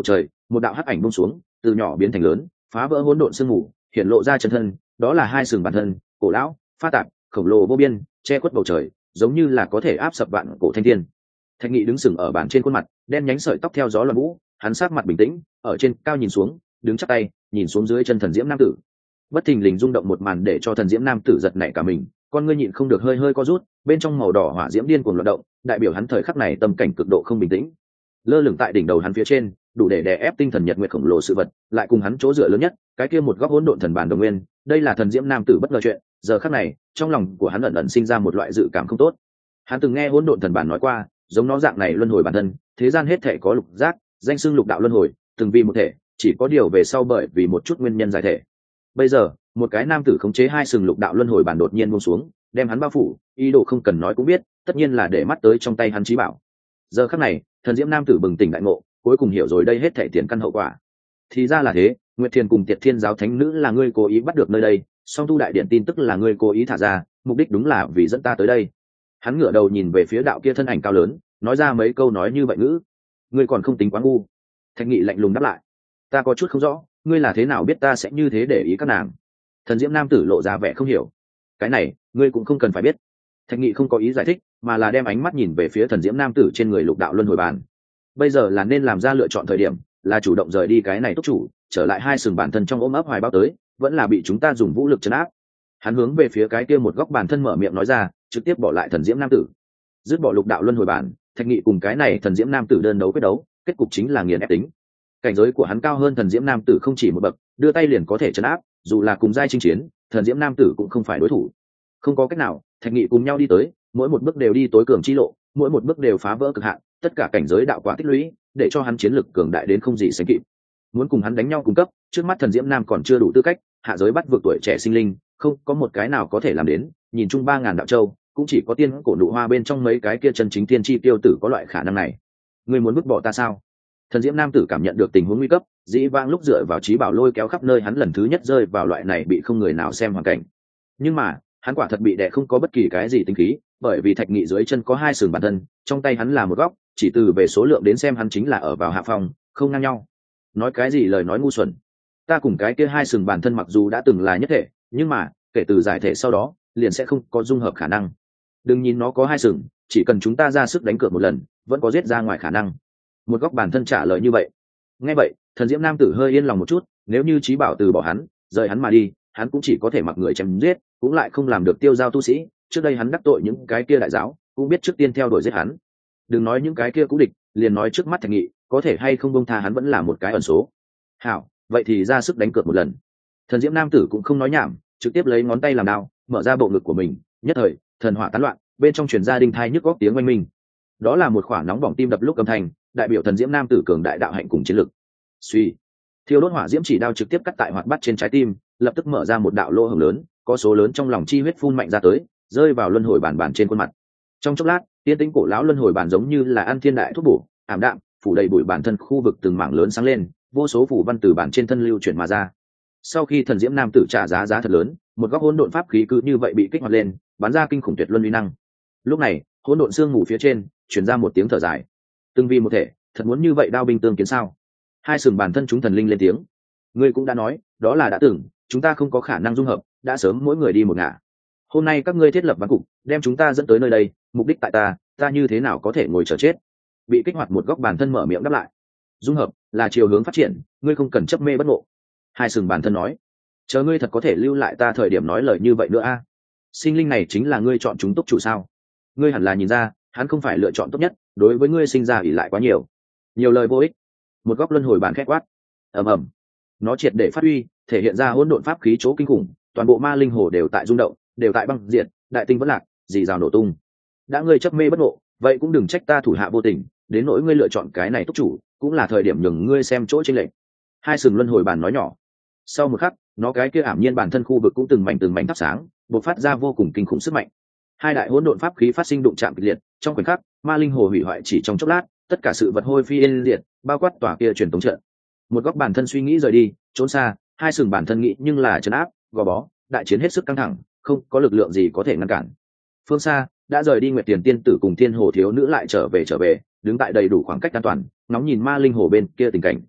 một đạo hắc ảnh buông xuống, từ nhỏ biến thành lớn, phá vỡ hỗn độn sương mù, hiện lộ ra chân thân, đó là hai sừng bản thân, cổ lão, pha tạp, khổng lồ vô biên, che khuất bầu trời, giống như là có thể áp sập vạn cổ thanh thiên. Thạch Nghị đứng sừng ở bàn trên khuôn mặt, đen nhánh sợi tóc theo gió loạn vũ, hắn sắc mặt bình tĩnh, ở trên cao nhìn xuống, đứng chắp tay, nhìn xuống dưới chân thần diễm nam tử. Bất thình lình rung động một màn để cho thần diễm nam tử giật nảy cả mình, con ngươi nhịn không được hơi hơi co rút, bên trong màu đỏ hỏa diễm điên cuồng loạn động, đại biểu hắn thời khắc này tâm cảnh cực độ không bình tĩnh. Lơ lửng tại đỉnh đầu hắn phía trên, đủ để đè ép tinh thần nhật nguyệt khổng lồ sự vật, lại cùng hắn chỗ dựa lớn nhất, cái kia một góc hỗn độn thần bản đồng nguyên, đây là thần diễm nam tử bất ngờ chuyện, giờ khắc này, trong lòng của hắn ẩn ẩn sinh ra một loại dự cảm không tốt. Hắn từng nghe hỗn độn thần bản nói qua, giống nó dạng này luân hồi bản thân, thế gian hết thể có lục giác, danh xưng lục đạo luân hồi, từng vì một thể, chỉ có điều về sau bởi vì một chút nguyên nhân giải thể. Bây giờ, một cái nam tử khống chế hai sừng lục đạo luân hồi bản đột nhiên buông xuống, đem hắn bao phủ, ý đồ không cần nói cũng biết, tất nhiên là để mắt tới trong tay hắn chí bảo. Giờ khắc này, thần diễm nam tử bừng tỉnh đại ngộ, cuối cùng hiểu rồi đây hết thảy tiền căn hậu quả. Thì ra là thế, Nguyệt Thiền cùng Tiệt Thiên giáo thánh nữ là ngươi cố ý bắt được nơi đây, song tu đại điện tin tức là ngươi cố ý thả ra, mục đích đúng là vì dẫn ta tới đây. Hắn ngửa đầu nhìn về phía đạo kia thân ảnh cao lớn, nói ra mấy câu nói như vậy ngữ. Ngươi còn không tính quá ngu. Thạch Nghị lạnh lùng đáp lại. Ta có chút không rõ, ngươi là thế nào biết ta sẽ như thế để ý các nàng? Thần diễm nam tử lộ ra vẻ không hiểu. Cái này, ngươi cũng không cần phải biết. Thạch Nghị không có ý giải thích, mà là đem ánh mắt nhìn về phía thần diễm nam tử trên người lục đạo luân hồi bàn. Bây giờ là nên làm ra lựa chọn thời điểm, là chủ động rời đi cái này túc chủ, trở lại hai sừng bản thân trong ôm ấp hoài bao tới, vẫn là bị chúng ta dùng vũ lực trấn áp. Hắn hướng về phía cái kia một góc bản thân mở miệng nói ra, trực tiếp bỏ lại thần diễm nam tử. Dứt bỏ lục đạo luân hồi bản, Thạch Nghị cùng cái này thần diễm nam tử đơn đấu quyết đấu, kết cục chính là nghiền ép tính. Cảnh giới của hắn cao hơn thần diễm nam tử không chỉ một bậc, đưa tay liền có thể trấn áp, dù là cùng giai chinh chiến, thần diễm nam tử cũng không phải đối thủ. Không có cách nào, Thạch Nghị cùng nhau đi tới, mỗi một bước đều đi tối cường chi lộ, mỗi một bước đều phá vỡ cực hạn, tất cả cảnh giới đạo quả tích lũy, để cho hắn chiến lực cường đại đến không gì sánh kịp. Muốn cùng hắn đánh nhau cùng cấp, trước mắt thần diễm nam còn chưa đủ tư cách, hạ giới bắt vượt tuổi trẻ sinh linh, không có một cái nào có thể làm đến, nhìn chung ba ngàn đạo châu, cũng chỉ có tiên cổ nụ hoa bên trong mấy cái kia chân chính tiên chi tiêu tử có loại khả năng này. Ngươi muốn vứt bỏ ta sao? Thần diễm nam tử cảm nhận được tình huống nguy cấp, dĩ vãng lúc dựa vào trí bảo lôi kéo khắp nơi hắn lần thứ nhất rơi vào loại này bị không người nào xem hoàn cảnh. Nhưng mà, hắn quả thật bị đè không có bất kỳ cái gì tính khí, bởi vì Thạch Nghị dưới chân có hai sừng bản thân, trong tay hắn là một góc, chỉ từ về số lượng đến xem hắn chính là ở vào hạ phòng, không ngang nhau. Nói cái gì lời nói ngu xuẩn. Ta cùng cái kia hai sừng bản thân mặc dù đã từng là nhất thể, nhưng mà, kể từ giải thể sau đó, liền sẽ không có dung hợp khả năng. Đừng nhìn nó có hai sừng, chỉ cần chúng ta ra sức đánh cược một lần, vẫn có giết ra ngoài khả năng. Một góc bản thân trả lời như vậy. Nghe vậy, thần diễm nam tử hơi yên lòng một chút, nếu như trí bảo từ bỏ hắn, rời hắn mà đi, hắn cũng chỉ có thể mặc người chém giết, cũng lại không làm được tiêu giao tu sĩ. Trước đây hắn đắc tội những cái kia đại giáo, cũng biết trước tiên theo đuổi giết hắn. Đừng nói những cái kia cũ địch, liền nói trước mắt Thạch Nghị, có thể hay không bông tha hắn vẫn là một cái ẩn số. Hảo, vậy thì ra sức đánh cược một lần. Thần diễm nam tử cũng không nói nhảm, trực tiếp lấy ngón tay làm đao, mở ra bộ ngực của mình, nhất thời, thần hỏa tán loạn, bên trong truyền ra đinh thai nhức góc tiếng oanh minh. Đó là một khoảng nóng bỏng tim đập lúc âm thanh, đại biểu thần diễm nam tử cường đại đạo hạnh cùng chiến lực. Suy, thiêu đốt hỏa diễm chỉ đao trực tiếp cắt tại hoạt bát trên trái tim, lập tức mở ra một đạo lỗ hổng lớn, có số lớn trong lòng chi huyết phun mạnh ra tới, rơi vào luân hồi bản bản trên khuôn mặt. Trong chốc lát, tiên tĩnh cổ lão luân hồi bản giống như là ăn thiên đại thuốc bổ, ảm đạm, phủ đầy bụi bản thân khu vực từng mảng lớn sáng lên, vô số phủ văn từ bản trên thân lưu chuyển mà ra. Sau khi thần diễm nam tử trả giá giá thật lớn, một góc hỗn độn pháp khí cứ như vậy bị kích hoạt lên, bắn ra kinh khủng tuyệt luân uy năng. Lúc này, hỗn độn xương ngủ phía trên, truyền ra một tiếng thở dài. Từng vì một thể, thật muốn như vậy đao binh tương kiến sao? Hai sừng bản thân chúng thần linh lên tiếng. Ngươi cũng đã nói, đó là đã từng, chúng ta không có khả năng dung hợp, đã sớm mỗi người đi một ngả. Hôm nay các ngươi thiết lập ván cục, đem chúng ta dẫn tới nơi đây, mục đích tại ta, ta như thế nào có thể ngồi chờ chết? Bị kích hoạt một góc bản thân mở miệng đáp lại. Dung hợp là chiều hướng phát triển, ngươi không cần chấp mê bất ngộ. Hai sừng bản thân nói. Chờ ngươi thật có thể lưu lại ta thời điểm nói lời như vậy nữa a. Sinh linh này chính là ngươi chọn chúng túc chủ sao? Ngươi hẳn là nhìn ra, hắn không phải lựa chọn tốt nhất, đối với ngươi sinh ra ỷ lại quá nhiều. Nhiều lời vô ích. Một góc luân hồi bản khét quát. Ầm ầm. Nó triệt để phát huy, thể hiện ra hỗn độn pháp khí chỗ kinh khủng, toàn bộ ma linh hồ đều tại rung động, đều tại băng diệt, đại tinh vẫn lạc, dì rào nổ tung. Đã ngươi chấp mê bất ngộ, vậy cũng đừng trách ta thủ hạ vô tình, đến nỗi ngươi lựa chọn cái này túc chủ, cũng là thời điểm nhường ngươi xem chỗ trên lệnh. Hai sừng luân hồi bản nói nhỏ. Sau một khắc, nó cái kia ảm nhiên bản thân khu vực cũng từng mảnh từng mảnh thắp sáng, bộc phát ra vô cùng kinh khủng sức mạnh. Hai đại hỗn độn pháp khí phát sinh đụng chạm kịch liệt, trong khoảnh khắc, ma linh hồ hủy hoại chỉ trong chốc lát, tất cả sự vật hôi phi yên diệt, bao quát tòa kia truyền tống trận. Một góc bản thân suy nghĩ rời đi, trốn xa, hai sừng bản thân nghĩ nhưng là trấn áp, gò bó, đại chiến hết sức căng thẳng, không có lực lượng gì có thể ngăn cản. Phương xa, đã rời đi Nguyệt Tiền tiên tử cùng Thiên Hồ thiếu nữ lại trở về trở về, đứng tại đầy đủ khoảng cách an toàn, ngóng nhìn ma linh hồ bên kia tình cảnh.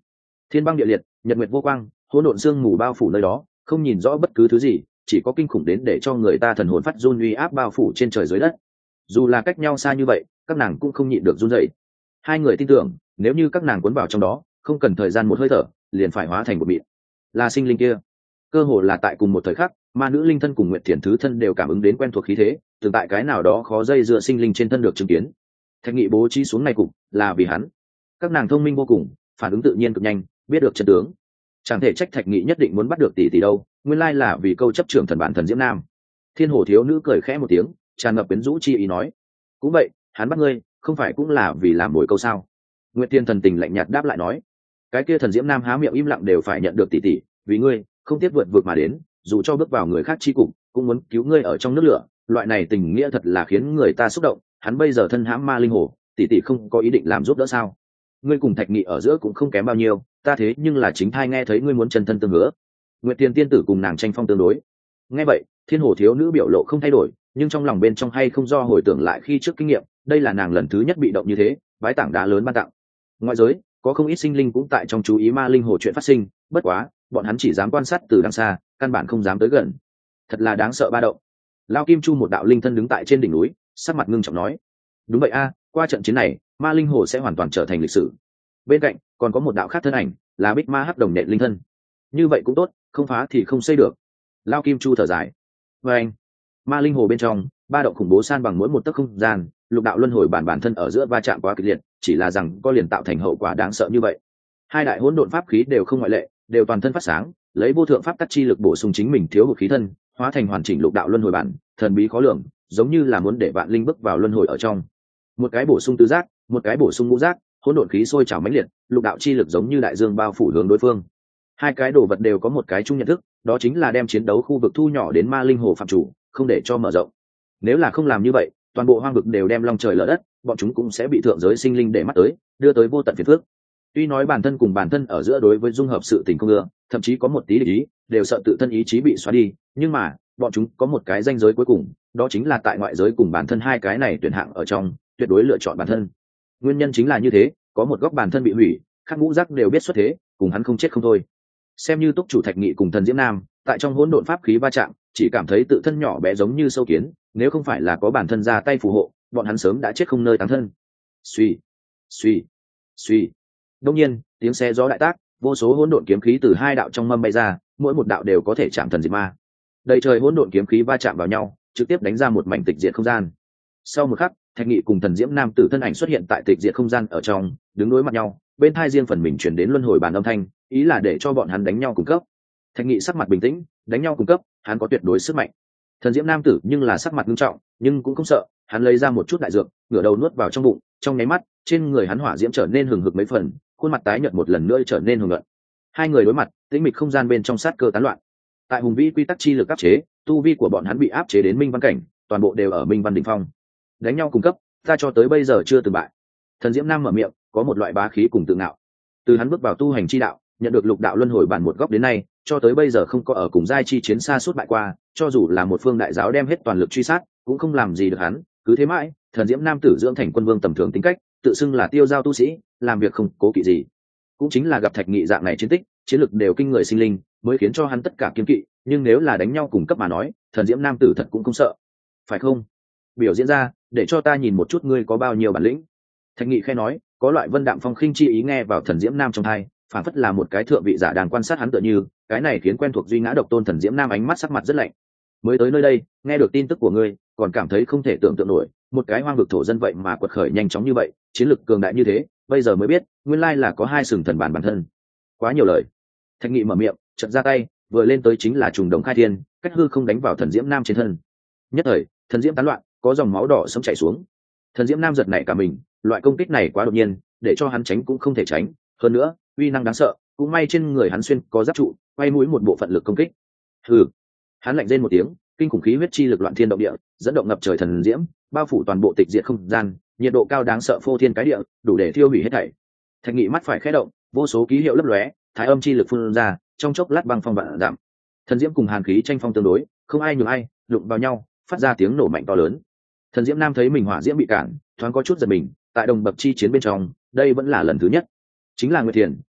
Thiên băng địa liệt, nhật nguyệt vô quang, hỗn độn sương mù bao phủ nơi đó, không nhìn rõ bất cứ thứ gì, chỉ có kinh khủng đến để cho người ta thần hồn phát run uy áp bao phủ trên trời dưới đất. Dù là cách nhau xa như vậy, các nàng cũng không nhịn được run rẩy. Hai người tin tưởng, nếu như các nàng cuốn vào trong đó, không cần thời gian một hơi thở, liền phải hóa thành một mịn. Là sinh linh kia, cơ hồ là tại cùng một thời khắc, ma nữ linh thân cùng nguyệt thiền thứ thân đều cảm ứng đến quen thuộc khí thế, tưởng tại cái nào đó khó dây dưa sinh linh trên thân được chứng kiến. Thạch Nghị bố trí xuống này cục là vì hắn. Các nàng thông minh vô cùng, phản ứng tự nhiên cực nhanh, biết được chân tướng. Chẳng thể trách Thạch Nghị nhất định muốn bắt được tỷ tỷ đâu, nguyên lai là vì câu chấp trưởng thần bản thần Diễm Nam. Thiên Hồ thiếu nữ cười khẽ một tiếng, tràn ngập quyến rũ chi ý nói: cũng vậy, hắn bắt ngươi, không phải cũng là vì làm mồi câu sao? Nguyệt Thiên thần tình lạnh nhạt đáp lại nói: cái kia thần Diễm Nam há miệng im lặng đều phải nhận được tỷ tỷ, vì ngươi, không tiếc vượt vượt mà đến, dù cho bước vào người khác chi cục, cũng muốn cứu ngươi ở trong nước lửa, loại này tình nghĩa thật là khiến người ta xúc động. Hắn bây giờ thân hãm ma linh hồ, tỷ tỷ không có ý định làm giúp đỡ sao? Ngươi cùng Thạch Nghị ở giữa cũng không kém bao nhiêu, ta thế nhưng là chính thai nghe thấy ngươi muốn chân thân tương hứa. Nguyệt Tiên tiên tử cùng nàng tranh phong tương đối. Nghe vậy, Thiên Hồ thiếu nữ biểu lộ không thay đổi, nhưng trong lòng bên trong hay không do hồi tưởng lại khi trước kinh nghiệm, đây là nàng lần thứ nhất bị động như thế, vái tảng đá lớn ban tặng. Ngoại giới, có không ít sinh linh cũng tại trong chú ý ma linh hồ chuyện phát sinh, bất quá, bọn hắn chỉ dám quan sát từ đằng xa, căn bản không dám tới gần. Thật là đáng sợ ba động. Lao Kim Chu một đạo linh thân đứng tại trên đỉnh núi, sắc mặt ngưng trọng nói: đúng vậy a, qua trận chiến này, ma linh hồ sẽ hoàn toàn trở thành lịch sử. Bên cạnh còn có một đạo khác thân ảnh, là bích ma hắc đồng nện linh thân. Như vậy cũng tốt, không phá thì không xây được. Lao Kim Chu thở dài. Và anh, ma linh hồ bên trong, ba động khủng bố san bằng mỗi một tấc không gian, lục đạo luân hồi bản bản thân ở giữa va chạm quá kịch liệt, chỉ là rằng có liền tạo thành hậu quả đáng sợ như vậy. Hai đại hỗn độn pháp khí đều không ngoại lệ, đều toàn thân phát sáng, lấy vô thượng pháp tắc chi lực bổ sung chính mình thiếu hụt khí thân, hóa thành hoàn chỉnh lục đạo luân hồi bản, thần bí khó lường, giống như là muốn để vạn linh bước vào luân hồi ở trong. Một cái bổ sung tứ giác, một cái bổ sung ngũ giác, hỗn độn khí sôi trào mãnh liệt, lục đạo chi lực giống như đại dương bao phủ hướng đối phương. Hai cái đồ vật đều có một cái chung nhận thức, đó chính là đem chiến đấu khu vực thu nhỏ đến ma linh hồ phạm chủ, không để cho mở rộng. Nếu là không làm như vậy, toàn bộ hoang vực đều đem long trời lở đất, bọn chúng cũng sẽ bị thượng giới sinh linh để mắt tới, đưa tới vô tận phiền phức. Tuy nói bản thân cùng bản thân ở giữa đối với dung hợp sự tình không ưa, thậm chí có một tí địch ý, đều sợ tự thân ý chí bị xóa đi, nhưng mà bọn chúng có một cái ranh giới cuối cùng, đó chính là tại ngoại giới cùng bản thân hai cái này tuyển hạng ở trong, tuyệt đối lựa chọn bản thân. Nguyên nhân chính là như thế, có một góc bản thân bị hủy, khác ngũ giác đều biết xuất thế, cùng hắn không chết không thôi. Xem như túc chủ Thạch Nghị cùng thần Diễm Nam, tại trong hỗn độn pháp khí va chạm, chỉ cảm thấy tự thân nhỏ bé giống như sâu kiến, nếu không phải là có bản thân ra tay phù hộ, bọn hắn sớm đã chết không nơi táng thân. Suy, suy, suy. Đông nhiên, tiếng xe gió đại tác, vô số hỗn độn kiếm khí từ hai đạo trong mâm bay ra, mỗi một đạo đều có thể chạm thần diệt ma. Đầy trời hỗn độn kiếm khí va chạm vào nhau, trực tiếp đánh ra một mảnh tịch diệt không gian. Sau một khắc, Thạch Nghị cùng thần Diễm Nam tử thân ảnh xuất hiện tại tịch diệt không gian ở trong, đứng đối mặt nhau, bên tai riêng phần mình truyền đến luân hồi bàn âm thanh, ý là để cho bọn hắn đánh nhau cùng cấp. Thạch Nghị sắc mặt bình tĩnh, đánh nhau cùng cấp, hắn có tuyệt đối sức mạnh. Thần Diễm Nam tử nhưng là sắc mặt nghiêm trọng, nhưng cũng không sợ, hắn lấy ra một chút đại dược, ngửa đầu nuốt vào trong bụng, trong nháy mắt, trên người hắn hỏa diễm trở nên hừng hực mấy phần, khuôn mặt tái nhợt một lần nữa trở nên hùng luận. Hai người đối mặt, tĩnh mịch không gian bên trong sát cơ tán loạn. Tại hùng vĩ quy tắc chi lực áp chế, tu vi của bọn hắn bị áp chế đến minh văn cảnh, toàn bộ đều ở minh văn đỉnh phong. Đánh nhau cùng cấp, ta cho tới bây giờ chưa từng bại. Thần Diễm Nam mở miệng, có một loại bá khí cùng tự ngạo. Từ hắn bước vào tu hành chi đạo, nhận được lục đạo luân hồi bản một góc đến nay, cho tới bây giờ không có ở cùng giai chi chiến xa suốt bại qua, cho dù là một phương đại giáo đem hết toàn lực truy sát, cũng không làm gì được hắn. Cứ thế mãi, Thần Diễm Nam tử dưỡng thành quân vương tầm thường tính cách, tự xưng là tiêu giao tu sĩ, làm việc không cố kỵ gì. Cũng chính là gặp Thạch Nghị dạng này chiến tích, chiến lực đều kinh người sinh linh, mới khiến cho hắn tất cả kiên kỵ, nhưng nếu là đánh nhau cùng cấp mà nói, Thần Diễm Nam tử thật cũng không sợ. Phải không? Biểu diễn ra, để cho ta nhìn một chút ngươi có bao nhiêu bản lĩnh. Thạch Nghị khẽ nói, có loại vân đạm phong khinh chi ý nghe vào Thần Diễm Nam trong tai, phản phất là một cái thượng vị giả đang quan sát hắn tựa như, cái này khiến quen thuộc duy ngã độc tôn Thần Diễm Nam ánh mắt sắc mặt rất lạnh. Mới tới nơi đây, nghe được tin tức của ngươi, còn cảm thấy không thể tưởng tượng nổi, một cái hoang vực thổ dân vậy mà quật khởi nhanh chóng như vậy, chiến lực cường đại như thế, bây giờ mới biết, nguyên lai là có hai sừng thần bản bản thân. Quá nhiều lời. Thạch Nghị mở miệng, chợt ra tay, vừa lên tới chính là trùng đồng khai thiên, cách hư không đánh vào Thần Diễm Nam trên thân. Nhất thời, thần diễm tán loạn, có dòng máu đỏ sẫm chảy xuống. Thần Diễm Nam giật nảy cả mình, loại công kích này quá đột nhiên, để cho hắn tránh cũng không thể tránh, hơn nữa, uy năng đáng sợ, cũng may trên người hắn xuyên có giáp trụ, quay mũi một bộ phận lực công kích. Hừ. Hắn lạnh rên một tiếng, kinh khủng khí huyết chi lực loạn thiên động địa, dẫn động ngập trời thần diễm, bao phủ toàn bộ tịch diệt không gian, nhiệt độ cao đáng sợ phô thiên cái địa, đủ để thiêu hủy hết thảy. Thạch Nghị mắt phải khẽ động, vô số ký hiệu lấp lóe, thái âm chi lực phun ra, trong chốc lát băng phong vạn giảm. Thần diễm cùng hàn khí tranh phong tương đối, không ai nhường ai, đụng vào nhau, phát ra tiếng nổ mạnh to lớn. Thần Diễm Nam thấy mình hỏa diễm bị cản, thoáng có chút giật mình, tại đồng bậc chi chiến bên trong, đây vẫn là lần thứ nhất. Chính là Nguyệt Thiền,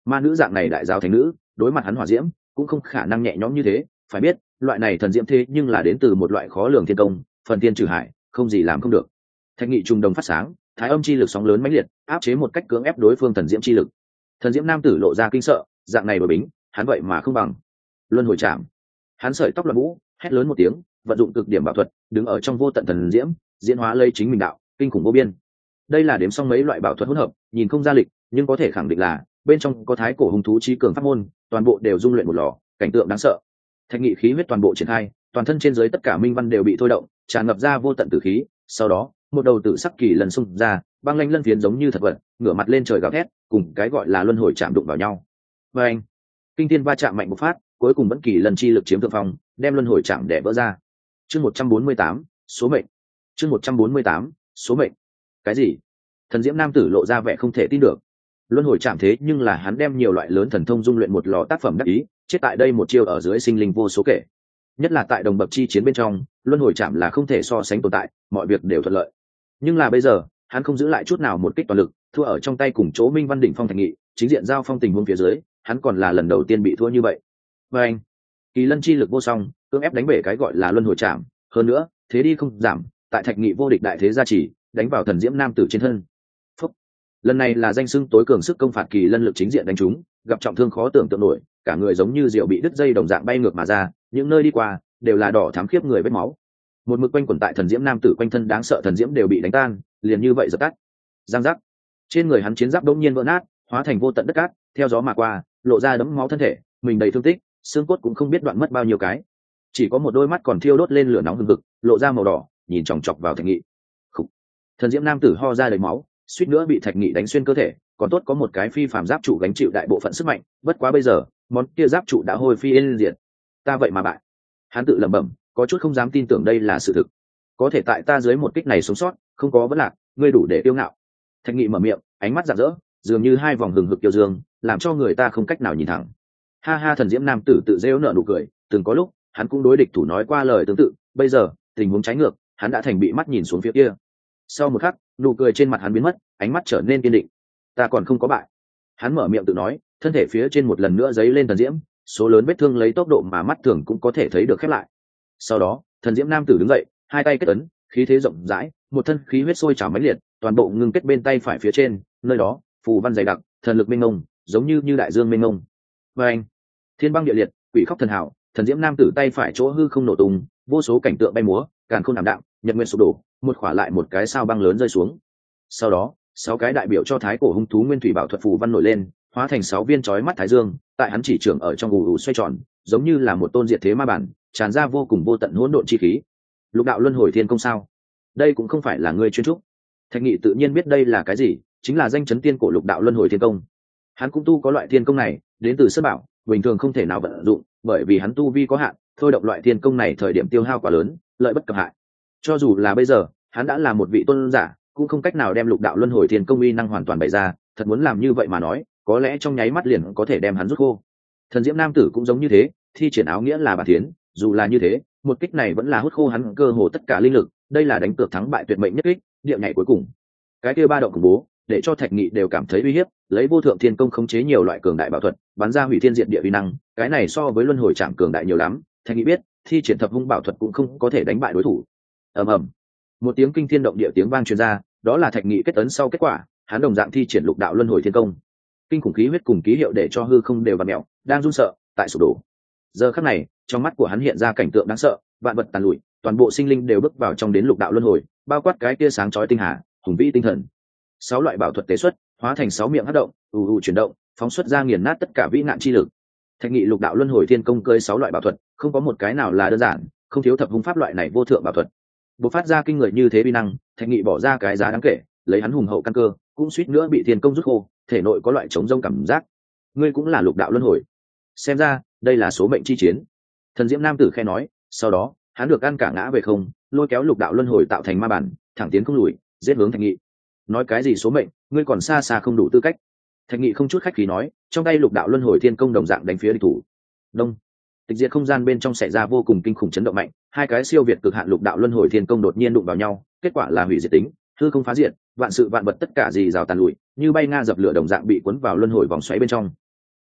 Ma nữ dạng này đại giáo thánh nữ đối mặt hắn hỏa diễm cũng không khả năng nhẹ nhõm như thế, phải biết loại này thần diễm thế nhưng là đến từ một loại khó lường thiên công, phần tiên trừ hại không gì làm không được. Thạch nghị trùng đồng phát sáng, thái âm chi lực sóng lớn mãnh liệt áp chế một cách cưỡng ép đối phương thần diễm chi lực. Thần diễm nam tử lộ ra kinh sợ, dạng này đổi bính hắn vậy mà không bằng. Luân hồi chạm, hắn sợi tóc loạn vũ hét lớn một tiếng, vận dụng cực điểm bảo thuật đứng ở trong vô tận thần diễm, diễn hóa lấy chính mình đạo kinh khủng vô biên. Đây là đếm xong mấy loại bảo thuật hỗn hợp, nhìn không ra lịch nhưng có thể khẳng định là bên trong có thái cổ hung thú trí cường pháp môn, toàn bộ đều dung luyện một lò, cảnh tượng đáng sợ. Thạch nghị khí huyết toàn bộ triển khai, toàn thân trên dưới tất cả minh văn đều bị thôi động, tràn ngập ra vô tận tử khí. Sau đó một đầu tử sắc kỳ lần xung ra, băng lanh lân phiến giống như thật vật, ngửa mặt lên trời gào thét, cùng cái gọi là luân hồi chạm đụng vào nhau. Và anh, kinh thiên va chạm mạnh bộc phát, cuối cùng vẫn kỳ lần chi lực chiếm thượng phong, đem luân hồi chạm đè vỡ ra. Chương một trăm bốn mươi tám, số mệnh. Chương một trăm bốn mươi tám, số mệnh. Cái gì? Thần diễm nam tử lộ ra vẻ không thể tin được. Luân hồi chạm thế nhưng là hắn đem nhiều loại lớn thần thông dung luyện một lò tác phẩm đắc ý, chết tại đây một chiêu ở dưới sinh linh vô số kể. Nhất là tại đồng bậc chi chiến bên trong, luân hồi chạm là không thể so sánh tồn tại, mọi việc đều thuận lợi. Nhưng là bây giờ, hắn không giữ lại chút nào một kích toàn lực, thua ở trong tay cùng chỗ Minh Văn đỉnh phong Thạch Nghị, chính diện giao phong tình huống phía dưới, hắn còn là lần đầu tiên bị thua như vậy. Và anh, kỳ lân chi lực vô song, cưỡng ép đánh bể cái gọi là luân hồi chạm, hơn nữa, thế đi không giảm, tại Thạch Nghị vô địch đại thế gia chỉ, đánh vào thần diễm nam tử trên thân. Phúc. Lần này là danh xưng tối cường sức công phạt kỳ lân lực chính diện đánh trúng, gặp trọng thương khó tưởng tượng nổi, cả người giống như diều bị đứt dây đồng dạng bay ngược mà ra, những nơi đi qua đều là đỏ thắm khiếp người vết máu. Một mực quanh quẩn tại thần diễm nam tử quanh thân đáng sợ thần diễm đều bị đánh tan, liền như vậy dập tắt. Giang giác. Trên người hắn chiến giáp đống nhiên vỡ nát, hóa thành vô tận đất cát, theo gió mà qua, lộ ra đẫm máu thân thể, mình đầy thương tích, xương cốt cũng không biết đoạn mất bao nhiêu cái, chỉ có một đôi mắt còn thiêu đốt lên lửa nóng hừng hực, lộ ra màu đỏ, nhìn chòng chọc vào Thạch Nghị. Khủ. Thần diễm nam tử ho ra đầy máu, suýt nữa bị Thạch Nghị đánh xuyên cơ thể, còn tốt có một cái phi phàm giáp trụ gánh chịu đại bộ phận sức mạnh, bất quá bây giờ món kia giáp trụ đã hôi phi yên diệt, ta vậy mà bại. Hắn tự lẩm bẩm, có chút không dám tin tưởng đây là sự thực. Có thể tại ta dưới một kích này sống sót, không có vấn lạc, ngươi đủ để tiêu ngạo. Thạch Nghị mở miệng, ánh mắt rạng rỡ, dường như hai vòng hừng hực yêu dương, làm cho người ta không cách nào nhìn thẳng. Ha ha, thần diễm nam tử tự rêu nở nụ cười, từng có lúc hắn cũng đối địch thủ nói qua lời tương tự, bây giờ tình huống trái ngược, hắn đã thành bị mắt nhìn xuống phía kia. Sau một khắc, nụ cười trên mặt hắn biến mất, ánh mắt trở nên kiên định. Ta còn không có bại. Hắn mở miệng tự nói, thân thể phía trên một lần nữa giấy lên thần diễm, số lớn vết thương lấy tốc độ mà mắt thường cũng có thể thấy được khép lại. Sau đó, thần diễm nam tử đứng dậy, hai tay kết ấn, khí thế rộng rãi, một thân khí huyết sôi trào mãnh liệt, toàn bộ ngưng kết bên tay phải phía trên, nơi đó phù văn dày đặc, thần lực mênh mông, giống như như đại dương mênh mông. Và anh, thiên băng địa liệt, quỷ khóc thần hảo, thần diễm nam tử tay phải chỗ hư không nổ tung, vô số cảnh tượng bay múa, càn khôn ảm đạm, nhật nguyện sụp đổ, một khỏa lại một cái sao băng lớn rơi xuống. Sau đó, sáu cái đại biểu cho thái cổ hung thú nguyên thủy bảo thuật phù văn nổi lên, hóa thành sáu viên chói mắt thái dương, tại hắn chỉ trưởng ở trong ù ù xoay tròn, giống như là một tôn diệt thế ma bản, tràn ra vô cùng vô tận hỗn độn chi khí. Lục đạo luân hồi thiên công sao? Đây cũng không phải là ngươi chuyên trúc. Thạch Nghị tự nhiên biết đây là cái gì, chính là danh chấn tiên cổ lục đạo luân hồi thiên công. Hắn cũng tu có loại thiên công này, đến từ sơ bảo, bình thường không thể nào vận dụng, bởi vì hắn tu vi có hạn, thôi động loại thiên công này thời điểm tiêu hao quá lớn, lợi bất cập hại. Cho dù là bây giờ, hắn đã là một vị tôn giả, cũng không cách nào đem lục đạo luân hồi thiên công uy năng hoàn toàn bày ra, thật muốn làm như vậy mà nói, có lẽ trong nháy mắt liền có thể đem hắn rút khô. Thần diễm nam tử cũng giống như thế, thi triển áo nghĩa là bản thiến, dù là như thế, một kích này vẫn là hút khô hắn cơ hồ tất cả linh lực, đây là đánh cược thắng bại tuyệt mệnh nhất kích, địa nhảy cuối cùng. Cái kia ba động khủng bố, để cho Thạch Nghị đều cảm thấy uy hiếp, lấy vô thượng thiên công khống chế nhiều loại cường đại bảo thuật, bắn ra hủy thiên diệt địa uy năng, cái này so với luân hồi trảm cường đại nhiều lắm. Thạch Nghị biết, thi triển thập hung bảo thuật cũng không có thể đánh bại đối thủ. Ầm ầm, một tiếng kinh thiên động địa tiếng vang truyền ra, đó là Thạch Nghị kết ấn sau kết quả, hắn đồng dạng thi triển lục đạo luân hồi thiên công. Kinh khủng khí huyết cùng ký hiệu để cho hư không đều vặn mèo, đang run sợ, tại sụp đổ. Giờ khắc này, trong mắt của hắn hiện ra cảnh tượng đáng sợ, vạn vật tàn lụi, toàn bộ sinh linh đều bước vào trong đến lục đạo luân hồi, bao quát cái kia sáng chói tinh hà, hùng vĩ tinh thần. Sáu loại bảo thuật tế xuất, hóa thành sáu miệng hất động, ù ù chuyển động, phóng xuất ra nghiền nát tất cả vĩ nạn chi lực. Thạch Nghị lục đạo luân hồi thiên công cưới sáu loại bảo thuật, không có một cái nào là đơn giản, không thiếu thập hung pháp loại này vô thượng bảo thuật. Bộc phát ra kinh người như thế uy năng, Thạch Nghị bỏ ra cái giá đáng kể, lấy hắn hùng hậu căn cơ, cũng suýt nữa bị thiên công rút khô, thể nội có loại chống rông cảm giác. Ngươi cũng là lục đạo luân hồi, xem ra đây là số mệnh chi chiến. Thần diễm nam tử khẽ nói, sau đó hắn được ăn cả ngã về không, lôi kéo lục đạo luân hồi tạo thành ma bản, thẳng tiến không lùi, giết hướng Thạch Nghị. Nói cái gì số mệnh, ngươi còn xa xa không đủ tư cách. Thạch Nghị không chút khách khí nói, trong tay lục đạo luân hồi thiên công đồng dạng đánh phía địch thủ. Đông, tịch diệt không gian bên trong xảy ra vô cùng kinh khủng chấn động mạnh, hai cái siêu việt cực hạn lục đạo luân hồi thiên công đột nhiên đụng vào nhau, kết quả là hủy diệt tính, hư không phá diệt, vạn sự vạn vật tất cả gì rào tàn lụi, như bay nga dập lửa đồng dạng bị cuốn vào luân hồi vòng xoáy bên trong.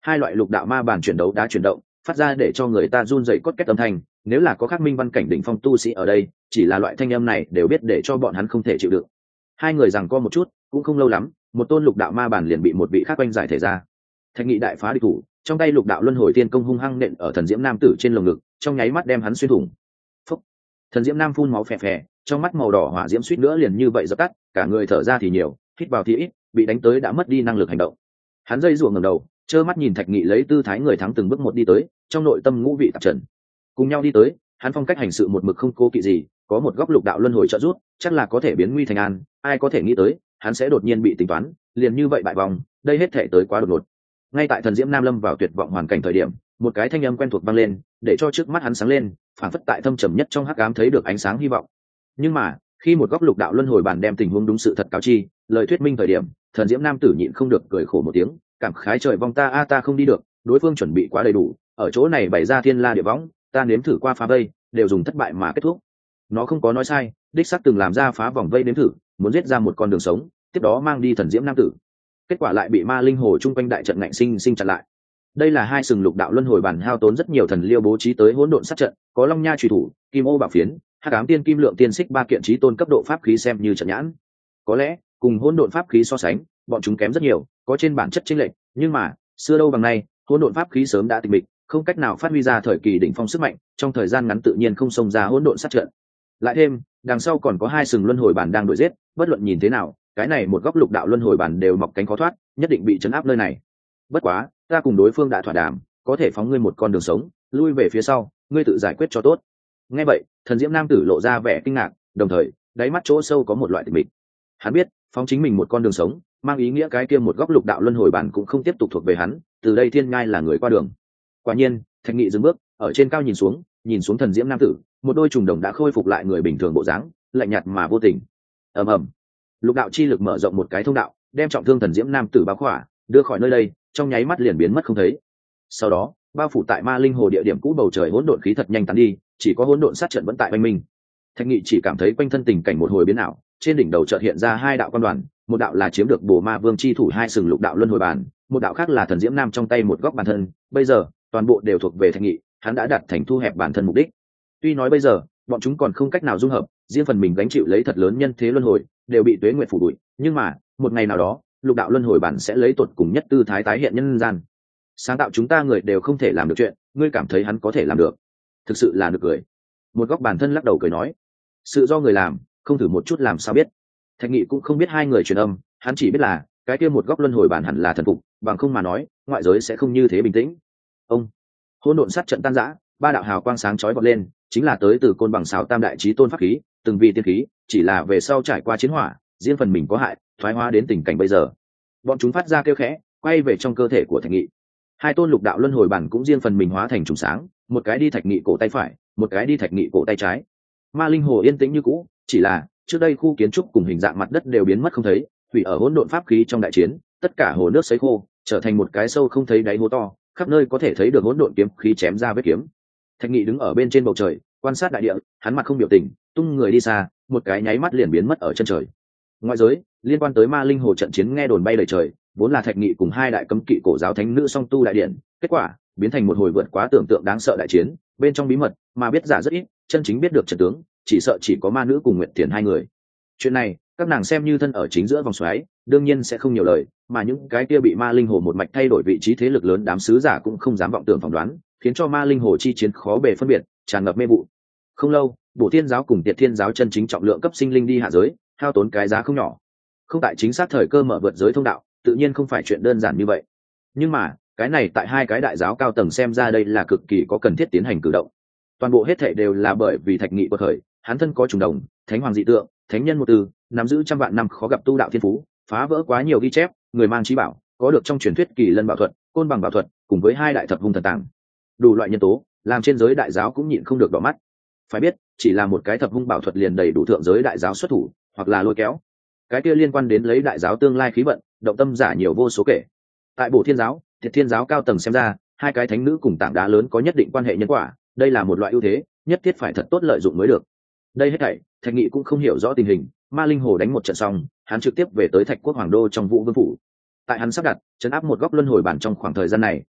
Hai loại lục đạo ma bản chuyển đấu đá chuyển động, phát ra để cho người ta run rẩy cốt két âm thanh, nếu là có khác minh văn cảnh đỉnh phong tu sĩ ở đây, chỉ là loại thanh âm này đều biết để cho bọn hắn không thể chịu đựng. Hai người giằng co một chút, cũng không lâu lắm, một tôn lục đạo ma bản liền bị một vị khác quanh giải thể ra. Thạch Nghị đại phá địch thủ, trong tay lục đạo luân hồi tiên công hung hăng nện ở thần diễm nam tử trên lồng ngực, trong nháy mắt đem hắn xuyên thủng. Phúc! Thần diễm nam phun máu phè phè, trong mắt màu đỏ hỏa diễm suýt nữa liền như vậy dập tắt, cả người thở ra thì nhiều, hít vào thì ít, bị đánh tới đã mất đi năng lực hành động. Hắn dây rủa ngẩng đầu, trơ mắt nhìn Thạch Nghị lấy tư thái người thắng từng bước một đi tới, trong nội tâm ngũ vị tạp trần. Cùng nhau đi tới, hắn phong cách hành sự một mực không cố kỵ gì, có một góc lục đạo luân hồi trợ giúp, chắc là có thể biến nguy thành an, ai có thể nghĩ tới, hắn sẽ đột nhiên bị tính toán, liền như vậy bại vòng, đây hết thể tới quá đột ngột. Ngay tại thần diễm nam lâm vào tuyệt vọng hoàn cảnh thời điểm, một cái thanh âm quen thuộc vang lên, để cho trước mắt hắn sáng lên, phản phất tại thâm trầm nhất trong hắc ám thấy được ánh sáng hy vọng. Nhưng mà, khi một góc lục đạo luân hồi bản đem tình huống đúng sự thật cáo chi, lời thuyết minh thời điểm, thần diễm nam tử nhịn không được cười khổ một tiếng, cảm khái trời vong ta a ta không đi được, đối phương chuẩn bị quá đầy đủ, ở chỗ này bày ra thiên la địa võng, ta nếm thử qua phá vây, đều dùng thất bại mà kết thúc. Nó không có nói sai, đích xác từng làm ra phá vòng vây nếm thử, muốn giết ra một con đường sống, tiếp đó mang đi thần diễm nam tử. Kết quả lại bị ma linh hồ chung quanh đại trận ngạnh sinh sinh chặn lại. Đây là hai sừng lục đạo luân hồi bản hao tốn rất nhiều thần liêu bố trí tới hỗn độn sát trận, có long nha truy thủ, kim ô bảo phiến, hắc ám tiên kim lượng tiên xích ba kiện trí tôn cấp độ pháp khí xem như trận nhãn. Có lẽ cùng hỗn độn pháp khí so sánh, bọn chúng kém rất nhiều, có trên bản chất chênh lệch, nhưng mà xưa đâu bằng nay, hỗn độn pháp khí sớm đã tịch mịch, không cách nào phát huy ra thời kỳ đỉnh phong sức mạnh, trong thời gian ngắn tự nhiên không xông ra hỗn độn sát trận. Lại thêm, đằng sau còn có hai sừng luân hồi bản đang đuổi giết, bất luận nhìn thế nào, cái này một góc lục đạo luân hồi bản đều mọc cánh khó thoát, nhất định bị chấn áp nơi này. Bất quá, ta cùng đối phương đã thỏa đàm, có thể phóng ngươi một con đường sống, lui về phía sau, ngươi tự giải quyết cho tốt. Nghe vậy, thần diễm nam tử lộ ra vẻ kinh ngạc, đồng thời, đáy mắt chỗ sâu có một loại tịch mịch. Hắn biết, phóng chính mình một con đường sống, mang ý nghĩa cái kia một góc lục đạo luân hồi bản cũng không tiếp tục thuộc về hắn, từ đây thiên ngai là người qua đường. Quả nhiên, Thạch Nghị dừng bước, ở trên cao nhìn xuống, nhìn xuống thần diễm nam tử, một đôi trùng đồng đã khôi phục lại người bình thường bộ dáng, lạnh nhạt mà vô tình. Ầm ầm, lục đạo chi lực mở rộng một cái thông đạo, đem trọng thương thần diễm nam tử bao khỏa, đưa khỏi nơi đây, trong nháy mắt liền biến mất không thấy. Sau đó, bao phủ tại ma linh hồ địa điểm cũ bầu trời hỗn độn khí thật nhanh tán đi, chỉ có hỗn độn sát trận vẫn tại oanh minh. Thạch Nghị chỉ cảm thấy quanh thân tình cảnh một hồi biến ảo, trên đỉnh đầu chợt hiện ra hai đạo quan đoàn, một đạo là chiếm được bồ ma vương chi thủ hai sừng lục đạo luân hồi bản, một đạo khác là thần diễm nam trong tay một góc bản thân. Bây giờ toàn bộ đều thuộc về Thạch Nghị, hắn đã đạt thành thu hẹp bản thân mục đích. Tuy nói bây giờ bọn chúng còn không cách nào dung hợp, riêng phần mình gánh chịu lấy thật lớn nhân thế luân hồi, đều bị tuế nguyệt phủ bụi, nhưng mà một ngày nào đó, lục đạo luân hồi bản sẽ lấy tột cùng nhất tư thái tái hiện nhân gian. Sáng tạo chúng ta người đều không thể làm được chuyện, ngươi cảm thấy hắn có thể làm được? Thực sự là được cười. Một góc bản thân lắc đầu cười nói, sự do người làm, không thử một chút làm sao biết. Thạch Nghị cũng không biết hai người truyền âm, hắn chỉ biết là cái kia một góc luân hồi bản hẳn là thần phục, bằng không mà nói, ngoại giới sẽ không như thế bình tĩnh. Ông hỗn độn sát trận tan rã, ba đạo hào quang sáng chói bật lên, chính là tới từ côn bằng xào tam đại chí tôn pháp khí, từng vị tiên khí, chỉ là về sau trải qua chiến hỏa, riêng phần mình có hại, thoái hóa đến tình cảnh bây giờ. Bọn chúng phát ra kêu khẽ, quay về trong cơ thể của Thạch Nghị. Hai tôn lục đạo luân hồi bản cũng riêng phần mình hóa thành trùng sáng, một cái đi Thạch Nghị cổ tay phải, một cái đi Thạch Nghị cổ tay trái. Ma linh hồ yên tĩnh như cũ, chỉ là trước đây khu kiến trúc cùng hình dạng mặt đất đều biến mất không thấy, hủy ở hỗn độn pháp khí trong đại chiến, tất cả hồ nước sấy khô, trở thành một cái sâu không thấy đáy hố to, khắp nơi có thể thấy được hỗn độn kiếm khí chém ra vết kiếm. Thạch Nghị đứng ở bên trên bầu trời, quan sát đại địa, hắn mặt không biểu tình, tung người đi xa, một cái nháy mắt liền biến mất ở chân trời. Ngoại giới, liên quan tới ma linh hồ trận chiến nghe đồn bay đầy trời, vốn là Thạch Nghị cùng hai đại cấm kỵ cổ giáo thánh nữ song tu đại điện, kết quả biến thành một hồi vượt quá tưởng tượng đáng sợ đại chiến, bên trong bí mật mà biết giả rất ít, chân chính biết được trận tướng, chỉ sợ chỉ có ma nữ cùng Nguyệt Thiền hai người. Chuyện này, các nàng xem như thân ở chính giữa vòng xoáy, đương nhiên sẽ không nhiều lời, mà những cái kia bị ma linh hồ một mạch thay đổi vị trí thế lực lớn đám sứ giả cũng không dám vọng tưởng phỏng đoán, khiến cho ma linh hồ chi chiến khó bề phân biệt, tràn ngập mê vụ. Không lâu, Bổ Thiên giáo cùng Tiệt Thiên giáo chân chính trọng lượng cấp sinh linh đi hạ giới, hao tốn cái giá không nhỏ. Không tại chính xác thời cơ mở vượt giới thông đạo, tự nhiên không phải chuyện đơn giản như vậy. Nhưng mà, cái này tại hai cái đại giáo cao tầng xem ra đây là cực kỳ có cần thiết tiến hành cử động. Toàn bộ hết thảy đều là bởi vì Thạch Nghị quật khởi, hắn thân có trùng đồng, thánh hoàng dị tượng, thánh nhân một từ, nắm giữ trăm vạn năm khó gặp tu đạo thiên phú, phá vỡ quá nhiều ghi chép, người mang trí bảo, có được trong truyền thuyết kỳ lân bảo thuật, côn bằng bảo thuật, cùng với hai đại thập hung thần tàng. Đủ loại nhân tố, làm trên giới đại giáo cũng nhịn không được đỏ mắt. Phải biết, chỉ là một cái thập hung bảo thuật liền đầy đủ thượng giới đại giáo xuất thủ, hoặc là lôi kéo. Cái kia liên quan đến lấy đại giáo tương lai khí vận, động tâm giả nhiều vô số kể. Tại Bổ Thiên giáo, Tiệt Thiên giáo cao tầng xem ra, hai cái thánh nữ cùng tảng đá lớn có nhất định quan hệ nhân quả, đây là một loại ưu thế, nhất thiết phải thật tốt lợi dụng mới được. Đây hết thảy, Thạch Nghị cũng không hiểu rõ tình hình, ma linh hồ đánh một trận xong, hắn trực tiếp về tới Thạch Quốc hoàng đô trong Vũ Vương phủ. Tại hắn sắp đặt, trấn áp một góc luân hồi bản trong khoảng thời gian này,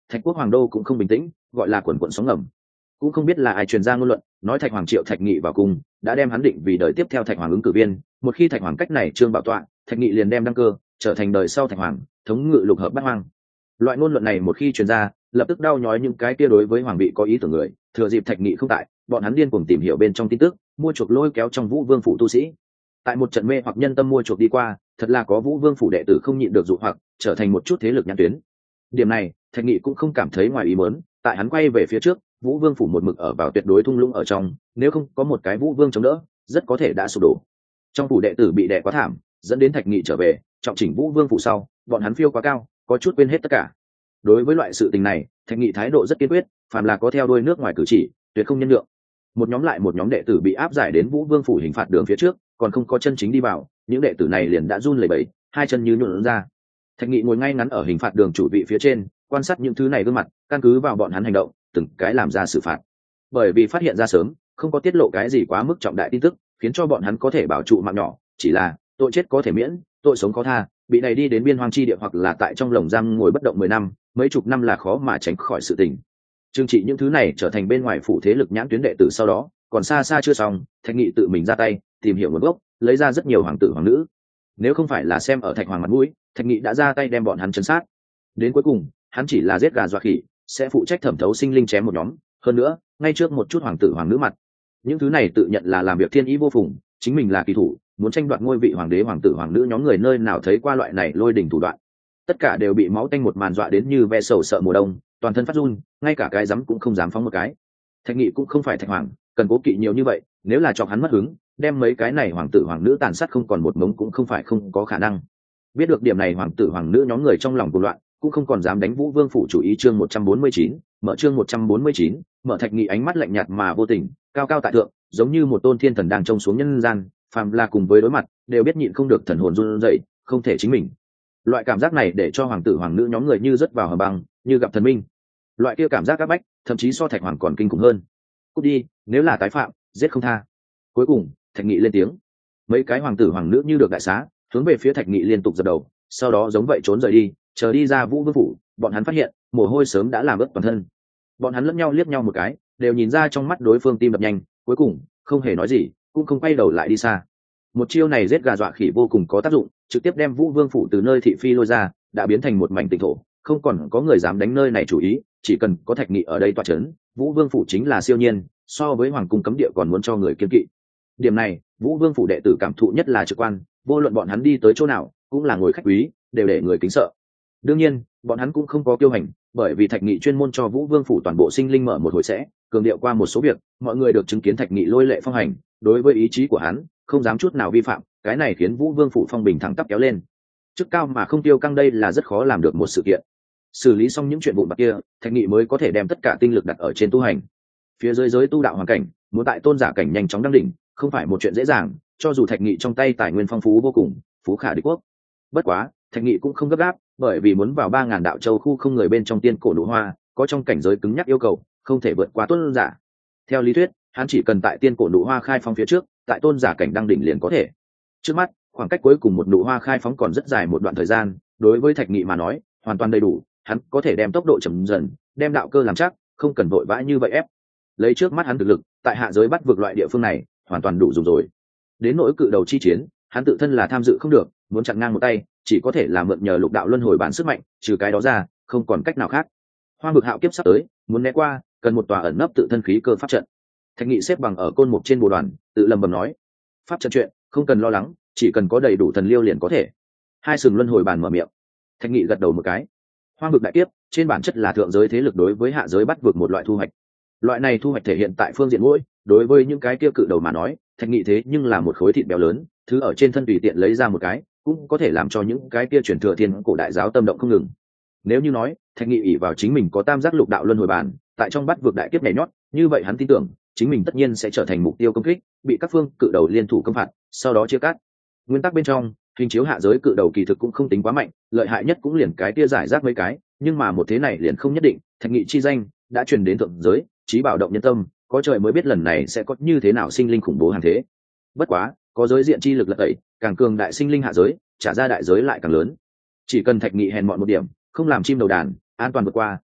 Thạch quốc hoàng đô cũng không bình tĩnh, gọi là quần quần sóng ngầm. Cũng không biết là ai truyền ra ngôn luận, nói Thạch hoàng triệu Thạch Nghị vào cung, đã đem hắn định vì đời tiếp theo Thạch hoàng ứng cử viên. Một khi Thạch hoàng cách này trương bảo tọa, Thạch Nghị liền đem đăng cơ, trở thành đời sau Thạch hoàng, thống ngự lục hợp bát hoang. Loại ngôn luận này một khi truyền ra, lập tức đau nhói những cái kia đối với hoàng vị có ý tưởng người. Thừa dịp Thạch Nghị không tại, bọn hắn điên cuồng tìm hiểu bên trong tin tức, mua chuộc lôi kéo trong Vũ Vương phủ tu sĩ. Tại một trận mê hoặc nhân tâm mua chuộc đi qua, thật là có Vũ Vương phủ đệ tử không nhịn được dụ hoặc, trở thành một chút thế lực nhãn tuyến. Điểm này, Thạch Nghị cũng không cảm thấy ngoài ý muốn, tại hắn quay về phía trước, Vũ Vương phủ một mực ở vào tuyệt đối thung lũng ở trong, nếu không có một cái Vũ Vương chống đỡ, rất có thể đã sụp đổ. Trong phủ đệ tử bị đè quá thảm, dẫn đến Thạch Nghị trở về, trọng chỉnh Vũ Vương phủ sau, bọn hắn phiêu quá cao, có chút quên hết tất cả. Đối với loại sự tình này, Thạch Nghị thái độ rất kiên quyết, phàm là có theo đuôi nước ngoài cử chỉ, tuyệt không nhân lượng. Một nhóm lại một nhóm đệ tử bị áp giải đến Vũ Vương phủ hình phạt đường phía trước, còn không có chân chính đi vào, những đệ tử này liền đã run lẩy bẩy, hai chân như nhũn ra. Thạch Nghị ngồi ngay ngắn ở hình phạt đường chủ vị phía trên, quan sát những thứ này gương mặt, căn cứ vào bọn hắn hành động, từng cái làm ra xử phạt. Bởi vì phát hiện ra sớm, không có tiết lộ cái gì quá mức trọng đại tin tức, khiến cho bọn hắn có thể bảo trụ mạng nhỏ, chỉ là tội chết có thể miễn, tội sống khó tha, bị này đi đến biên hoang chi địa hoặc là tại trong lồng giam ngồi bất động mười năm, mấy chục năm là khó mà tránh khỏi sự tình. Trừng trị những thứ này trở thành bên ngoài phủ thế lực nhãn tuyến đệ tử sau đó, còn xa xa chưa xong, Thạch Nghị tự mình ra tay, tìm hiểu nguồn gốc, lấy ra rất nhiều hoàng tử hoàng nữ. Nếu không phải là xem ở Thạch hoàng mặt mũi, Thạch Nghị đã ra tay đem bọn hắn chấn sát. Đến cuối cùng, hắn chỉ là giết gà dọa khỉ, sẽ phụ trách thẩm thấu sinh linh chém một nhóm, hơn nữa, ngay trước một chút hoàng tử hoàng nữ mặt. Những thứ này tự nhận là làm việc thiên ý vô phùng, chính mình là kỳ thủ, muốn tranh đoạt ngôi vị hoàng đế hoàng tử hoàng nữ nhóm người nơi nào thấy qua loại này lôi đỉnh thủ đoạn. Tất cả đều bị máu tanh một màn dọa đến như ve sầu sợ mùa đông, toàn thân phát run, ngay cả cái dám cũng không dám phóng một cái. Thạch Nghị cũng không phải Thạch hoàng, cần cố kỵ nhiều như vậy, nếu là cho hắn mất hứng, đem mấy cái này hoàng tử hoàng nữ tàn sát không còn một mống cũng không phải không có khả năng. Biết được điểm này hoàng tử hoàng nữ nhóm người trong lòng cuồng loạn, cũng không còn dám đánh Vũ Vương phủ chủ ý. Chương một trăm bốn mươi chín, mở chương một trăm bốn mươi chín, mở. Thạch Nghị ánh mắt lạnh nhạt mà vô tình, cao cao tại thượng, giống như một tôn thiên thần đang trông xuống nhân gian, phàm là cùng với đối mặt, đều biết nhịn không được thần hồn run rẩy, không thể chính mình. Loại cảm giác này để cho hoàng tử hoàng nữ nhóm người như rớt vào hầm băng, như gặp thần minh. Loại kia cảm giác áp bách, thậm chí so Thạch hoàng còn kinh khủng hơn. Cút đi, nếu là tái phạm, giết không tha. Cuối cùng, Thạch Nghị lên tiếng. Mấy cái hoàng tử hoàng nữ như được đại xá, hướng về phía Thạch Nghị liên tục dập đầu, sau đó giống vậy trốn rời đi. Chờ đi ra Vũ Vương phủ, bọn hắn phát hiện mồ hôi sớm đã làm ướt toàn thân. Bọn hắn lẫn nhau liếc nhau một cái, đều nhìn ra trong mắt đối phương tim đập nhanh, cuối cùng không hề nói gì, cũng không quay đầu lại đi xa. Một chiêu này giết gà dọa khỉ vô cùng có tác dụng, trực tiếp đem Vũ Vương phủ từ nơi thị phi lôi ra, đã biến thành một mảnh tịnh thổ, không còn có người dám đánh nơi này chủ ý, chỉ cần có Thạch Nghị ở đây tọa chấn, Vũ Vương phủ chính là siêu nhiên, so với hoàng cung cấm địa còn muốn cho người kiên kỵ. Điểm này, Vũ Vương phủ đệ tử cảm thụ nhất là trực quan, vô luận bọn hắn đi tới chỗ nào, cũng là ngồi khách quý, đều để người kính sợ. Đương nhiên, bọn hắn cũng không có kiêu hành, bởi vì Thạch Nghị chuyên môn cho Vũ Vương phủ toàn bộ sinh linh mở một hồi sẽ, cường điệu qua một số việc, mọi người được chứng kiến Thạch Nghị lôi lệ phong hành, đối với ý chí của hắn, không dám chút nào vi phạm, cái này khiến Vũ Vương phủ phong bình thẳng tắp kéo lên. Chức cao mà không tiêu căng đây là rất khó làm được một sự kiện. Xử lý xong những chuyện vụn vặt kia, Thạch Nghị mới có thể đem tất cả tinh lực đặt ở trên tu hành. Phía dưới giới tu đạo hoàn cảnh, muốn tại tôn giả cảnh nhanh chóng đăng đỉnh, không phải một chuyện dễ dàng, cho dù Thạch Nghị trong tay tài nguyên phong phú vô cùng, phú khả địch quốc. Bất quá, Thạch Nghị cũng không gấp gáp, bởi vì muốn vào ba ngàn đạo châu khu không người bên trong tiên cổ nụ hoa, có trong cảnh giới cứng nhắc yêu cầu, không thể vượt qua tôn giả. Theo lý thuyết, hắn chỉ cần tại tiên cổ nụ hoa khai phóng phía trước, tại tôn giả cảnh đăng đỉnh liền có thể. Trước mắt, khoảng cách cuối cùng một nụ hoa khai phóng còn rất dài một đoạn thời gian, đối với Thạch Nghị mà nói, hoàn toàn đầy đủ, hắn có thể đem tốc độ chậm dần, đem đạo cơ làm chắc, không cần vội vã như vậy ép. Lấy trước mắt hắn thực lực, tại hạ giới bắt vực loại địa phương này, hoàn toàn đủ dùng rồi. Đến nỗi cự đầu chi chiến, hắn tự thân là tham dự không được, muốn chặn ngang một tay, chỉ có thể là mượn nhờ lục đạo luân hồi bản sức mạnh, trừ cái đó ra, không còn cách nào khác. Hoang vực hạo kiếp sắp tới, muốn né qua, cần một tòa ẩn nấp tự thân khí cơ pháp trận. Thạch Nghị xếp bằng ở côn mục trên bồ đoàn, tự lầm bầm nói: pháp trận chuyện, không cần lo lắng, chỉ cần có đầy đủ thần liêu liền có thể. Hai sừng luân hồi bàn mở miệng. Thạch Nghị gật đầu một cái. Hoang vực đại kiếp, trên bản chất là thượng giới thế lực đối với hạ giới bắt vực một loại thu hoạch. Loại này thu hoạch thể hiện tại phương diện mũi, đối với những cái kia cự đầu mà nói, Thạch Nghị thế nhưng là một khối thịt béo lớn, thứ ở trên thân tùy tiện lấy ra một cái, cũng có thể làm cho những cái kia truyền thừa thiên cổ đại giáo tâm động không ngừng. Nếu như nói, Thạch Nghị ỷ vào chính mình có tam giác lục đạo luân hồi bản, tại trong bắt vực đại kiếp nhảy nhót, như vậy hắn tin tưởng, chính mình tất nhiên sẽ trở thành mục tiêu công kích, bị các phương cự đầu liên thủ công phạt, sau đó chia cắt. Nguyên tắc bên trong, hình chiếu hạ giới cự đầu kỳ thực cũng không tính quá mạnh, lợi hại nhất cũng liền cái kia giải rác mấy cái, nhưng mà một thế này liền không nhất định, Thạch Nghị chi danh đã truyền đến thượng giới, chí bảo động nhân tâm, có trời mới biết lần này sẽ có như thế nào sinh linh khủng bố hàng thế. Bất quá, có giới diện chi lực lật tẩy, càng cường đại sinh linh hạ giới, trả ra đại giới lại càng lớn. Chỉ cần Thạch Nghị hèn mọn một điểm, không làm chim đầu đàn, an toàn vượt qua,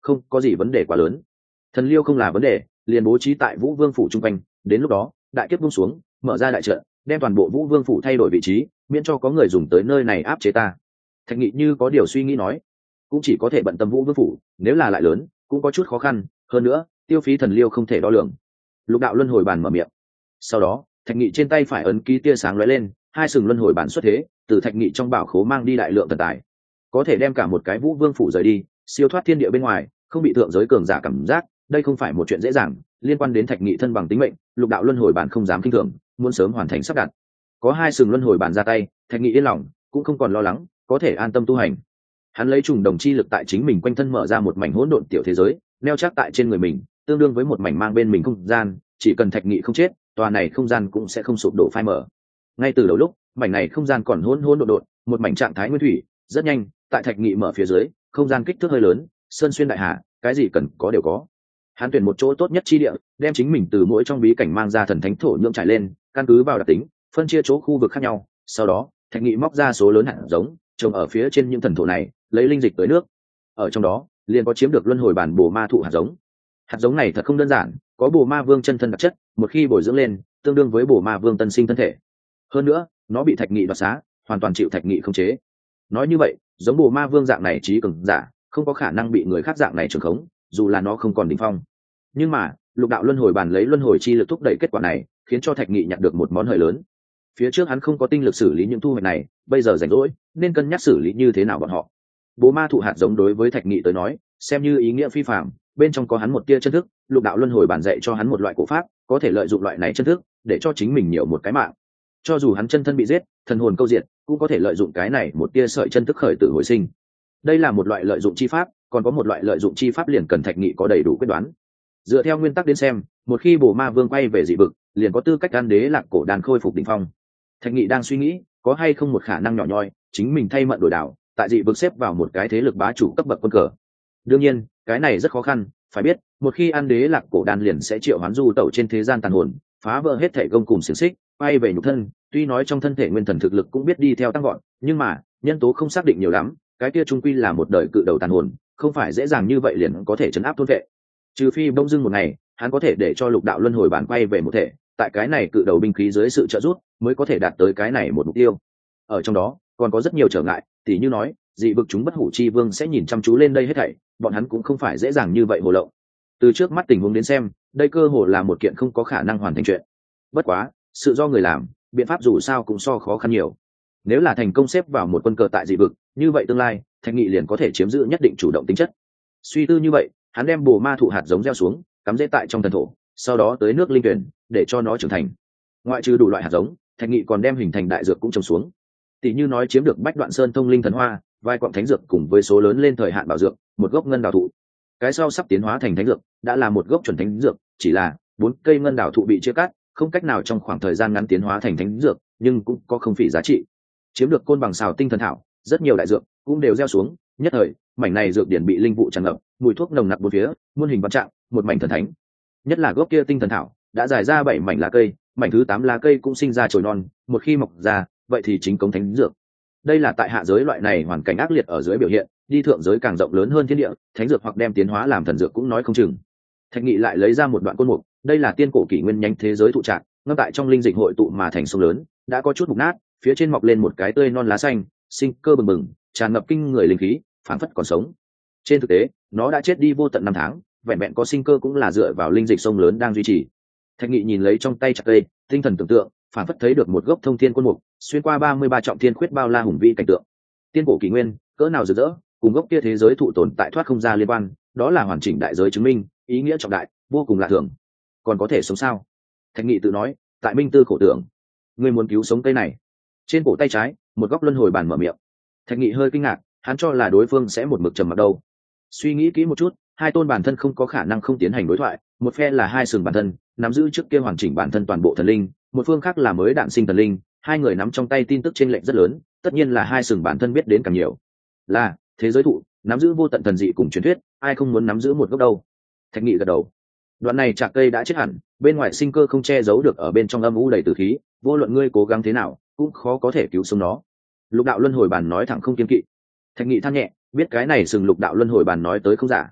không có gì vấn đề quá lớn. Thần liêu không là vấn đề, liền bố trí tại Vũ Vương phủ trung quanh, đến lúc đó đại kiếp buông xuống, mở ra đại trận, đem toàn bộ Vũ Vương phủ thay đổi vị trí, miễn cho có người dùng tới nơi này áp chế ta. Thạch Nghị như có điều suy nghĩ nói, cũng chỉ có thể bận tâm Vũ Vương phủ, nếu là lại lớn cũng có chút khó khăn, hơn nữa tiêu phí thần liêu không thể đo lường. Lục đạo luân hồi bàn mở miệng, sau đó Thạch Nghị trên tay phải ấn ký tia sáng lóe lên, hai sừng luân hồi bàn xuất thế, từ Thạch Nghị trong bảo khố mang đi đại lượng thần tài, có thể đem cả một cái Vũ Vương phủ rời đi, siêu thoát thiên địa bên ngoài, không bị thượng giới cường giả cảm giác, đây không phải một chuyện dễ dàng, liên quan đến Thạch Nghị thân bằng tính mệnh, lục đạo luân hồi bản không dám kinh thường, muốn sớm hoàn thành sắp đặt. Có hai sừng luân hồi bản ra tay, Thạch Nghị yên lòng, cũng không còn lo lắng, có thể an tâm tu hành. Hắn lấy trùng đồng chi lực tại chính mình quanh thân mở ra một mảnh hỗn độn tiểu thế giới, neo chắc tại trên người mình, tương đương với một mảnh mang bên mình không gian, chỉ cần Thạch Nghị không chết, tòa này không gian cũng sẽ không sụp đổ phai mở. Ngay từ đầu lúc, mảnh này không gian còn hỗn hỗn độn độn, một mảnh trạng thái nguyên thủy, rất nhanh, tại Thạch Nghị mở phía dưới, không gian kích thước hơi lớn, sơn xuyên đại hà, cái gì cần có đều có. Hắn tuyển một chỗ tốt nhất chi địa, đem chính mình từ mỗi trong bí cảnh mang ra thần thánh thổ nhưỡng trải lên, căn cứ vào đặc tính phân chia chỗ khu vực khác nhau, sau đó Thạch Nghị móc ra số lớn hạt giống trồng ở phía trên những thần thổ này, lấy linh dịch tới nước. Ở trong đó liền có chiếm được luân hồi bản bồ ma thụ hạt giống. Hạt giống này thật không đơn giản, có bồ ma vương chân thân đặc chất, một khi bồi dưỡng lên tương đương với bồ ma vương tân sinh thân thể. Hơn nữa nó bị Thạch Nghị đoạt xá, hoàn toàn chịu Thạch Nghị khống chế. Nói như vậy, giống bồ ma vương dạng này trí cường giả không có khả năng bị người khác dạng này trường khống, dù là nó không còn đỉnh phong. Nhưng mà lục đạo luân hồi bàn lấy luân hồi chi lực thúc đẩy kết quả này, khiến cho Thạch Nghị nhận được một món hời lớn. Phía trước hắn không có tinh lực xử lý những thu hoạch này, bây giờ rảnh rỗi nên cân nhắc xử lý như thế nào bọn họ. Bố ma thụ hạt giống đối với Thạch Nghị tới nói xem như ý nghĩa phi phàm, bên trong có hắn một tia chân thức, lục đạo luân hồi bàn dạy cho hắn một loại cổ pháp, có thể lợi dụng loại này chân thức để cho chính mình nhiều một cái mạng. Cho dù hắn chân thân bị giết, thần hồn câu diệt, cũng có thể lợi dụng cái này một tia sợi chân thức khởi tử hồi sinh. Đây là một loại lợi dụng chi pháp, còn có một loại lợi dụng chi pháp liền cần Thạch Nghị có đầy đủ quyết đoán. Dựa theo nguyên tắc đến xem, một khi bồ ma vương quay về dị vực, liền có tư cách đan đế lạc cổ đàn khôi phục đỉnh phong. Thạch Nghị đang suy nghĩ có hay không một khả năng nhỏ nhoi chính mình thay mận đổi đảo, tại dị vực xếp vào một cái thế lực bá chủ cấp bậc quân cờ. Đương nhiên cái này rất khó khăn, phải biết một khi ăn đế lạc cổ đan liền sẽ triệu hoán du tẩu trên thế gian tàn hồn, phá vỡ hết thể công cùng xiềng xích, quay về nhục thân. Tuy nói trong thân thể nguyên thần thực lực cũng biết đi theo tăng gọn, nhưng mà nhân tố không xác định nhiều lắm, cái kia trung quy là một đời cự đầu tàn hồn, không phải dễ dàng như vậy liền có thể chấn áp thôn vệ. Trừ phi bỗng dưng một ngày hắn có thể để cho lục đạo luân hồi bản quay về một thể, tại cái này cự đầu binh khí dưới sự trợ giúp mới có thể đạt tới cái này một mục tiêu. Ở trong đó còn có rất nhiều trở ngại, tỉ như nói dị vực chúng bất hủ chi vương sẽ nhìn chăm chú lên đây hết thảy, bọn hắn cũng không phải dễ dàng như vậy hồ lộng. Từ trước mắt tình huống đến xem, đây cơ hồ là một kiện không có khả năng hoàn thành chuyện. Bất quá sự do người làm, biện pháp dù sao cũng so khó khăn nhiều. Nếu là thành công xếp vào một quân cờ tại dị vực, như vậy tương lai Thạch Nghị liền có thể chiếm giữ nhất định chủ động tính chất. Suy tư như vậy, hắn đem bồ ma thụ hạt giống gieo xuống, cắm rễ tại trong thần thổ, sau đó tới nước linh tuyển để cho nó trưởng thành. Ngoại trừ đủ loại hạt giống, Thạch Nghị còn đem hình thành đại dược cũng trồng xuống. Tỷ như nói chiếm được Bách Đoạn Sơn thông linh thần hoa, vài quặng thánh dược cùng với số lớn lên thời hạn bảo dược, một gốc ngân đào thụ. Cái sau sắp tiến hóa thành thánh dược, đã là một gốc chuẩn thánh dược, chỉ là bốn cây ngân đào thụ bị chia cắt, không cách nào trong khoảng thời gian ngắn tiến hóa thành thánh dược, nhưng cũng có không phỉ giá trị. Chiếm được côn bằng xào tinh thần thảo, rất nhiều đại dược cũng đều gieo xuống, nhất thời mảnh này dược điển bị linh vụ tràn ngập, mùi thuốc nồng nặc bốn phía, muôn hình vạn trạng, một mảnh thần thánh. Nhất là gốc kia tinh thần thảo đã dài ra bảy mảnh lá cây, mảnh thứ tám lá cây cũng sinh ra chồi non, một khi mọc ra vậy thì chính cống thánh dược. Đây là tại hạ giới loại này hoàn cảnh ác liệt ở dưới biểu hiện, đi thượng giới càng rộng lớn hơn thiên địa, thánh dược hoặc đem tiến hóa làm thần dược cũng nói không chừng. Thạch Nghị lại lấy ra một đoạn côn mục, đây là tiên cổ kỷ nguyên nhánh thế giới thụ trạng, ngâm tại trong linh dịch hội tụ mà thành sông lớn, đã có chút mục nát, phía trên mọc lên một cái tươi non lá xanh, sinh cơ bừng bừng, tràn ngập kinh người linh khí, phảng phất còn sống. Trên thực tế nó đã chết đi vô tận năm tháng, vẹn vẹn có sinh cơ cũng là dựa vào linh dịch sông lớn đang duy trì. Thạch Nghị nhìn lấy trong tay chặt cây, tinh thần tưởng tượng, phảng phất thấy được một gốc thông thiên côn mục, xuyên qua ba mươi ba trọng thiên khuyết bao la hùng vĩ cảnh tượng. Tiên cổ kỷ nguyên, cỡ nào rực rỡ, cùng gốc kia thế giới thụ tồn tại thoát không ra liên quan, đó là hoàn chỉnh đại giới chứng minh, ý nghĩa trọng đại, vô cùng lạ thường. Còn có thể sống sao? Thạch Nghị tự nói, tại minh tư khổ tưởng. Ngươi muốn cứu sống cây này? Trên cổ tay trái, một góc luân hồi bàn mở miệng. Thạch Nghị hơi kinh ngạc, hắn cho là đối phương sẽ một mực trầm mặc đâu. Suy nghĩ kỹ một chút, hai tôn bản thân không có khả năng không tiến hành đối thoại, một phe là hai sừng bản thân nắm giữ trước kia hoàn chỉnh bản thân toàn bộ thần linh, một phương khác là mới đạn sinh thần linh, hai người nắm trong tay tin tức chênh lệch rất lớn, tất nhiên là hai sừng bản thân biết đến càng nhiều. Là thế giới thụ nắm giữ vô tận thần dị cùng truyền thuyết, ai không muốn nắm giữ một gốc đâu. Thạch Nghị gật đầu. Đoạn này chạc cây đã chết hẳn, bên ngoài sinh cơ không che giấu được ở bên trong âm u đầy tử khí, vô luận ngươi cố gắng thế nào cũng khó có thể cứu sống nó. Lục đạo luân hồi bàn nói thẳng không kiên kỵ. Thạch Nghị than nhẹ, biết cái này sừng lục đạo luân hồi bàn nói tới không giả.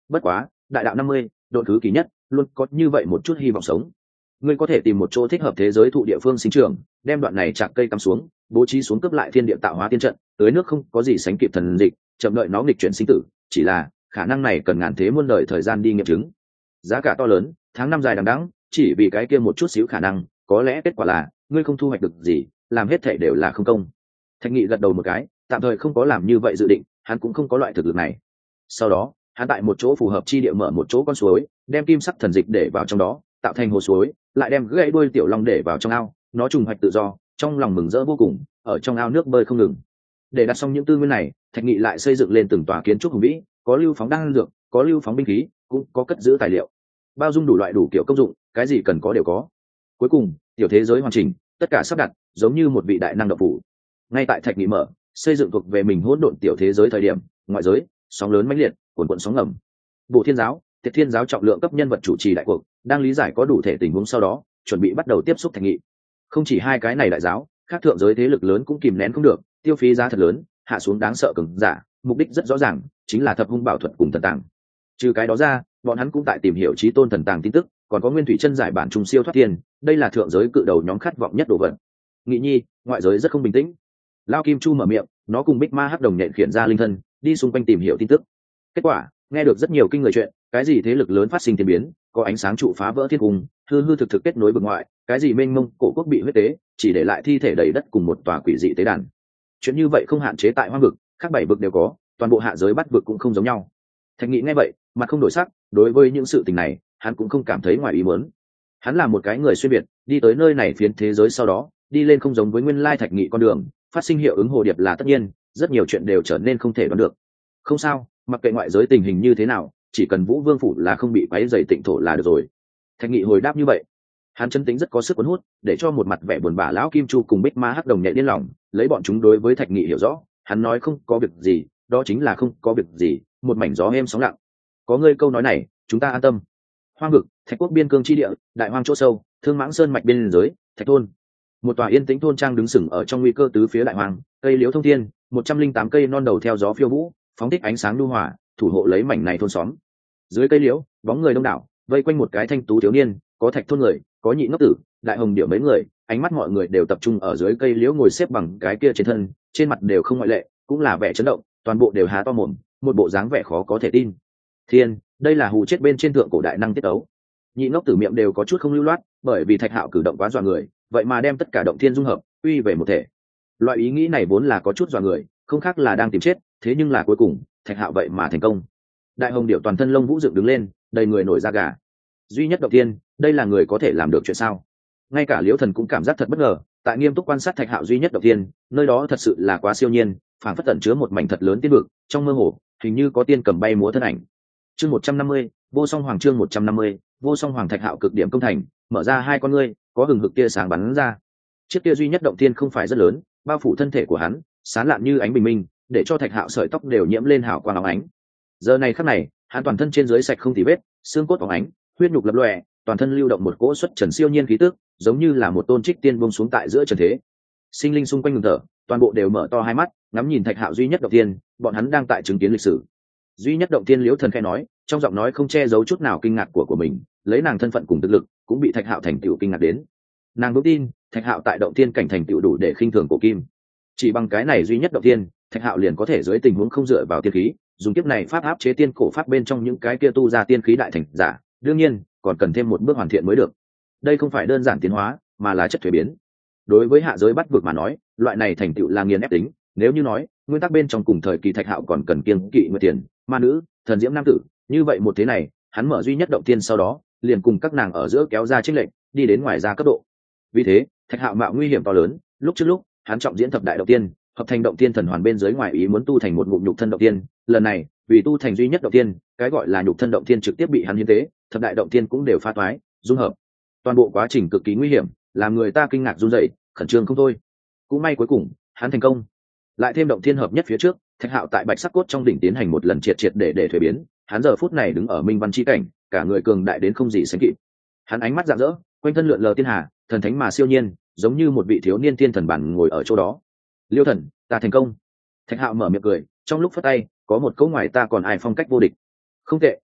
bất quá đại đạo năm mươi độn thứ kỳ nhất luôn có như vậy một chút hy vọng sống. Ngươi có thể tìm một chỗ thích hợp thế giới thụ địa phương sinh trưởng, đem đoạn này chạc cây cắm xuống, bố trí xuống cấp lại thiên địa tạo hóa tiên trận, tưới nước không có gì sánh kịp thần dịch, chậm đợi nó nghịch chuyển sinh tử, chỉ là khả năng này cần ngàn thế muôn đời thời gian đi nghiệm chứng. Giá cả to lớn, tháng năm dài đằng đẵng, chỉ vì cái kia một chút xíu khả năng, có lẽ kết quả là ngươi không thu hoạch được gì, làm hết thể đều là không công. Thạch Nghị gật đầu một cái, tạm thời không có làm như vậy dự định, hắn cũng không có loại thực lực này. Sau đó, hắn tại một chỗ phù hợp chi địa mở một chỗ con suối, đem kim sắc thần dịch để vào trong đó, tạo thành hồ suối, lại đem gãy đuôi tiểu long để vào trong ao, nó trùng hoạch tự do, trong lòng mừng rỡ vô cùng, ở trong ao nước bơi không ngừng. Để đặt xong những tư nguyên này, Thạch Nghị lại xây dựng lên từng tòa kiến trúc hùng vĩ, có lưu phóng đan dược, có lưu phóng binh khí, cũng có cất giữ tài liệu, bao dung đủ loại đủ kiểu công dụng, cái gì cần có đều có. Cuối cùng, tiểu thế giới hoàn chỉnh, tất cả sắp đặt, giống như một vị đại năng độc phủ. Ngay tại Thạch Nghị mở, xây dựng thuộc về mình hỗn độn tiểu thế giới thời điểm, ngoại giới, sóng lớn mãnh liệt, cuồn cuộn sóng ngầm. Bộ Thiên giáo, Tiệt Thiên giáo trọng lượng cấp nhân vật chủ trì đại cuộc, đang lý giải có đủ thể tình huống sau đó, chuẩn bị bắt đầu tiếp xúc Thạch Nghị. Không chỉ hai cái này đại giáo, khác thượng giới thế lực lớn cũng kìm nén không được, tiêu phí giá thật lớn, hạ xuống đáng sợ cường giả, mục đích rất rõ ràng, chính là thập hung bảo thuật cùng thần tàng. Trừ cái đó ra, bọn hắn cũng tại tìm hiểu chí tôn thần tàng tin tức, còn có nguyên thủy chân giải bản trùng siêu thoát thiên, đây là thượng giới cự đầu nhóm khát vọng nhất đồ vật. Nghị nhi, ngoại giới rất không bình tĩnh. Lao Kim Chu mở miệng, nó cùng Bích Ma Hắc Đồng nhện khiển ra linh thân, đi xung quanh tìm hiểu tin tức. Kết quả, nghe được rất nhiều kinh người chuyện, cái gì thế lực lớn phát sinh thiên biến, có ánh sáng trụ phá vỡ thiên cung, hư hư thực thực kết nối vực ngoại, cái gì mênh mông cổ quốc bị huyết tế, chỉ để lại thi thể đầy đất cùng một tòa quỷ dị tế đàn. Chuyện như vậy không hạn chế tại hoang vực, các bảy vực đều có, toàn bộ hạ giới bắt vực cũng không giống nhau. Thạch Nghị nghe vậy, mặt không đổi sắc, đối với những sự tình này, hắn cũng không cảm thấy ngoài ý muốn. Hắn là một cái người xuyên việt, đi tới nơi này phiến thế giới sau đó, đi lên không giống với nguyên lai Thạch Nghị con đường, phát sinh hiệu ứng hồ điệp là tất nhiên, rất nhiều chuyện đều trở nên không thể đoán được. Không sao, mặc kệ ngoại giới tình hình như thế nào, chỉ cần Vũ Vương phủ là không bị quấy rầy tịnh thổ là được rồi. Thạch Nghị hồi đáp như vậy. Hắn chân tính rất có sức cuốn hút, để cho một mặt vẻ buồn bã lão Kim Chu cùng Bích Ma Hắc Đồng nhẹ điên lòng, lấy bọn chúng đối với Thạch Nghị hiểu rõ, hắn nói không có việc gì, đó chính là không có việc gì, một mảnh gió êm sóng lặng. Có ngươi câu nói này, chúng ta an tâm. Hoang vực, Thạch quốc biên cương chi địa, đại hoang chỗ sâu, Thương Mãng Sơn mạch biên giới, Thạch thôn. Một tòa yên tĩnh thôn trang đứng sừng ở trong nguy cơ tứ phía đại hoang, cây liễu thông thiên, một trăm linh tám cây non đầu theo gió phiêu vũ, phóng thích ánh sáng nhu hòa, thủ hộ lấy mảnh này thôn xóm. Dưới cây liễu, bóng người đông đảo, vây quanh một cái thanh tú thiếu niên, có Thạch thôn người, có nhị ngốc tử, đại hồng điệu mấy người, ánh mắt mọi người đều tập trung ở dưới cây liễu ngồi xếp bằng cái kia trên thân, trên mặt đều không ngoại lệ, cũng là vẻ chấn động, toàn bộ đều há to mồm, một bộ dáng vẻ khó có thể tin. Thiên, đây là hù chết bên trên thượng cổ đại năng tiết ấu. Nhị ngốc tử miệng đều có chút không lưu loát, bởi vì Thạch Hạo cử động quá dọa người, vậy mà đem tất cả động thiên dung hợp, uy về một thể. Loại ý nghĩ này vốn là có chút dọa người, không khác là đang tìm chết, thế nhưng là cuối cùng, Thạch Hạo vậy mà thành công. Đại hồng điệu toàn thân lông vũ dựng đứng lên, đầy người nổi da gà. Duy nhất động thiên, đây là người có thể làm được chuyện sao? Ngay cả Liễu Thần cũng cảm giác thật bất ngờ, tại nghiêm túc quan sát Thạch Hạo duy nhất động thiên, nơi đó thật sự là quá siêu nhiên, phảng phất tẩn chứa một mảnh thật lớn tiên vực, trong mơ hồ, hình như có tiên cầm bay múa thân ảnh. Chương một trăm năm mươi, Vô Song Hoàng chương một trăm năm mươi, Vô Song Hoàng. Thạch Hạo cực điểm công thành, mở ra hai con ngươi, có hừng hực tia sáng bắn ra. Chiếc kia duy nhất động thiên không phải rất lớn, bao phủ thân thể của hắn, sáng lạn như ánh bình minh, để cho Thạch Hạo sợi tóc đều nhiễm lên hào quang óng ánh. Giờ này khắc này, hắn toàn thân trên dưới sạch không tì vết, xương cốt óng ánh, huyết nhục lập lòe, toàn thân lưu động một cỗ xuất trần siêu nhiên khí tức, giống như là một tôn trích tiên buông xuống tại giữa trần thế. Sinh linh xung quanh ngừng thở, toàn bộ đều mở to hai mắt, ngắm nhìn Thạch Hạo duy nhất động thiên, bọn hắn đang tại chứng kiến lịch sử. Duy nhất động thiên Liễu Thần khẽ nói, trong giọng nói không che giấu chút nào kinh ngạc của của mình, lấy nàng thân phận cùng thực lực, cũng bị Thạch Hạo thành tựu kinh ngạc đến. Nàng vững tin, Thạch Hạo tại động thiên cảnh thành tựu đủ để khinh thường cổ kim. Chỉ bằng cái này duy nhất động thiên, Thạch Hạo liền có thể dưới tình huống không dựa vào tiên khí, dùng kiếp này pháp áp chế tiên cổ pháp bên trong những cái kia tu ra tiên khí đại thành giả, đương nhiên, còn cần thêm một bước hoàn thiện mới được. Đây không phải đơn giản tiến hóa, mà là chất thuế biến. Đối với hạ giới bắt vực mà nói, loại này thành tựu là nghiền ép tính, nếu như nói, nguyên tắc bên trong cùng thời kỳ Thạch Hạo còn cần kiêng kỵ nguyệt tiền, ma nữ, thần diễm nam tử, như vậy một thế này, hắn mở duy nhất động thiên sau đó, liền cùng các nàng ở giữa kéo ra chênh lệch, đi đến ngoài ra cấp độ. Vì thế, Thạch Hạo mạo nguy hiểm to lớn, lúc trước lúc, hắn trọng diễn thập đại động tiên, hợp thành động tiên thần hoàn bên dưới ngoài ý muốn tu thành một ngụm nhục thân động tiên, lần này, vì tu thành duy nhất động tiên, cái gọi là nhục thân động tiên trực tiếp bị hắn hiến tế, thập đại động tiên cũng đều phá toái, dung hợp. Toàn bộ quá trình cực kỳ nguy hiểm, làm người ta kinh ngạc run rẩy, khẩn trương không thôi. Cũng may cuối cùng, hắn thành công. Lại thêm động thiên hợp nhất phía trước, Thạch Hạo tại bạch sắc cốt trong đỉnh tiến hành một lần triệt triệt để để thuế biến, hắn giờ phút này đứng ở minh văn chi cảnh, cả người cường đại đến không gì sánh kịp. Hắn ánh mắt rạng rỡ, quanh thân lượn lờ tiên hà, thần thánh mà siêu nhiên, giống như một vị thiếu niên tiên thần bản ngồi ở chỗ đó. Liêu Thần, ta thành công. Thạch Hạo mở miệng cười, trong lúc phất tay, có một câu ngoài ta còn ai phong cách vô địch. Không tệ,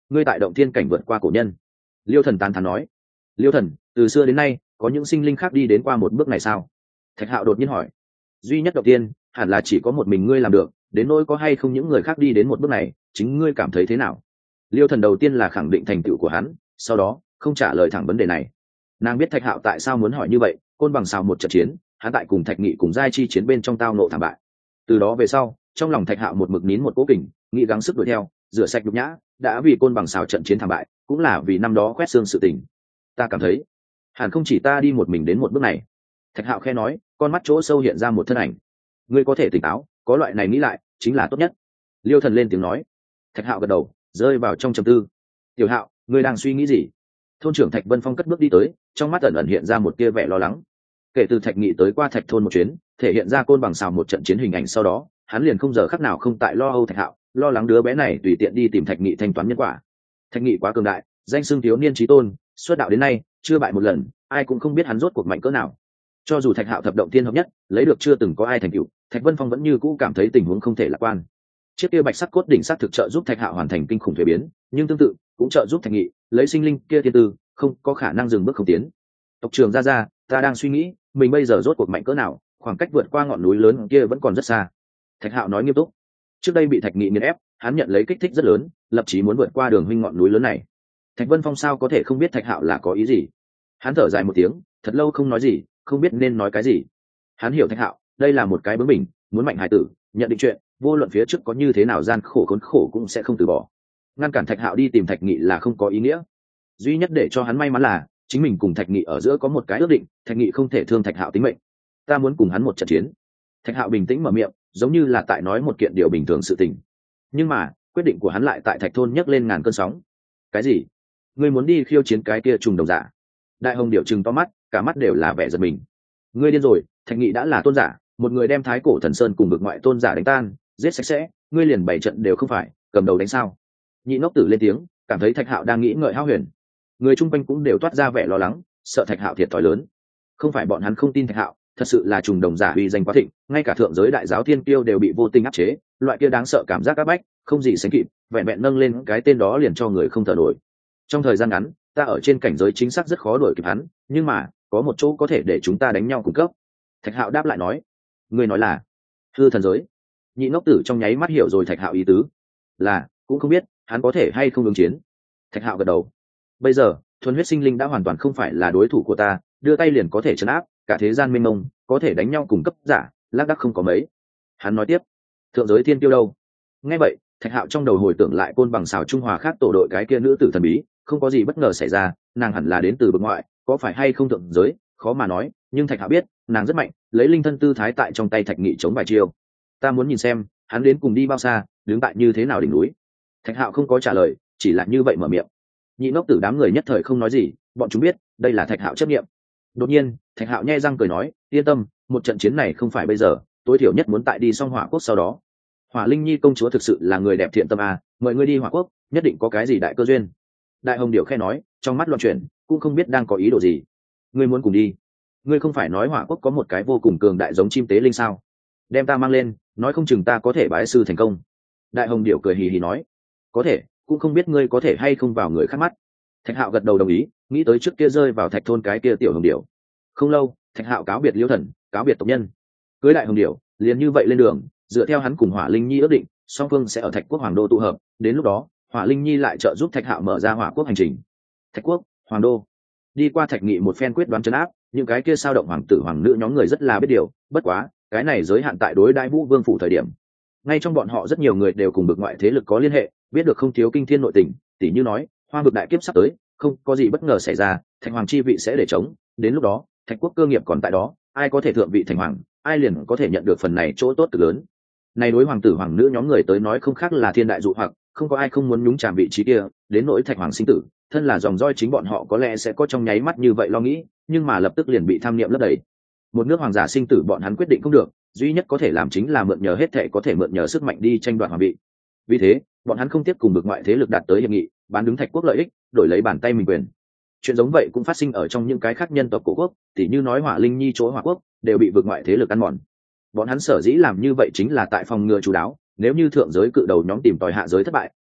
ngươi tại động thiên cảnh vượt qua cổ nhân. Liêu Thần tán thán nói. Liêu Thần, từ xưa đến nay có những sinh linh khác đi đến qua một bước này sao? Thạch Hạo đột nhiên hỏi. Duy nhất động tiên hẳn là chỉ có một mình ngươi làm được, đến nỗi có hay không những người khác đi đến một bước này, chính ngươi cảm thấy thế nào? Liêu Thần đầu tiên là khẳng định thành tựu của hắn, sau đó không trả lời thẳng vấn đề này. Nàng biết Thạch Hạo tại sao muốn hỏi như vậy, côn bằng xào một trận chiến, hắn tại cùng Thạch Nghị cùng giai chi chiến bên trong tao nộ thảm bại. Từ đó về sau, trong lòng Thạch Hạo một mực nín một cố kình, nghĩ gắng sức đuổi theo, rửa sạch nhục nhã, đã vì côn bằng xào trận chiến thảm bại, cũng là vì năm đó quét xương sự tình. Ta cảm thấy, hẳn không chỉ ta đi một mình đến một bước này. Thạch Hạo khẽ nói, con mắt chỗ sâu hiện ra một thân ảnh. Ngươi có thể tỉnh táo, có loại này nghĩ lại, chính là tốt nhất. Liêu Thần lên tiếng nói. Thạch Hạo gật đầu, rơi vào trong trầm tư. Tiểu Hạo, ngươi đang suy nghĩ gì? Thôn trưởng Thạch Vân Phong cất bước đi tới, trong mắt ẩn ẩn hiện ra một tia vẻ lo lắng. Kể từ Thạch Nghị tới qua Thạch thôn một chuyến, thể hiện ra côn bằng xào một trận chiến hình ảnh sau đó, hắn liền không giờ khắc nào không tại lo âu Thạch Hạo, lo lắng đứa bé này tùy tiện đi tìm Thạch Nghị thanh toán nhân quả. Thạch Nghị quá cường đại, danh xưng thiếu niên chí tôn, xuất đạo đến nay chưa bại một lần, ai cũng không biết hắn rốt cuộc mạnh cỡ nào. Cho dù Thạch Hạo thập động thiên hợp nhất, lấy được chưa từng có ai thành tựu, Thạch Vân Phong vẫn như cũ cảm thấy tình huống không thể lạc quan. Chiếc kia bạch sắc cốt đỉnh sắc thực trợ giúp Thạch Hạo hoàn thành kinh khủng thuế biến, nhưng tương tự cũng trợ giúp Thạch Nghị lấy sinh linh kia thiên tư, không có khả năng dừng bước không tiến. Tộc trưởng ra ra, ta đang suy nghĩ, mình bây giờ rốt cuộc mạnh cỡ nào, khoảng cách vượt qua ngọn núi lớn kia vẫn còn rất xa. Thạch Hạo nói nghiêm túc. Trước đây bị Thạch Nghị nghiền ép, hắn nhận lấy kích thích rất lớn, lập chí muốn vượt qua đường huynh ngọn núi lớn này. Thạch Vân Phong sao có thể không biết Thạch Hạo là có ý gì? Hắn thở dài một tiếng, thật lâu không nói gì, không biết nên nói cái gì. Hắn hiểu Thạch Hạo, đây là một cái bướng bỉnh, muốn mạnh hải tử, nhận định chuyện, vô luận phía trước có như thế nào gian khổ khốn khổ cũng sẽ không từ bỏ. Ngăn cản Thạch Hạo đi tìm Thạch Nghị là không có ý nghĩa. Duy nhất để cho hắn may mắn là chính mình cùng Thạch Nghị ở giữa có một cái ước định, Thạch Nghị không thể thương Thạch Hạo tính mệnh. Ta muốn cùng hắn một trận chiến. Thạch Hạo bình tĩnh mở miệng, giống như là tại nói một kiện điều bình thường sự tình. Nhưng mà, quyết định của hắn lại tại Thạch thôn nhấc lên ngàn cơn sóng. Cái gì? Ngươi muốn đi khiêu chiến cái kia trùng đồng giả? Đại Hồng Điểu trừng to mắt, cả mắt đều là vẻ giật mình. Ngươi điên rồi, Thạch Nghị đã là tôn giả, một người đem Thái Cổ Thần Sơn cùng vực ngoại tôn giả đánh tan, giết sạch sẽ, ngươi liền bảy trận đều không phải, cầm đầu đánh sao? Nhị ngốc tử lên tiếng, cảm thấy Thạch Hạo đang nghĩ ngợi hao huyền. Người chung quanh cũng đều toát ra vẻ lo lắng, sợ Thạch Hạo thiệt thòi lớn. Không phải bọn hắn không tin Thạch Hạo, thật sự là trùng đồng giả uy danh quá thịnh, ngay cả thượng giới đại giáo thiên kiêu đều bị vô tình áp chế, loại kia đáng sợ cảm giác áp bách, không gì sánh kịp, vẹn vẹn nâng lên cái tên đó liền cho người không thở nổi. Trong thời gian ngắn, ta ở trên cảnh giới chính xác rất khó đuổi kịp hắn, nhưng mà có một chỗ có thể để chúng ta đánh nhau cùng cấp. Thạch Hạo đáp lại nói. Ngươi nói là hư thần giới? Nhị ngốc tử trong nháy mắt hiểu rồi Thạch Hạo ý tứ, là cũng không biết hắn có thể hay không ứng chiến. Thạch Hạo gật đầu. Bây giờ thuần huyết sinh linh đã hoàn toàn không phải là đối thủ của ta, đưa tay liền có thể trấn áp cả thế gian mênh mông, có thể đánh nhau cùng cấp giả lác đác không có mấy. Hắn nói tiếp. Thượng giới thiên tiêu đâu? Nghe vậy Thạch Hạo trong đầu hồi tưởng lại côn bằng xào Trung Hòa khác tổ đội cái kia nữ tử thần bí, không có gì bất ngờ xảy ra, nàng hẳn là đến từ vực ngoại, có phải hay không thượng giới khó mà nói, nhưng Thạch Hạo biết nàng rất mạnh, lấy linh thân tư thái tại trong tay Thạch Nghị chống vài chiêu. Ta muốn nhìn xem hắn đến cùng đi bao xa, đứng tại như thế nào đỉnh núi. Thạch Hạo không có trả lời, chỉ là như vậy mở miệng. Nhị ngốc tử đám người nhất thời không nói gì, bọn chúng biết đây là Thạch Hạo chấp nghiệm. Đột nhiên Thạch Hạo nhe răng cười nói, yên tâm, một trận chiến này không phải bây giờ, tối thiểu nhất muốn tại đi xong Hỏa Quốc sau đó. Hỏa Linh Nhi công chúa thực sự là người đẹp thiện tâm à, mời ngươi đi Hỏa Quốc, nhất định có cái gì đại cơ duyên. Đại Hồng Điểu khẽ nói, trong mắt loạn chuyển, cũng không biết đang có ý đồ gì. Ngươi muốn cùng đi? Ngươi không phải nói Hỏa Quốc có một cái vô cùng cường đại giống chim tế linh sao? Đem ta mang lên, nói không chừng ta có thể bái sư thành công. Đại Hồng Điểu cười hì hì nói, có thể, cũng không biết ngươi có thể hay không vào người khác mắt. Thạch Hạo gật đầu đồng ý, nghĩ tới trước kia rơi vào Thạch thôn cái kia tiểu Hồng Điểu. Không lâu, Thạch Hạo cáo biệt Liêu Thần, cáo biệt tộc nhân, cưới Đại Hồng Điểu, liền như vậy lên đường, dựa theo hắn cùng Hỏa Linh Nhi ước định, song phương sẽ ở Thạch Quốc Hoàng Đô tụ hợp, đến lúc đó Hỏa Linh Nhi lại trợ giúp Thạch Hạo mở ra Hỏa Quốc hành trình. Thạch Quốc, Hoàng Đô. Đi qua Thạch Nghị một phen quyết đoán trấn áp, những cái kia sao động hoàng tử hoàng nữ nhóm người rất là biết điều, bất quá cái này giới hạn tại đối đại Vũ Vương phủ thời điểm. Ngay trong bọn họ rất nhiều người đều cùng vực ngoại thế lực có liên hệ, biết được không thiếu kinh thiên nội tình, tỉ như nói Hoa vực đại kiếp sắp tới, không có gì bất ngờ xảy ra, Thạch hoàng chi vị sẽ để chống, đến lúc đó Thạch Quốc cơ nghiệp còn tại đó, ai có thể thượng vị thành hoàng, ai liền có thể nhận được phần này chỗ tốt cực lớn. Này đối hoàng tử hoàng nữ nhóm người tới nói không khác là thiên đại dụ hoặc, không có ai không muốn nhúng chàm vị trí kia, đến nỗi Thạch hoàng sinh tử, thân là dòng roi chính bọn họ có lẽ sẽ có trong nháy mắt như vậy lo nghĩ, nhưng mà lập tức liền bị tham niệm lấp đầy. Một nước hoàng giả sinh tử bọn hắn quyết định không được, duy nhất có thể làm chính là mượn nhờ hết thệ có thể mượn nhờ sức mạnh đi tranh đoạt hoàng vị. Vì thế bọn hắn không tiếp cùng vực ngoại thế lực đạt tới hiệp nghị, bán đứng Thạch Quốc lợi ích, đổi lấy bàn tay mình quyền. Chuyện giống vậy cũng phát sinh ở trong những cái khác nhân tộc cổ quốc, tỉ như nói Hỏa Linh Nhi chỗ Hỏa Quốc đều bị vực ngoại thế lực ăn mòn. Bọn hắn sở dĩ làm như vậy chính là tại phòng ngừa chú đáo, nếu như thượng giới cự đầu nhóm tìm tòi hạ giới thất bại,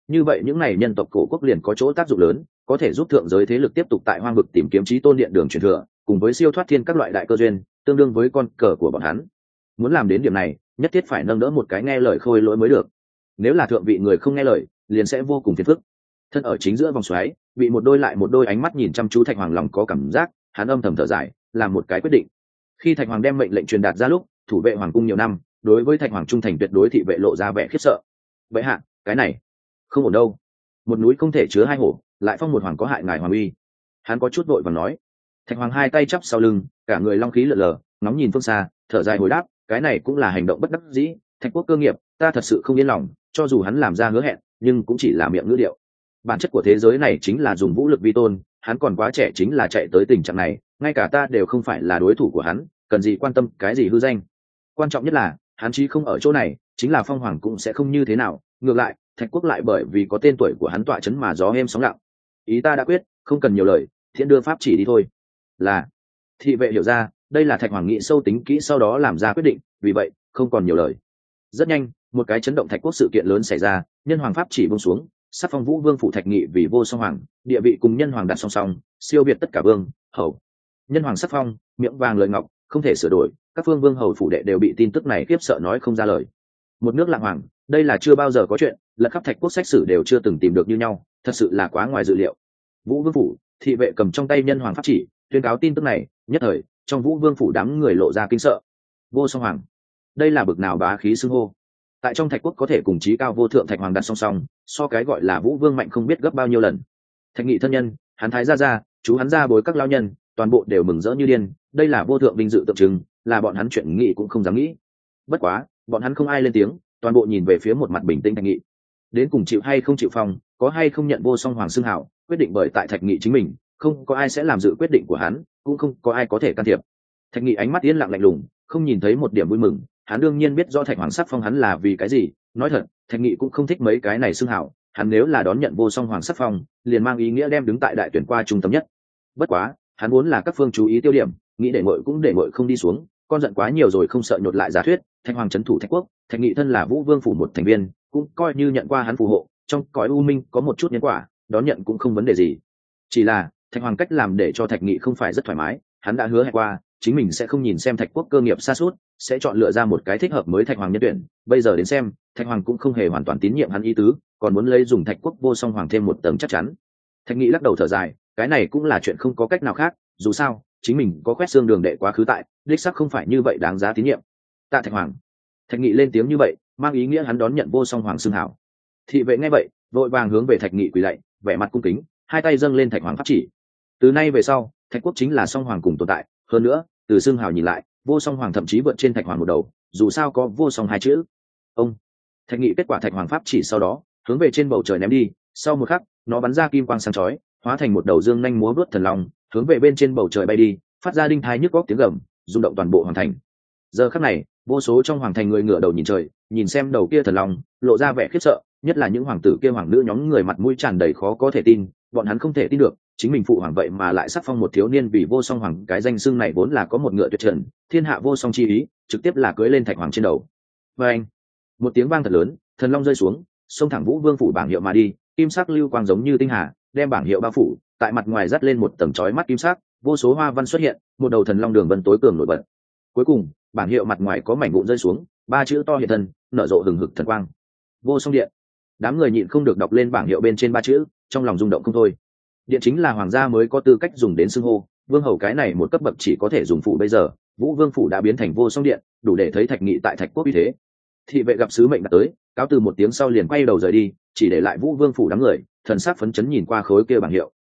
như vậy những này nhân tộc cổ quốc liền có chỗ tác dụng lớn, có thể giúp thượng giới thế lực tiếp tục tại hoang vực tìm kiếm chí tôn điện đường truyền thừa, cùng với siêu thoát thiên các loại đại cơ duyên, tương đương với con cờ của bọn hắn. Muốn làm đến điểm này, nhất thiết phải nâng đỡ một cái nghe lời khôi lỗi mới được. Nếu là thượng vị người không nghe lời, liền sẽ vô cùng phiền phức. Thân ở chính giữa vòng xoáy, bị một đôi lại một đôi ánh mắt nhìn chăm chú Thạch Hoàng lòng có cảm giác, hắn âm thầm thở dài, làm một cái quyết định. Khi Thạch Hoàng đem mệnh lệnh truyền đạt ra lúc, thủ vệ hoàng cung nhiều năm, đối với Thạch Hoàng trung thành tuyệt đối, thị vệ lộ ra vẻ khiếp sợ. Vậy hạ, cái này không ổn đâu. Một núi không thể chứa hai hổ, lại phong một hoàng có hại ngài hoàng uy. Hắn có chút vội vàng nói. Thạch Hoàng hai tay chắp sau lưng, cả người long khí lượn lờ, ngóng nhìn phương xa, thở dài hồi đáp, cái này cũng là hành động bất đắc dĩ. Thạch quốc cơ nghiệp, ta thật sự không yên lòng, cho dù hắn làm ra hứa hẹn, nhưng cũng chỉ là miệng ngữ điệu. Bản chất của thế giới này chính là dùng vũ lực vi tôn, hắn còn quá trẻ chính là chạy tới tình trạng này, ngay cả ta đều không phải là đối thủ của hắn, cần gì quan tâm cái gì hư danh. Quan trọng nhất là hắn chí không ở chỗ này, chính là phong hoàng cũng sẽ không như thế nào, ngược lại Thạch quốc lại bởi vì có tên tuổi của hắn tọa chấn mà gió êm sóng lặng. Ý ta đã quyết, không cần nhiều lời, thiện đưa pháp chỉ đi thôi. Là. Thị vệ hiểu ra, đây là Thạch Hoàng nghĩ sâu tính kỹ sau đó làm ra quyết định, vì vậy không còn nhiều lời. Rất nhanh, một cái chấn động Thạch quốc sự kiện lớn xảy ra, nhân hoàng pháp chỉ buông xuống, sắc phong Vũ Vương phủ Thạch Nghị vì vô song hoàng, địa vị cùng nhân hoàng đặt song song, siêu việt tất cả vương hầu. Nhân hoàng sắc phong, miệng vàng lời ngọc, không thể sửa đổi, các phương vương hầu phủ đệ đều bị tin tức này khiếp sợ nói không ra lời. Một nước lạng hoàng, đây là chưa bao giờ có chuyện, lật khắp Thạch quốc sách sử đều chưa từng tìm được như nhau, thật sự là quá ngoài dự liệu. Vũ Vương phủ, thị vệ cầm trong tay nhân hoàng pháp chỉ, tuyên cáo tin tức này, nhất thời trong Vũ Vương phủ đám người lộ ra kinh sợ. Vô song hoàng, đây là bực nào bá khí xưng hô. Tại trong Thạch quốc có thể cùng chí cao vô thượng Thạch Hoàng đặt song song, so cái gọi là Vũ Vương mạnh không biết gấp bao nhiêu lần. Thạch Nghị thân nhân, hắn thái gia gia, chú hắn gia bối các lao nhân, toàn bộ đều mừng rỡ như điên, đây là vô thượng vinh dự tượng trưng, là bọn hắn chuyện nghĩ cũng không dám nghĩ. Bất quá, bọn hắn không ai lên tiếng, toàn bộ nhìn về phía một mặt bình tĩnh Thạch Nghị. Đến cùng chịu hay không chịu phong, có hay không nhận vô song hoàng xưng hảo, quyết định bởi tại Thạch Nghị chính mình, không có ai sẽ làm dự quyết định của hắn, cũng không có ai có thể can thiệp. Thạch Nghị ánh mắt yên lặng lạnh lùng, không nhìn thấy một điểm vui mừng, hắn đương nhiên biết do Thạch Hoàng sắc phong hắn là vì cái gì. Nói thật, Thạch Nghị cũng không thích mấy cái này xưng hảo, hắn nếu là đón nhận vô song hoàng sắc phong, liền mang ý nghĩa đem đứng tại đại tuyển qua trung tâm nhất. Bất quá, hắn muốn là các phương chú ý tiêu điểm, nghĩ để ngội cũng để ngội không đi xuống, con giận quá nhiều rồi không sợ nhột lại giả thuyết. Thạch Hoàng trấn thủ Thạch quốc, Thạch Nghị thân là Vũ Vương phủ một thành viên, cũng coi như nhận qua hắn phù hộ, trong cõi u minh có một chút nhân quả, đón nhận cũng không vấn đề gì. Chỉ là Thạch Hoàng cách làm để cho Thạch Nghị không phải rất thoải mái, hắn đã hứa hẹn qua, chính mình sẽ không nhìn xem Thạch quốc cơ nghiệp sa sút, sẽ chọn lựa ra một cái thích hợp mới Thạch Hoàng nhân tuyển. Bây giờ đến xem, Thạch Hoàng cũng không hề hoàn toàn tín nhiệm hắn ý tứ, còn muốn lấy dùng Thạch quốc vô song hoàng thêm một tầng chắc chắn. Thạch Nghị lắc đầu thở dài, cái này cũng là chuyện không có cách nào khác, dù sao chính mình có quét xương đường đệ quá khứ tại, đích xác không phải như vậy đáng giá tín nhiệm. Tạ Thạch Hoàng. Thạch Nghị lên tiếng như vậy, mang ý nghĩa hắn đón nhận vô song hoàng xưng hảo. Thị vệ nghe vậy, vội vàng hướng về Thạch Nghị quỳ lạy, vẻ mặt cung kính, hai tay dâng lên Thạch Hoàng pháp chỉ. Từ nay về sau, Thạch quốc chính là song hoàng cùng tồn tại, hơn nữa, từ xưng hào nhìn lại, vô song hoàng thậm chí vượt trên Thạch Hoàng một đầu, dù sao có vô song hai chữ. Ông. Thạch Nghị kết quả Thạch Hoàng pháp chỉ sau đó, hướng về trên bầu trời ném đi, sau một khắc, nó bắn ra kim quang sáng chói, hóa thành một đầu dương nhanh múa vớt thần long, hướng về bên trên bầu trời bay đi, phát ra đinh thai nhức góc tiếng gầm, rung động toàn bộ hoàng thành. Giờ khắc này, vô số trong hoàng thành người ngửa đầu nhìn trời, nhìn xem đầu kia thần long, lộ ra vẻ khiếp sợ, nhất là những hoàng tử kia hoàng nữ nhóm người mặt mũi tràn đầy khó có thể tin, bọn hắn không thể tin được, chính mình phụ hoàng vậy mà lại sắc phong một thiếu niên vì vô song hoàng, cái danh xưng này vốn là có một ngựa tuyệt trần, thiên hạ vô song chi ý, trực tiếp là cưỡi lên Thạch Hoàng trên đầu. Và anh, một tiếng vang thật lớn, thần long rơi xuống, xông thẳng Vũ Vương phủ bảng hiệu mà đi, kim sắc lưu quang giống như tinh hà, đem bảng hiệu bao phủ, tại mặt ngoài dắt lên một tầng chói mắt kim sắc, vô số hoa văn xuất hiện, một đầu thần long đường vân tối cường nổi bật. Cuối cùng, bảng hiệu mặt ngoài có mảnh vụn rơi xuống, ba chữ to hiện thân, nở rộ hừng hực thần quang. Vô song điện. Đám người nhịn không được đọc lên bảng hiệu bên trên ba chữ, trong lòng rung động không thôi. Điện chính là hoàng gia mới có tư cách dùng đến xưng hô, vương hầu cái này một cấp bậc chỉ có thể dùng phủ, bây giờ Vũ Vương phủ đã biến thành vô song điện, đủ để thấy Thạch Nghị tại Thạch quốc uy thế. Thị vệ gặp sứ mệnh đã tới, cáo từ một tiếng sau liền quay đầu rời đi, chỉ để lại Vũ Vương phủ đám người, thần sắc phấn chấn nhìn qua khối kia bảng hiệu,